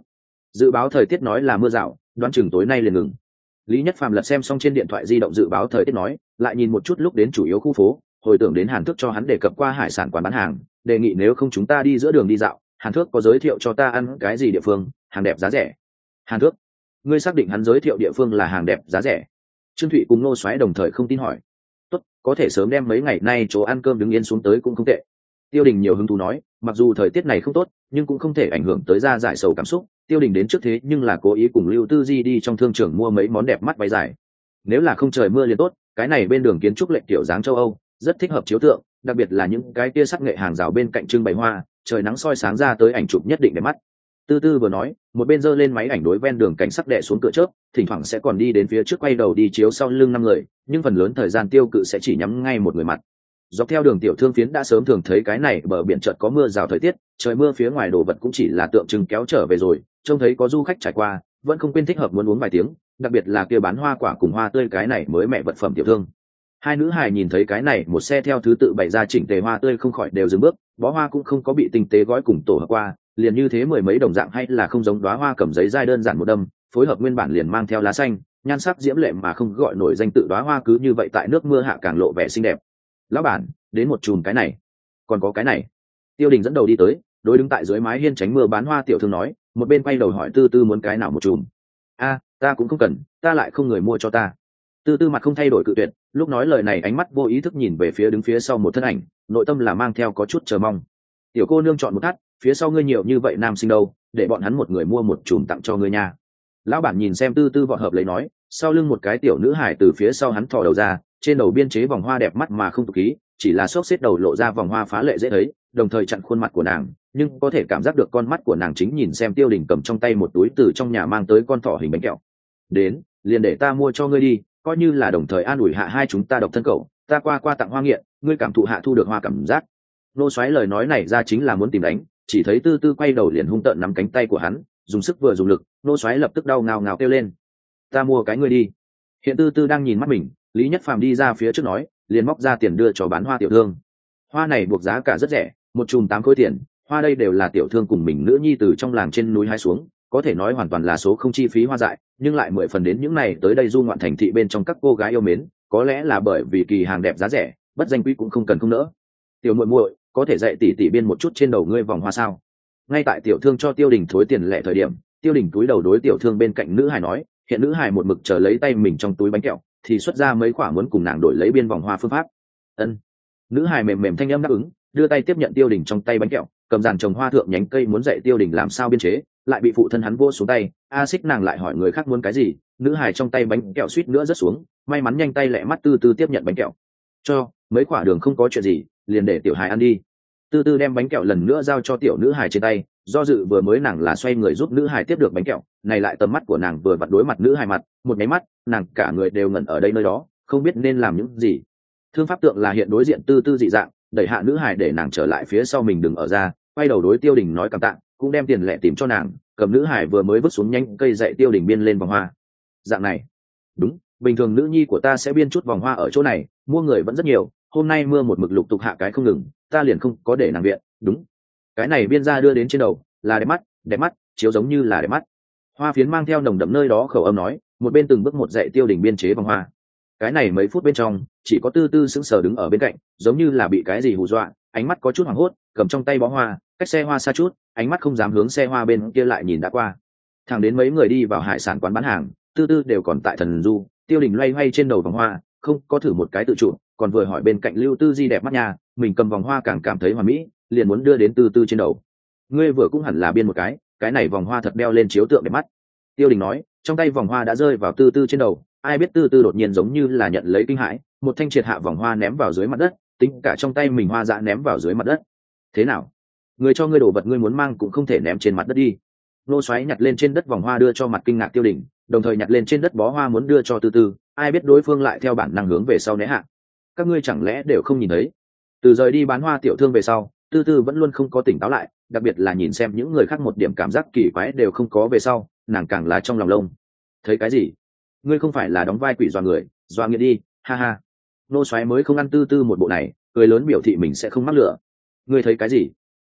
Dự báo thời tiết nói là mưa rào, đoán chừng tối nay liền ngừng. Lý Nhất Phàm lật xem xong trên điện thoại di động dự báo thời tiết nói, lại nhìn một chút lúc đến chủ yếu khu phố, hồi tưởng đến Hàn Thước cho hắn đề cập qua hải sản quán bán hàng, đề nghị nếu không chúng ta đi giữa đường đi dạo, Hàn Thước có giới thiệu cho ta ăn cái gì địa phương, hàng đẹp giá rẻ. Hàn Thước, ngươi xác định hắn giới thiệu địa phương là hàng đẹp giá rẻ? Trương Thụy cùng Nô Soái đồng thời không tin hỏi. Tốt, có thể sớm đem mấy ngày nay chỗ ăn cơm đứng yên xuống tới cũng không tệ. Tiêu Đình nhiều hứng thú nói, mặc dù thời tiết này không tốt, nhưng cũng không thể ảnh hưởng tới ra giải sầu cảm xúc. Tiêu Đình đến trước thế nhưng là cố ý cùng Lưu Tư Di đi trong thương trường mua mấy món đẹp mắt váy dài. Nếu là không trời mưa liền tốt, cái này bên đường kiến trúc lệnh kiểu dáng châu Âu, rất thích hợp chiếu tượng, đặc biệt là những cái kia sắc nghệ hàng rào bên cạnh trưng bày hoa, trời nắng soi sáng ra tới ảnh chụp nhất định đẹp mắt. Tư Tư vừa nói, một bên giơ lên máy ảnh đối ven đường cảnh sắc đè xuống cửa chớp, thỉnh thoảng sẽ còn đi đến phía trước quay đầu đi chiếu sau lưng năm người, nhưng phần lớn thời gian Tiêu Cự sẽ chỉ nhắm ngay một người mặt. Dọc theo đường tiểu thương phiến đã sớm thường thấy cái này bờ biển chợt có mưa rào thời tiết, trời mưa phía ngoài đồ vật cũng chỉ là tượng trưng kéo trở về rồi, trông thấy có du khách trải qua, vẫn không quên thích hợp muốn uống vài tiếng, đặc biệt là kia bán hoa quả cùng hoa tươi cái này mới mẹ vật phẩm tiểu thương. Hai nữ hài nhìn thấy cái này một xe theo thứ tự bày ra chỉnh tề hoa tươi không khỏi đều dừng bước, bó hoa cũng không có bị tinh tế gói cùng tổ hợp qua, liền như thế mười mấy đồng dạng hay là không giống đóa hoa cầm giấy dai đơn giản một đâm, phối hợp nguyên bản liền mang theo lá xanh, nhan sắc diễm lệ mà không gọi nổi danh tự đóa hoa cứ như vậy tại nước mưa hạ càng lộ vẻ xinh đẹp. Lão bản, đến một chùm cái này, còn có cái này. Tiêu Đình dẫn đầu đi tới, đối đứng tại dưới mái hiên tránh mưa bán hoa tiểu thương nói, một bên quay đầu hỏi Tư Tư muốn cái nào một chùm. A, ta cũng không cần, ta lại không người mua cho ta. Tư Tư mặt không thay đổi cự tuyệt, lúc nói lời này ánh mắt vô ý thức nhìn về phía đứng phía sau một thân ảnh, nội tâm là mang theo có chút chờ mong. Tiểu cô nương chọn một thắt, phía sau ngươi nhiều như vậy nam sinh đâu, để bọn hắn một người mua một chùm tặng cho ngươi nha. Lão bản nhìn xem Tư Tư vọt hợp lấy nói, sau lưng một cái tiểu nữ hải từ phía sau hắn thò đầu ra, trên đầu biên chế vòng hoa đẹp mắt mà không tục khí, chỉ là xốc xếp đầu lộ ra vòng hoa phá lệ dễ thấy, đồng thời chặn khuôn mặt của nàng, nhưng có thể cảm giác được con mắt của nàng chính nhìn xem Tiêu Đình cầm trong tay một túi từ trong nhà mang tới con thỏ hình bánh kẹo. Đến, liền để ta mua cho ngươi đi, coi như là đồng thời an ủi hạ hai chúng ta độc thân cậu, ta qua qua tặng hoa nghiện, ngươi cảm thụ hạ thu được hoa cảm giác. Nô Soái lời nói này ra chính là muốn tìm đánh, chỉ thấy Tư Tư quay đầu liền hung tợn nắm cánh tay của hắn, dùng sức vừa dùng lực, Nô Soái lập tức đau ngào ngào kêu lên. Ta mua cái ngươi đi. Hiện Tư Tư đang nhìn mắt mình, Lý Nhất Phàm đi ra phía trước nói, liền móc ra tiền đưa cho bán hoa tiểu thương. Hoa này buộc giá cả rất rẻ, một chùm tám khối tiền, hoa đây đều là tiểu thương cùng mình nữ nhi từ trong làng trên núi hái xuống, có thể nói hoàn toàn là số không chi phí hoa dại, nhưng lại mười phần đến những này tới đây du ngoạn thành thị bên trong các cô gái yêu mến, có lẽ là bởi vì kỳ hàng đẹp giá rẻ, bất danh quý cũng không cần không nỡ. Tiểu muội muội, có thể dạy tỷ tỷ biên một chút trên đầu ngươi vòng hoa sao? Ngay tại tiểu thương cho Tiêu Đình thối tiền lẻ thời điểm, Tiêu Đình cúi đầu đối tiểu thương bên cạnh nữ hài nói, hiện nữ hài một mực chờ lấy tay mình trong túi bánh kẹo, thì xuất ra mấy quả muốn cùng nàng đổi lấy biên vòng hoa phương pháp. Ân. Nữ hài mềm mềm thanh âm đáp ứng, đưa tay tiếp nhận Tiêu Đình trong tay bánh kẹo, cầm dàn trồng hoa thượng nhánh cây muốn dạy Tiêu Đình làm sao biên chế, lại bị phụ thân hắn vô xuống tay. A Xích nàng lại hỏi người khác muốn cái gì, nữ hài trong tay bánh kẹo suýt nữa rớt xuống, may mắn nhanh tay lẹ mắt Tư Tư tiếp nhận bánh kẹo. Cho, mấy quả đường không có chuyện gì, liền để tiểu hài ăn đi. Tư Tư đem bánh kẹo lần nữa giao cho tiểu nữ hài trên tay, do dự vừa mới nàng là xoay người giúp nữ hài tiếp được bánh kẹo, này lại tầm mắt của nàng vừa vặn đối mặt nữ hài mặt, một nháy mắt, nàng cả người đều ngẩn ở đây nơi đó, không biết nên làm những gì. Thương pháp tượng là hiện đối diện Tư Tư dị dạng, đẩy hạ nữ hài để nàng trở lại phía sau mình đừng ở ra, quay đầu đối Tiêu Đình nói cảm tạ, cũng đem tiền lẻ tìm cho nàng, cầm nữ hài vừa mới vứt xuống nhanh cây dạy Tiêu Đình biên lên vòng hoa. Dạng này, đúng, bình thường nữ nhi của ta sẽ biên chút vòng hoa ở chỗ này, mua người vẫn rất nhiều, hôm nay mưa một mực lục tục hạ cái không ngừng, ta liền không có để nàng viện, đúng. Cái này biên ra đưa đến trên đầu, là đẹp mắt, đẹp mắt, chiếu giống như là đẹp mắt. Hoa phiến mang theo nồng đậm nơi đó khẩu âm nói, một bên từng bước một dạy Tiêu Đình biên chế vòng hoa. Cái này mấy phút bên trong, chỉ có Tư Tư sững sờ đứng ở bên cạnh, giống như là bị cái gì hù dọa, ánh mắt có chút hoảng hốt, cầm trong tay bó hoa, cách xe hoa xa chút, ánh mắt không dám hướng xe hoa bên kia lại nhìn đã qua. Thẳng đến mấy người đi vào hải sản quán bán hàng, Tư Tư đều còn tại thần du, Tiêu Đình loay hoay trên đầu vòng hoa, không có thử một cái tự chủ, còn vừa hỏi bên cạnh Lưu Tư Di đẹp mắt nha, mình cầm vòng hoa càng cảm thấy hoàn mỹ, liền muốn đưa đến Tư Tư trên đầu. Ngươi vừa cũng hẳn là biên một cái, cái này vòng hoa thật đeo lên chiếu tượng đẹp mắt. Tiêu Đình nói, trong tay vòng hoa đã rơi vào Tư Tư trên đầu, ai biết Tư Tư đột nhiên giống như là nhận lấy kinh hãi, một thanh triệt hạ vòng hoa ném vào dưới mặt đất, tính cả trong tay mình hoa dã ném vào dưới mặt đất. Thế nào? Người cho ngươi đồ vật ngươi muốn mang cũng không thể ném trên mặt đất đi. Nô Soái nhặt lên trên đất vòng hoa đưa cho mặt kinh ngạc Tiêu Đình, đồng thời nhặt lên trên đất bó hoa muốn đưa cho Tư Tư, ai biết đối phương lại theo bản năng hướng về sau né hạ. Các ngươi chẳng lẽ đều không nhìn thấy? Từ rời đi bán hoa tiểu thương về sau, Tư Tư vẫn luôn không có tỉnh táo lại, đặc biệt là nhìn xem những người khác một điểm cảm giác kỳ quái đều không có về sau, nàng càng là trong lòng lông. Thấy cái gì? Ngươi không phải là đóng vai quỷ dọa người, dọa nghiện đi, ha ha. Nô Soái mới không ăn Tư Tư một bộ này, cười lớn biểu thị mình sẽ không mắc lửa. Ngươi thấy cái gì?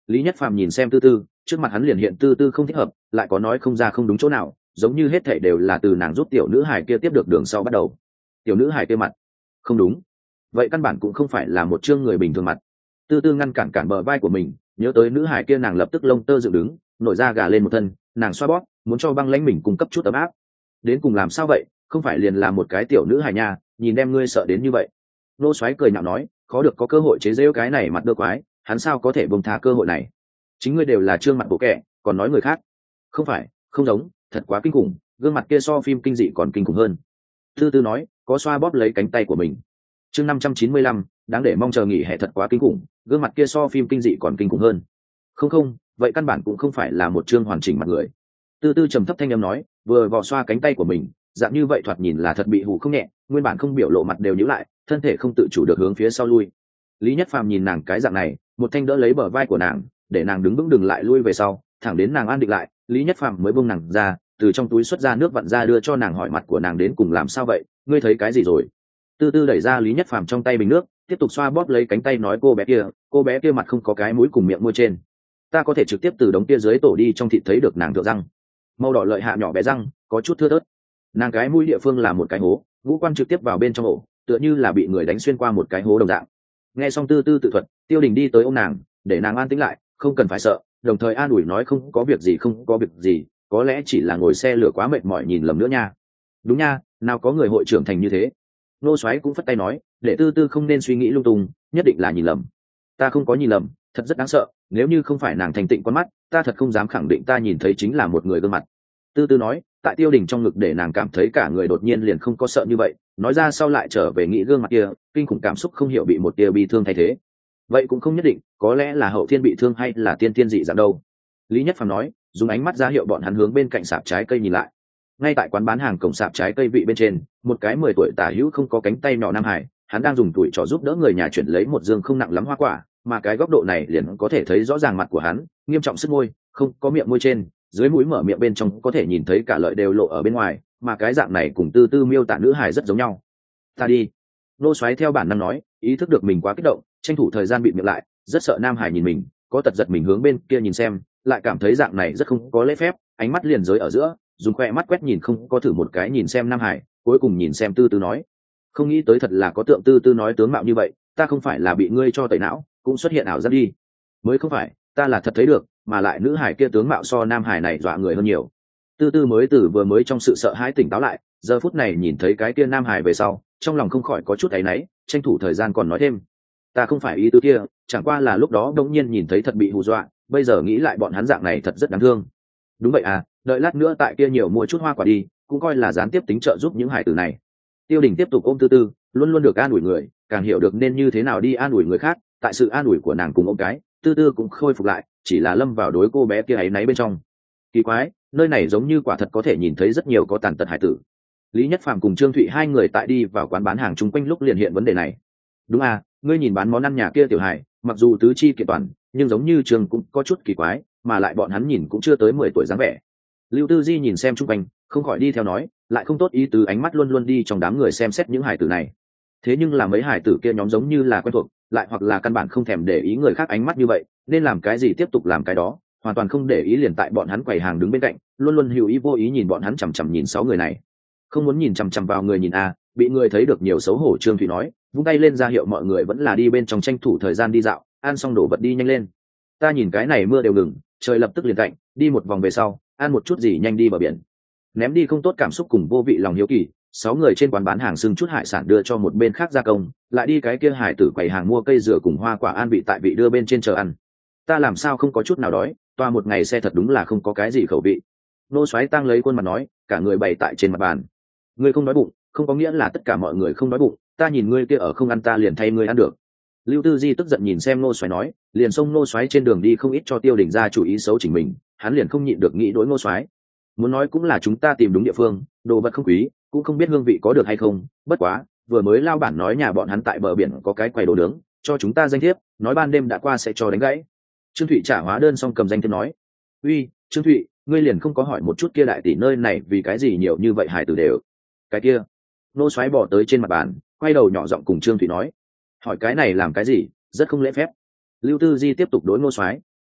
Lý Nhất Phàm nhìn xem Tư Tư, trước mặt hắn liền hiện Tư Tư không thích hợp, lại có nói không ra không đúng chỗ nào, giống như hết thảy đều là từ nàng giúp tiểu nữ hài kia tiếp được đường sau bắt đầu. Tiểu nữ hài kia mặt không đúng, vậy căn bản cũng không phải là một chương người bình thường mặt. Tư Tư ngăn cản cản bờ vai của mình, nhớ tới nữ hài kia, nàng lập tức lông tơ dựng đứng, nổi da gà lên một thân, nàng xoa bóp, muốn cho băng lãnh mình cung cấp chút ấm áp. Đến cùng làm sao vậy, không phải liền là một cái tiểu nữ hài nha, nhìn đem ngươi sợ đến như vậy. Nô Soái cười nhạo nói, khó được có cơ hội chế giễu cái này mặt đơ quái, hắn sao có thể buông tha cơ hội này. Chính ngươi đều là trương mặt bộ kẻ, còn nói người khác. Không phải, không giống, thật quá kinh khủng, gương mặt kia so phim kinh dị còn kinh khủng hơn. Tư Tư nói, có xoa bóp lấy cánh tay của mình. Chương năm trăm chín mươi lăm, đáng để mong chờ nghỉ hè, thật quá kinh khủng, gương mặt kia so phim kinh dị còn kinh khủng hơn. Không không, vậy căn bản cũng không phải là một trương hoàn chỉnh mặt người. Tư Tư trầm thấp thanh âm nói, vừa vò xoa cánh tay của mình, dạng như vậy thoạt nhìn là thật bị hù không nhẹ, nguyên bản không biểu lộ mặt đều nhíu lại, thân thể không tự chủ được hướng phía sau lui. Lý Nhất Phàm nhìn nàng cái dạng này, một thanh đỡ lấy bờ vai của nàng, để nàng đứng vững đừng lại lui về sau, thẳng đến nàng an định lại, Lý Nhất Phàm mới buông nàng ra, từ trong túi xuất ra nước vặn ra đưa cho nàng, hỏi mặt của nàng đến cùng làm sao vậy, ngươi thấy cái gì rồi? Tư Tư đẩy ra Lý Nhất Phàm trong tay bình nước, tiếp tục xoa bóp lấy cánh tay, nói, cô bé kia, cô bé kia mặt không có cái mũi cùng miệng môi trên, ta có thể trực tiếp từ đống kia dưới tổ đi trong thịt thấy được nàng thượng răng, màu đỏ lợi hạ nhỏ bé răng, có chút thưa thớt, nàng cái mũi địa phương là một cái hố, ngũ quan trực tiếp vào bên trong ổ, tựa như là bị người đánh xuyên qua một cái hố đồng dạng. Nghe xong Tư Tư tự thuật, Tiêu Đình đi tới ôm nàng, để nàng an tĩnh lại, không cần phải sợ, đồng thời an ủi nói, không có việc gì, không có việc gì, có lẽ chỉ là ngồi xe lửa quá mệt mỏi nhìn lầm nữa nha. Đúng nha, nào có người hội trưởng thành như thế. Nô Soái cũng phất tay nói, để Tư Tư không nên suy nghĩ lung tung, nhất định là nhìn lầm. Ta không có nhìn lầm, thật rất đáng sợ, nếu như không phải nàng thành tịnh con mắt, ta thật không dám khẳng định ta nhìn thấy chính là một người gương mặt. Tư Tư nói, tại Tiêu Đình trong ngực, để nàng cảm thấy cả người đột nhiên liền không có sợ như vậy, nói ra sau lại trở về nghĩ gương mặt kia, kinh khủng cảm xúc không hiểu bị một tia bi thương thay thế. Vậy cũng không nhất định, có lẽ là hậu thiên bị thương hay là tiên tiên dị dạng đâu. Lý Nhất Phàm nói, dùng ánh mắt ra hiệu bọn hắn hướng bên cạnh sạp trái cây nhìn lại. Ngay tại quán bán hàng cổng sạp trái cây vị bên trên, một cái mười tuổi tả hữu không có cánh tay nhỏ nam hải, hắn đang dùng tuổi trò giúp đỡ người nhà chuyển lấy một dương không nặng lắm hoa quả, mà cái góc độ này liền có thể thấy rõ ràng mặt của hắn, nghiêm trọng sứt môi, không có miệng môi trên, dưới mũi mở miệng bên trong có thể nhìn thấy cả lợi đều lộ ở bên ngoài, mà cái dạng này cùng Tư Tư miêu tả nữ hài rất giống nhau. Ta đi. Nô Soái theo bản năng nói, ý thức được mình quá kích động, tranh thủ thời gian bịt miệng lại, rất sợ nam hải nhìn mình, có tật giật mình hướng bên kia nhìn xem, lại cảm thấy dạng này rất không có lễ phép, ánh mắt liền rơi ở giữa, dùng khoe mắt quét nhìn, không có thử một cái nhìn xem nam hải, cuối cùng nhìn xem Tư Tư nói, không nghĩ tới thật là có tượng Tư Tư nói tướng mạo như vậy, ta không phải là bị ngươi cho tẩy não, cũng xuất hiện ảo giác đi. Mới không phải, ta là thật thấy được, mà lại nữ hải kia tướng mạo so nam hải này dọa người hơn nhiều. Tư Tư mới từ vừa mới trong sự sợ hãi tỉnh táo lại, giờ phút này nhìn thấy cái kia nam hải về sau, trong lòng không khỏi có chút áy náy, tranh thủ thời gian còn nói thêm, ta không phải ý tứ kia, chẳng qua là lúc đó đống nhiên nhìn thấy thật bị hù dọa, bây giờ nghĩ lại bọn hắn dạng này thật rất đáng thương. Đúng vậy à, đợi lát nữa tại kia nhiều mua chút hoa quả đi, cũng coi là gián tiếp tính trợ giúp những hải tử này. Tiêu Đình tiếp tục ôm Tư Tư, luôn luôn được an ủi người, càng hiểu được nên như thế nào đi an ủi người khác, tại sự an ủi của nàng cùng ôm cái, Tư Tư cũng khôi phục lại, chỉ là lâm vào đối cô bé kia áy náy bên trong. Kỳ quái, nơi này giống như quả thật có thể nhìn thấy rất nhiều có tàn tật hải tử. Lý Nhất Phàm cùng Trương Thụy hai người tại đi vào quán bán hàng chung quanh lúc liền hiện vấn đề này. Đúng à, ngươi nhìn bán món ăn nhà kia tiểu hải, mặc dù tứ chi kiện toàn, nhưng giống như Trường cũng có chút kỳ quái, mà lại bọn hắn nhìn cũng chưa tới mười tuổi dáng vẻ. Lưu Tư Di nhìn xem chung quanh, không khỏi đi theo nói, lại không tốt ý tứ, ánh mắt luôn luôn đi trong đám người xem xét những hải tử này. Thế nhưng là mấy hải tử kia nhóm giống như là quen thuộc, lại hoặc là căn bản không thèm để ý người khác ánh mắt như vậy, nên làm cái gì tiếp tục làm cái đó, hoàn toàn không để ý liền tại bọn hắn quầy hàng đứng bên cạnh, luôn luôn hữu ý vô ý nhìn bọn hắn chằm chằm nhìn sáu người này. Không muốn nhìn chằm chằm vào người nhìn a, bị người thấy được nhiều xấu hổ. Trương Thủy nói, vung tay lên ra hiệu mọi người vẫn là đi bên trong tranh thủ thời gian đi dạo, ăn xong đồ vật đi nhanh lên. Ta nhìn cái này mưa đều ngừng, trời lập tức liền tạnh, đi một vòng về sau, ăn một chút gì nhanh đi bờ biển. Ném đi không tốt cảm xúc cùng vô vị lòng hiếu kỳ, sáu người trên quán bán hàng xưng chút hải sản đưa cho một bên khác gia công, lại đi cái kia hải tử quầy hàng mua cây dừa cùng hoa quả an vị tại vị đưa bên trên chờ ăn. Ta làm sao không có chút nào đói, toa một ngày xe thật đúng là không có cái gì khẩu vị. Nô Soái Tăng lấy khuôn mặt nói, cả người bày tại trên mặt bàn. Ngươi không đói bụng, không có nghĩa là tất cả mọi người không đói bụng, ta nhìn ngươi kia ở không ăn, ta liền thay ngươi ăn được. Lưu Tư Di tức giận nhìn xem Nô Soái nói, liền xông Nô Soái trên đường đi không ít cho Tiêu Đình ra chủ ý xấu chỉnh mình, hắn liền không nhịn được nghĩ đối Nô Soái. Muốn nói cũng là chúng ta tìm đúng địa phương, đồ vật không quý, cũng không biết hương vị có được hay không, bất quá, vừa mới lao bản nói nhà bọn hắn tại bờ biển có cái quầy đồ nướng, cho chúng ta danh thiếp, nói ban đêm đã qua sẽ cho đánh gãy. Trương Thụy trả hóa đơn xong cầm danh thiếp nói, uy, Trương Thụy, ngươi liền không có hỏi một chút kia đại tỷ nơi này vì cái gì nhiều như vậy hải tử đều. Cái kia, Nô Soái bỏ tới trên mặt bàn, quay đầu nhỏ giọng cùng Trương Thụy nói, hỏi cái này làm cái gì, rất không lễ phép. Lưu Tư Di tiếp tục đối Nô Soái,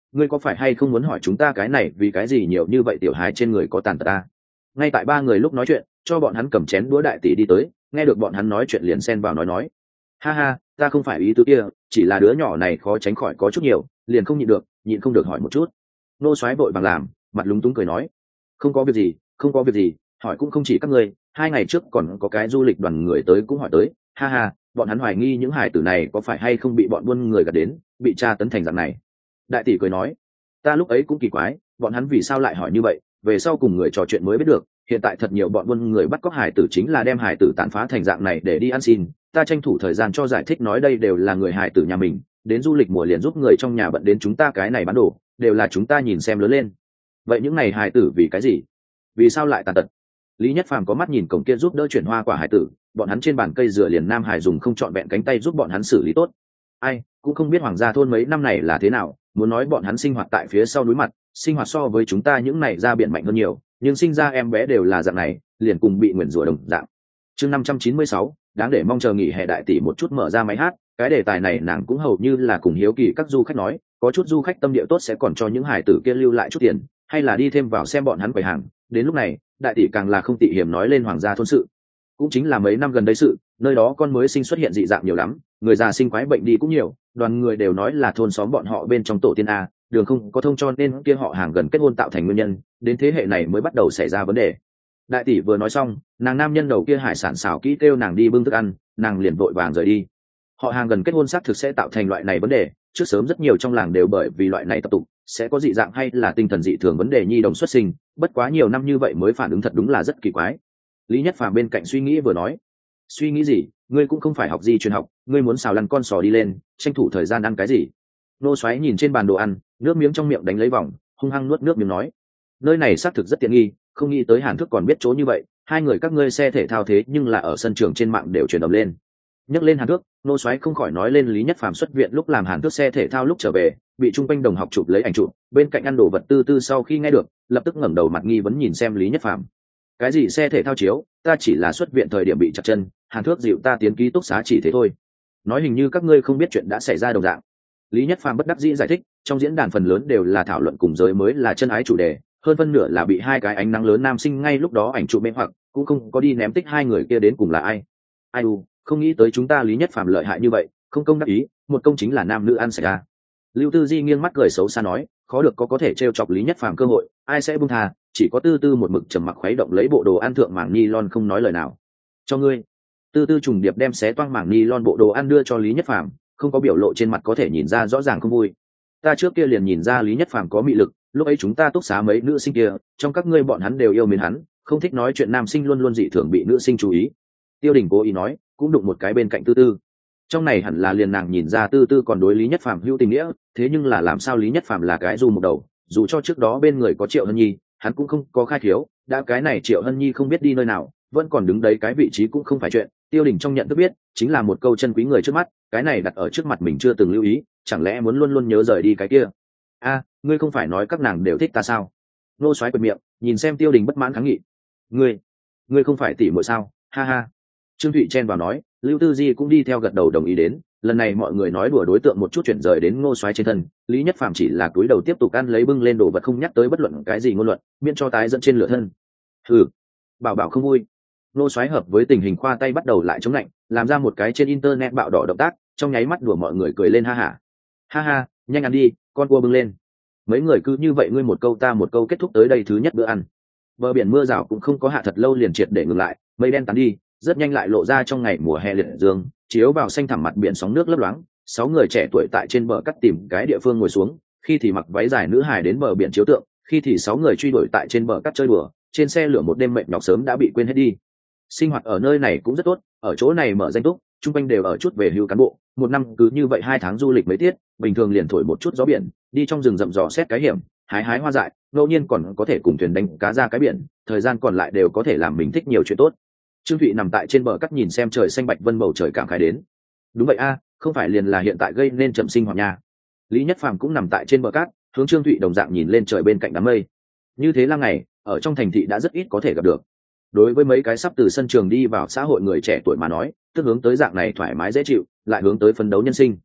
ngươi có phải hay không muốn hỏi chúng ta cái này vì cái gì nhiều như vậy tiểu hài trên người có tàn tật ta? Ngay tại ba người lúc nói chuyện, cho bọn hắn cầm chén đũa đại tỷ đi tới, nghe được bọn hắn nói chuyện liền xen vào nói nói, ha ha, ta không phải ý tứ kia, chỉ là đứa nhỏ này khó tránh khỏi có chút nhiều, liền không nhịn được, nhịn không được hỏi một chút. Nô soái vội bằng làm, mặt lúng túng cười nói, không có việc gì, không có việc gì, hỏi cũng không chỉ các ngươi, hai ngày trước còn có cái du lịch đoàn người tới cũng hỏi tới, ha ha, bọn hắn hoài nghi những hài tử này có phải hay không bị bọn buôn người gạt đến, bị tra tấn thành dạng này. Đại tỷ cười nói, ta lúc ấy cũng kỳ quái, bọn hắn vì sao lại hỏi như vậy, về sau cùng người trò chuyện mới biết được, hiện tại thật nhiều bọn buôn người bắt cóc hài tử chính là đem hài tử tàn phá thành dạng này để đi ăn xin, ta tranh thủ thời gian cho giải thích nói đây đều là người hài tử nhà mình, đến du lịch mùa liền giúp người trong nhà bận đến chúng ta cái này bán đồ, đều là chúng ta nhìn xem lớn lên. Vậy những này hài tử vì cái gì? Vì sao lại tàn tật? Lý Nhất Phàm có mắt nhìn cổng kia giúp đỡ chuyển hoa quả hài tử, bọn hắn trên bàn cây dừa liền nam hải dùng không trọn vẹn cánh tay giúp bọn hắn xử lý tốt. Ai cũng không biết hoàng gia thôn mấy năm này là thế nào, muốn nói bọn hắn sinh hoạt tại phía sau núi mặt, sinh hoạt so với chúng ta những này ra biển mạnh hơn nhiều, nhưng sinh ra em bé đều là dạng này, liền cùng bị nguyền rủa đồng dạng. Chương năm trăm chín mươi sáu, đáng để mong chờ nghỉ hè đại tỷ một chút mở ra máy hát, cái đề tài này nàng cũng hầu như là cùng hiếu kỳ các du khách nói, có chút du khách tâm địa tốt sẽ còn cho những hải tử kia lưu lại chút tiền, hay là đi thêm vào xem bọn hắn quầy hàng. Đến lúc này, đại tỷ càng là không tị hiểm nói lên hoàng gia thôn sự. Cũng chính là mấy năm gần đây sự, nơi đó con mới sinh xuất hiện dị dạng nhiều lắm, người già sinh quái bệnh đi cũng nhiều, đoàn người đều nói là thôn xóm bọn họ bên trong tổ tiên a, đường không có thông cho nên kia họ hàng gần kết hôn tạo thành nguyên nhân, đến thế hệ này mới bắt đầu xảy ra vấn đề. Đại tỷ vừa nói xong, nàng nam nhân đầu kia hải sản xào kỹ kêu nàng đi bưng thức ăn, nàng liền vội vàng rời đi. Họ hàng gần kết hôn xác thực sẽ tạo thành loại này vấn đề, trước sớm rất nhiều trong làng đều bởi vì loại này tập tục sẽ có dị dạng hay là tinh thần dị thường vấn đề nhi đồng xuất sinh, bất quá nhiều năm như vậy mới phản ứng thật đúng là rất kỳ quái. Lý Nhất Phàm bên cạnh suy nghĩ vừa nói, suy nghĩ gì, ngươi cũng không phải học di truyền học, ngươi muốn xào lăn con sò đi lên, tranh thủ thời gian ăn cái gì? Nô xoáy nhìn trên bàn đồ ăn, nước miếng trong miệng đánh lấy vòng, hung hăng nuốt nước miếng nói, nơi này xác thực rất tiện nghi, không nghĩ tới Hàn Thức còn biết chỗ như vậy, hai người các ngươi xe thể thao thế nhưng là ở sân trường trên mạng đều truyền ầm lên. Nhắc lên Hàn Thức, nô xoáy không khỏi nói lên Lý Nhất Phàm xuất viện lúc làm Hàn Thức xe thể thao lúc trở về, bị trung quanh đồng học chụp lấy ảnh chụp, bên cạnh ăn đồ vật tư tư sau khi nghe được, lập tức ngẩng đầu mặt nghi vấn nhìn xem Lý Nhất Phàm. Cái gì xe thể thao chiếu, ta chỉ là xuất viện thời điểm bị chặt chân, Hàn Thước dịu ta tiến ký túc xá chỉ thế thôi. Nói hình như các ngươi không biết chuyện đã xảy ra đồng dạng. Lý Nhất Phàm bất đắc dĩ giải thích, trong diễn đàn phần lớn đều là thảo luận cùng giới mới là chân ái chủ đề, hơn phân nửa là bị hai cái ánh nắng lớn nam sinh ngay lúc đó ảnh chụp mê hoặc, cũng không có đi ném tích hai người kia đến cùng là ai. Ai u, không nghĩ tới chúng ta Lý Nhất Phàm lợi hại như vậy, không công đắc ý, một công chính là nam nữ ăn xảy ra. Lưu Tư Di nghiêng mắt cười xấu xa nói, khó được có có thể trêu chọc Lý Nhất Phàm cơ hội, ai sẽ buông tha, chỉ có Tư Tư một mực trầm mặc khuấy động lấy bộ đồ ăn thượng mảng nylon không nói lời nào. Cho ngươi. Tư Tư trùng điệp đem xé toang mảng nylon bộ đồ ăn đưa cho Lý Nhất Phàm, không có biểu lộ trên mặt có thể nhìn ra rõ ràng không vui. Ta trước kia liền nhìn ra Lý Nhất Phàm có mị lực, lúc ấy chúng ta túc xá mấy nữ sinh kia, trong các ngươi bọn hắn đều yêu mến hắn, không thích nói chuyện nam sinh luôn luôn dị thường bị nữ sinh chú ý. Tiêu Đình cố ý nói, cũng đụng một cái bên cạnh Tư Tư. Trong này hẳn là liền nàng nhìn ra Tư Tư còn đối Lý Nhất Phàm hữu tình nghĩa, thế nhưng là làm sao Lý Nhất Phàm là cái du một đầu, dù cho trước đó bên người có Triệu Hân Nhi, hắn cũng không có khai thiếu, đã cái này Triệu Hân Nhi không biết đi nơi nào, vẫn còn đứng đấy cái vị trí cũng không phải chuyện. Tiêu Đình trong nhận thức biết, chính là một câu chân quý người trước mắt, cái này đặt ở trước mặt mình chưa từng lưu ý, chẳng lẽ muốn luôn luôn nhớ rời đi cái kia? A, ngươi không phải nói các nàng đều thích ta sao? Nô xoáy bật miệng, nhìn xem Tiêu Đình bất mãn kháng nghị. Ngươi, ngươi không phải tỷ muội sao? Ha ha. Trương Thụy chen vào nói, Lưu Tư Di cũng đi theo gật đầu đồng ý đến, lần này mọi người nói đùa đối tượng một chút chuyển rời đến Ngô Soái trên thân, Lý Nhất Phàm chỉ là cúi đầu tiếp tục ăn lấy bưng lên đồ vật không nhắc tới bất luận cái gì ngôn luận, miễn cho tái dẫn trên lửa thân. Ừ, bảo bảo không vui. Ngô Soái hợp với tình hình khoa tay bắt đầu lại chống lạnh, làm ra một cái trên internet bạo đỏ động tác, trong nháy mắt đùa mọi người cười lên ha ha. Ha ha, nhanh ăn đi, con cua bưng lên. Mấy người cứ như vậy ngươi một câu ta một câu kết thúc tới đây thứ nhất bữa ăn. Bờ biển mưa rào cũng không có hạ thật lâu liền triệt để ngừng lại, mây đen tán đi, rất nhanh lại lộ ra trong ngày mùa hè liệt dương, chiếu vào xanh thẳm mặt biển sóng nước lấp loáng. Sáu người trẻ tuổi tại trên bờ cắt tìm cái địa phương ngồi xuống, khi thì mặc váy dài nữ hài đến bờ biển chiếu tượng, khi thì sáu người truy đuổi tại trên bờ cắt chơi đùa, trên xe lửa một đêm mệt nhọc sớm đã bị quên hết đi. Sinh hoạt ở nơi này cũng rất tốt, ở chỗ này mở danh túc, chung quanh đều ở chút về hưu cán bộ, một năm cứ như vậy hai tháng du lịch mấy tiết, bình thường liền thổi một chút gió biển, đi trong rừng rậm rò xét cái hiểm, hái hái hoa dại, ngẫu nhiên còn có thể cùng thuyền đánh cá ra cái biển, thời gian còn lại đều có thể làm mình thích nhiều chuyện tốt. Trương Thụy nằm tại trên bờ cắt nhìn xem trời xanh bạch vân bầu trời cảm khái đến. Đúng vậy a, không phải liền là hiện tại gây nên chậm sinh hoạt nha. Lý Nhất Phàm cũng nằm tại trên bờ cát, hướng Trương Thụy đồng dạng nhìn lên trời bên cạnh đám mây. Như thế là ngày, ở trong thành thị đã rất ít có thể gặp được. Đối với mấy cái sắp từ sân trường đi vào xã hội người trẻ tuổi mà nói, tức hướng tới dạng này thoải mái dễ chịu, lại hướng tới phấn đấu nhân sinh.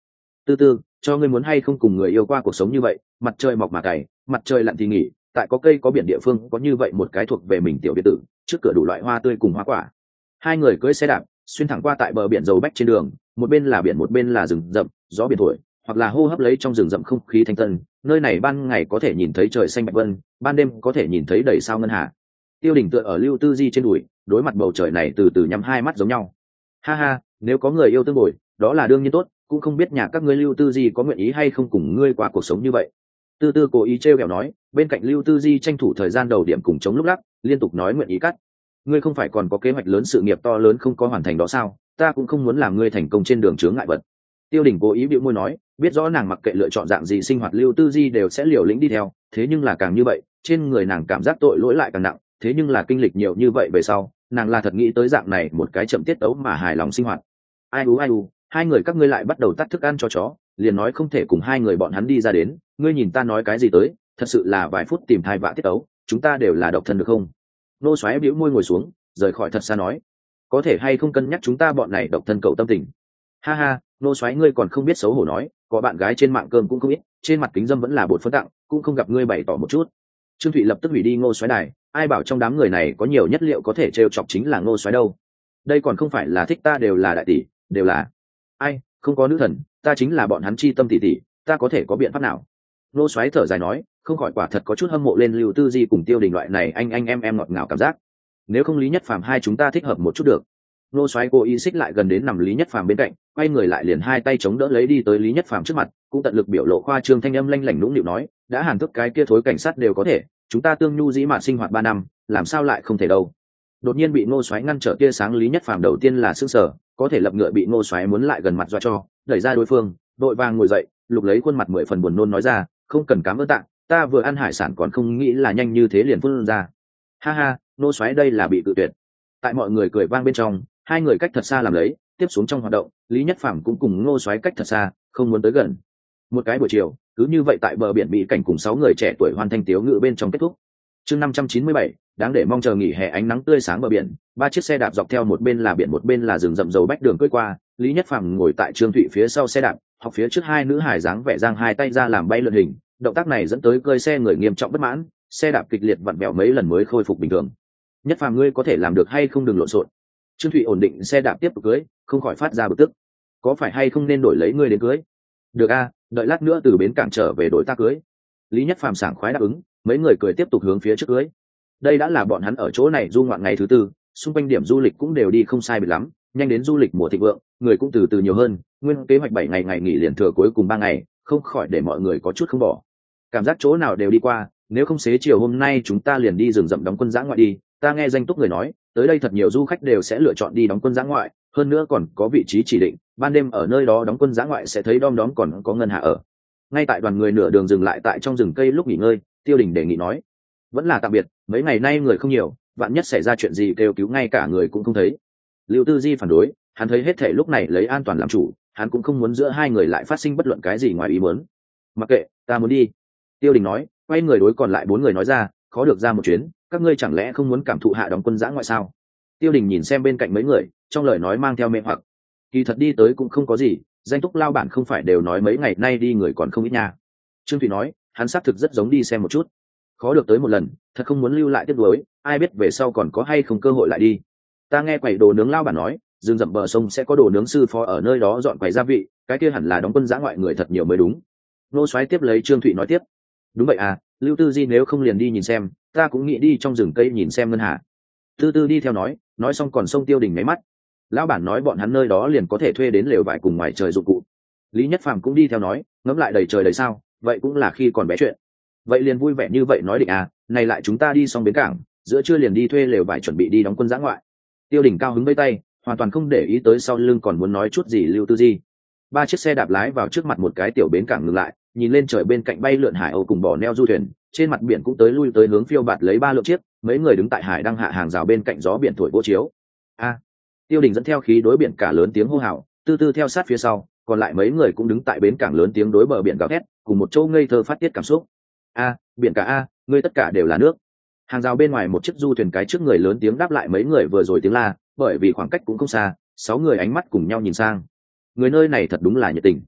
Tư tư, cho ngươi muốn hay không cùng người yêu qua cuộc sống như vậy, mặt trời mọc mà cày, mặt trời lặn thì nghỉ, tại có cây có biển địa phương có như vậy một cái thuộc về mình tiểu biệt tử, trước cửa đủ loại hoa tươi cùng hoa quả. Hai người cưỡi xe đạp xuyên thẳng qua tại bờ biển dầu bách trên đường, một bên là biển một bên là rừng rậm, gió biển thổi, hoặc là hô hấp lấy trong rừng rậm không khí thanh tân. Nơi này ban ngày có thể nhìn thấy trời xanh bạch vân, ban đêm có thể nhìn thấy đầy sao ngân hà. Tiêu Đình tựa ở Lưu Tư Di trên đùi, đối mặt bầu trời này từ từ nhắm hai mắt giống nhau. Ha ha, nếu có người yêu tương bồi, đó là đương nhiên tốt, cũng không biết nhà các ngươi Lưu Tư Di có nguyện ý hay không cùng ngươi qua cuộc sống như vậy. Tư Tư cố ý trêu ghẹo nói, bên cạnh Lưu Tư Di tranh thủ thời gian đầu điểm cùng chống lúc lắc, liên tục nói nguyện ý cắt. Ngươi không phải còn có kế hoạch lớn sự nghiệp to lớn không có hoàn thành đó sao? Ta cũng không muốn làm ngươi thành công trên đường chướng ngại vật. Tiêu Đình cố ý bĩu môi nói, biết rõ nàng mặc kệ lựa chọn dạng gì sinh hoạt Lưu Tư Di đều sẽ liều lĩnh đi theo, thế nhưng là càng như vậy, trên người nàng cảm giác tội lỗi lại càng nặng, thế nhưng là kinh lịch nhiều như vậy về sau, nàng là thật nghĩ tới dạng này một cái chậm tiết tấu mà hài lòng sinh hoạt. Ai u ai u, hai người các ngươi lại bắt đầu tắt thức ăn cho chó, liền nói không thể cùng hai người bọn hắn đi ra đến, ngươi nhìn ta nói cái gì tới, thật sự là vài phút tìm thai vạ tiết tấu, chúng ta đều là độc thân được không? Nô xoáy bĩu môi ngồi xuống, rời khỏi thật xa nói, có thể hay không cân nhắc chúng ta bọn này độc thân cậu tâm tình. Ha ha, nô xoáy ngươi còn không biết xấu hổ nói, có bạn gái trên mạng cơm cũng không ít, trên mặt kính dâm vẫn là bột phấn tặng, cũng không gặp ngươi bày tỏ một chút. Trương Thụy lập tức hủy đi Ngô xoáy đài, ai bảo trong đám người này có nhiều nhất liệu có thể trêu chọc chính là Ngô xoáy đâu. Đây còn không phải là thích ta đều là đại tỷ, đều là ai, không có nữ thần, ta chính là bọn hắn chi tâm tỷ tỷ, ta có thể có biện pháp nào? Ngô xoáy thở dài nói, không khỏi quả thật có chút hâm mộ lên Lưu Tư Di cùng Tiêu Đình loại này anh anh em em ngọt ngào cảm giác. Nếu không Lý Nhất Phàm hai chúng ta thích hợp một chút được. Ngô xoáy cố ý xích lại gần đến nằm Lý Nhất Phàm bên cạnh, quay người lại liền hai tay chống đỡ lấy đi tới Lý Nhất Phàm trước mặt, cũng tận lực biểu lộ khoa trương thanh âm lanh lảnh nũng nịu nói, đã hàn thức cái kia thối cảnh sát đều có thể, chúng ta tương nhu dĩ mạt sinh hoạt ba năm, làm sao lại không thể đâu. Đột nhiên bị Ngô xoáy ngăn trở tia sáng Lý Nhất Phàm đầu tiên là sững sờ, có thể lập ngựa bị Ngô xoáy muốn lại gần mặt dọa cho, đẩy ra đối phương, đội vàng ngồi dậy, lục lấy khuôn mặt mười phần buồn nôn nói ra, không cần cám ơn tạ, ta vừa ăn hải sản còn không nghĩ là nhanh như thế liền phun ra. Ha ha, Ngô xoáy đây là bị tự tuyệt. Tại mọi người cười vang bên trong, hai người cách thật xa làm lấy, tiếp xuống trong hoạt động, Lý Nhất Phàm cũng cùng Ngô xoáy cách thật xa, không muốn tới gần. Một cái buổi chiều, cứ như vậy tại bờ biển mỹ cảnh cùng sáu người trẻ tuổi hoàn thành tiếu ngự bên trong kết thúc. Chương năm trăm chín mươi bảy, đáng để mong chờ nghỉ hè ánh nắng tươi sáng bờ biển, ba chiếc xe đạp dọc theo một bên là biển một bên là rừng rậm dầu bách đường cưỡi qua, Lý Nhất Phàm ngồi tại Trương Thụy phía sau xe đạp, học phía trước hai nữ hải dáng vẻ giang hai tay ra làm bay lượn hình, động tác này dẫn tới cơi xe người nghiêm trọng bất mãn, xe đạp kịch liệt vặn vẹo mấy lần mới khôi phục bình thường. Nhất Phàm ngươi có thể làm được hay không, đừng lộn xộn. Trương Thụy ổn định xe đạp tiếp tục cưới, không khỏi phát ra bực tức. Có phải hay không nên đổi lấy ngươi đến cưới? Được a, đợi lát nữa từ bến cảng trở về đổi ta cưới. Lý Nhất Phàm sảng khoái đáp ứng, mấy người cười tiếp tục hướng phía trước cưới. Đây đã là bọn hắn ở chỗ này du ngoạn ngày thứ tư, xung quanh điểm du lịch cũng đều đi không sai biệt lắm, nhanh đến du lịch mùa thịnh vượng, người cũng từ từ nhiều hơn, nguyên kế hoạch bảy ngày ngày nghỉ liền thừa cuối cùng ba ngày, không khỏi để mọi người có chút không bỏ. Cảm giác chỗ nào đều đi qua, nếu không xế chiều hôm nay chúng ta liền đi rừng rậm đóng quân dã ngoại đi, ta nghe danh túc người nói, tới đây thật nhiều du khách đều sẽ lựa chọn đi đóng quân dã ngoại, hơn nữa còn có vị trí chỉ định, ban đêm ở nơi đó đóng quân dã ngoại sẽ thấy đom đóm còn có ngân hạ ở. Ngay tại đoàn người nửa đường dừng lại tại trong rừng cây lúc nghỉ ngơi, Tiêu Đình đề nghị nói, vẫn là tạm biệt, mấy ngày nay người không nhiều, vạn nhất xảy ra chuyện gì kêu cứu ngay cả người cũng không thấy. Lưu Tư Di phản đối, hắn thấy hết thể lúc này lấy an toàn làm chủ, hắn cũng không muốn giữa hai người lại phát sinh bất luận cái gì ngoài ý muốn. Mặc kệ, ta muốn đi. Tiêu Đình nói, quay người đối còn lại bốn người nói ra, khó được ra một chuyến, các ngươi chẳng lẽ không muốn cảm thụ hạ đóng quân dã ngoại sao? Tiêu Đình nhìn xem bên cạnh mấy người, trong lời nói mang theo mê hoặc. Kỳ thật đi tới cũng không có gì, danh túc lao bản không phải đều nói mấy ngày nay đi người còn không ít nha. Trương Thụy nói, hắn xác thực rất giống đi xem một chút. Khó được tới một lần, thật không muốn lưu lại tiếp nối, ai biết về sau còn có hay không cơ hội lại đi. Ta nghe quầy đồ nướng lao bản nói, rừng rậm bờ sông sẽ có đồ nướng sư phó ở nơi đó dọn quầy gia vị, cái kia hẳn là đóng quân dã ngoại người thật nhiều mới đúng. Nô xoáy tiếp lấy Trương Thụy nói tiếp, đúng vậy à, Lưu Tư Di nếu không liền đi nhìn xem, ta cũng nghĩ đi trong rừng cây nhìn xem ngân hà. Tư Tư đi theo nói, nói xong còn xông Tiêu Đình nháy mắt. Lão bản nói bọn hắn nơi đó liền có thể thuê đến lều vải cùng ngoài trời dụng cụ. Lý Nhất Phàm cũng đi theo nói, ngẫm lại đầy trời đầy sao, vậy cũng là khi còn bé chuyện. Vậy liền vui vẻ như vậy nói định à, này lại chúng ta đi xong bến cảng, giữa trưa liền đi thuê lều vải chuẩn bị đi đóng quân dã ngoại. Tiêu Đình cao hứng vẫy tay, hoàn toàn không để ý tới sau lưng còn muốn nói chút gì Lưu Tư Di. Ba chiếc xe đạp lái vào trước mặt một cái tiểu bến cảng ngừng lại, nhìn lên trời bên cạnh bay lượn hải âu cùng bò neo du thuyền, trên mặt biển cũng tới lui tới hướng phiêu bạt lấy ba lượng chiếc, mấy người đứng tại hải đang hạ hàng rào bên cạnh gió biển thổi vô chiếu. A! Tiêu Đình dẫn theo khí đối biển cả lớn tiếng hô hào, Tư Tư theo sát phía sau, còn lại mấy người cũng đứng tại bến cảng lớn tiếng đối bờ biển gào thét, cùng một chỗ ngây thơ phát tiết cảm xúc. A, biển cả a, ngươi tất cả đều là nước. Hàng rào bên ngoài một chiếc du thuyền cái trước người lớn tiếng đáp lại mấy người vừa rồi tiếng la, bởi vì khoảng cách cũng không xa, sáu người ánh mắt cùng nhau nhìn sang. Người nơi này thật đúng là nhiệt tình.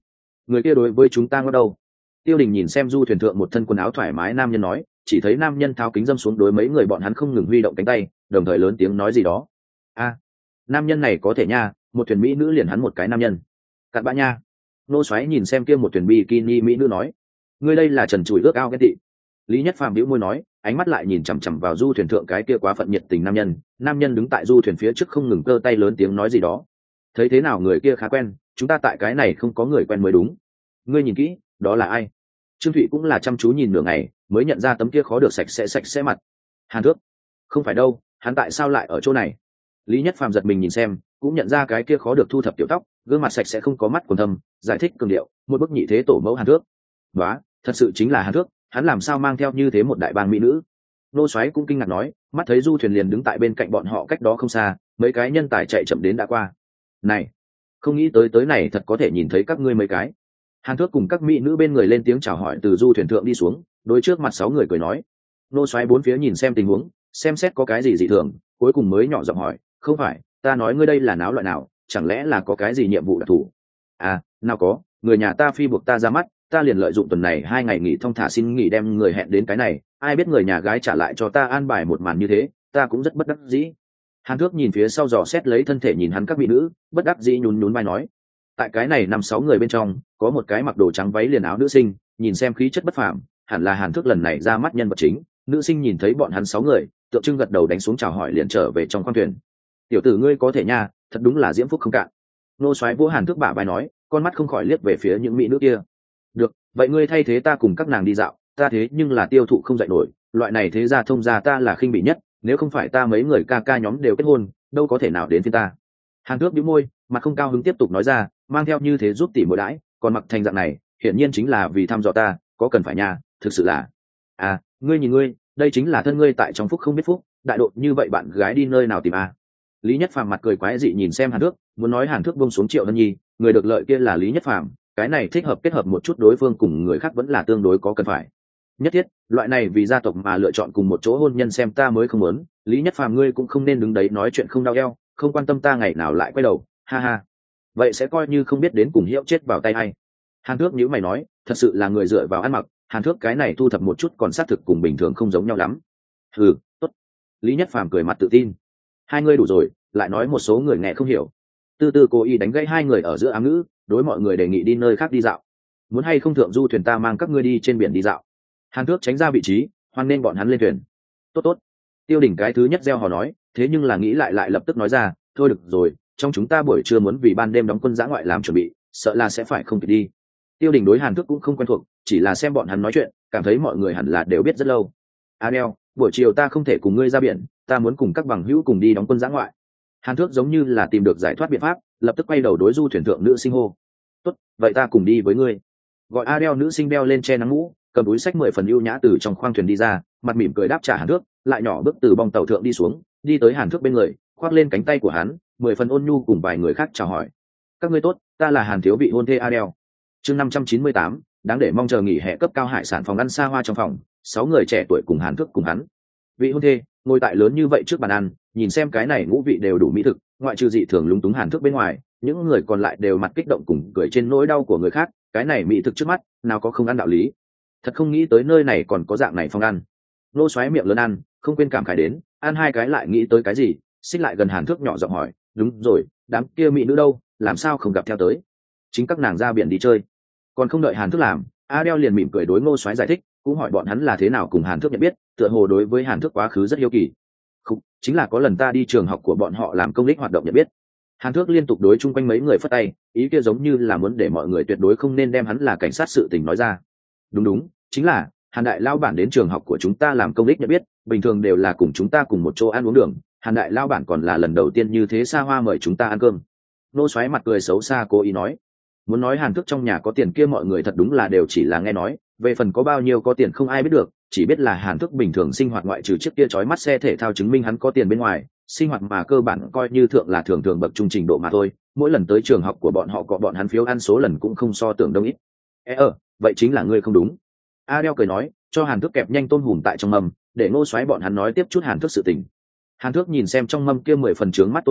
người kia đối với chúng ta ngó đâu? Tiêu Đình nhìn xem du thuyền thượng một thân quần áo thoải mái nam nhân nói, chỉ thấy nam nhân tháo kính dâm xuống đối mấy người bọn hắn không ngừng huy động cánh tay, đồng thời lớn tiếng nói gì đó. A, nam nhân này có thể nha, một thuyền mỹ nữ liền hắn một cái nam nhân. Cặn bã nha. Nô xoáy nhìn xem kia một thuyền bikini mỹ nữ nói, ngươi đây là trần trụi ước ao ghen tị. Lý Nhất Phàm bĩu môi nói, ánh mắt lại nhìn chằm chằm vào du thuyền thượng cái kia quá phận nhiệt tình nam nhân. Nam nhân đứng tại du thuyền phía trước không ngừng cơ tay lớn tiếng nói gì đó. Thấy thế nào người kia khá quen, chúng ta tại cái này không có người quen mới đúng. Ngươi nhìn kỹ, đó là ai? Trương Thụy cũng là chăm chú nhìn nửa ngày mới nhận ra tấm kia khó được sạch sẽ sạch sẽ mặt. Hàn Thước. Không phải đâu, hắn tại sao lại ở chỗ này? Lý Nhất Phàm giật mình nhìn xem, cũng nhận ra cái kia khó được thu thập tiểu tóc, gương mặt sạch sẽ không có mắt quần thâm, giải thích cường điệu, một bức nhị thế tổ mẫu Hàn Thước. Đó, thật sự chính là Hàn Thước, hắn làm sao mang theo như thế một đại bang mỹ nữ? Nô xoáy cũng kinh ngạc nói, mắt thấy du thuyền liền đứng tại bên cạnh bọn họ cách đó không xa, mấy cái nhân tài chạy chậm đến đã qua. Này, không nghĩ tới tới này thật có thể nhìn thấy các ngươi mấy cái. Hàn Thước cùng các mỹ nữ bên người lên tiếng chào hỏi từ du thuyền thượng đi xuống, đối trước mặt sáu người cười nói. Nô xoáy bốn phía nhìn xem tình huống, xem xét có cái gì dị thường, cuối cùng mới nhỏ giọng hỏi, không phải, ta nói ngươi đây là náo loại nào, chẳng lẽ là có cái gì nhiệm vụ đặc thù? À, nào có, người nhà ta phi buộc ta ra mắt, ta liền lợi dụng tuần này hai ngày nghỉ thong thả xin nghỉ đem người hẹn đến cái này, ai biết người nhà gái trả lại cho ta an bài một màn như thế, ta cũng rất bất đắc dĩ. Hàn Thước nhìn phía sau dò xét lấy thân thể nhìn hắn các mỹ nữ, bất đắc dĩ nhún nhún vai nói, tại cái này năm sáu người bên trong, có một cái mặc đồ trắng váy liền áo nữ sinh, nhìn xem khí chất bất phàm, hẳn là Hàn Thước lần này ra mắt nhân vật chính. Nữ sinh nhìn thấy bọn hắn sáu người, tượng trưng gật đầu đánh xuống chào hỏi liền trở về trong khoang thuyền. Tiểu tử ngươi có thể nha, thật đúng là diễm phúc không cạn. Nô xoáy vỗ Hàn Thước bả vai nói, con mắt không khỏi liếc về phía những mỹ nữ kia. Được, vậy ngươi thay thế ta cùng các nàng đi dạo, ta thế nhưng là tiêu thụ không dạy nổi, loại này thế gia thông gia ta là khinh bỉ nhất, nếu không phải ta mấy người ca ca nhóm đều kết hôn, đâu có thể nào đến phía ta. Hàn Thước nhíu môi, mặt không cao hứng tiếp tục nói ra, mang theo như thế giúp tỷ muội đãi, còn mặc thành dạng này, hiển nhiên chính là vì thăm dò ta, có cần phải nha, thực sự là. À, ngươi nhìn ngươi, đây chính là thân ngươi tại trong phúc không biết phúc, đại độ như vậy bạn gái đi nơi nào tìm à? Lý Nhất Phàm mặt cười quái dị nhìn xem Hàn Thước, muốn nói Hàn Thước buông xuống Triệu Hân Nhi, người được lợi kia là Lý Nhất Phàm, cái này thích hợp kết hợp một chút đối phương cùng người khác vẫn là tương đối có cần phải. Nhất thiết, loại này vì gia tộc mà lựa chọn cùng một chỗ hôn nhân xem ta mới không muốn, Lý Nhất Phàm ngươi cũng không nên đứng đấy nói chuyện không đau eo, không quan tâm ta ngày nào lại quay đầu, ha ha. Vậy sẽ coi như không biết đến cùng hiệu chết vào tay hay. Hàn Thước nhíu mày nói, thật sự là người dựa vào ăn mặc, Hàn Thước cái này thu thập một chút còn xác thực cùng bình thường không giống nhau lắm. Ừ, tốt. Lý Nhất Phàm cười mặt tự tin. Hai người đủ rồi, lại nói một số người nghe không hiểu. Tư tư cố ý đánh gãy hai người ở giữa ám ngữ, đối mọi người đề nghị đi nơi khác đi dạo. Muốn hay không thượng du thuyền ta mang các ngươi đi trên biển đi dạo. Hàn Thước tránh ra vị trí, hoan nên bọn hắn lên thuyền. Tốt tốt. Tiêu Đỉnh cái thứ nhất gieo hò nói, thế nhưng là nghĩ lại lại lập tức nói ra, thôi được rồi, trong chúng ta buổi trưa muốn vì ban đêm đóng quân giã ngoại làm chuẩn bị, sợ là sẽ phải không kịp đi. Tiêu Đình đối Hàn Thước cũng không quen thuộc, chỉ là xem bọn hắn nói chuyện, cảm thấy mọi người hẳn là đều biết rất lâu. Adele, buổi chiều ta không thể cùng ngươi ra biển, ta muốn cùng các bằng hữu cùng đi đóng quân giã ngoại. Hàn Thước giống như là tìm được giải thoát biện pháp, lập tức quay đầu đối du thuyền thượng nữ sinh hô. Tốt, vậy ta cùng đi với ngươi. Gọi Adele nữ sinh đeo lên che nắng mũ, cầm túi sách mười phần ưu nhã từ trong khoang thuyền đi ra, mặt mỉm cười đáp trả Hàn Thước, lại nhỏ bước từ bong tàu thượng đi xuống, đi tới Hàn Thước bên người, khoác lên cánh tay của hắn, mười phần ôn nhu cùng vài người khác chào hỏi. Các ngươi tốt, ta là Hàn thiếu vị hôn thê Adele. Chương năm trăm chín mươi tám, đáng để mong chờ nghỉ hè cấp cao hải sản phòng ăn xa hoa trong phòng, sáu người trẻ tuổi cùng Hàn Thước cùng hắn. Vị hôn thê ngồi tại lớn như vậy trước bàn ăn, nhìn xem cái này ngũ vị đều đủ mỹ thực, ngoại trừ dị thường lúng túng Hàn Thước bên ngoài, những người còn lại đều mặt kích động cùng cười trên nỗi đau của người khác, cái này mỹ thực trước mắt, nào có không ăn đạo lý. Thật không nghĩ tới nơi này còn có dạng này phòng ăn. Nô xoáy miệng lớn ăn, không quên cảm khái đến, ăn hai cái lại nghĩ tới cái gì, xích lại gần Hàn Thước nhỏ giọng hỏi, đúng rồi, đám kia mỹ nữ đâu, làm sao không gặp theo tới? Chính các nàng ra biển đi chơi. Còn không đợi Hàn Thước làm, Adele liền mỉm cười đối Ngô xoáy giải thích, cũng hỏi bọn hắn là thế nào cùng Hàn Thước nhận biết, tựa hồ đối với Hàn Thước quá khứ rất hiếu kỳ. Không, chính là có lần ta đi trường học của bọn họ làm công đích hoạt động nhận biết. Hàn Thước liên tục đối chung quanh mấy người phất tay, ý kia giống như là muốn để mọi người tuyệt đối không nên đem hắn là cảnh sát sự tình nói ra. Đúng đúng, chính là Hàn đại lao bản đến trường học của chúng ta làm công đích nhận biết, bình thường đều là cùng chúng ta cùng một chỗ ăn uống đường, Hàn đại lao bản còn là lần đầu tiên như thế xa hoa mời chúng ta ăn cơm. Nô xoáy mặt cười xấu xa cố ý nói, muốn nói Hàn Thước trong nhà có tiền kia mọi người thật đúng là đều chỉ là nghe nói, về phần có bao nhiêu có tiền không ai biết được, chỉ biết là Hàn Thước bình thường sinh hoạt ngoại trừ chiếc kia chói mắt xe thể thao chứng minh hắn có tiền bên ngoài, sinh hoạt mà cơ bản coi như thượng là thường thường bậc trung trình độ mà thôi, mỗi lần tới trường học của bọn họ có bọn hắn phiếu ăn số lần cũng không so tưởng đông ít. Ê ờ, vậy chính là ngươi không đúng. Adele cười nói, cho Hàn Thước kẹp nhanh tôm hùm tại trong mâm, để Ngô xoáy bọn hắn nói tiếp chút Hàn Thước sự tình. Hàn Thước nhìn xem trong mâm kia mười phần trướng mắt tôm hùm,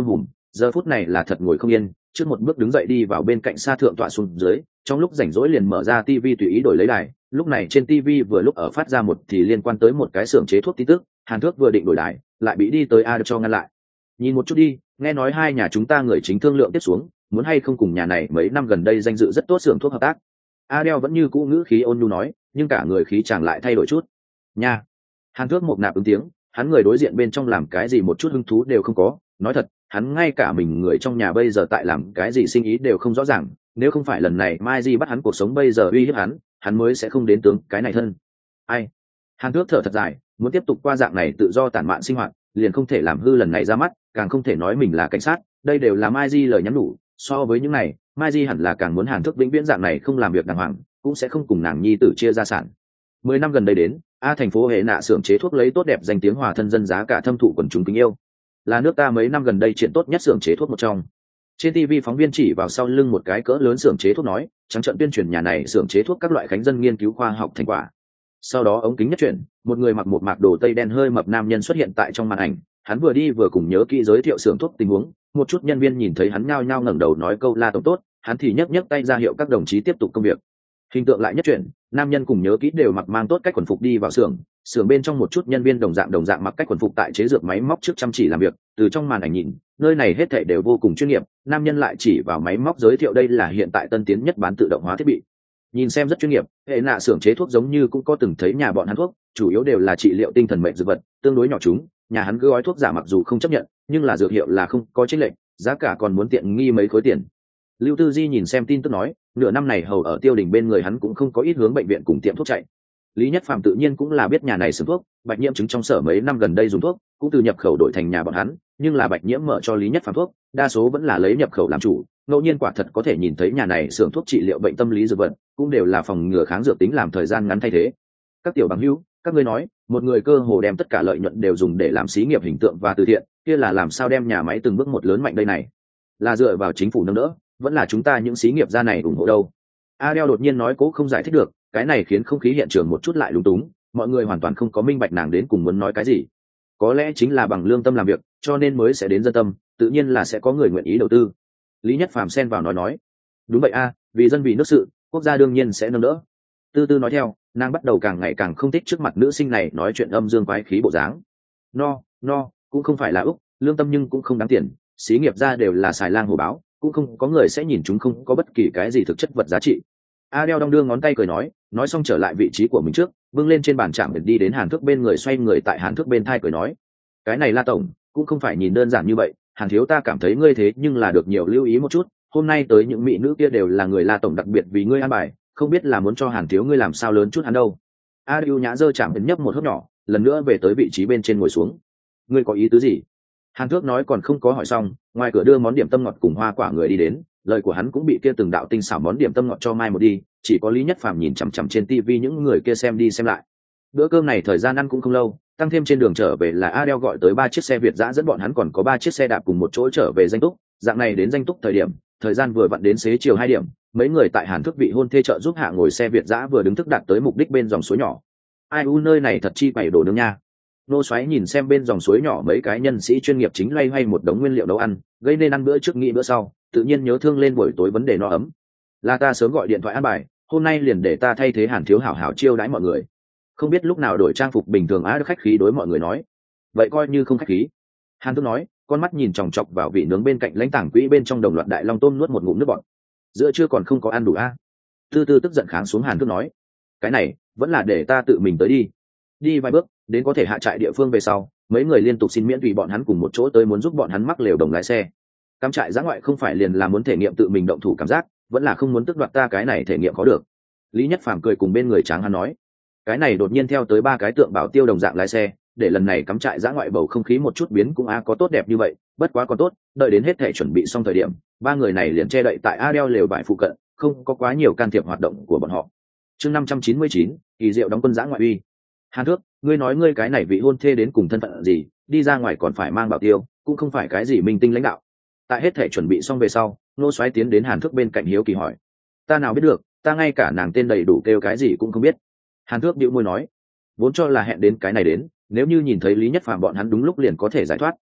giờ phút này là thật ngồi không yên, trước một bước đứng dậy đi vào bên cạnh xa thượng tọa xuống dưới, trong lúc rảnh rỗi liền mở ra tivi tùy ý đổi lấy đài. Lúc này trên tivi vừa lúc ở phát ra một thì liên quan tới một cái xưởng chế thuốc tin tức, Hàn Thước vừa định đổi đài, lại bị đi tới A cho ngăn lại. Nhìn một chút đi, nghe nói hai nhà chúng ta người chính thương lượng tiếp xuống, muốn hay không cùng nhà này mấy năm gần đây danh dự rất tốt xưởng thuốc hợp tác. Adele vẫn như cũ ngữ khí ôn nhu nói, nhưng cả người khí chàng lại thay đổi chút. Nha. Hàn Thước một nạp ứng tiếng, hắn người đối diện bên trong làm cái gì một chút hứng thú đều không có, nói thật, hắn ngay cả mình người trong nhà bây giờ tại làm cái gì sinh ý đều không rõ ràng, nếu không phải lần này Mai Di bắt hắn cuộc sống bây giờ uy hiếp hắn, hắn mới sẽ không đến tướng cái này thân. Ai? Hàn Thước thở thật dài, muốn tiếp tục qua dạng này tự do tản mạn sinh hoạt, liền không thể làm hư lần này ra mắt, càng không thể nói mình là cảnh sát, đây đều là Mai Di lời nhắn nhủ, so với những này, Mai Di hẳn là càng muốn Hàn Thước vĩnh viễn dạng này không làm việc đàng hoàng, cũng sẽ không cùng nàng nhi tử chia gia sản. Mười năm gần đây đến, A thành phố hệ nạ xưởng chế thuốc lấy tốt đẹp danh tiếng hòa thân dân giá cả thâm thụ quần chúng kính yêu, là nước ta mấy năm gần đây triển tốt nhất xưởng chế thuốc một trong. Trên ti vi phóng viên chỉ vào sau lưng một cái cỡ lớn xưởng chế thuốc nói, trắng trợn tuyên truyền nhà này xưởng chế thuốc các loại khánh dân nghiên cứu khoa học thành quả. Sau đó ống kính nhất chuyển, một người mặc một mạc đồ tây đen hơi mập nam nhân xuất hiện tại trong màn ảnh, hắn vừa đi vừa cùng nhớ kỹ giới thiệu xưởng thuốc tình huống, một chút nhân viên nhìn thấy hắn nhao nhao ngẩng đầu nói câu la tổng tốt, hắn thì nhấc nhấc tay ra hiệu các đồng chí tiếp tục công việc. Hình tượng lại nhất chuyển, nam nhân cùng nhớ kỹ đều mặc mang tốt cách quần phục đi vào xưởng, xưởng bên trong một chút nhân viên đồng dạng đồng dạng mặc cách quần phục tại chế dược máy móc trước chăm chỉ làm việc, từ trong màn ảnh nhìn, nơi này hết thảy đều vô cùng chuyên nghiệp, nam nhân lại chỉ vào máy móc giới thiệu đây là hiện tại tân tiến nhất bán tự động hóa thiết bị. Nhìn xem rất chuyên nghiệp, hệ nạ xưởng chế thuốc giống như cũng có từng thấy nhà bọn hắn thuốc, chủ yếu đều là trị liệu tinh thần mệnh dược vật, tương đối nhỏ chúng, nhà hắn cứ gói thuốc giả mặc dù không chấp nhận, nhưng là dược hiệu là không có chênh lệch, giá cả còn muốn tiện nghi mấy khối tiền. Lưu Tư Di nhìn xem tin tức nói, nửa năm này hầu ở Tiêu Đình bên người hắn cũng không có ít hướng bệnh viện cùng tiệm thuốc chạy. Lý Nhất Phàm tự nhiên cũng là biết nhà này xưởng thuốc, Bạch Nhiễm chứng trong sở mấy năm gần đây dùng thuốc, cũng từ nhập khẩu đổi thành nhà bọn hắn, nhưng là Bạch Nhiễm mở cho Lý Nhất Phàm thuốc, đa số vẫn là lấy nhập khẩu làm chủ, ngẫu nhiên quả thật có thể nhìn thấy nhà này xưởng thuốc trị liệu bệnh tâm lý dược vật, cũng đều là phòng ngừa kháng dược tính làm thời gian ngắn thay thế. Các tiểu bằng hữu, các ngươi nói, một người cơ hồ đem tất cả lợi nhuận đều dùng để làm xí nghiệp hình tượng và từ thiện, kia là làm sao đem nhà máy từng bước một lớn mạnh đây này? Là dựa vào chính phủ nâng đỡ, vẫn là chúng ta những xí nghiệp gia này ủng hộ đâu? Adele đột nhiên nói cố không giải thích được, cái này khiến không khí hiện trường một chút lại lúng túng, mọi người hoàn toàn không có minh bạch nàng đến cùng muốn nói cái gì. Có lẽ chính là bằng lương tâm làm việc, cho nên mới sẽ đến dân tâm, tự nhiên là sẽ có người nguyện ý đầu tư. Lý Nhất Phàm xen vào nói nói, đúng vậy a, vì dân vì nước sự, quốc gia đương nhiên sẽ nâng đỡ. Tư Tư nói theo, nàng bắt đầu càng ngày càng không thích trước mặt nữ sinh này nói chuyện âm dương quái khí bộ dáng. No, no, cũng không phải là úc, lương tâm nhưng cũng không đáng tiền, xí nghiệp gia đều là xài lang hổ báo, cũng không có người sẽ nhìn chúng không có bất kỳ cái gì thực chất vật giá trị. Adele đong đưa ngón tay cười nói, nói xong trở lại vị trí của mình trước, bưng lên trên bàn chạm đi đến Hàn Thước bên người xoay người tại Hàn Thước bên thai cười nói, cái này La tổng, cũng không phải nhìn đơn giản như vậy, Hàn thiếu ta cảm thấy ngươi thế nhưng là được nhiều lưu ý một chút, hôm nay tới những mỹ nữ kia đều là người La tổng đặc biệt vì ngươi an bài, không biết là muốn cho Hàn thiếu ngươi làm sao lớn chút hắn đâu. Adele nhã dơ chạm nhấp một hớp nhỏ, lần nữa về tới vị trí bên trên ngồi xuống. Ngươi có ý tứ gì? Hàn Thước nói còn không có hỏi xong, ngoài cửa đưa món điểm tâm ngọt cùng hoa quả người đi đến, lời của hắn cũng bị kia từng đạo tinh xảo món điểm tâm ngọt cho mai một đi, chỉ có Lý Nhất Phàm nhìn chằm chằm trên tivi những người kia xem đi xem lại. Bữa cơm này thời gian ăn cũng không lâu, tăng thêm trên đường trở về là Adele gọi tới ba chiếc xe Việt dã dẫn bọn hắn còn có ba chiếc xe đạp cùng một chỗ trở về Danh Túc, dạng này đến Danh Túc thời điểm, thời gian vừa vặn đến xế chiều hai điểm, mấy người tại Hàn Thước vị hôn thê trợ giúp hạ ngồi xe Việt dã vừa đứng thức đạt tới mục đích bên dòng suối nhỏ. Ai u nơi này thật chi quẩy đồ nướng nha. Nô Xoáy nhìn xem bên dòng suối nhỏ mấy cái nhân sĩ chuyên nghiệp chính loay hoay một đống nguyên liệu nấu ăn, gây nên ăn bữa trước nghĩ bữa sau, tự nhiên nhớ thương lên buổi tối vấn đề no ấm. Là ta sớm gọi điện thoại an bài, hôm nay liền để ta thay thế Hàn thiếu hảo hảo chiêu đãi mọi người. Không biết lúc nào đổi trang phục bình thường á khách khí đối mọi người nói. Vậy coi như không khách khí. Hàn Thước nói, con mắt nhìn chòng chọc vào vị nướng bên cạnh lãnh tảng quỹ bên trong đồng loạt đại long tôm nuốt một ngụm nước bọt. Giữa trưa còn không có ăn đủ a. À? Tư Tư tức giận kháng xuống Hàn Thước nói, cái này vẫn là để ta tự mình tới đi. Đi vài bước, đến có thể hạ trại địa phương về sau, mấy người liên tục xin miễn tùy bọn hắn cùng một chỗ tới muốn giúp bọn hắn mắc lều đồng lái xe. Cắm trại giã ngoại không phải liền là muốn thể nghiệm tự mình động thủ cảm giác, vẫn là không muốn tước đoạt ta cái này thể nghiệm có được. Lý Nhất Phàm cười cùng bên người Tráng hắn nói, cái này đột nhiên theo tới ba cái tượng bảo tiêu đồng dạng lái xe, để lần này cắm trại giã ngoại bầu không khí một chút biến cũng a có tốt đẹp như vậy, bất quá còn tốt, đợi đến hết thể chuẩn bị xong thời điểm, ba người này liền che đậy tại Adele lều vải phụ cận, không có quá nhiều can thiệp hoạt động của bọn họ. Chương năm trăm chín mươi chín, kỳ diệu đóng quân giã ngoại uy. Hàn Thước, ngươi nói ngươi cái này vị hôn thê đến cùng thân phận gì, đi ra ngoài còn phải mang bảo tiêu, cũng không phải cái gì minh tinh lãnh đạo. Tại hết thể chuẩn bị xong về sau, Nô Soái tiến đến Hàn Thước bên cạnh hiếu kỳ hỏi, ta nào biết được, ta ngay cả nàng tên đầy đủ kêu cái gì cũng không biết. Hàn Thước bĩu môi nói, vốn cho là hẹn đến cái này đến, nếu như nhìn thấy Lý Nhất Phàm bọn hắn đúng lúc liền có thể giải thoát,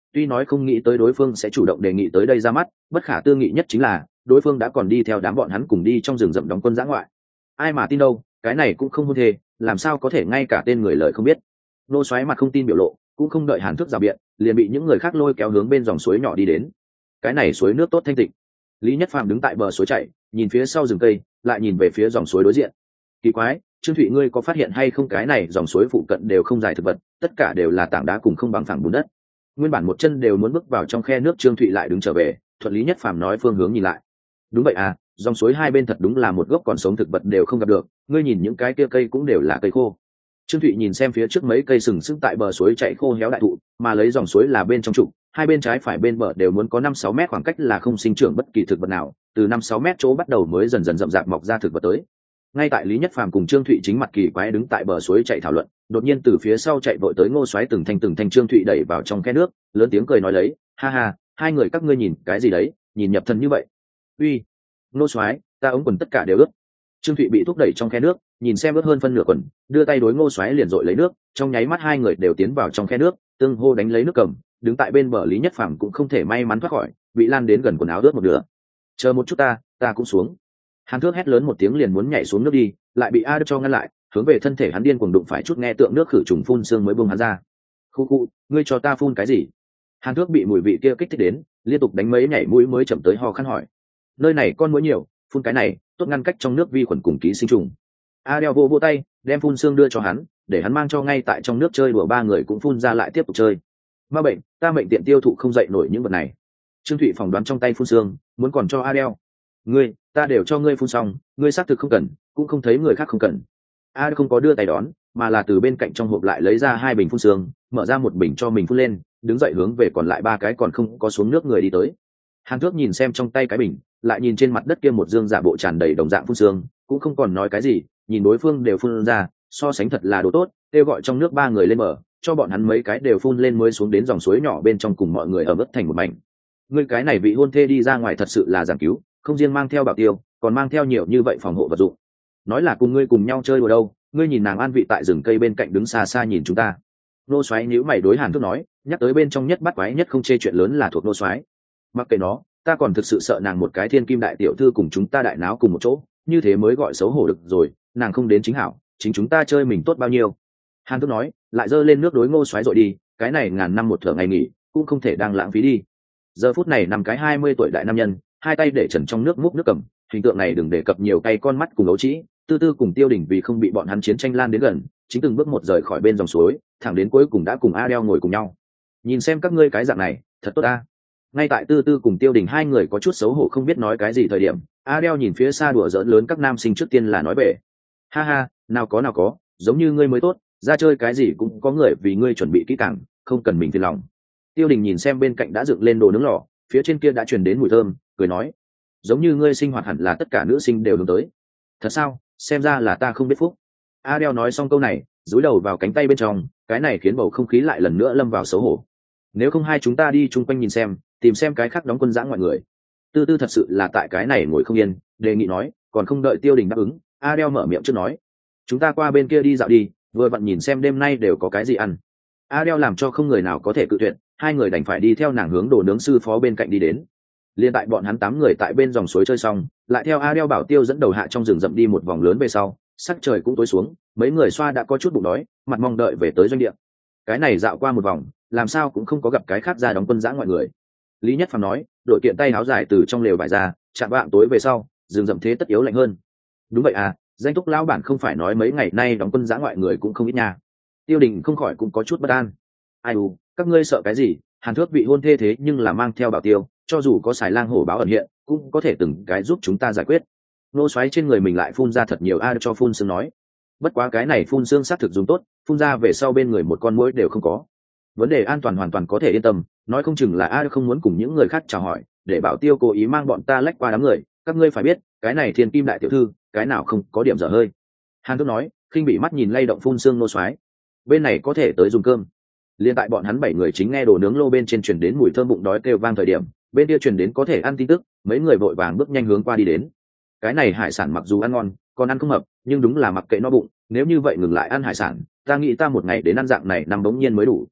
tuy nói không nghĩ tới đối phương sẽ chủ động đề nghị tới đây ra mắt, bất khả tư nghị nhất chính là đối phương đã còn đi theo đám bọn hắn cùng đi trong rừng rậm đóng quân dã ngoại. Ai mà tin đâu, cái này cũng không hôn thê, làm sao có thể ngay cả tên người lời không biết. Nô xoáy mặt không tin biểu lộ, cũng không đợi Hàn Thước rào biện, liền bị những người khác lôi kéo hướng bên dòng suối nhỏ đi đến. Cái này suối nước tốt thanh tịnh. Lý Nhất Phàm đứng tại bờ suối chảy, nhìn phía sau rừng cây, lại nhìn về phía dòng suối đối diện. Kỳ quái, Trương Thụy ngươi có phát hiện hay không, cái này dòng suối phụ cận đều không dài thực vật, tất cả đều là tảng đá cùng không bằng phẳng bùn đất. Nguyên bản một chân đều muốn bước vào trong khe nước, Trương Thụy lại đứng trở về, thuận Lý Nhất Phàm nói phương hướng nhìn lại. Đúng vậy à, dòng suối hai bên thật đúng là một gốc còn sống thực vật đều không gặp được, ngươi nhìn những cái kia cây cũng đều là cây khô. Trương Thụy nhìn xem phía trước mấy cây sừng sững tại bờ suối chạy khô héo đại thụ, mà lấy dòng suối là bên trong trụ, hai bên trái phải bên bờ đều muốn có năm sáu mét khoảng cách là không sinh trưởng bất kỳ thực vật nào, từ năm sáu mét chỗ bắt đầu mới dần dần rậm rạp mọc ra thực vật tới. Ngay tại Lý Nhất Phàm cùng Trương Thụy chính mặt kỳ quái đứng tại bờ suối chạy thảo luận, đột nhiên từ phía sau chạy vội tới Ngô Soái từng thanh từng thanh Trương Thụy đẩy vào trong khe nước, lớn tiếng cười nói lấy, ha ha, hai người các ngươi nhìn cái gì đấy, nhìn nhập thần như vậy. Uy, Ngô Soái, ta ống quần tất cả đều ướt. Trương Thụy bị thúc đẩy trong khe nước, nhìn xem ướt hơn phân nửa quần, đưa tay đối Ngô Soái liền dội lấy nước, trong nháy mắt hai người đều tiến vào trong khe nước, tương hô đánh lấy nước cầm, đứng tại bên bờ Lý Nhất Phàm cũng không thể may mắn thoát khỏi, bị lan đến gần quần áo ướt một nửa. Chờ một chút ta, ta cũng xuống. Hàn Thước hét lớn một tiếng liền muốn nhảy xuống nước đi, lại bị A Đức cho ngăn lại, hướng về thân thể hắn điên cuồng đụng phải chút, nghe tượng nước khử trùng phun sương mới buông hắn ra. Khu khu, ngươi cho ta phun cái gì? Hàn Thước bị mùi vị kia kích thích đến, liên tục đánh mấy nhảy mũi mới chậm tới ho khăn hỏi. Nơi này con muỗi nhiều, phun cái này, tốt ngăn cách trong nước vi khuẩn cùng ký sinh trùng. Adele vô vô tay, đem phun sương đưa cho hắn, để hắn mang cho ngay tại trong nước chơi đùa, ba người cũng phun ra lại tiếp tục chơi. Ma bệnh, ta mệnh tiện tiêu thụ không dậy nổi những vật này. Trương Thụy phỏng đoán trong tay phun sương, muốn còn cho Adele. Ngươi, ta đều cho ngươi phun xong, ngươi xác thực không cần, cũng không thấy người khác không cần. Adele không có đưa tay đón, mà là từ bên cạnh trong hộp lại lấy ra hai bình phun sương, mở ra một bình cho mình phun lên, đứng dậy hướng về còn lại ba cái còn không có xuống nước người đi tới. Hàn Thước nhìn xem trong tay cái bình, lại nhìn trên mặt đất kia một dương giả bộ tràn đầy đồng dạng phun sương, cũng không còn nói cái gì, nhìn đối phương đều phun ra, so sánh thật là đồ tốt, kêu gọi trong nước ba người lên bờ, cho bọn hắn mấy cái đều phun lên mới xuống đến dòng suối nhỏ bên trong cùng mọi người ở mức thành một mảnh. Ngươi cái này vị hôn thê đi ra ngoài thật sự là giảng cứu, không riêng mang theo bảo tiêu, còn mang theo nhiều như vậy phòng hộ vật dụng. Nói là cùng ngươi cùng nhau chơi đùa đâu, ngươi nhìn nàng an vị tại rừng cây bên cạnh đứng xa xa nhìn chúng ta. Nô Soái nhíu mày đối Hàn Thước nói, nhắc tới bên trong nhất bắt quái nhất không chê chuyện lớn là thuộc Nô Soái. Mặc kệ nó, ta còn thực sự sợ nàng một cái thiên kim đại tiểu thư cùng chúng ta đại náo cùng một chỗ, như thế mới gọi xấu hổ được rồi, nàng không đến chính hảo, chính chúng ta chơi mình tốt bao nhiêu. Hàn Thước nói, lại giơ lên nước đối Ngô Soái rồi đi, cái này ngàn năm một thở ngày nghỉ, cũng không thể đang lãng phí đi. Giờ phút này nằm cái hai mươi tuổi đại nam nhân, hai tay để trần trong nước múc nước cầm, hình tượng này đừng đề cập nhiều cay con mắt cùng ấu trĩ, tư tư cùng Tiêu Đình vì không bị bọn hắn chiến tranh lan đến gần, chính từng bước một rời khỏi bên dòng suối, thẳng đến cuối cùng đã cùng Adele ngồi cùng nhau. Nhìn xem các ngươi cái dạng này, thật tốt ta. Ngay tại tư tư cùng Tiêu Đình hai người có chút xấu hổ không biết nói cái gì thời điểm, Adele nhìn phía xa đùa giỡn lớn các nam sinh trước tiên là nói về. Ha ha, nào có nào có, giống như ngươi mới tốt, ra chơi cái gì cũng có người vì ngươi chuẩn bị kỹ càng, không cần mình phiền lòng. Tiêu Đình nhìn xem bên cạnh đã dựng lên đồ nướng lò, phía trên kia đã truyền đến mùi thơm, cười nói, giống như ngươi sinh hoạt hẳn là tất cả nữ sinh đều hướng tới. Thật sao, xem ra là ta không biết phúc. Adele nói xong câu này, dúi đầu vào cánh tay bên trong, cái này khiến bầu không khí lại lần nữa lâm vào xấu hổ. Nếu không hai chúng ta đi chung quanh nhìn xem, tìm xem cái khác đóng quân giã ngoại người. Tư tư thật sự là tại cái này ngồi không yên, đề nghị nói, còn không đợi Tiêu Đình đáp ứng, Adele mở miệng trước nói, chúng ta qua bên kia đi dạo đi, vừa vặn nhìn xem đêm nay đều có cái gì ăn. Adele làm cho không người nào có thể cự tuyệt, hai người đành phải đi theo nàng hướng đồ nướng sư phó bên cạnh đi đến. Liên tại bọn hắn tám người tại bên dòng suối chơi xong, lại theo Adele bảo Tiêu dẫn đầu hạ trong rừng rậm đi một vòng lớn về sau, sắc trời cũng tối xuống, mấy người xoa đã có chút bụng đói, mặt mong đợi về tới doanh địa. Cái này dạo qua một vòng, làm sao cũng không có gặp cái khác ra đóng quân giã ngoại người. Lý Nhất Phàm nói, đội kiện tay áo dài từ trong lều vải ra, chạm vạng tối về sau, rừng rậm thế tất yếu lạnh hơn. Đúng vậy à, danh túc lão bản không phải nói mấy ngày nay đóng quân giã ngoại người cũng không ít nha. Tiêu Đình không khỏi cũng có chút bất an. Ai u, các ngươi sợ cái gì? Hàn Thước bị hôn thê thế nhưng là mang theo bảo tiêu, cho dù có xài lang hổ báo ẩn hiện, cũng có thể từng cái giúp chúng ta giải quyết. Nô xoáy trên người mình lại phun ra thật nhiều, a cho phun sương nói. Bất quá cái này phun sương xác thực dùng tốt, phun ra về sau bên người một con muỗi đều không có. Vấn đề an toàn hoàn toàn có thể yên tâm, nói không chừng là a không muốn cùng những người khác chào hỏi, để bảo tiêu cố ý mang bọn ta lách qua đám người. Các ngươi phải biết, cái này thiên kim đại tiểu thư, cái nào không có điểm dở hơi. Hàn Thước nói, khinh bị mắt nhìn lay động phun sương nô xoáy. Bên này có thể tới dùng cơm. Liên tại bọn hắn bảy người chính nghe đồ nướng lô bên trên truyền đến mùi thơm bụng đói kêu vang thời điểm, bên kia truyền đến có thể ăn tin tức, mấy người vội vàng bước nhanh hướng qua đi đến. Cái này hải sản mặc dù ăn ngon, còn ăn không hợp, nhưng đúng là mặc kệ no bụng, nếu như vậy ngừng lại ăn hải sản, ta nghĩ ta một ngày đến ăn dạng này nằm bỗng nhiên mới đủ.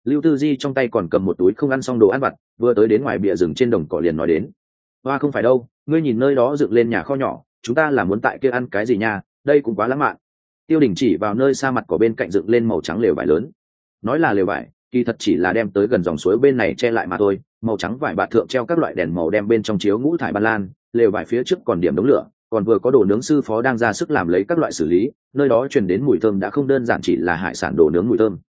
Lưu Tư Di trong tay còn cầm một túi không ăn xong đồ ăn vặt, vừa tới đến ngoài bìa rừng trên đồng cỏ liền nói đến: hoa không phải đâu, ngươi nhìn nơi đó dựng lên nhà kho nhỏ, chúng ta là muốn tại kia ăn cái gì nha, đây cũng quá lãng mạn. Tiêu Đình chỉ vào nơi xa mặt cỏ bên cạnh dựng lên màu trắng lều vải lớn. Nói là lều vải, kỳ thật chỉ là đem tới gần dòng suối bên này che lại mà thôi. Màu trắng vải bạt thượng treo các loại đèn màu đem bên trong chiếu ngũ thải ban lan, lều vải phía trước còn điểm đống lửa, còn vừa có đồ nướng sư phó đang ra sức làm lấy các loại xử lý. Nơi đó truyền đến mùi thơm đã không đơn giản chỉ là hải sản đồ nướng mùi thơm,